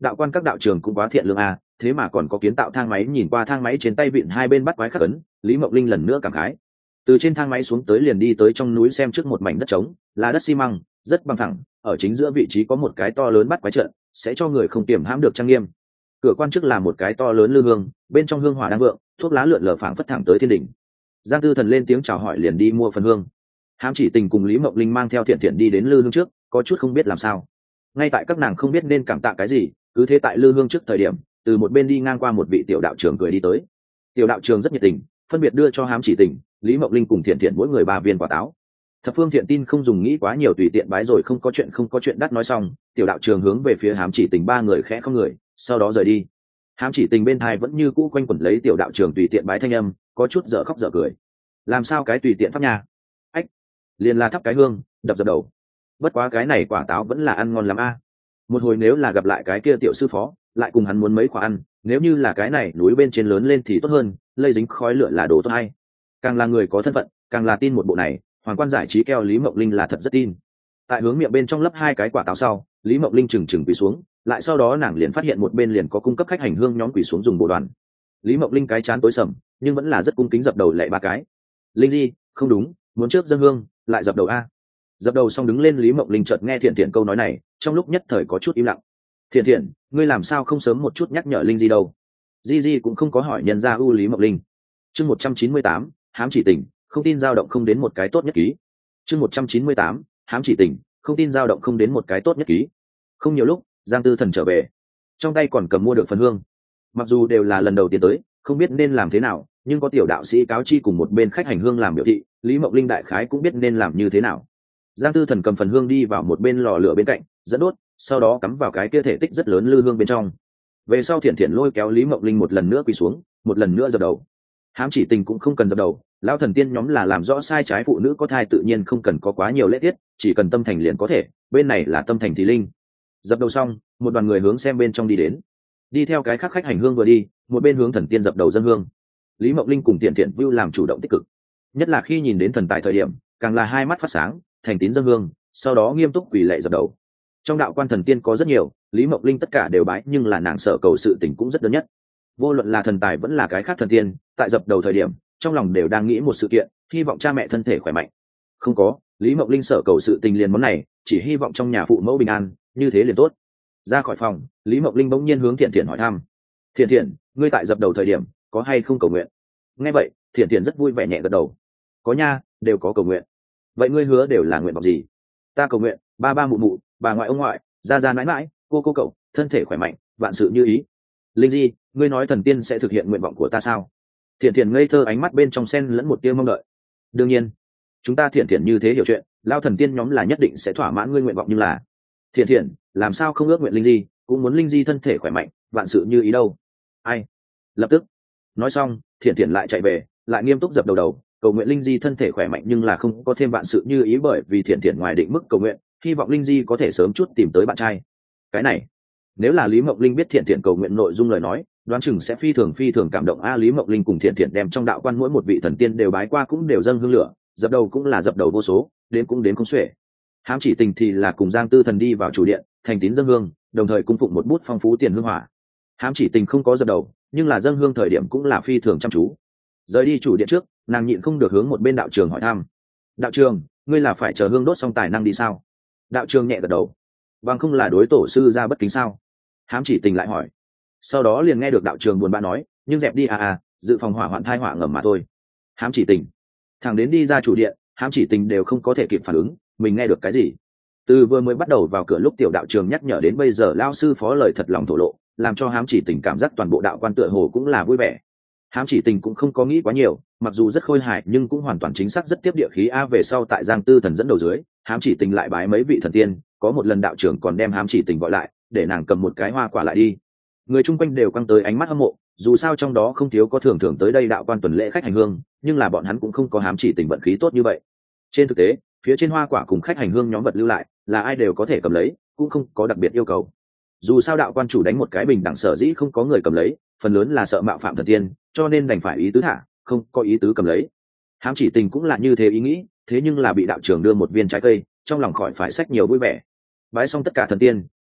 đạo quan các đạo trường cũng quá thiện lương à, thế mà còn có kiến tạo thang máy. Nhìn qua thang máy trên tay vịn hai bên bắt quái khắc ấn, Lý Mộng Linh lần nữa cảm khái. Từ trên thang máy xuống tới liền đi tới trong núi, xem trước một mảnh đất trống, là đất xi măng, rất bằng thẳng, ở chính giữa vị trí có một cái to lớn bắt quái trận, sẽ cho người không tiềm hãm được trang nghiêm. Cửa quan trước là một cái to lớn lư hương, bên trong hương hỏa đang vượng, thuốc lá lượn lờ phảng phất thẳng tới thiên đỉnh. Giang Tư Thần lên tiếng chào hỏi liền đi mua phần hương. Hám Chỉ Tình cùng Lý Mộng Linh mang theo Thiện Thiện đi đến lư hương trước, có chút không biết làm sao. Ngay tại các nàng không biết nên cảm tạ cái gì, cứ thế tại lư hương trước thời điểm, từ một bên đi ngang qua một vị tiểu đạo trưởng cười đi tới. Tiểu đạo trưởng rất nhiệt tình, phân biệt đưa cho Hám Chỉ Tình, Lý Mộng Linh cùng Thiện Thiện mỗi người ba viên quả táo. Thập phương thiện tin không dùng nghĩ quá nhiều, tùy tiện bái rồi không có chuyện không có chuyện đắt nói xong, tiểu đạo trưởng hướng về phía Hám Chỉ Tình ba người khẽ không người, sau đó rời đi. Hám Chỉ Tình bên thai vẫn như cũ quanh quẩn lấy tiểu đạo trưởng tùy tiện bái thanh âm, có chút dở khóc dở cười. Làm sao cái tùy tiện pháp nha? Ách, liền là thắp cái hương, đập dập đầu. Bất quá cái này quả táo vẫn là ăn ngon lắm a. Một hồi nếu là gặp lại cái kia tiểu sư phó, lại cùng hắn muốn mấy quả ăn, nếu như là cái này núi bên trên lớn lên thì tốt hơn, lây dính khói lửa là đồ tốt hay. Càng là người có thân phận, càng là tin một bộ này, Hoàng Quan Giải Trí keo Lý Mộng Linh là thật rất tin. Tại hướng miệng bên trong lấp hai cái quả táo sau, Lý Mộng Linh chừng chừng quỳ xuống, lại sau đó nàng liền phát hiện một bên liền có cung cấp khách hành hương nhóm quỳ xuống dùng bộ đoàn. Lý Mộng Linh cái chán tối sầm, nhưng vẫn là rất cung kính dập đầu lạy ba cái. Linh Di, không đúng, muốn trước dân hương, lại dập đầu a. Dập đầu xong đứng lên, Lý Mộng Linh chợt nghe Thiện Thiện câu nói này, trong lúc nhất thời có chút im lặng. Thiện Thiện, ngươi làm sao không sớm một chút nhắc nhở Linh Di đâu? Di Di cũng không có hỏi nhân ra ưu Lý Mộng Linh. Chương một trăm chín mươi tám, Hám Chỉ Tình, không tin dao động không đến một cái tốt nhất ký. Chương một trăm chín mươi tám, Hám Chỉ Tình, không tin dao động không đến một cái tốt nhất ký. Không nhiều lúc, Giang Tư Thần trở về, trong tay còn cầm mua được phần hương. Mặc dù đều là lần đầu tiên tới, không biết nên làm thế nào, nhưng có tiểu đạo sĩ cáo chi cùng một bên khách hành hương làm biểu thị, Lý Mộng Linh đại khái cũng biết nên làm như thế nào. Giang Tư Thần cầm phần hương đi vào một bên lò lửa bên cạnh, dẫn đốt, sau đó cắm vào cái kia thể tích rất lớn lư hương bên trong. Về sau Thiện Thiện lôi kéo Lý Mộng Linh một lần nữa quỳ xuống, một lần nữa dập đầu. Hám Chỉ Tình cũng không cần dập đầu, lão thần tiên nhóm là làm rõ sai trái, phụ nữ có thai tự nhiên không cần có quá nhiều lễ tiết, chỉ cần tâm thành liền có thể, bên này là tâm thành thì linh. Dập đầu xong, một đoàn người hướng xem bên trong đi đến. Đi theo cái khác khách hành hương vừa đi, một bên hướng thần tiên dập đầu dân hương. Lý Mộng Linh cùng Thiện Thiện view làm chủ động tích cực, nhất là khi nhìn đến thần tài thời điểm, càng là hai mắt phát sáng, thành tín dân hương, sau đó nghiêm túc quỳ lạy dập đầu. Trong đạo quan thần tiên có rất nhiều, Lý Mộng Linh tất cả đều bái, nhưng là nàng sợ cầu sự tình cũng rất đơn nhất. Vô luận là thần tài vẫn là cái khác thần tiên, tại dập đầu thời điểm, trong lòng đều đang nghĩ một sự kiện, hy vọng cha mẹ thân thể khỏe mạnh. Không có, Lý Mộng Linh sợ cầu sự tình liền món này, chỉ hy vọng trong nhà phụ mẫu bình an, như thế liền tốt. Ra khỏi phòng, Lý Mộng Linh bỗng nhiên hướng Thiện Thiện hỏi thăm. Thiện Thiện, ngươi tại dập đầu thời điểm có hay không cầu nguyện? Nghe vậy, Thiện Thiện rất vui vẻ nhẹ gật đầu. Có nha, đều có cầu nguyện. Vậy ngươi hứa đều là nguyện vọng gì? Ta cầu nguyện ba ba mụ mụ, bà ngoại ông ngoại, gia gia nãi nãi, cô cô cậu thân thể khỏe mạnh, vạn sự như ý. Linh Di, ngươi nói thần tiên sẽ thực hiện nguyện vọng của ta sao? Thiện Thiện ngây thơ, ánh mắt bên trong sen lẫn một tia mong đợi. Đương nhiên, chúng ta Thiện Thiện như thế hiểu chuyện, lao thần tiên nhóm là nhất định sẽ thỏa mãn ngươi nguyện vọng, nhưng là Thiện Thiện làm sao không ước nguyện Linh Di, cũng muốn Linh Di thân thể khỏe mạnh, vạn sự như ý đâu. Ai? Lập tức nói xong, Thiện Thiện lại chạy về, lại nghiêm túc dập đầu đầu, cầu nguyện Linh Di thân thể khỏe mạnh, nhưng là không có thêm vạn sự như ý, bởi vì Thiện Thiện ngoài định mức cầu nguyện, hy vọng Linh Di có thể sớm chút tìm tới bạn trai. Cái này, nếu là Lý Mộng Linh biết Thiện Thiện cầu nguyện nội dung lời nói, đoán chừng sẽ phi thường phi thường cảm động a. Lý Mộng Linh cùng Thiện Thiện đem trong đạo quan mỗi một vị thần tiên đều bái qua, cũng đều dâng hương lửa, dập đầu cũng là dập đầu vô số, đến cũng đến không xuể. Hám Chỉ Tình thì là cùng Giang Tư Thần đi vào chủ điện, thành tín dâng hương, đồng thời cung phụng một bút phong phú tiền hương hỏa. Hám Chỉ Tình không có dập đầu, nhưng là dâng hương thời điểm cũng là phi thường chăm chú. Rời đi chủ điện trước, nàng nhịn không được hướng một bên đạo trường hỏi thăm. Đạo trường, ngươi là phải chờ hương đốt xong tài năng đi sao? Đạo trường nhẹ gật đầu. Bằng không là đối tổ sư ra bất kính sao? Hám Chỉ Tình lại hỏi. Sau đó liền nghe được đạo trường buồn bã nói, nhưng dẹp đi à à, dự phòng hỏa hoạn thai họa ngầm mà thôi. Hám Chỉ Tình thẳng đến đi ra chủ điện, Hám Chỉ Tình đều không có thể kịp phản ứng mình nghe được cái gì. Từ vừa mới bắt đầu vào cửa lúc tiểu đạo trường nhắc nhở đến bây giờ lao sư phó lời thật lòng thổ lộ, làm cho Hám Chỉ Tình cảm giác toàn bộ đạo quan tựa hồ cũng là vui vẻ. Hám Chỉ Tình cũng không có nghĩ quá nhiều, mặc dù rất khôi hài nhưng cũng hoàn toàn chính xác rất tiếp địa khí a. Về sau tại Giang Tư Thần dẫn đầu dưới, Hám Chỉ Tình lại bái mấy vị thần tiên, có một lần đạo trưởng còn đem Hám Chỉ Tình gọi lại, để nàng cầm một cái hoa quả lại đi. Người chung quanh đều căng tới ánh mắt hâm mộ, dù sao trong đó không thiếu có thường thường tới đây đạo quan tuần lễ khách hành hương, nhưng là bọn hắn cũng không có Hám Chỉ Tình vận khí tốt như vậy. Trên thực tế, phía trên hoa quả cùng khách hành hương nhóm vật lưu lại, là ai đều có thể cầm lấy, cũng không có đặc biệt yêu cầu. Dù sao đạo quan chủ đánh một cái bình đẳng, sở dĩ không có người cầm lấy, phần lớn là sợ mạo phạm thần tiên, cho nên đành phải ý tứ thả, không có ý tứ cầm lấy. Hám Chỉ Tình cũng là như thế ý nghĩ, thế nhưng là bị đạo trưởng đưa một viên trái cây, trong lòng khỏi phải sách nhiều vui vẻ. Bái xong tất cả thần tiên,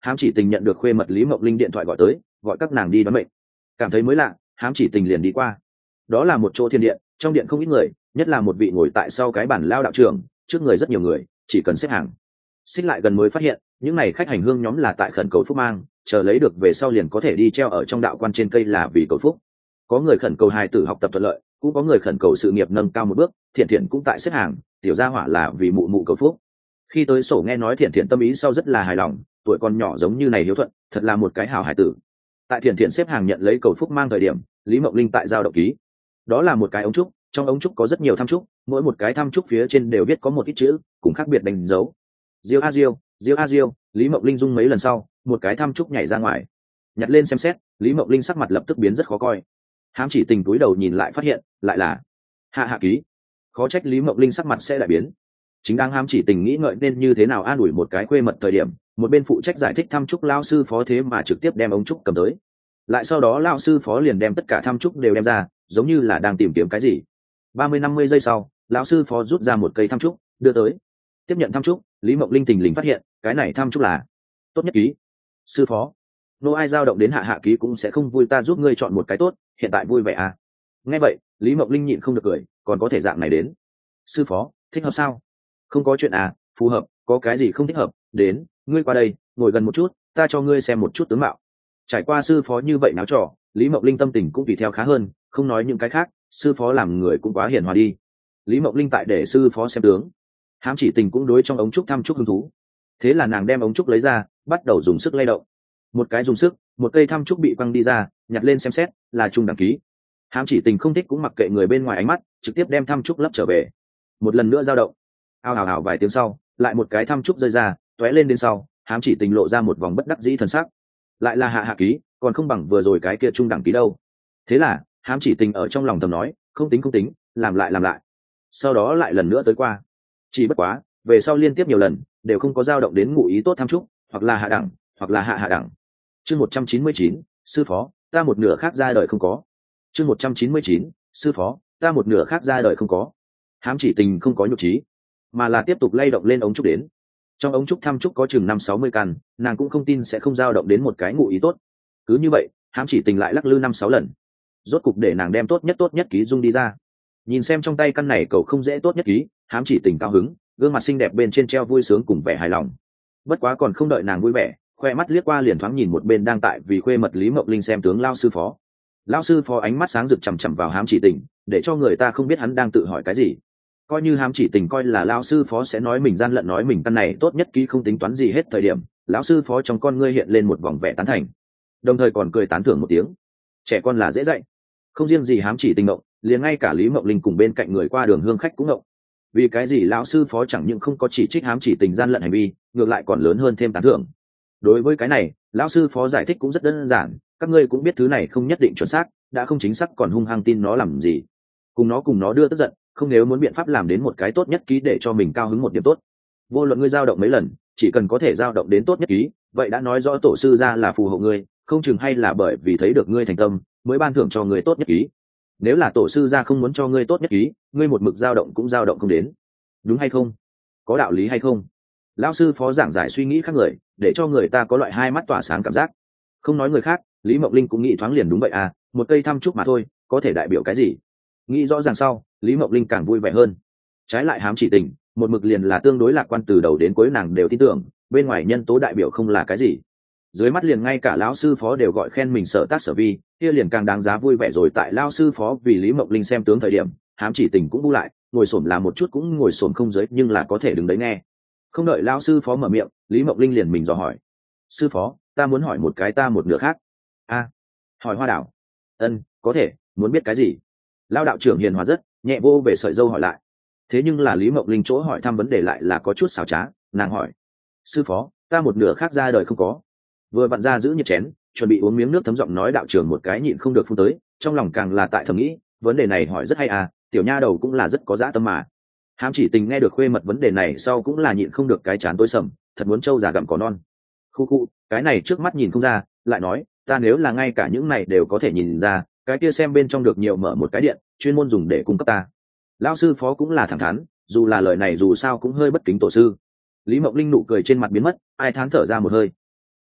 Hám Chỉ Tình nhận được khuê mật Lý Mộng Linh điện thoại gọi tới, gọi các nàng đi đón mệnh. Cảm thấy mới lạ, Hám Chỉ Tình liền đi qua. Đó là một chỗ thiên điện, trong điện không ít người, nhất là một vị ngồi tại sau cái bản lao đạo trưởng, trước người rất nhiều người, chỉ cần xếp hàng. Xích lại gần mới phát hiện, những này khách hành hương nhóm là tại khẩn cầu phúc mang, chờ lấy được về sau liền có thể đi treo ở trong đạo quan trên cây là vì cầu phúc. Có người khẩn cầu hài tử học tập thuận lợi, cũng có người khẩn cầu sự nghiệp nâng cao một bước, Thiện Thiện cũng tại xếp hàng, tiểu gia hỏa là vì mụ mụ cầu phúc. Khi tới sổ nghe nói Thiện Thiện tâm ý sau rất là hài lòng, tuổi con nhỏ giống như này hiếu thuận, thật là một cái hảo hài tử. Tại Thiện Thiện xếp hàng nhận lấy cầu phúc mang thời điểm, Lý Mộng Linh tại giao động ký. Đó là một cái ống trúc, trong ống trúc có rất nhiều tham trúc, mỗi một cái tham trúc phía trên đều viết có một ít chữ, cùng khác biệt đánh dấu. Diêu a diêu, diêu a diêu, Lý Mộng Linh rung mấy lần sau, một cái tham trúc nhảy ra ngoài. Nhặt lên xem xét, Lý Mộng Linh sắc mặt lập tức biến rất khó coi. Hám Chỉ Tình cúi đầu nhìn lại phát hiện, lại là hạ hạ ký. Khó trách Lý Mộng Linh sắc mặt sẽ đại biến. Chính đang Hám Chỉ Tình nghĩ ngợi nên như thế nào an ủi một cái khuê mật thời điểm, một bên phụ trách giải thích tham trúc lao sư phó thế mà trực tiếp đem ống trúc cầm tới. Lại sau đó lao sư phó liền đem tất cả tham trúc đều đem ra, giống như là đang tìm kiếm cái gì. ba mươi năm mươi giây sau, lão sư phó rút ra một cây tham trúc, đưa tới. Tiếp nhận tham trúc, Lý Mộng Linh tình lình phát hiện, cái này tham trúc là tốt nhất ký. Sư phó, nô ai dao động đến hạ hạ ký cũng sẽ không vui, ta giúp ngươi chọn một cái tốt, hiện tại vui vẻ à? Nghe vậy, Lý Mộng Linh nhịn không được cười, còn có thể dạng này đến. Sư phó, thích hợp sao? Không có chuyện à, phù hợp, có cái gì không thích hợp, đến, ngươi qua đây, ngồi gần một chút, ta cho ngươi xem một chút tướng mạo. Trải qua sư phó như vậy náo trò, Lý Mộng Linh tâm tình cũng tùy theo khá hơn, không nói những cái khác, sư phó làm người cũng quá hiền hòa đi. Lý Mộng Linh tại để sư phó xem tướng. Hám Chỉ Tình cũng đối trong ống trúc thăm trúc hứng thú, thế là nàng đem ống trúc lấy ra, bắt đầu dùng sức lay động. Một cái dùng sức, một cây thăm trúc bị quăng đi ra, nhặt lên xem xét, là trung đẳng ký. Hám Chỉ Tình không thích cũng mặc kệ người bên ngoài ánh mắt, trực tiếp đem thăm trúc lấp trở về. Một lần nữa dao động, ao ào ào vài tiếng sau, lại một cái thăm trúc rơi ra, tóe lên đến sau, Hám Chỉ Tình lộ ra một vòng bất đắc dĩ thần sắc. Lại là hạ hạ ký, còn không bằng vừa rồi cái kia trung đẳng ký đâu. Thế là Hám Chỉ Tình ở trong lòng thầm nói, không tính không tính, làm lại làm lại. Sau đó lại lần nữa tới qua. Chỉ bất quá, về sau liên tiếp nhiều lần, đều không có dao động đến ngụ ý tốt tham trúc, hoặc là hạ đẳng, hoặc là hạ hạ đẳng. Chương một trăm chín mươi chín, sư phó, ta một nửa khác ra đời không có. Chương một trăm chín mươi chín, sư phó, ta một nửa khác ra đời không có. Hám Chỉ Tình không có nhục trí, mà là tiếp tục lay động lên ống trúc đến. Trong ống trúc tham trúc có chừng năm sáu mươi căn, nàng cũng không tin sẽ không dao động đến một cái ngụ ý tốt. Cứ như vậy, Hám Chỉ Tình lại lắc lư năm sáu lần, rốt cục để nàng đem tốt nhất tốt nhất ký dung đi ra. Nhìn xem trong tay căn này cậu không dễ tốt nhất ký, Hám Chỉ Tình cao hứng, gương mặt xinh đẹp bên trên treo vui sướng cùng vẻ hài lòng. Bất quá còn không đợi nàng vui vẻ, khoe mắt liếc qua liền thoáng nhìn một bên đang tại vì khuê mật Lý Mộng Linh xem tướng lao sư phó. Lao sư phó ánh mắt sáng rực chằm chằm vào Hám Chỉ Tình, để cho người ta không biết hắn đang tự hỏi cái gì. Coi như Hám Chỉ Tình coi là lao sư phó sẽ nói mình gian lận, nói mình căn này tốt nhất ký không tính toán gì hết thời điểm, lão sư phó trong con ngươi hiện lên một vòng vẻ tán thành, đồng thời còn cười tán thưởng một tiếng. Trẻ con là dễ dạy. Không riêng gì Hám Chỉ Tình ngộng, liền ngay cả Lý Mộng Linh cùng bên cạnh người qua đường hương khách cũng ngộng. Vì cái gì lão sư phó chẳng những không có chỉ trích Hám Chỉ Tình gian lận hành vi, ngược lại còn lớn hơn thêm tán thưởng. Đối với cái này, lão sư phó giải thích cũng rất đơn giản, các ngươi cũng biết thứ này không nhất định chuẩn xác, đã không chính xác còn hung hăng tin nó làm gì. Cùng nó cùng nó đưa tức giận, không, nếu muốn biện pháp làm đến một cái tốt nhất ký để cho mình cao hứng một điểm tốt. Vô luận ngươi dao động mấy lần, chỉ cần có thể dao động đến tốt nhất ký, vậy đã nói rõ tổ sư ra là phù hộ ngươi, không chừng hay là bởi vì thấy được ngươi thành tâm, mới ban thưởng cho ngươi tốt nhất ký. Nếu là tổ sư ra không muốn cho ngươi tốt nhất ký, ngươi một mực dao động cũng dao động không đến. Đúng hay không? Có đạo lý hay không? Lão sư phó giảng giải suy nghĩ khác người, để cho người ta có loại hai mắt tỏa sáng cảm giác. Không nói người khác, Lý Mộng Linh cũng nghĩ thoáng liền đúng vậy à, một cây thăm trúc mà thôi, có thể đại biểu cái gì? Nghĩ rõ ràng sau, Lý Mộng Linh càng vui vẻ hơn. Trái lại Hám Chỉ Tình, một mực liền là tương đối lạc quan, từ đầu đến cuối nàng đều tin tưởng, bên ngoài nhân tố đại biểu không là cái gì. Dưới mắt liền ngay cả lão sư phó đều gọi khen mình sở tác sở vi, kia liền càng đáng giá vui vẻ rồi. Tại lão sư phó vì Lý Mộng Linh xem tướng thời điểm, Hám Chỉ Tình cũng bu lại, ngồi xổm làm một chút cũng ngồi xổm không dưới, nhưng là có thể đứng đấy nghe. Không đợi lão sư phó mở miệng, Lý Mộng Linh liền mình dò hỏi: sư phó, ta muốn hỏi một cái ta một nửa khác. A, à, hỏi hoa đảo. Ân, có thể, muốn biết cái gì? Lão đạo trưởng hiền hòa rất nhẹ vô về sợi dâu hỏi lại. Thế nhưng là Lý Mộng Linh chỗ hỏi thăm vấn đề lại là có chút xảo trá, nàng hỏi: sư phó, ta một nửa khác ra đời không có. Vừa vặn ra giữ nhiệt chén, chuẩn bị uống miếng nước, thấm giọng nói đạo trưởng một cái nhịn không được phun tới, trong lòng càng là tại thầm nghĩ, vấn đề này hỏi rất hay à, tiểu nha đầu cũng là rất có dã tâm mà. Hám Chỉ Tình nghe được khuê mật vấn đề này sau cũng là nhịn không được cái chán tối sầm, thật muốn trâu già gặm cỏ non. Khu khu, cái này trước mắt nhìn không ra, lại nói, ta nếu là ngay cả những này đều có thể nhìn ra, cái kia xem bên trong được nhiều mở một cái điện, chuyên môn dùng để cung cấp ta. Lão sư phó cũng là thẳng thắn, dù là lời này dù sao cũng hơi bất kính tổ sư. Lý Mộng Linh nụ cười trên mặt biến mất, ai thán thở ra một hơi.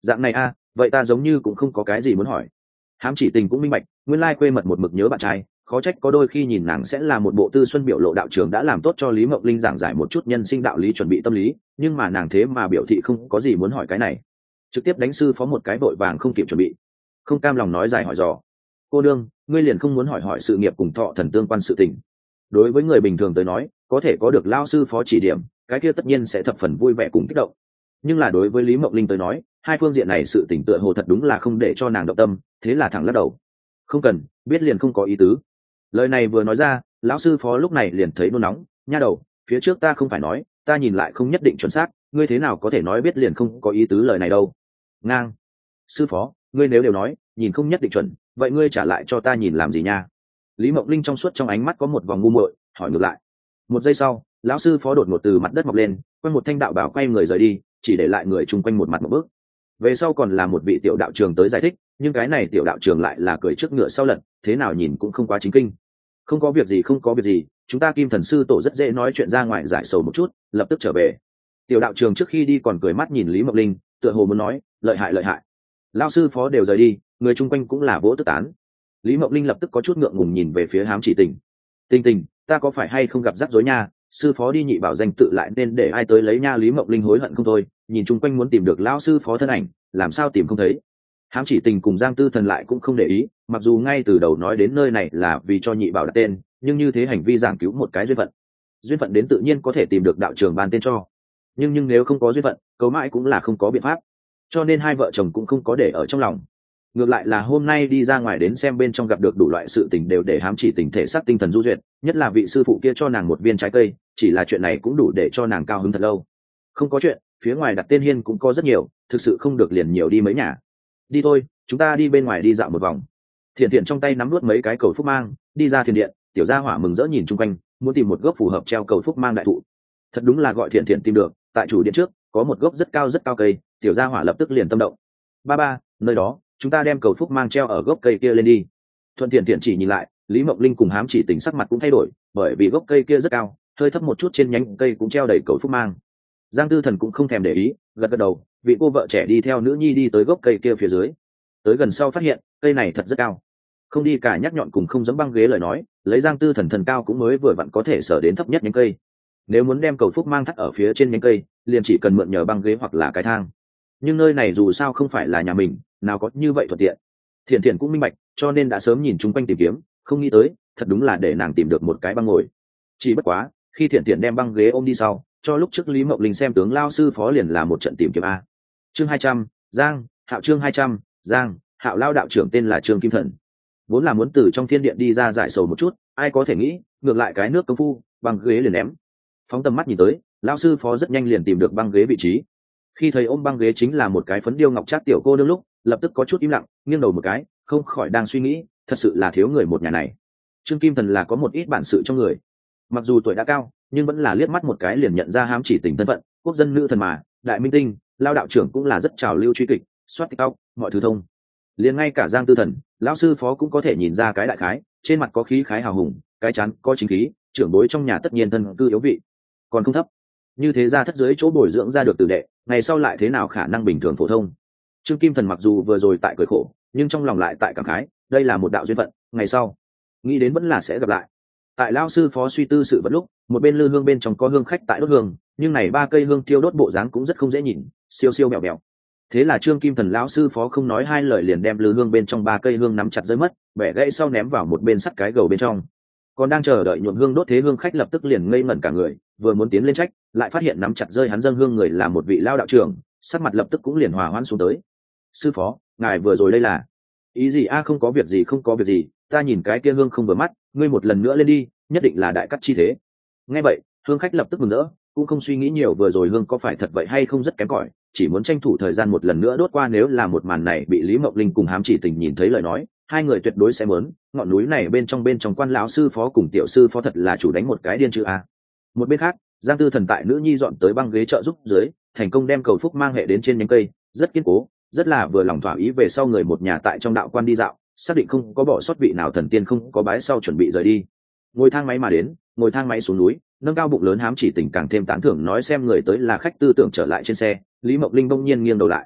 Dạng này a, vậy ta giống như cũng không có cái gì muốn hỏi. Hám Chỉ Tình cũng minh bạch, nguyên lai quê mật một mực nhớ bạn trai, khó trách có đôi khi nhìn nàng sẽ là một bộ tư xuân biểu lộ. Đạo trưởng đã làm tốt cho Lý Mộng Linh giảng giải một chút nhân sinh đạo lý, chuẩn bị tâm lý, nhưng mà nàng thế mà biểu thị không có gì muốn hỏi cái này, trực tiếp đánh sư phó một cái vội vàng không kịp chuẩn bị, không cam lòng nói dài hỏi dò. Cô đương, ngươi liền không muốn hỏi hỏi sự nghiệp cùng thọ thần tương quan sự tình? Đối với người bình thường tới nói, có thể có được lao sư phó chỉ điểm, cái kia tất nhiên sẽ thập phần vui vẻ cùng kích động, nhưng là đối với Lý Mộng Linh tới nói, hai phương diện này sự tỉnh tựa hồ thật đúng là không để cho nàng động tâm, thế là thẳng lắc đầu. Không cần, biết liền không có ý tứ. Lời này vừa nói ra, lão sư phó lúc này liền thấy nôn nóng. Nha đầu, phía trước ta không phải nói, ta nhìn lại không nhất định chuẩn xác, ngươi thế nào có thể nói biết liền không có ý tứ lời này đâu? Ngang. Sư phó, ngươi nếu đều nói nhìn không nhất định chuẩn, vậy ngươi trả lại cho ta nhìn làm gì nha? Lý Mộng Linh trong suốt trong ánh mắt có một vòng ngu muội, hỏi ngược lại. Một giây sau, lão sư phó đột ngột từ mặt đất mọc lên, quay một thanh đạo bảo quay người rời đi, chỉ để lại người chung quanh một mặt một bước. Về sau còn là một vị tiểu đạo trường tới giải thích, nhưng cái này tiểu đạo trường lại là cười trước ngựa sau lật, thế nào nhìn cũng không quá chính kinh. Không có việc gì, không có việc gì, chúng ta Kim Thần sư tổ rất dễ nói chuyện, ra ngoài giải sầu một chút, lập tức trở về. Tiểu đạo trường trước khi đi còn cười mắt nhìn Lý Mộng Linh, tựa hồ muốn nói, lợi hại lợi hại. Lão sư phó đều rời đi, người chung quanh cũng là vỗ tức tán. Lý Mộng Linh lập tức có chút ngượng ngùng nhìn về phía Hám Chỉ Tình. Tình Tình, ta có phải hay không gặp rắc rối nha? Sư phó đi nhị bảo danh tự lại nên để ai tới lấy nha? Lý Mộng Linh hối hận không thôi, nhìn chung quanh muốn tìm được lão sư phó thân ảnh, làm sao tìm không thấy. Hám Chỉ Tình cùng Giang Tư Thần lại cũng không để ý, mặc dù ngay từ đầu nói đến nơi này là vì cho nhị bảo đặt tên, nhưng như thế hành vi giảng cứu một cái duyên phận. Duyên phận đến tự nhiên có thể tìm được đạo trường ban tên cho, nhưng nhưng nếu không có duyên phận, cấu mãi cũng là không có biện pháp, cho nên hai vợ chồng cũng không có để ở trong lòng. Ngược lại là hôm nay đi ra ngoài đến xem bên trong gặp được đủ loại sự tình đều để Hám Chỉ Tình thể xác tinh thần du duyệt, nhất là vị sư phụ kia cho nàng một viên trái cây, chỉ là chuyện này cũng đủ để cho nàng cao hứng thật lâu. Không có chuyện, phía ngoài đặt tên hiên cũng có rất nhiều, thực sự không được liền nhiều đi mấy nhà. Đi thôi, chúng ta đi bên ngoài đi dạo một vòng. Thiện Thiện trong tay nắm nuốt mấy cái cầu phúc mang, đi ra thiền điện, tiểu gia hỏa mừng rỡ nhìn chung quanh, muốn tìm một gốc phù hợp treo cầu phúc mang đại thụ. Thật đúng là gọi Thiện Thiện tìm được, tại chủ điện trước có một gốc rất cao rất cao cây, tiểu gia hỏa lập tức liền tâm động. Ba ba, nơi đó, chúng ta đem cầu phúc mang treo ở gốc cây kia lên đi. Thuận Thiện Thiện chỉ nhìn lại, Lý Mộng Linh cùng Hám Chỉ Tình sắc mặt cũng thay đổi, bởi vì gốc cây kia rất cao, hơi thấp một chút trên nhánh cây cũng treo đầy cầu phúc mang. Giang Tư Thần cũng không thèm để ý, gật gật đầu, vị cô vợ trẻ đi theo nữ nhi đi tới gốc cây kia phía dưới. Tới gần sau phát hiện, cây này thật rất cao. Không đi cả nhắc nhọn cùng không giẫm băng ghế lời nói, lấy Giang Tư Thần thần cao cũng mới vừa vặn có thể sở đến thấp nhất nhánh cây. Nếu muốn đem cầu phúc mang thắt ở phía trên nhánh cây, liền chỉ cần mượn nhờ băng ghế hoặc là cái thang. Nhưng nơi này dù sao không phải là nhà mình, nào có như vậy thuận tiện. Thiện Thiện cũng minh bạch, cho nên đã sớm nhìn chung quanh tìm kiếm, không nghĩ tới, thật đúng là để nàng tìm được một cái băng ngồi. Chỉ bất quá, khi Thiện Thiện đem băng ghế ôm đi sau, cho lúc trước Lý Mộng Linh xem tướng lao sư phó liền là một trận tìm kiếm a. Chương hai trăm, Giang, Hạo chương hai trăm, Giang, Hạo lao đạo trưởng tên là Trương Kim Thần. Vốn là muốn từ trong thiên điện đi ra giải sầu một chút, ai có thể nghĩ, ngược lại cái nước công phu, băng ghế liền ném. Phóng tầm mắt nhìn tới, lao sư phó rất nhanh liền tìm được băng ghế vị trí. Khi thấy ôm băng ghế chính là một cái phấn điêu ngọc trác tiểu cô nương lúc, lập tức có chút im lặng, nghiêng đầu một cái, không khỏi đang suy nghĩ, thật sự là thiếu người một nhà này. Trương Kim Thần là có một ít bản sự trong người, mặc dù tuổi đã cao, nhưng vẫn là liếc mắt một cái liền nhận ra Hám Chỉ Tình thân phận, quốc dân nữ thần mà, đại minh tinh, lao đạo trưởng cũng là rất trào lưu truy kịch, soát tiktok, mọi thứ thông. Liền ngay cả Giang Tư Thần, lão sư phó cũng có thể nhìn ra cái đại khái, trên mặt có khí khái hào hùng, cái chán có chính khí, trưởng bối trong nhà tất nhiên thân cư yếu vị, còn không thấp. Như thế ra thất dưới chỗ bồi dưỡng ra được tử đệ, ngày sau lại thế nào khả năng bình thường phổ thông. Trương Kim Thần mặc dù vừa rồi tại cười khổ, nhưng trong lòng lại tại cảm khái, đây là một đạo duyên phận, ngày sau nghĩ đến vẫn là sẽ gặp lại. Tại lão sư phó suy tư sự vật lúc, một bên lư hương bên trong có hương khách tại đốt hương, nhưng này ba cây hương tiêu đốt bộ dáng cũng rất không dễ nhìn, siêu siêu mèo mèo. Thế là Trương Kim Thần lão sư phó không nói hai lời liền đem lư hương bên trong ba cây hương nắm chặt rơi mất, bẻ gãy sau ném vào một bên sắt cái gầu bên trong. Còn đang chờ đợi nhuộm hương đốt thế hương khách lập tức liền ngây ngẩn cả người, vừa muốn tiến lên trách, lại phát hiện nắm chặt rơi hắn dâng hương người là một vị lao đạo trưởng, sắc mặt lập tức cũng liền hòa hoãn xuống tới. Sư phó, ngài vừa rồi đây là ý gì? A không có việc gì, không có việc gì, ta nhìn cái kia hương không vừa mắt, ngươi một lần nữa lên đi, nhất định là đại cắt chi thế. Nghe vậy, hương khách lập tức mừng rỡ, cũng không suy nghĩ nhiều vừa rồi hương có phải thật vậy hay không rất kém cỏi, chỉ muốn tranh thủ thời gian một lần nữa đốt qua. Nếu là một màn này bị Lý Mộng Linh cùng Hám Chỉ Tình nhìn thấy lời nói, hai người tuyệt đối sẽ mớn, ngọn núi này bên trong bên trong quan lão sư phó cùng tiểu sư phó thật là chủ đánh một cái điên chữ a. Một bên khác, Giang Tư Thần tại nữ nhi dọn tới băng ghế trợ giúp dưới, thành công đem cầu phúc mang hệ đến trên nhánh cây, rất kiên cố, rất là vừa lòng thỏa ý. Về sau người một nhà tại trong đạo quan đi dạo, xác định không có bỏ sót vị nào thần tiên, không có bái sau chuẩn bị rời đi. Ngồi thang máy mà đến, ngồi thang máy xuống núi, nâng cao bụng lớn Hám Chỉ Tình càng thêm tán thưởng nói xem người tới là khách, tư tưởng trở lại trên xe. Lý Mộng Linh bỗng nhiên nghiêng đầu lại,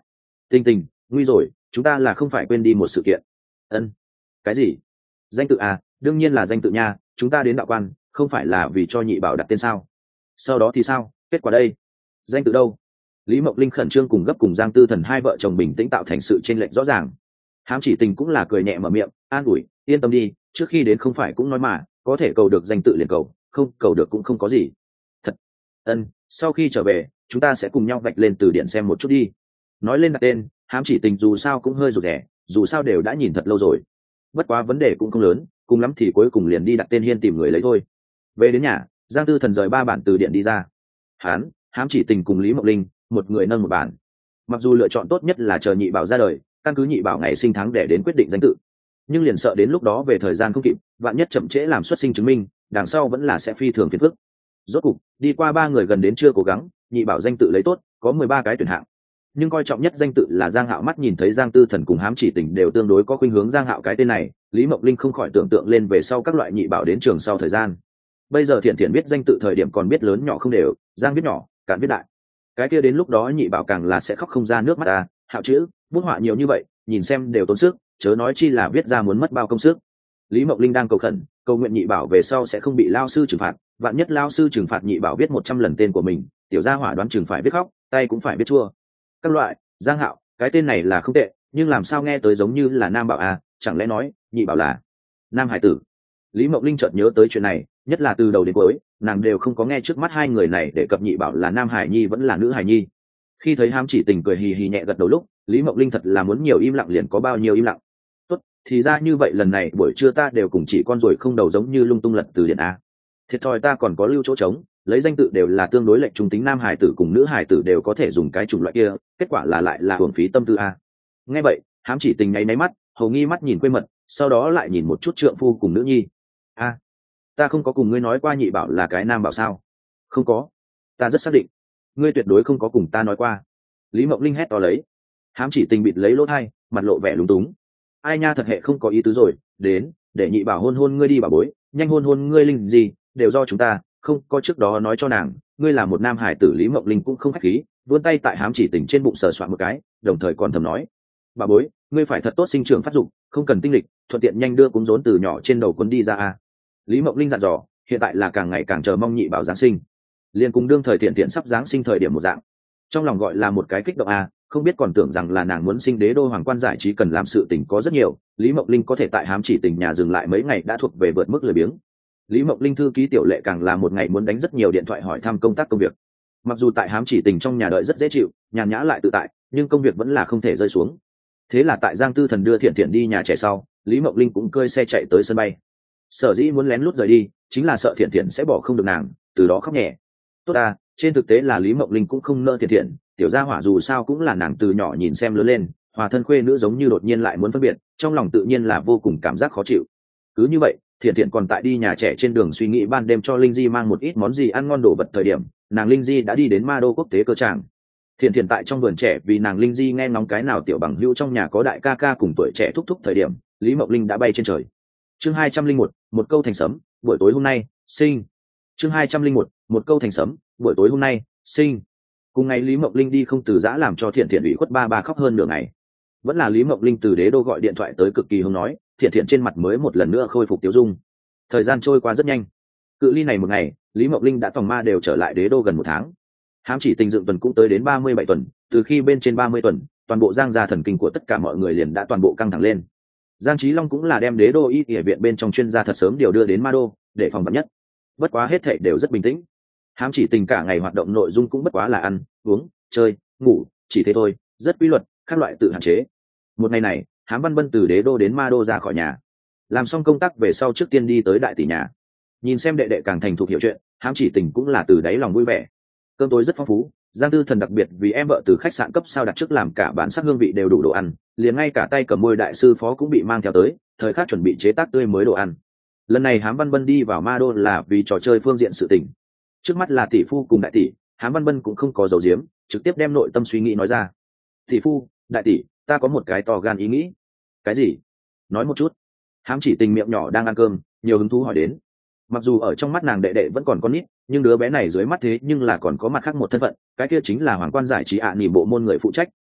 Tình tình, nguy rồi, chúng ta là không phải quên đi một sự kiện. Ân, cái gì? Danh tự à? Đương nhiên là danh tự nha, chúng ta đến đạo quan không phải là vì cho nhị bảo đặt tên sao? Sau đó thì sao, kết quả đây? Danh tự đâu? Lý Mộng Linh khẩn trương cùng gấp cùng Giang Tư Thần hai vợ chồng bình tĩnh tạo thành sự chênh lệch rõ ràng. Hám Chỉ Tình cũng là cười nhẹ mở miệng an ủi, yên tâm đi, trước khi đến không phải cũng nói mà, có thể cầu được danh tự liền cầu, không cầu được cũng không có gì. Thật. Ân, sau khi trở về chúng ta sẽ cùng nhau vạch lên từ điển xem một chút đi. Nói lên đặt tên, Hám Chỉ Tình dù sao cũng hơi rụt rè, dù sao đều đã nhìn thật lâu rồi. Bất quá vấn đề cũng không lớn, cùng lắm thì cuối cùng liền đi đặt tên Hiên tìm người lấy thôi. Về đến nhà, Giang Tư Thần rời ba bản từ điển đi ra. Hán, Hám Chỉ Tình cùng Lý Mộng Linh, một người nâng một bản. Mặc dù lựa chọn tốt nhất là chờ nhị bảo ra đời, căn cứ nhị bảo ngày sinh tháng để đến quyết định danh tự, nhưng liền sợ đến lúc đó về thời gian không kịp, vạn nhất chậm trễ làm xuất sinh chứng minh, đằng sau vẫn là sẽ phi thường phiền phức. Rốt cục đi qua ba người gần đến chưa cố gắng, nhị bảo danh tự lấy tốt, có mười ba cái tuyển hạng, nhưng coi trọng nhất danh tự là Giang Hạo. Mắt nhìn thấy Giang Tư Thần cùng Hám Chỉ Tình đều tương đối có khuynh hướng Giang Hạo cái tên này, Lý Mộng Linh không khỏi tưởng tượng lên về sau các loại nhị bảo đến trường sau thời gian. Bây giờ Thiện Thiện biết danh tự thời điểm còn biết lớn nhỏ không đều, Giang biết nhỏ, Cạn biết đại, cái kia đến lúc đó nhị bảo càng là sẽ khóc không ra nước mắt à. Hạo chữ bút họa nhiều như vậy, nhìn xem đều tốn sức, chớ nói chi là viết ra muốn mất bao công sức. Lý Mộng Linh đang cầu khẩn cầu nguyện nhị bảo về sau sẽ không bị lao sư trừng phạt, vạn nhất lao sư trừng phạt nhị bảo viết một trăm lần tên của mình, tiểu gia hỏa đoán chừng phải viết khóc, tay cũng phải viết chua. Các loại. Giang Hạo, cái tên này là không tệ, nhưng làm sao nghe tới giống như là nam bảo à, chẳng lẽ nói nhị bảo là nam hải tử? Lý Mộng Linh chợt nhớ tới chuyện này, nhất là từ đầu đến cuối nàng đều không có nghe trước mắt hai người này để cập nhị bảo là nam hải nhi vẫn là nữ hải nhi. Khi thấy Hám Chỉ Tình cười hì hì nhẹ gật đầu lúc, Lý Mộng Linh thật là muốn nhiều im lặng liền có bao nhiêu im lặng. Tốt, thì ra như vậy, lần này buổi trưa ta đều cùng chỉ con rồi không đầu giống như lung tung lật từ điển a. Thiệt thòi ta còn có lưu chỗ trống, lấy danh tự đều là tương đối lệnh trung tính, nam hải tử cùng nữ hải tử đều có thể dùng cái chủng loại kia, kết quả là lại là hưởng phí tâm tư a. Nghe vậy, Hám Chỉ Tình nháy máy mắt, hầu nghi mắt nhìn quê mật, sau đó lại nhìn một chút trượng phu cùng nữ nhi. A, ta không có cùng ngươi nói qua nhị bảo là cái nam bảo sao? Không có, ta rất xác định. Ngươi tuyệt đối không có cùng ta nói qua. Lý Mộng Linh hét to lấy. Hám Chỉ Tình bịt lấy lỗ thai, mặt lộ vẻ lúng túng. Ai nha, thật hệ không có ý tứ rồi, đến để nhị bảo hôn hôn ngươi đi bà bối, nhanh hôn hôn ngươi Linh gì, đều do chúng ta, không có trước đó nói cho nàng ngươi là một nam hải tử. Lý Mộng Linh cũng không khách khí, vươn tay tại Hám Chỉ Tình trên bụng sờ soạn một cái, đồng thời còn thầm nói, bà bối, ngươi phải thật tốt sinh trưởng phát dục, không cần tinh lịch, thuận tiện nhanh đưa cúng rốn từ nhỏ trên đầu cuốn đi ra a. Lý Mộng Linh dặn dò, hiện tại là càng ngày càng chờ mong nhị bảo giáng sinh, liền cùng đương thời Thiện Thiện sắp giáng sinh thời điểm một dạng, trong lòng gọi là một cái kích động a. Không biết còn tưởng rằng là nàng muốn sinh đế đô hoàng quan giải trí cần làm sự tình có rất nhiều. Lý Mộng Linh có thể tại Hám Chỉ Tình nhà dừng lại mấy ngày đã thuộc về vượt mức lười biếng. Lý Mộng Linh thư ký Tiểu Lệ càng là một ngày muốn đánh rất nhiều điện thoại hỏi thăm công tác công việc. Mặc dù tại Hám Chỉ Tình trong nhà đợi rất dễ chịu, nhàn nhã lại tự tại, nhưng công việc vẫn là không thể rơi xuống. Thế là tại Giang Tư Thần đưa Thiện Thiện đi nhà trẻ sau, Lý Mộng Linh cũng cơi xe chạy tới sân bay. Sở dĩ muốn lén lút rời đi chính là sợ Thiện Thiện sẽ bỏ không được nàng, từ đó khóc nhẹ. Tốt à, trên thực tế là Lý Mộng Linh cũng không nỡ Thiện Thiện, tiểu gia hỏa dù sao cũng là nàng từ nhỏ nhìn xem lớn lên, hòa thân khuê nữ giống như đột nhiên lại muốn phân biệt, trong lòng tự nhiên là vô cùng cảm giác khó chịu. Cứ như vậy, Thiện Thiện còn tại đi nhà trẻ trên đường suy nghĩ ban đêm cho Linh Di mang một ít món gì ăn ngon đồ vật thời điểm, nàng Linh Di đã đi đến Ma Đô quốc tế cơ tràng. Thiện Thiện tại trong vườn trẻ vì nàng Linh Di nghe ngóng cái nào tiểu bằng hữu trong nhà có đại ca ca cùng tuổi trẻ thúc thúc thời điểm, Lý Mộng Linh đã bay trên trời. Chương hai trăm linh một, một câu thành sấm, buổi tối hôm nay, sinh. Chương hai trăm linh một, một câu thành sấm, buổi tối hôm nay, sinh. Cùng ngày Lý Mộng Linh đi không từ giã làm cho Thiện Thiện ủy khuất ba ba khóc hơn nửa ngày. Vẫn là Lý Mộng Linh từ đế đô gọi điện thoại tới cực kỳ hông nói, Thiện Thiện trên mặt mới một lần nữa khôi phục tiêu dung. Thời gian trôi qua rất nhanh. Cự ly này một ngày, Lý Mộng Linh đã tòng ma đều trở lại đế đô gần một tháng. Hám Chỉ Tình dựng tuần cũng tới đến ba mươi bảy tuần, từ khi bên trên ba mươi tuần, toàn bộ Giang gia thần kinh của tất cả mọi người liền đã toàn bộ căng thẳng lên. Giang Chí Long cũng là đem đế đô y y viện bên trong chuyên gia thật sớm điều đưa đến Ma Đô để phòng vạn nhất. Bất quá hết thảy đều rất bình tĩnh. Hám Chỉ Tình cả ngày hoạt động nội dung cũng bất quá là ăn, uống, chơi, ngủ, chỉ thế thôi, rất quy luật, các loại tự hạn chế. Một ngày này, Hám Văn Bân từ đế đô đến Ma Đô ra khỏi nhà, làm xong công tác về sau trước tiên đi tới đại tỷ nhà, nhìn xem đệ đệ càng thành thục hiểu chuyện, Hám Chỉ Tình cũng là từ đáy lòng vui vẻ. Cơm tối rất phong phú, Giang Tư Thần đặc biệt vì em vợ từ khách sạn cấp sao đặt trước làm cả bản sắc hương vị đều đủ đồ ăn, liền ngay cả tay cầm môi đại sư phó cũng bị mang theo tới, thời khắc chuẩn bị chế tác tươi mới đồ ăn. Lần này Hám Văn Bân đi vào Ma Đô là vì trò chơi phương diện sự tình. Trước mắt là tỷ phu cùng đại tỷ, Hám Văn Bân cũng không có giấu giếm, trực tiếp đem nội tâm suy nghĩ nói ra. Tỷ phu, đại tỷ, ta có một cái to gan ý nghĩ. Cái gì? Nói một chút. Hám Chỉ Tình miệng nhỏ đang ăn cơm, nhiều hứng thú hỏi đến. Mặc dù ở trong mắt nàng đệ đệ vẫn còn con nít, nhưng đứa bé này dưới mắt thế nhưng là còn có mặt khác một thân phận, cái kia chính là hoàng quan giải trí ạ à nỉ bộ môn người phụ trách,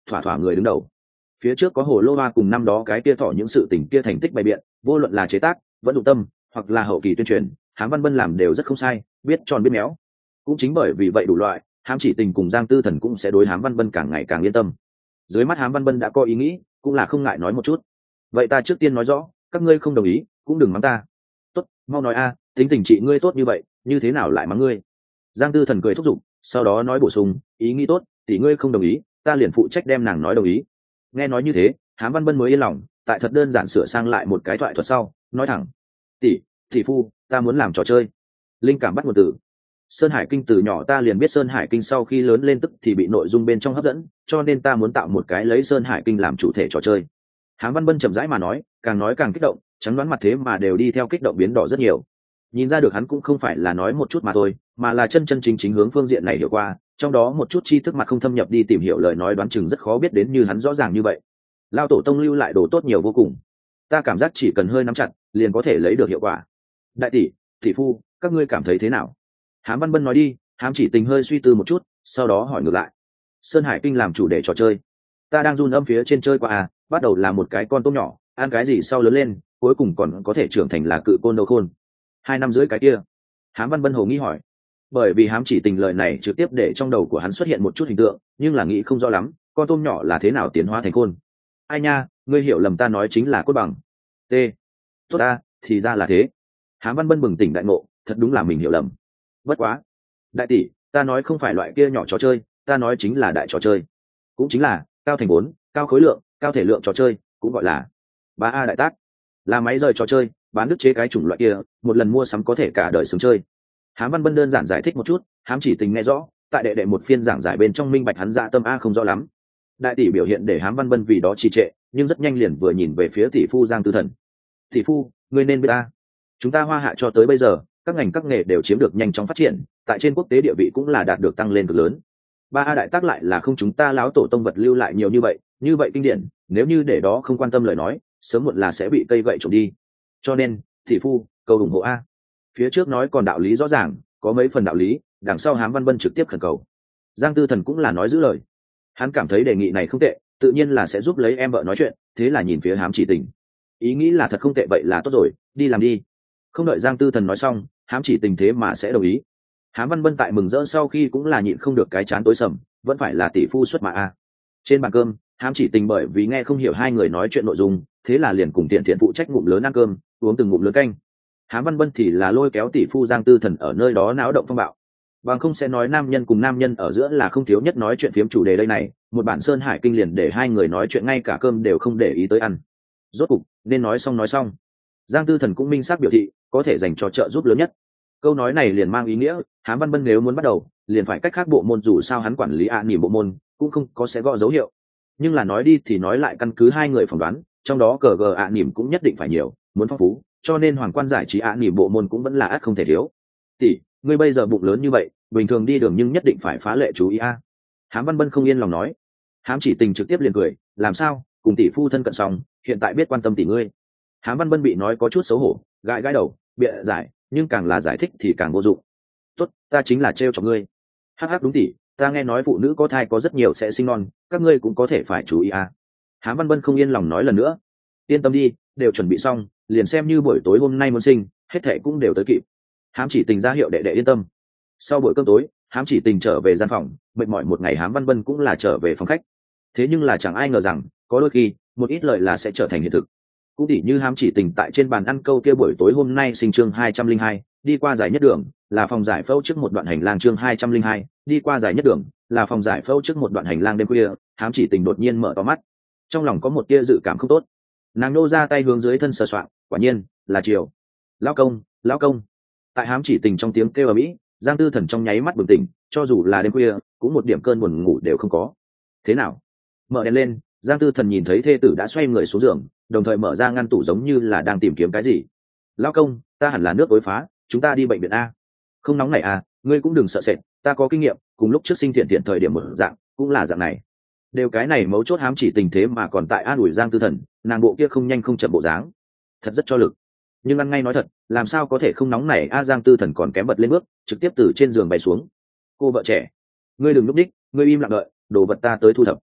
thỏa thỏa người đứng đầu. Phía trước có hồ lô hoa cùng năm đó cái kia thỏ những sự tình kia thành tích bày biện, vô luận là chế tác vẫn dụng tâm hoặc là hậu kỳ tuyên truyền, Hám Văn Bân làm đều rất không sai, biết tròn biết méo. Cũng chính bởi vì vậy đủ loại, Hám Chỉ Tình cùng Giang Tư Thần cũng sẽ đối Hám Văn Bân càng ngày càng yên tâm. Dưới mắt Hám Văn Bân đã có ý nghĩ, cũng là không ngại nói một chút. Vậy ta trước tiên nói rõ, các ngươi không đồng ý cũng đừng mắng ta. Tốt, mau nói a, tính tình chị ngươi tốt như vậy, như thế nào lại mắng ngươi? Giang Tư Thần cười thúc giục, sau đó nói bổ sung, ý nghĩ tốt, tỷ ngươi không đồng ý, ta liền phụ trách đem nàng nói đồng ý. Nghe nói như thế, Hám Văn Bân mới yên lòng, tại thật đơn giản sửa sang lại một cái thoại thuật sau, nói thẳng, tỷ, tỷ phu, ta muốn làm trò chơi. Linh cảm bắt nguồn từ Sơn Hải Kinh, từ nhỏ ta liền biết Sơn Hải Kinh sau khi lớn lên tức thì bị nội dung bên trong hấp dẫn, cho nên ta muốn tạo một cái lấy Sơn Hải Kinh làm chủ thể trò chơi. Hám Văn Bân chậm rãi mà nói, càng nói càng kích động, trắng đoán mặt thế mà đều đi theo kích động biến đỏ rất nhiều. Nhìn ra được hắn cũng không phải là nói một chút mà thôi, mà là chân chân chính chính hướng phương diện này hiểu qua, trong đó một chút tri thức mặt không thâm nhập đi tìm hiểu lời nói đoán chừng rất khó biết đến như hắn rõ ràng như vậy. Lao tổ tông lưu lại đồ tốt nhiều vô cùng, ta cảm giác chỉ cần hơi nắm chặt liền có thể lấy được hiệu quả. Đại tỷ, tỷ phu, các ngươi cảm thấy thế nào? Hám Văn Bân nói đi. Hám Chỉ Tình hơi suy tư một chút, sau đó hỏi ngược lại. Sơn Hải Kinh làm chủ đề trò chơi, ta đang run âm phía trên chơi qua à, bắt đầu là một cái con tôm nhỏ, ăn cái gì sau lớn lên, cuối cùng còn có thể trưởng thành là cự côn đâu khôn. Hai năm rưỡi cái kia. Hám Văn Bân hồ nghi hỏi. Bởi vì Hám Chỉ Tình lời này trực tiếp để trong đầu của hắn xuất hiện một chút hình tượng, nhưng là nghĩ không rõ lắm, con tôm nhỏ là thế nào tiến hóa thành côn. Ai nha, ngươi hiểu lầm, ta nói chính là cốt bằng. T. Tốt ta, thì ra là thế. Hám Văn Bân bừng tỉnh đại ngộ, thật đúng là mình hiểu lầm. Bất quá, đại tỷ, ta nói không phải loại kia nhỏ trò chơi, ta nói chính là đại trò chơi, cũng chính là cao thành vốn, cao khối lượng, cao thể lượng trò chơi, cũng gọi là ba a đại tác, là máy rời trò chơi, bán đức chế cái chủng loại kia, một lần mua sắm có thể cả đời sướng chơi. Hám Văn Bân đơn giản giải thích một chút, Hám Chỉ Tình nghe rõ, tại đệ đệ một phiên giảng giải bên trong minh bạch hắn dạ tâm a không rõ lắm. Đại tỷ biểu hiện để Hám Văn Bân vì đó trì trệ, nhưng rất nhanh liền vừa nhìn về phía tỷ phu Giang Tư Thần. Tỷ phu, ngươi nên biết ta, chúng ta Hoa Hạ cho tới bây giờ, các ngành các nghề đều chiếm được nhanh chóng phát triển, tại trên quốc tế địa vị cũng là đạt được tăng lên cực lớn. Ba a đại tác lại là không chúng ta láo tổ tông vật lưu lại nhiều như vậy, như vậy kinh điển, nếu như để đó không quan tâm lời nói, sớm muộn là sẽ bị cây gậy trộm đi. Cho nên, tỷ phu, cầu ủng hộ a. Phía trước nói còn đạo lý rõ ràng, có mấy phần đạo lý, đằng sau Hám Văn Bân trực tiếp khẩn cầu. Giang Tư Thần cũng là nói giữ lời, hắn cảm thấy đề nghị này không tệ, tự nhiên là sẽ giúp lấy em vợ nói chuyện, thế là nhìn phía Hám Chỉ Tình, ý nghĩ là thật không tệ, vậy là tốt rồi, đi làm đi. Không đợi Giang Tư Thần nói xong, Hám Chỉ Tình thế mà sẽ đồng ý. Hám Văn Bân tại mừng rỡ sau khi cũng là nhịn không được cái chán tối sầm, vẫn phải là tỷ phu xuất mà a. Trên bàn cơm, Hám Chỉ Tình bởi vì nghe không hiểu hai người nói chuyện nội dung, thế là liền cùng Tiện Tiện phụ trách ngụm lớn ăn cơm, uống từng ngụm lớn canh. Hám Văn Bân thì là lôi kéo tỷ phu Giang Tư Thần ở nơi đó náo động phong bạo. Bằng không sẽ nói nam nhân cùng nam nhân ở giữa là không thiếu nhất nói chuyện phiếm chủ đề đây này, một bản Sơn Hải Kinh liền để hai người nói chuyện ngay cả cơm đều không để ý tới ăn. Rốt cục, nên nói xong nói xong. Giang Tư Thần cũng minh xác biểu thị, có thể dành cho trợ giúp lớn nhất. Câu nói này liền mang ý nghĩa, Hám Văn Bân nếu muốn bắt đầu, liền phải cách khác bộ môn, dù sao hắn quản lý ạ nỉm bộ môn, cũng không có sẽ gõ dấu hiệu. Nhưng là nói đi thì nói lại, căn cứ hai người phỏng đoán, trong đó cờ gờ ạ nỉm cũng nhất định phải nhiều, muốn phong phú, cho nên Hoàng Quan giải trí ạ nỉm bộ môn cũng vẫn là ắt không thể thiếu. Tỷ, ngươi bây giờ bụng lớn như vậy, bình thường đi đường nhưng nhất định phải phá lệ chú ý a. Hám Văn Bân không yên lòng nói. Hám Chỉ Tình trực tiếp liền cười, làm sao, cùng tỷ phu thân cận xong, hiện tại biết quan tâm tỷ ngươi. Hám Văn Bân bị nói có chút xấu hổ, gãi gãi đầu, bịa giải, nhưng càng là giải thích thì càng vô dụng. Tốt, ta chính là trêu cho ngươi. Hắc hắc, đúng tỷ, ta nghe nói phụ nữ có thai có rất nhiều sẽ sinh non, các ngươi cũng có thể phải chú ý a. Hám Văn Bân không yên lòng nói lần nữa. Yên tâm đi, đều chuẩn bị xong, liền xem như buổi tối hôm nay muốn sinh, hết thảy cũng đều tới kịp. Hám Chỉ Tình ra hiệu đệ đệ yên tâm. Sau buổi cơm tối, Hám Chỉ Tình trở về gian phòng, mệt mỏi một ngày Hám Văn Bân cũng là trở về phòng khách. Thế nhưng là chẳng ai ngờ rằng, có đôi khi, một ít lời là sẽ trở thành hiện thực. Cũng tỉ như Hám Chỉ Tình tại trên bàn ăn câu kia buổi tối hôm nay sinh chương hai trăm linh hai, đi qua giải nhất đường, là phòng giải phẫu trước một đoạn hành lang chương hai trăm linh hai, đi qua giải nhất đường, là phòng giải phẫu trước một đoạn hành lang đêm khuya, Hám Chỉ Tình đột nhiên mở to mắt. Trong lòng có một tia dự cảm không tốt. Nàng nô ra tay hướng dưới thân sờ soạng, quả nhiên, là chiều. Lão công, lão công. Tại Hám Chỉ Tình trong tiếng kêu ầm ĩ, Giang Tư Thần trong nháy mắt bừng tỉnh, cho dù là đêm khuya, cũng một điểm cơn buồn ngủ đều không có. Thế nào? Mở đèn lên, Giang Tư Thần nhìn thấy thê tử đã xoay người xuống giường, đồng thời mở ra ngăn tủ giống như là đang tìm kiếm cái gì. Lão công, ta hẳn là nước ối phá, chúng ta đi bệnh viện a. Không nóng này à, ngươi cũng đừng sợ sệt, ta có kinh nghiệm, cùng lúc trước sinh Thiện Thiện thời điểm một dạng, cũng là dạng này. Đều cái này mấu chốt Hám Chỉ Tình thế mà còn tại an ủi Giang Tư Thần, nàng bộ kia không nhanh không chậm bộ dáng, thật rất cho lực. Nhưng ăn ngay nói thật, làm sao có thể không nóng này a. Giang Tư Thần còn kém bật lên bước, trực tiếp từ trên giường bay xuống. Cô vợ trẻ, ngươi đừng núp đích, ngươi im lặng đợi, đồ vật ta tới thu thập.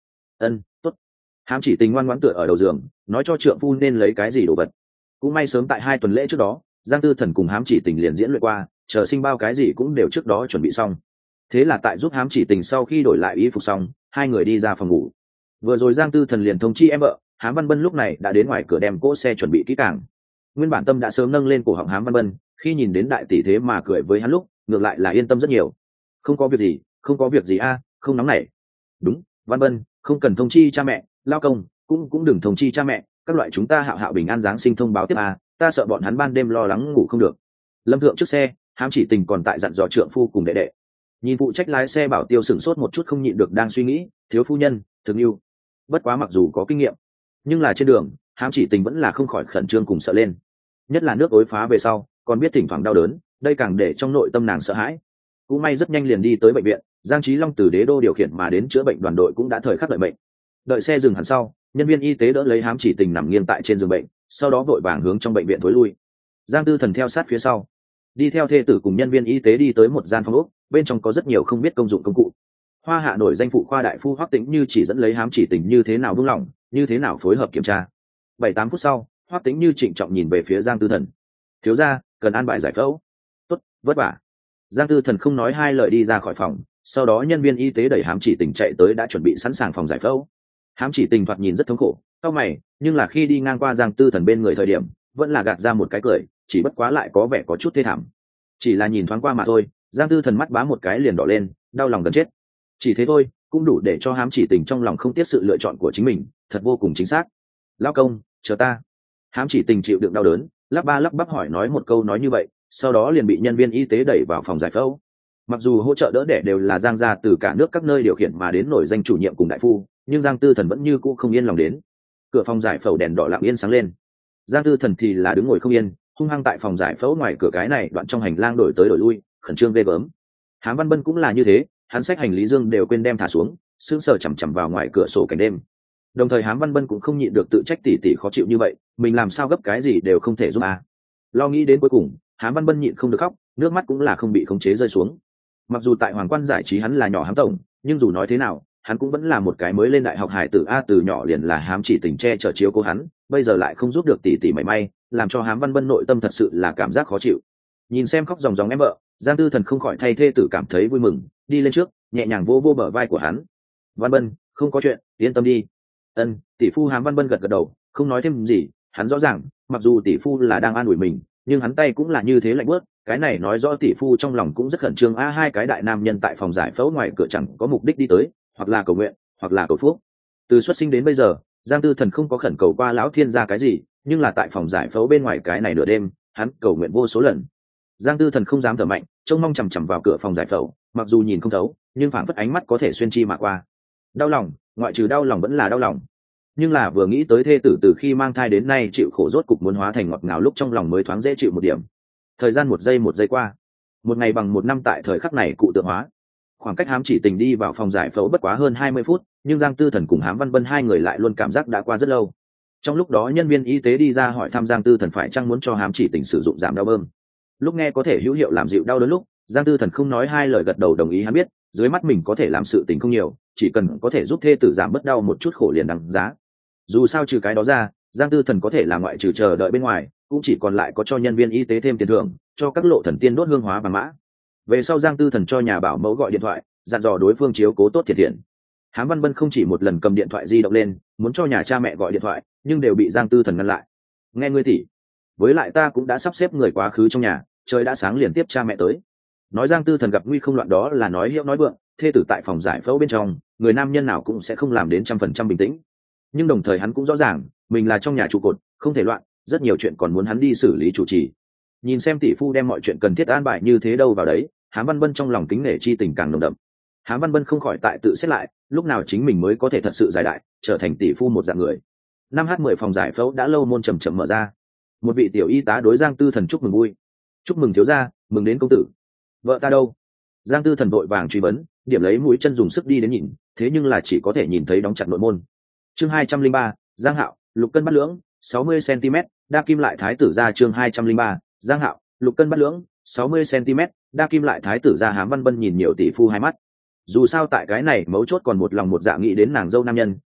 Ân, tốt. Hám chỉ tình ngoan ngoãn tựa ở đầu giường, nói cho trượng phu nên lấy cái gì đồ vật. Cũng may sớm tại hai tuần lễ trước đó, Giang Tư Thần cùng Hám chỉ tình liền diễn luyện qua, chờ sinh bao cái gì cũng đều trước đó chuẩn bị xong. Thế là tại giúp Hám chỉ tình sau khi đổi lại y phục xong, hai người đi ra phòng ngủ. Vừa rồi Giang Tư Thần liền thông chi em vợ, Hám Văn Bân lúc này đã đến ngoài cửa đem cỗ xe chuẩn bị kỹ càng. Nguyên bản tâm đã sớm nâng lên cổ họng Hám Văn Bân, khi nhìn đến đại tỷ thế mà cười với hắn lúc, ngược lại là yên tâm rất nhiều. Không có việc gì, không có việc gì a, không nóng nảy. Đúng, Văn Bân, không cần thông chi cha mẹ, lao công, cũng cũng đừng thông chi cha mẹ, các loại chúng ta hạo hạo bình an giáng sinh thông báo tiếp a, ta sợ bọn hắn ban đêm lo lắng ngủ không được. Lâm Thượng trước xe, Hám chỉ tình còn tại dặn dò trượng phu cùng đệ đệ. Nhìn phụ trách lái xe Bảo Tiêu sửng sốt một chút không nhịn được đang suy nghĩ, thiếu phu nhân, thường yêu. Bất quá mặc dù có kinh nghiệm, nhưng là trên đường, Hám chỉ tình vẫn là không khỏi khẩn trương cùng sợ lên. Nhất là nước ối phá về sau, còn biết thỉnh thoảng đau đớn, đây càng để trong nội tâm nàng sợ hãi. Cũng may rất nhanh liền đi tới bệnh viện, Giang Chí Long từ Đế Đô điều khiển mà đến chữa bệnh đoàn đội cũng đã thời khắc đợi bệnh. Đợi xe dừng hẳn sau, nhân viên y tế đỡ lấy Hám chỉ tình nằm nghiêng tại trên giường bệnh, sau đó vội vàng hướng trong bệnh viện thối lui. Giang Tư Thần theo sát phía sau, đi theo thê tử cùng nhân viên y tế đi tới một gian phòng ốc, bên trong có rất nhiều không biết công dụng công cụ. Hoa Hạ nổi danh phụ khoa đại phu Hoắc Tĩnh Như chỉ dẫn lấy Hám chỉ tình như thế nào buông lỏng, như thế nào phối hợp kiểm tra. Bảy tám phút sau, Hoắc Tĩnh Như trịnh trọng nhìn về phía Giang Tư Thần. Thiếu gia, cần an bài giải phẫu. Tốt, vất vả. Giang Tư Thần không nói hai lời đi ra khỏi phòng, sau đó nhân viên y tế đẩy Hám chỉ tình chạy tới đã chuẩn bị sẵn sàng phòng giải phẫu. Hám chỉ tình thoạt nhìn rất thống khổ, cau mày, nhưng là khi đi ngang qua Giang Tư Thần bên người thời điểm, vẫn là gạt ra một cái cười, chỉ bất quá lại có vẻ có chút thê thảm. Chỉ là nhìn thoáng qua mà thôi, Giang Tư Thần mắt bá một cái liền đỏ lên, đau lòng gần chết. Chỉ thế thôi, cũng đủ để cho Hám chỉ tình trong lòng không tiếc sự lựa chọn của chính mình, thật vô cùng chính xác. Lão công, chờ ta. Hám chỉ tình chịu đựng đau đớn, lắp ba lắp bắp hỏi nói một câu nói như vậy, sau đó liền bị nhân viên y tế đẩy vào phòng giải phẫu. Mặc dù hỗ trợ đỡ đẻ đều là Giang gia từ cả nước các nơi điều khiển mà đến nổi danh chủ nhiệm cùng đại phu, nhưng Giang Tư Thần vẫn như cũ không yên lòng đến. Cửa phòng giải phẫu đèn đỏ lặng yên sáng lên. Giang Tư Thần thì là đứng ngồi không yên, hung hăng tại phòng giải phẫu ngoài cửa cái này đoạn trong hành lang đổi tới đổi lui, khẩn trương ghê gớm. Hám Văn Bân cũng là như thế, hắn xách hành lý dương đều quên đem thả xuống, sững sờ chằm chằm vào ngoài cửa sổ cảnh đêm. Đồng thời Hám Văn Bân cũng không nhịn được tự trách tỉ tỉ khó chịu như vậy, mình làm sao gấp cái gì đều không thể giúp à. Lo nghĩ đến cuối cùng, Hám Văn Bân nhịn không được khóc, nước mắt cũng là không bị khống chế rơi xuống. Mặc dù tại Hoàng Quan giải trí hắn là nhỏ Hám tổng, nhưng dù nói thế nào, hắn cũng vẫn là một cái mới lên đại học hải tử a, từ nhỏ liền là Hám chỉ tình che chở chiếu cố hắn, bây giờ lại không giúp được tỉ tỉ mảy may, làm cho Hám Văn Bân nội tâm thật sự là cảm giác khó chịu. Nhìn xem khóc ròng ròng em vợ, Giang Tư Thần không khỏi thay thê tử cảm thấy vui mừng, đi lên trước, nhẹ nhàng vô vô bờ vai của hắn. Văn Bân, không có chuyện, yên tâm đi. Ân, tỷ phu Hám Văn Bân gật gật đầu, không nói thêm gì, hắn rõ ràng, mặc dù tỷ phu là đang an ủi mình, nhưng hắn tay cũng là như thế lạnh bớt, cái này nói rõ tỷ phu trong lòng cũng rất khẩn trương a. Hai cái đại nam nhân tại phòng giải phẫu ngoài cửa chẳng có mục đích đi tới, hoặc là cầu nguyện, hoặc là cầu phúc. Từ xuất sinh đến bây giờ, Giang Tư Thần không có khẩn cầu qua lão thiên gia cái gì, nhưng là tại phòng giải phẫu bên ngoài cái này nửa đêm, hắn cầu nguyện vô số lần. Giang Tư Thần không dám thở mạnh, trông mong chằm chằm vào cửa phòng giải phẫu, mặc dù nhìn không thấu, nhưng phảng phất ánh mắt có thể xuyên chi mà qua. Đau lòng, ngoại trừ đau lòng vẫn là đau lòng. Nhưng là vừa nghĩ tới thê tử từ khi mang thai đến nay chịu khổ rốt cục muốn hóa thành ngọt ngào lúc trong lòng mới thoáng dễ chịu một điểm. Thời gian một giây một giây qua, một ngày bằng một năm tại thời khắc này cụ tượng hóa. Khoảng cách Hám chỉ tình đi vào phòng giải phẫu bất quá hơn hai mươi phút, nhưng Giang Tư Thần cùng Hám Văn Bân hai người lại luôn cảm giác đã qua rất lâu. Trong lúc đó nhân viên y tế đi ra hỏi thăm Giang Tư Thần phải chăng muốn cho Hám chỉ tình sử dụng giảm đau bơm. Lúc nghe có thể hữu hiệu làm dịu đau đớn lúc, Giang Tư Thần không nói hai lời gật đầu đồng ý. Hắn biết dưới mắt mình có thể làm sự tình không nhiều, chỉ cần có thể giúp thê tử giảm bớt đau một chút khổ liền đằng giá. Dù sao trừ cái đó ra, Giang Tư Thần có thể là ngoại trừ chờ đợi bên ngoài, cũng chỉ còn lại có cho nhân viên y tế thêm tiền thưởng, cho các lộ thần tiên đốt hương hóa vàng mã. Về sau Giang Tư Thần cho nhà bảo mẫu gọi điện thoại, dặn dò đối phương chiếu cố tốt thiệt thiện. Hám Văn Bân không chỉ một lần cầm điện thoại di động lên, muốn cho nhà cha mẹ gọi điện thoại, nhưng đều bị Giang Tư Thần ngăn lại. Nghe ngươi tỷ, với lại ta cũng đã sắp xếp người quá khứ trong nhà, trời đã sáng liền tiếp cha mẹ tới. Nói Giang Tư Thần gặp nguy không loạn đó là nói hiệu nói vượng, thê tử tại phòng giải phẫu bên trong, người nam nhân nào cũng sẽ không làm đến trăm phần trăm bình tĩnh. Nhưng đồng thời hắn cũng rõ ràng, mình là trong nhà trụ cột, không thể loạn, rất nhiều chuyện còn muốn hắn đi xử lý chủ trì. Nhìn xem tỷ phu đem mọi chuyện cần thiết an bài như thế đâu vào đấy, Hám Văn Bân trong lòng kính nể chi tình càng nồng đậm. Hám Văn Bân không khỏi tại tự xét lại, lúc nào chính mình mới có thể thật sự giải đại, trở thành tỷ phu một dạng người. Năm h mười phòng giải phẫu đã lâu môn chậm chậm mở ra. Một vị tiểu y tá đối Giang Tư Thần chúc mừng vui. Chúc mừng thiếu gia, mừng đến công tử. Vợ ta đâu? Giang Tư Thần vội vàng truy vấn, điểm lấy mũi chân dùng sức đi đến nhìn, thế nhưng là chỉ có thể nhìn thấy đóng chặt nội môn. Chương hai trăm linh ba, Giang Hạo, lục cân bát lưỡng, sáu mươi xăng ti mét, đa kim lại thái tử ra. Chương hai trăm linh ba, Giang Hạo, lục cân bát lưỡng, sáu mươi xăng ti mét, đa kim lại thái tử ra. Hám Văn Bân nhìn nhiều tỷ phu hai mắt. Dù sao tại cái này mấu chốt còn một lòng một dạ nghĩ đến nàng dâu nam nhân,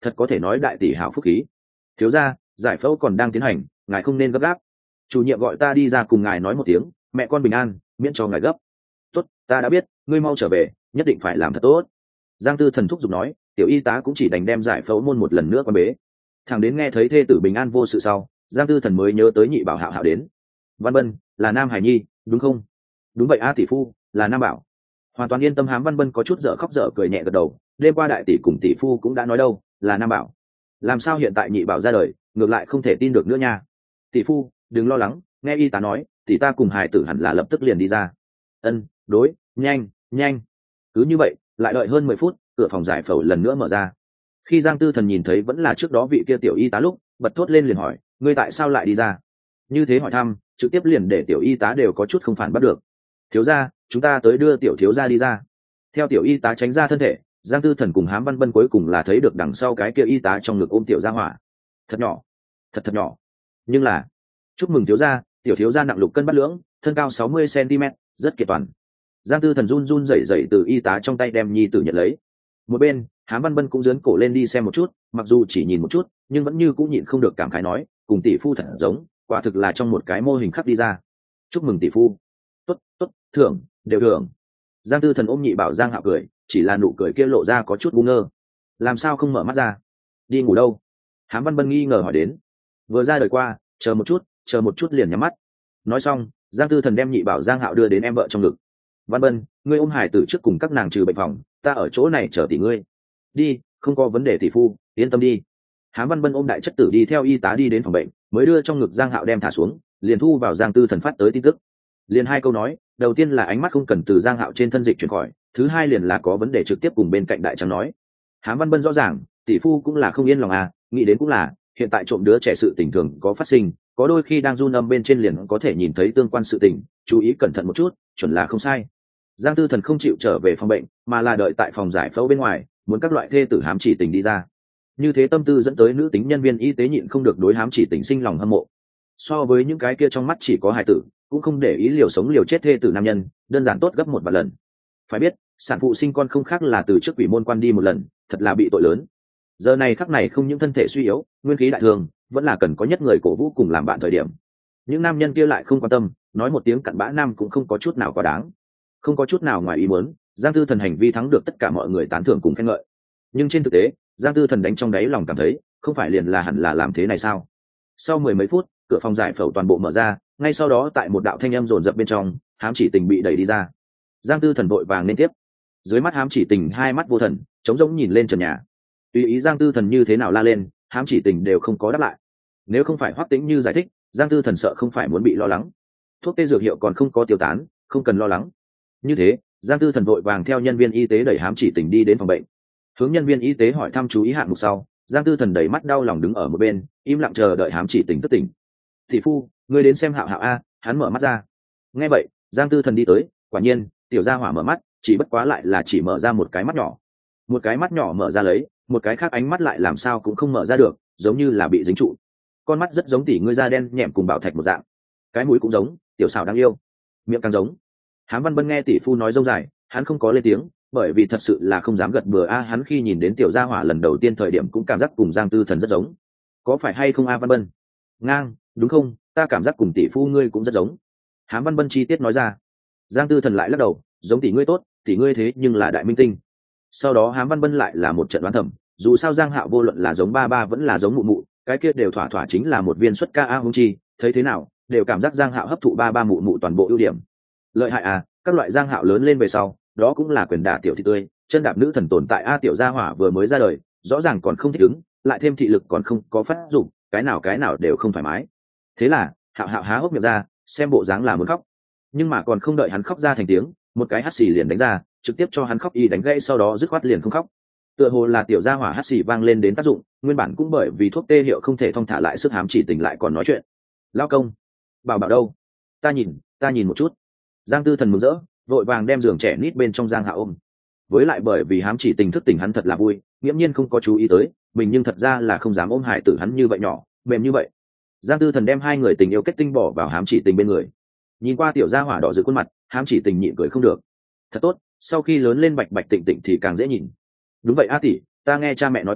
thật có thể nói đại tỷ hảo phúc khí. Thiếu gia, giải phẫu còn đang tiến hành, ngài không nên gấp gáp. Chủ nhiệm gọi ta đi ra cùng ngài nói một tiếng, mẹ con bình an, miễn cho ngài gấp. Tốt, ta đã biết, ngươi mau trở về, nhất định phải làm thật tốt. Giang Tư Thần thúc giục nói, tiểu y tá cũng chỉ đành đem giải phẫu môn một lần nữa quan bế. Thằng đến nghe thấy thê tử bình an vô sự sau, Giang Tư Thần mới nhớ tới nhị bảo hạo hạo đến. Văn Bân, là Nam Hải Nhi, đúng không? Đúng vậy a tỷ phu, là Nam Bảo. Hoàn toàn yên tâm Hám Văn Bân có chút dở khóc dở cười nhẹ gật đầu, đêm qua đại tỷ cùng tỷ phu cũng đã nói đâu, là Nam Bảo. Làm sao hiện tại nhị bảo ra đời, ngược lại không thể tin được nữa nha. Tỷ phu, đừng lo lắng, nghe y tá nói, tỷ ta cùng hài tử hẳn là lập tức liền đi ra. Ân, đối, nhanh, nhanh. Cứ như vậy, lại đợi hơn mười phút, cửa phòng giải phẫu lần nữa mở ra. Khi Giang Tư Thần nhìn thấy vẫn là trước đó vị kia tiểu y tá lúc, bật thốt lên liền hỏi, ngươi tại sao lại đi ra? Như thế hỏi thăm, trực tiếp liền để tiểu y tá đều có chút không phản bắt được. Thiếu gia, chúng ta tới đưa tiểu thiếu gia đi ra. Theo tiểu y tá tránh ra thân thể, Giang Tư Thần cùng Hám Văn Bân cuối cùng là thấy được đằng sau cái kia y tá trong ngực ôm tiểu gia hỏa. Thật nhỏ, thật thật nhỏ. Nhưng là, chúc mừng thiếu gia, tiểu thiếu gia nặng lục cân bát lưỡng, thân cao sáu mươi xăng-ti-mét, rất kiệt toàn. Giang Tư Thần run run rẩy rẩy từ y tá trong tay đem nhi tử nhận lấy. Một bên, Hám Văn Bân cũng giớn cổ lên đi xem một chút, mặc dù chỉ nhìn một chút, nhưng vẫn như cũng nhịn không được cảm khái nói, cùng tỷ phu thật giống, quả thực là trong một cái mô hình khắc đi ra. Chúc mừng tỷ phu. Tốt, tốt, thưởng, đều thưởng. Giang Tư Thần ôm nhị bảo Giang Hạo cười, chỉ là nụ cười kia lộ ra có chút ngu ngơ. Làm sao không mở mắt ra? Đi ngủ đâu? Hám Văn Bân nghi ngờ hỏi đến. Vừa ra đời qua, chờ một chút, chờ một chút liền nhắm mắt. Nói xong, Giang Tư Thần đem nhị bảo Giang Hạo đưa đến em vợ trong ngực. Văn Bân, ngươi ôm hải tử trước cùng các nàng trừ bệnh phòng, ta ở chỗ này chờ tỷ ngươi. Đi, không có vấn đề tỷ phu, yên tâm đi. Hám Văn Bân ôm đại chất tử đi theo y tá đi đến phòng bệnh, mới đưa trong ngực Giang Hạo đem thả xuống, liền thu vào Giang Tư Thần phát tới tin tức. Liền hai câu nói, đầu tiên là ánh mắt không cần từ Giang Hạo trên thân dịch chuyển khỏi, thứ hai liền là có vấn đề trực tiếp cùng bên cạnh đại trắng nói. Hám Văn Bân rõ ràng, tỷ phu cũng là không yên lòng à, nghĩ đến cũng là, hiện tại trộm đứa trẻ sự tình thường có phát sinh, có đôi khi đang run âm bên trên liền có thể nhìn thấy tương quan sự tình, chú ý cẩn thận một chút, chuẩn là không sai. Giang Tư Thần không chịu trở về phòng bệnh, mà là đợi tại phòng giải phẫu bên ngoài, muốn các loại thê tử hám chỉ tình đi ra. Như thế tâm tư dẫn tới nữ tính nhân viên y tế nhịn không được đối hám chỉ tình sinh lòng hâm mộ. So với những cái kia trong mắt chỉ có hài tử, cũng không để ý liều sống liều chết thê tử nam nhân, đơn giản tốt gấp một vài lần. Phải biết, sản phụ sinh con không khác là từ trước quỷ môn quan đi một lần, thật là bị tội lớn. Giờ này khắc này không những thân thể suy yếu, nguyên khí đại thường, vẫn là cần có nhất người cổ vũ cùng làm bạn thời điểm. Những nam nhân kia lại không quan tâm, nói một tiếng cặn bã nam cũng không có chút nào quá đáng. Không có chút nào ngoài ý muốn, Giang Tư Thần hành vi thắng được tất cả mọi người tán thưởng cùng khen ngợi. Nhưng trên thực tế, Giang Tư Thần đánh trong đáy lòng cảm thấy, không phải liền là hẳn là làm thế này sao? Sau mười mấy phút, cửa phòng giải phẫu toàn bộ mở ra, ngay sau đó tại một đạo thanh âm rồn rập bên trong, hám chỉ tình bị đẩy đi ra. Giang Tư Thần vội vàng lên tiếp. Dưới mắt hám chỉ tình hai mắt vô thần, trống rỗng nhìn lên trần nhà. Tùy ý Giang Tư Thần như thế nào la lên, hám chỉ tình đều không có đáp lại. Nếu không phải Hoắc Tĩnh Như giải thích, Giang Tư Thần sợ không phải muốn bị lo lắng. Thuốc tê dược hiệu còn không có tiêu tán, không cần lo lắng. Như thế, Giang Tư Thần vội vàng theo nhân viên y tế đẩy hám chỉ tình đi đến phòng bệnh. Hướng nhân viên y tế hỏi thăm chú ý hạng mục sau, Giang Tư Thần đầy mắt đau lòng đứng ở một bên, im lặng chờ đợi hám chỉ tình thức tỉnh. Thị phu, ngươi đến xem Hạo Hạo a, hắn mở mắt ra. Nghe vậy, Giang Tư Thần đi tới, quả nhiên, tiểu gia hỏa mở mắt, chỉ bất quá lại là chỉ mở ra một cái mắt nhỏ. Một cái mắt nhỏ mở ra lấy, một cái khác ánh mắt lại làm sao cũng không mở ra được, giống như là bị dính trụ. Con mắt rất giống tỷ ngươi da đen nhẹm cùng bảo thạch một dạng. Cái mũi cũng giống, tiểu xảo đáng yêu. Miệng càng giống. Hám Văn Bân nghe tỷ phu nói rông dài, hắn không có lên tiếng, bởi vì thật sự là không dám gật bừa a, hắn khi nhìn đến tiểu gia hỏa lần đầu tiên thời điểm cũng cảm giác cùng Giang Tư Thần rất giống. Có phải hay không a Văn Bân? Ngang, đúng không, ta cảm giác cùng tỷ phu ngươi cũng rất giống. Hám Văn Bân chi tiết nói ra. Giang Tư Thần lại lắc đầu, giống tỷ ngươi tốt, tỷ ngươi thế nhưng là đại minh tinh. Sau đó Hám Văn Bân lại là một trận đoán thẩm, dù sao Giang Hạo vô luận là giống ba ba vẫn là giống mụ mụ, cái kia đều thỏa thỏa chính là một viên xuất ca a hung chi, thấy thế nào, đều cảm giác Giang Hạo hấp thụ ba ba mụ mụ toàn bộ ưu điểm. Lợi hại à, các loại Giang Hạo lớn lên về sau, đó cũng là quyền đả tiểu thị tươi, chân đạp nữ thần tồn tại a, tiểu gia hỏa vừa mới ra đời, rõ ràng còn không thích ứng, lại thêm thị lực còn không có phát dụng, cái nào cái nào đều không thoải mái. Thế là, Hạo Hạo há hốc miệng ra, xem bộ dáng là muốn khóc, nhưng mà còn không đợi hắn khóc ra thành tiếng, một cái hắt xì liền đánh ra, trực tiếp cho hắn khóc y đánh gãy, sau đó dứt khoát liền không khóc. Tựa hồ là tiểu gia hỏa hắt xì vang lên đến tác dụng, nguyên bản cũng bởi vì thuốc tê hiệu không thể thong thả lại sức hám chỉ tình lại còn nói chuyện. Lao công, bảo bảo đâu? Ta nhìn, ta nhìn một chút. Giang Tư Thần mừng rỡ, vội vàng đem giường trẻ nít bên trong Giang Hạo ôm. Với lại bởi vì hám chỉ tình thức tỉnh hắn thật là vui, nghiễm nhiên không có chú ý tới mình, nhưng thật ra là không dám ôm hải tử hắn như vậy nhỏ, mềm như vậy. Giang Tư Thần đem hai người tình yêu kết tinh bỏ vào hám chỉ tình bên người, nhìn qua tiểu gia hỏa đỏ rực khuôn mặt, hám chỉ tình nhịn cười không được. Thật tốt, sau khi lớn lên bạch bạch tịnh tịnh thì càng dễ nhìn. Đúng vậy a tỷ, ta nghe cha mẹ nói qua,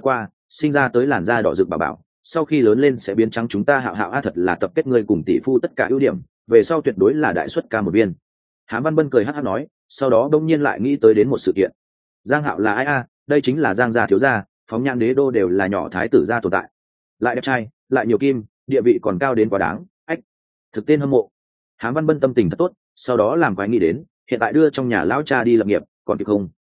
sinh ra tới làn da đỏ rực bà bảo sau khi lớn lên sẽ biến trắng, chúng ta hạo hạo a thật là tập kết ngươi cùng tỷ phu tất cả ưu điểm, về sau tuyệt đối là đại xuất ca một viên. Hám Văn Bân cười hắc hắc nói, sau đó đông nhiên lại nghĩ tới đến một sự kiện. Giang Hạo là ai a? Đây chính là Giang gia thiếu gia, phóng nhãn đế đô đều là nhỏ thái tử gia tồn tại, lại đẹp trai lại nhiều kim, địa vị còn cao đến quá đáng. Ách, thực tên hâm mộ. Hám Văn Bân tâm tình thật tốt, sau đó làm quái nghĩ đến hiện tại đưa trong nhà lão cha đi lập nghiệp còn kịp không.